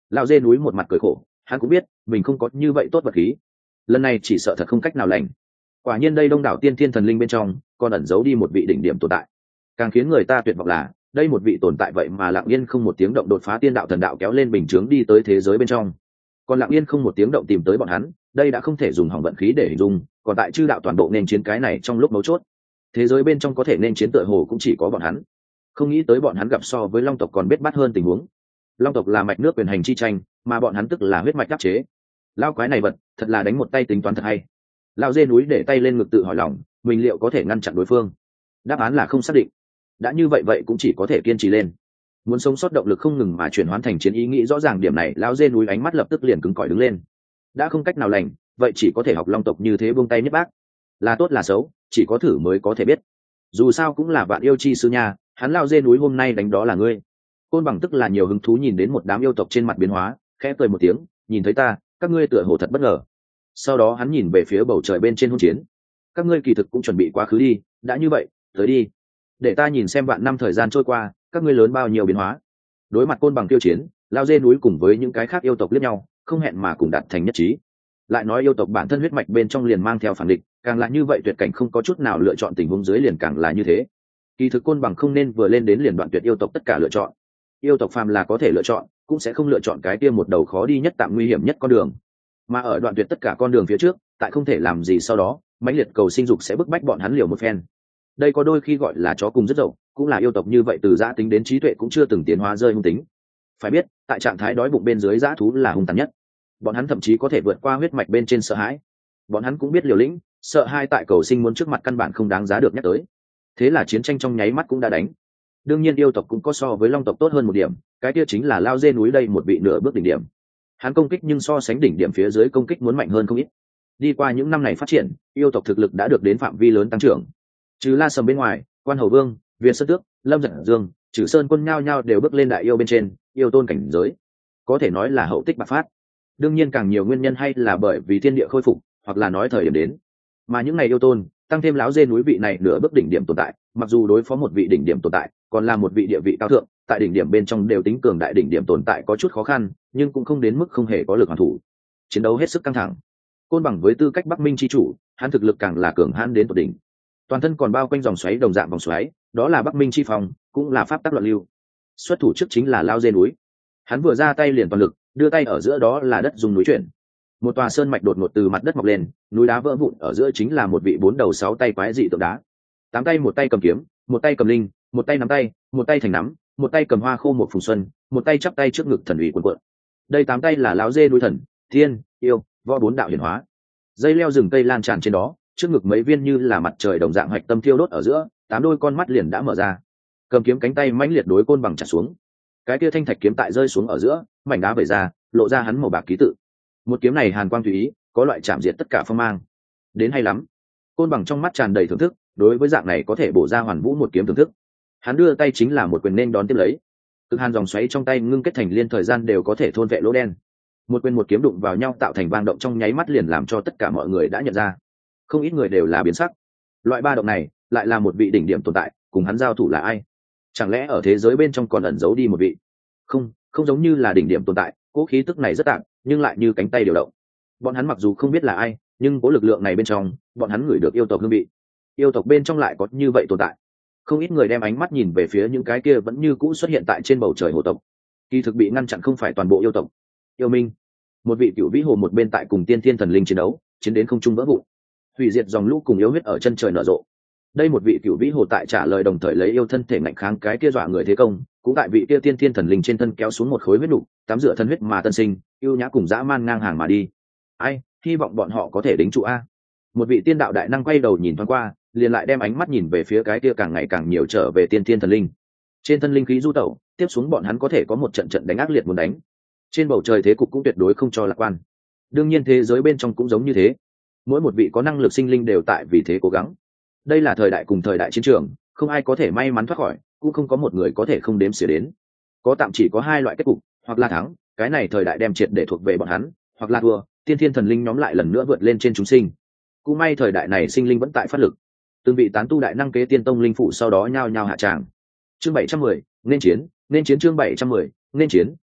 Lão dê núi một mặt cười khổ, hắn cũng biết mình không có như vậy tốt vật khí, lần này chỉ sợ thật không cách nào lành. Quả nhiên đây đông đảo tiên thiên thần linh bên trong còn ẩn giấu đi một vị đỉnh điểm tồn tại. Càng khiến người ta tuyệt vọng là đây một vị tồn tại vậy mà lặng yên không một tiếng động đột phá tiên đạo thần đạo kéo lên bình chướng đi tới thế giới bên trong, còn lặng yên không một tiếng động tìm tới bọn hắn. Đây đã không thể dùng hỏng vận khí để hình dung, còn tại chư đạo toàn bộ nên chiến cái này trong lúc mấu chốt, thế giới bên trong có thể nên chiến tựa hồ cũng chỉ có bọn hắn. Không nghĩ tới bọn hắn gặp so với long tộc còn biết bát hơn tình huống. Long tộc là mạch nước quyền hành chi tranh, mà bọn hắn tức là huyết mạch đắc chế. Lao quái này vật thật là đánh một tay tính toán thật hay. Lao dê núi để tay lên ngực tự hỏi lòng, mình liệu có thể ngăn chặn đối phương? Đáp án là không xác định. Đã như vậy vậy cũng chỉ có thể kiên trì lên. Muốn sống sót động lực không ngừng mà chuyển hóa thành chiến ý nghĩ rõ ràng điểm này, Lao dê núi ánh mắt lập tức liền cứng cỏi đứng lên. Đã không cách nào lành, vậy chỉ có thể học long tộc như thế buông tay nhất bác. Là tốt là xấu, chỉ có thử mới có thể biết. Dù sao cũng là vạn yêu chi sư nha, hắn Lao dê núi hôm nay đánh đó là ngươi. Côn Bằng tức là nhiều hứng thú nhìn đến một đám yêu tộc trên mặt biến hóa, khẽ cười một tiếng, nhìn thấy ta, các ngươi tựa hồ thật bất ngờ. Sau đó hắn nhìn về phía bầu trời bên trên hôn chiến, các ngươi kỳ thực cũng chuẩn bị quá khứ đi, đã như vậy, tới đi, để ta nhìn xem vạn năm thời gian trôi qua, các ngươi lớn bao nhiêu biến hóa. Đối mặt Côn Bằng tiêu chiến, Lao dê núi cùng với những cái khác yêu tộc liếc nhau, không hẹn mà cùng đạt thành nhất trí. Lại nói yêu tộc bản thân huyết mạch bên trong liền mang theo phản địch, càng là như vậy tuyệt cảnh không có chút nào lựa chọn tình huống dưới liền càng là như thế. Kỳ thực Côn Bằng không nên vừa lên đến liền đoạn tuyệt yêu tộc tất cả lựa chọn. Yêu tộc phàm là có thể lựa chọn, cũng sẽ không lựa chọn cái kia một đầu khó đi nhất tạm nguy hiểm nhất con đường. Mà ở đoạn tuyệt tất cả con đường phía trước, tại không thể làm gì sau đó, mãnh liệt cầu sinh dục sẽ bức bách bọn hắn liều một phen. Đây có đôi khi gọi là chó cùng rất dậu, cũng là yêu tộc như vậy, từ dã tính đến trí tuệ cũng chưa từng tiến hóa rơi hung tính. Phải biết, tại trạng thái đói bụng bên dưới dã thú là hung tàn nhất. Bọn hắn thậm chí có thể vượt qua huyết mạch bên trên sợ hãi. Bọn hắn cũng biết liều lĩnh, sợ hai tại cầu sinh muốn trước mặt căn bản không đáng giá được nhắc tới. Thế là chiến tranh trong nháy mắt cũng đã đánh. Đương nhiên yêu tộc cũng có so với long tộc tốt hơn một điểm, cái kia chính là Lao dê núi đây một vị nửa bước đỉnh điểm. Hắn công kích nhưng so sánh đỉnh điểm phía dưới công kích muốn mạnh hơn không ít. Đi qua những năm này phát triển, yêu tộc thực lực đã được đến phạm vi lớn tăng trưởng. Trừ La Sầm bên ngoài, Quan Hầu Vương, Viên Sơn Tước, Lâm Giật Dương, Trừ Sơn Quân nhao nhao đều bước lên đại yêu bên trên, yêu tôn cảnh giới, có thể nói là hậu tích bạc phát. Đương nhiên càng nhiều nguyên nhân hay là bởi vì thiên địa khôi phục, hoặc là nói thời điểm đến. Mà những ngày yêu tôn, tăng thêm Lão dê núi vị này nửa bước đỉnh điểm tồn tại, mặc dù đối phó một vị đỉnh điểm tồn tại, còn là một vị địa vị cao thượng, tại đỉnh điểm bên trong đều tính cường đại đỉnh điểm tồn tại có chút khó khăn, nhưng cũng không đến mức không hề có lực hoàn thủ. Chiến đấu hết sức căng thẳng. Côn Bằng với tư cách Bắc Minh chi chủ, hắn thực lực càng là cường hãn đến tột đỉnh. Toàn thân còn bao quanh dòng xoáy đồng dạng vòng xoáy, đó là Bắc Minh chi phòng, cũng là pháp tắc loạn lưu. Xuất thủ trước chính là Lao dê núi. Hắn vừa ra tay liền toàn lực, đưa tay ở giữa đó là đất dùng núi chuyển. Một tòa sơn mạch đột ngột từ mặt đất mọc lên, núi đá vỡ vụn, ở giữa chính là một vị bốn đầu sáu tay quái dị tượng đá. Tám tay một tay cầm kiếm, một tay cầm linh, một tay nắm tay, một tay thành nắm, một tay cầm hoa khô một phùng xuân, một tay chắp tay trước ngực thần ủy cuộn cuộn. Đây tám tay là Lão dê núi thần, thiên, yêu, võ bốn đạo hiển hóa. Dây leo rừng cây lan tràn trên đó, trước ngực mấy viên như là mặt trời đồng dạng hạch tâm thiêu đốt ở giữa, tám đôi con mắt liền đã mở ra. Cầm kiếm cánh tay mãnh liệt đối Côn Bằng chặt xuống. Cái kia thanh thạch kiếm tại rơi xuống ở giữa, mảnh đá vẩy ra, lộ ra hắn màu bạc ký tự. Một kiếm này hàn quang tùy ý, có loại chạm diệt tất cả phong mang. Đến hay lắm. Côn Bằng trong mắt tràn đầy thưởng thức, đối với dạng này có thể bổ ra hoàn vũ một kiếm thưởng thức. Hắn đưa tay chính là một quyền nên đón tiếp lấy. Cực hàn dòng xoáy trong tay ngưng kết thành liên thời gian đều có thể thôn vệ lỗ đen. Một quyền một kiếm đụng vào nhau tạo thành vang động trong nháy mắt liền làm cho tất cả mọi người đã nhận ra. Không ít người đều là biến sắc. Loại ba động này lại là một vị đỉnh điểm tồn tại, cùng hắn giao thủ là ai? Chẳng lẽ ở thế giới bên trong còn ẩn giấu đi một vị? Không, không giống như là đỉnh điểm tồn tại, cố khí tức này rất tạm, nhưng lại như cánh tay điều động. Bọn hắn mặc dù không biết là ai, nhưng cố lực lượng này bên trong, bọn hắn ngửi được yêu tộc hương vị. Yêu tộc bên trong lại có như vậy tồn tại. Không ít người đem ánh mắt nhìn về phía những cái kia vẫn như cũ xuất hiện tại trên bầu trời hồ tộc. Kỳ thực bị ngăn chặn không phải toàn bộ yêu tộc. Yêu Minh, một vị cựu vĩ hồ một bên tại cùng tiên thiên thần linh chiến đấu, chiến đến không trung vỡ vụn, hủy diệt dòng lũ cùng yêu huyết ở chân trời nở rộ. Đây một vị cựu vĩ hồ tại trả lời đồng thời lấy yêu thân thể ngạnh kháng cái kia dọa người thế công, cũng tại vị kia tiên thiên thần linh trên thân kéo xuống một khối huyết nục, tắm rửa thân huyết mà tân sinh, yêu nhã cùng dã man ngang hàng mà đi. Ai, hy vọng bọn họ có thể đính trụ a. Một vị tiên đạo đại năng quay đầu nhìn thoáng qua, liền lại đem ánh mắt nhìn về phía cái kia càng ngày càng nhiều trở về tiên thiên thần linh. Trên thân linh khí du tẩu, tiếp xuống bọn hắn có thể có một trận trận đánh ác liệt muốn đánh. Trên bầu trời thế cục cũng tuyệt đối không cho lạc quan. Đương nhiên thế giới bên trong cũng giống như thế. Mỗi một vị có năng lực sinh linh đều tại vì thế cố gắng. Đây là thời đại cùng thời đại chiến trường, không ai có thể may mắn thoát khỏi, cũng không có một người có thể không đếm xỉa đến. Có tạm chỉ có hai loại kết cục, hoặc là thắng, cái này thời đại đem triệt để thuộc về bọn hắn, hoặc là thua, tiên thiên thần linh nhóm lại lần nữa vượt lên trên chúng sinh. Cũng may thời đại này sinh linh vẫn tại phát lực. Từng vị tán tu đại năng kế tiên tông linh phụ sau đó nhao nhao hạ tràng. Chương bảy trăm mười, nên chiến, nên chiến chương bảy trăm mười, nên chiến,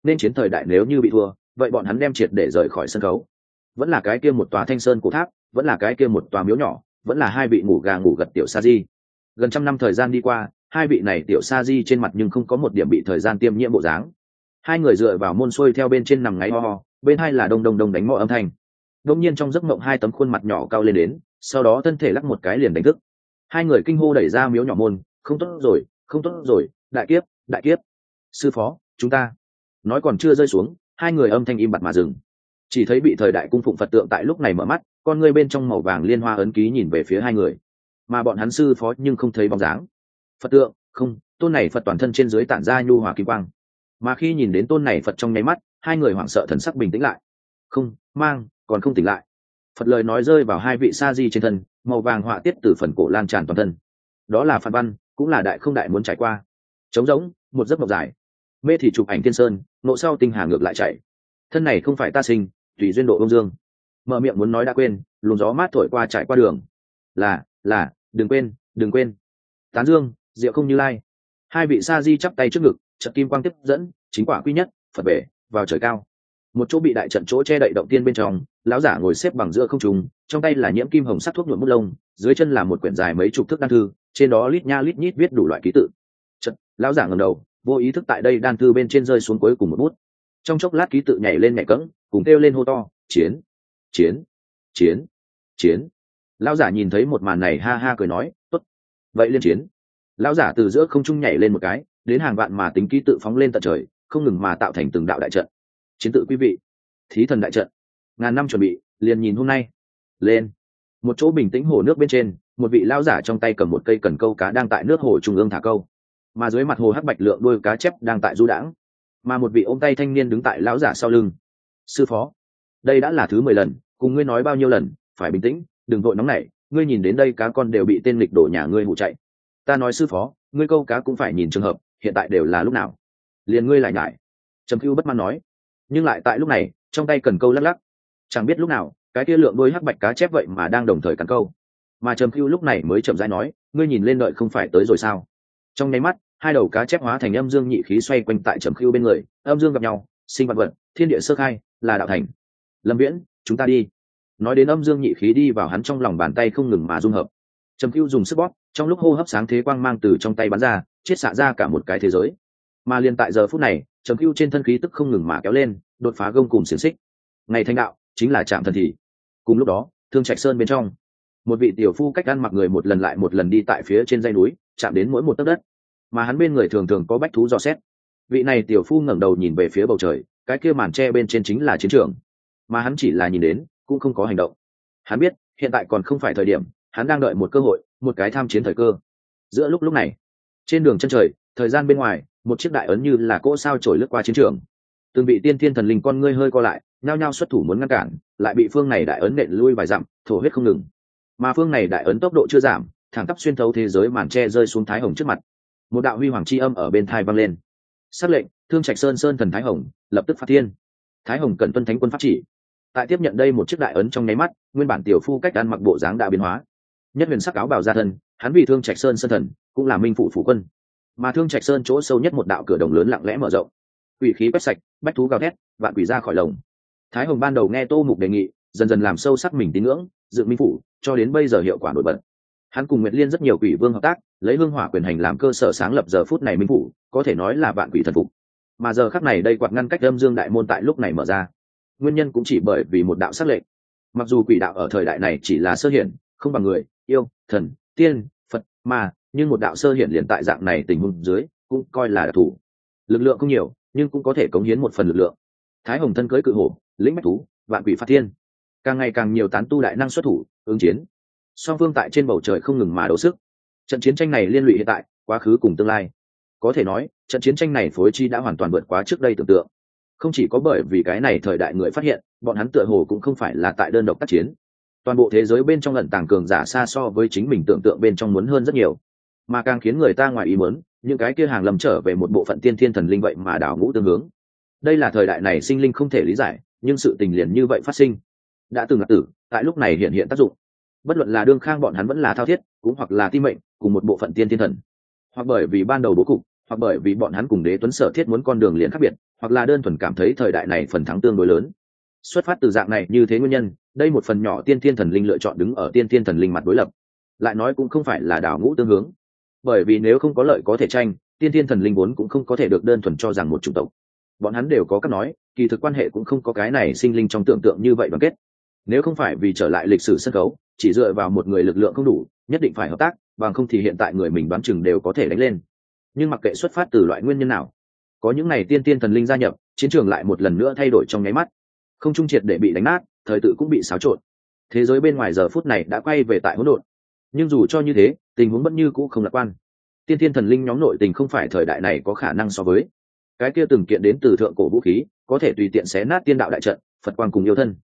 nên chiến thời đại nếu như bị thua vậy bọn hắn đem triệt để rời khỏi sân khấu. Vẫn là cái kia một tòa thanh sơn cổ tháp, vẫn là cái kia một tòa miếu nhỏ, vẫn là hai vị ngủ gà ngủ gật tiểu sa di. Gần trăm năm thời gian đi qua, hai vị này tiểu sa di trên mặt nhưng không có một điểm bị thời gian tiêm nhiễm bộ dáng. Hai người dựa vào môn xuôi theo bên trên nằm ngáy ho ho, bên hai là đông đông đông đánh mõ âm thanh. Đông nhiên trong giấc mộng hai tấm khuôn mặt nhỏ cao lên đến, sau đó thân thể lắc một cái liền đánh thức. Hai người kinh hô đẩy ra miếu nhỏ môn, không tốt rồi, không tốt rồi, đại kiếp, đại kiếp. Sư phó, chúng ta. Nói còn chưa rơi xuống, hai người âm thanh im bặt mà dừng. Chỉ thấy bị thời đại cung phụng Phật tượng tại lúc này mở mắt, con ngươi bên trong màu vàng liên hoa ấn ký nhìn về phía hai người, mà bọn hắn sư phó nhưng không thấy bóng dáng. Phật tượng, không, tôn này Phật toàn thân trên dưới tản ra nhu hòa kim quang, mà khi nhìn đến tôn này Phật trong nháy mắt, hai người hoảng sợ thần sắc bình tĩnh lại. Không, mang, còn không tỉnh lại. Phật lời nói rơi vào hai vị sa di trên thân, màu vàng họa tiết từ phần cổ lan tràn toàn thân. Đó là Phật văn, cũng là đại không đại muốn trải qua. Trống rỗng, một giấc mộng dài. Mê thì chụp ảnh thiên sơn, nộ sau tinh hà ngược lại chạy. Thân này không phải ta sinh, tùy duyên độ ông dương. Mở miệng muốn nói đã quên, luồng gió mát thổi qua trải qua đường. Là, là, đừng quên, đừng quên. Tán dương, diệu không như lai. Hai vị sa di chắp tay trước ngực, trận kim quang tiếp dẫn, chính quả quy nhất, Phật bể, vào trời cao. Một chỗ bị đại trận chỗ che đậy động tiên bên trong, lão giả ngồi xếp bằng giữa không trung, trong tay là nhiễm kim hồng sắc thuốc nhuộm bút lông, dưới chân là một quyển dài mấy chục thước đan thư, trên đó lít nha lít nhít viết đủ loại ký tự. Trận, lão giả ngẩng đầu, vô ý thức tại đây đan thư bên trên rơi xuống cuối cùng một bút. Trong chốc lát ký tự nhảy lên nhảy cẫng, cùng kêu lên hô to, chiến, chiến, chiến, chiến. Lão giả nhìn thấy một màn này ha ha cười nói, tốt, vậy liên chiến. Lão giả từ giữa không trung nhảy lên một cái, đến hàng vạn mà tính ký tự phóng lên tận trời, không ngừng mà tạo thành từng đạo đại trận. Chiến tự quý vị, thí thần đại trận, ngàn năm chuẩn bị, liền nhìn hôm nay. Lên. Một chỗ bình tĩnh hồ nước bên trên, một vị lão giả trong tay cầm một cây cần câu cá đang tại nước hồ trung ương thả câu, mà dưới mặt hồ hắc bạch lượng đuôi cá chép đang tại du đãng, mà một vị ôm tay thanh niên đứng tại lão giả sau lưng. Sư phó, đây đã là thứ mười lần, cùng ngươi nói bao nhiêu lần, phải bình tĩnh, đừng vội nóng nảy. Ngươi nhìn đến đây cá con đều bị tên lịch đổ nhà ngươi hụ chạy. Ta nói sư phó, ngươi câu cá cũng phải nhìn trường hợp, hiện tại đều là lúc nào. Liền ngươi lại nhải. Trầm Cưu bất mãn nói. Nhưng lại tại lúc này, trong tay cần câu lắc lắc, chẳng biết lúc nào cái kia lượng đôi hắc bạch cá chép vậy mà đang đồng thời cắn câu. Mà Trầm Cưu lúc này mới chậm rãi nói, ngươi nhìn lên đợi không phải tới rồi sao? Trong nháy mắt, hai đầu cá chép hóa thành âm dương nhị khí xoay quanh tại Trầm Cưu bên người, âm dương gặp nhau, sinh vật vật, thiên địa sơ khai, là đạo thành. Lâm Viễn, chúng ta đi. Nói đến âm dương nhị khí đi vào hắn trong lòng bàn tay không ngừng mà dung hợp. Trầm Cưu dùng sức bóp, trong lúc hô hấp sáng thế quang mang từ trong tay bắn ra, chiết xạ ra cả một cái thế giới. Mà liền tại giờ phút này, Trầm Cưu trên thân khí tức không ngừng mà kéo lên, đột phá gông cùng xiềng xích. Ngày thành đạo chính là chạm thần thị. Cùng lúc đó, Thương Trạch Sơn bên trong, một vị tiểu phu cách ăn mặc người một lần lại một lần đi tại phía trên dãy núi, chạm đến mỗi một tấc đất, mà hắn bên người thường thường có bách thú dò xét. Vị này tiểu phu ngẩng đầu nhìn về phía bầu trời, cái kia màn tre bên trên chính là chiến trường, mà hắn chỉ là nhìn đến, cũng không có hành động. Hắn biết, hiện tại còn không phải thời điểm, hắn đang đợi một cơ hội, một cái tham chiến thời cơ. Giữa lúc lúc này, trên đường chân trời, thời gian bên ngoài, một chiếc đại ấn như là cỗ sao trổi lướt qua chiến trường. Từng bị tiên thiên thần linh con ngươi hơi co lại, nhao nhao xuất thủ muốn ngăn cản, lại bị phương này đại ấn nện lui vài dặm, thổ huyết không ngừng. Mà phương này đại ấn tốc độ chưa giảm, thẳng tắp xuyên thấu thế giới màn tre rơi xuống Thái Hồng trước mặt. Một đạo huy hoàng chi âm ở bên tai vang lên. Sắc lệnh, Thương Trạch Sơn Sơn thần Thái Hồng, lập tức phát thiên. Thái Hồng cần tuân thánh quân pháp chỉ. Tại tiếp nhận đây một chiếc đại ấn trong nháy mắt, nguyên bản tiểu phu cách ăn mặc bộ dáng đã biến hóa. Nhất huyền sắc áo bào ra thân, hắn vì Thương Trạch Sơn Sơn thần, cũng là minh phụ phủ quân. Mà Thương Trạch Sơn chỗ sâu nhất một đạo cửa đồng lớn lặng lẽ mở rộng. Quỷ khí quét sạch, bách thú gào thét, vạn quỷ ra khỏi lồng. Thái Hồng ban đầu nghe Tô Mục đề nghị, dần dần làm sâu sắc mình tín ngưỡng, dựng minh phủ, cho đến bây giờ hiệu quả nổi bật. Hắn cùng Nguyệt Liên rất nhiều quỷ vương hợp tác, lấy hương hỏa quyền hành làm cơ sở sáng lập giờ phút này minh phủ, có thể nói là vạn quỷ thần phục. Mà giờ khắc này đây quạt ngăn cách âm dương đại môn tại lúc này mở ra. Nguyên nhân cũng chỉ bởi vì một đạo sắc lệnh. Mặc dù quỷ đạo ở thời đại này chỉ là sơ hiển, không bằng người, yêu, thần, tiên, Phật, mà nhưng một đạo sơ hiển liền tại dạng này tình huống dưới, cũng coi là đặc thủ. Lực lượng không nhiều, nhưng cũng có thể cống hiến một phần lực lượng. Thái Hồng thân cưỡi cự hổ, lĩnh bách thú, vạn quỷ phát thiên, càng ngày càng nhiều tán tu đại năng xuất thủ ứng chiến. Song phương tại trên bầu trời không ngừng mà đấu sức. Trận chiến tranh này liên lụy hiện tại, quá khứ cùng tương lai. Có thể nói, trận chiến tranh này phối chi đã hoàn toàn vượt quá trước đây tưởng tượng. Không chỉ có bởi vì cái này thời đại người phát hiện, bọn hắn tựa hồ cũng không phải là tại đơn độc tác chiến. Toàn bộ thế giới bên trong ẩn tàng cường giả xa so với chính mình tưởng tượng bên trong muốn hơn rất nhiều. Mà càng khiến người ta ngoài ý muốn, những cái kia hàng lầm trở về một bộ phận tiên thiên thần linh vậy mà đảo ngũ tương hướng. Đây là thời đại này sinh linh không thể lý giải, nhưng sự tình liền như vậy phát sinh. Đã từng là tử, tại lúc này hiện hiện tác dụng. Bất luận là đương khang bọn hắn vẫn là thao thiết, cũng hoặc là ti mệnh, cùng một bộ phận tiên thiên thần, hoặc bởi vì ban đầu bố cục, hoặc bởi vì bọn hắn cùng Đế Tuấn Sở Thiết muốn con đường liền khác biệt, hoặc là đơn thuần cảm thấy thời đại này phần thắng tương đối lớn. Xuất phát từ dạng này như thế nguyên nhân, đây một phần nhỏ tiên thiên thần linh lựa chọn đứng ở tiên thiên thần linh mặt đối lập. Lại nói cũng không phải là đảo ngũ tương hướng, bởi vì nếu không có lợi có thể tranh, tiên thiên thần linh vốn cũng không có thể được đơn thuần cho rằng một chủng tộc. Bọn hắn đều có cách nói, kỳ thực quan hệ cũng không có cái này sinh linh trong tưởng tượng như vậy đoàn kết. Nếu không phải vì trở lại lịch sử sân khấu, chỉ dựa vào một người lực lượng không đủ, nhất định phải hợp tác, bằng không thì hiện tại người mình đoán chừng đều có thể đánh lên. Nhưng mặc kệ xuất phát từ loại nguyên nhân nào, có những này tiên tiên thần linh gia nhập, chiến trường lại một lần nữa thay đổi trong nháy mắt. Không trung triệt để bị đánh nát, thời tự cũng bị xáo trộn. Thế giới bên ngoài giờ phút này đã quay về tại hỗn độn. Nhưng dù cho như thế, tình huống vẫn như cũ không lạc quan. Tiên tiên thần linh nhóm nội tình không phải thời đại này có khả năng so với. Cái kia từng kiện đến từ thượng cổ vũ khí, có thể tùy tiện xé nát tiên đạo đại trận, Phật quang cùng yêu thân.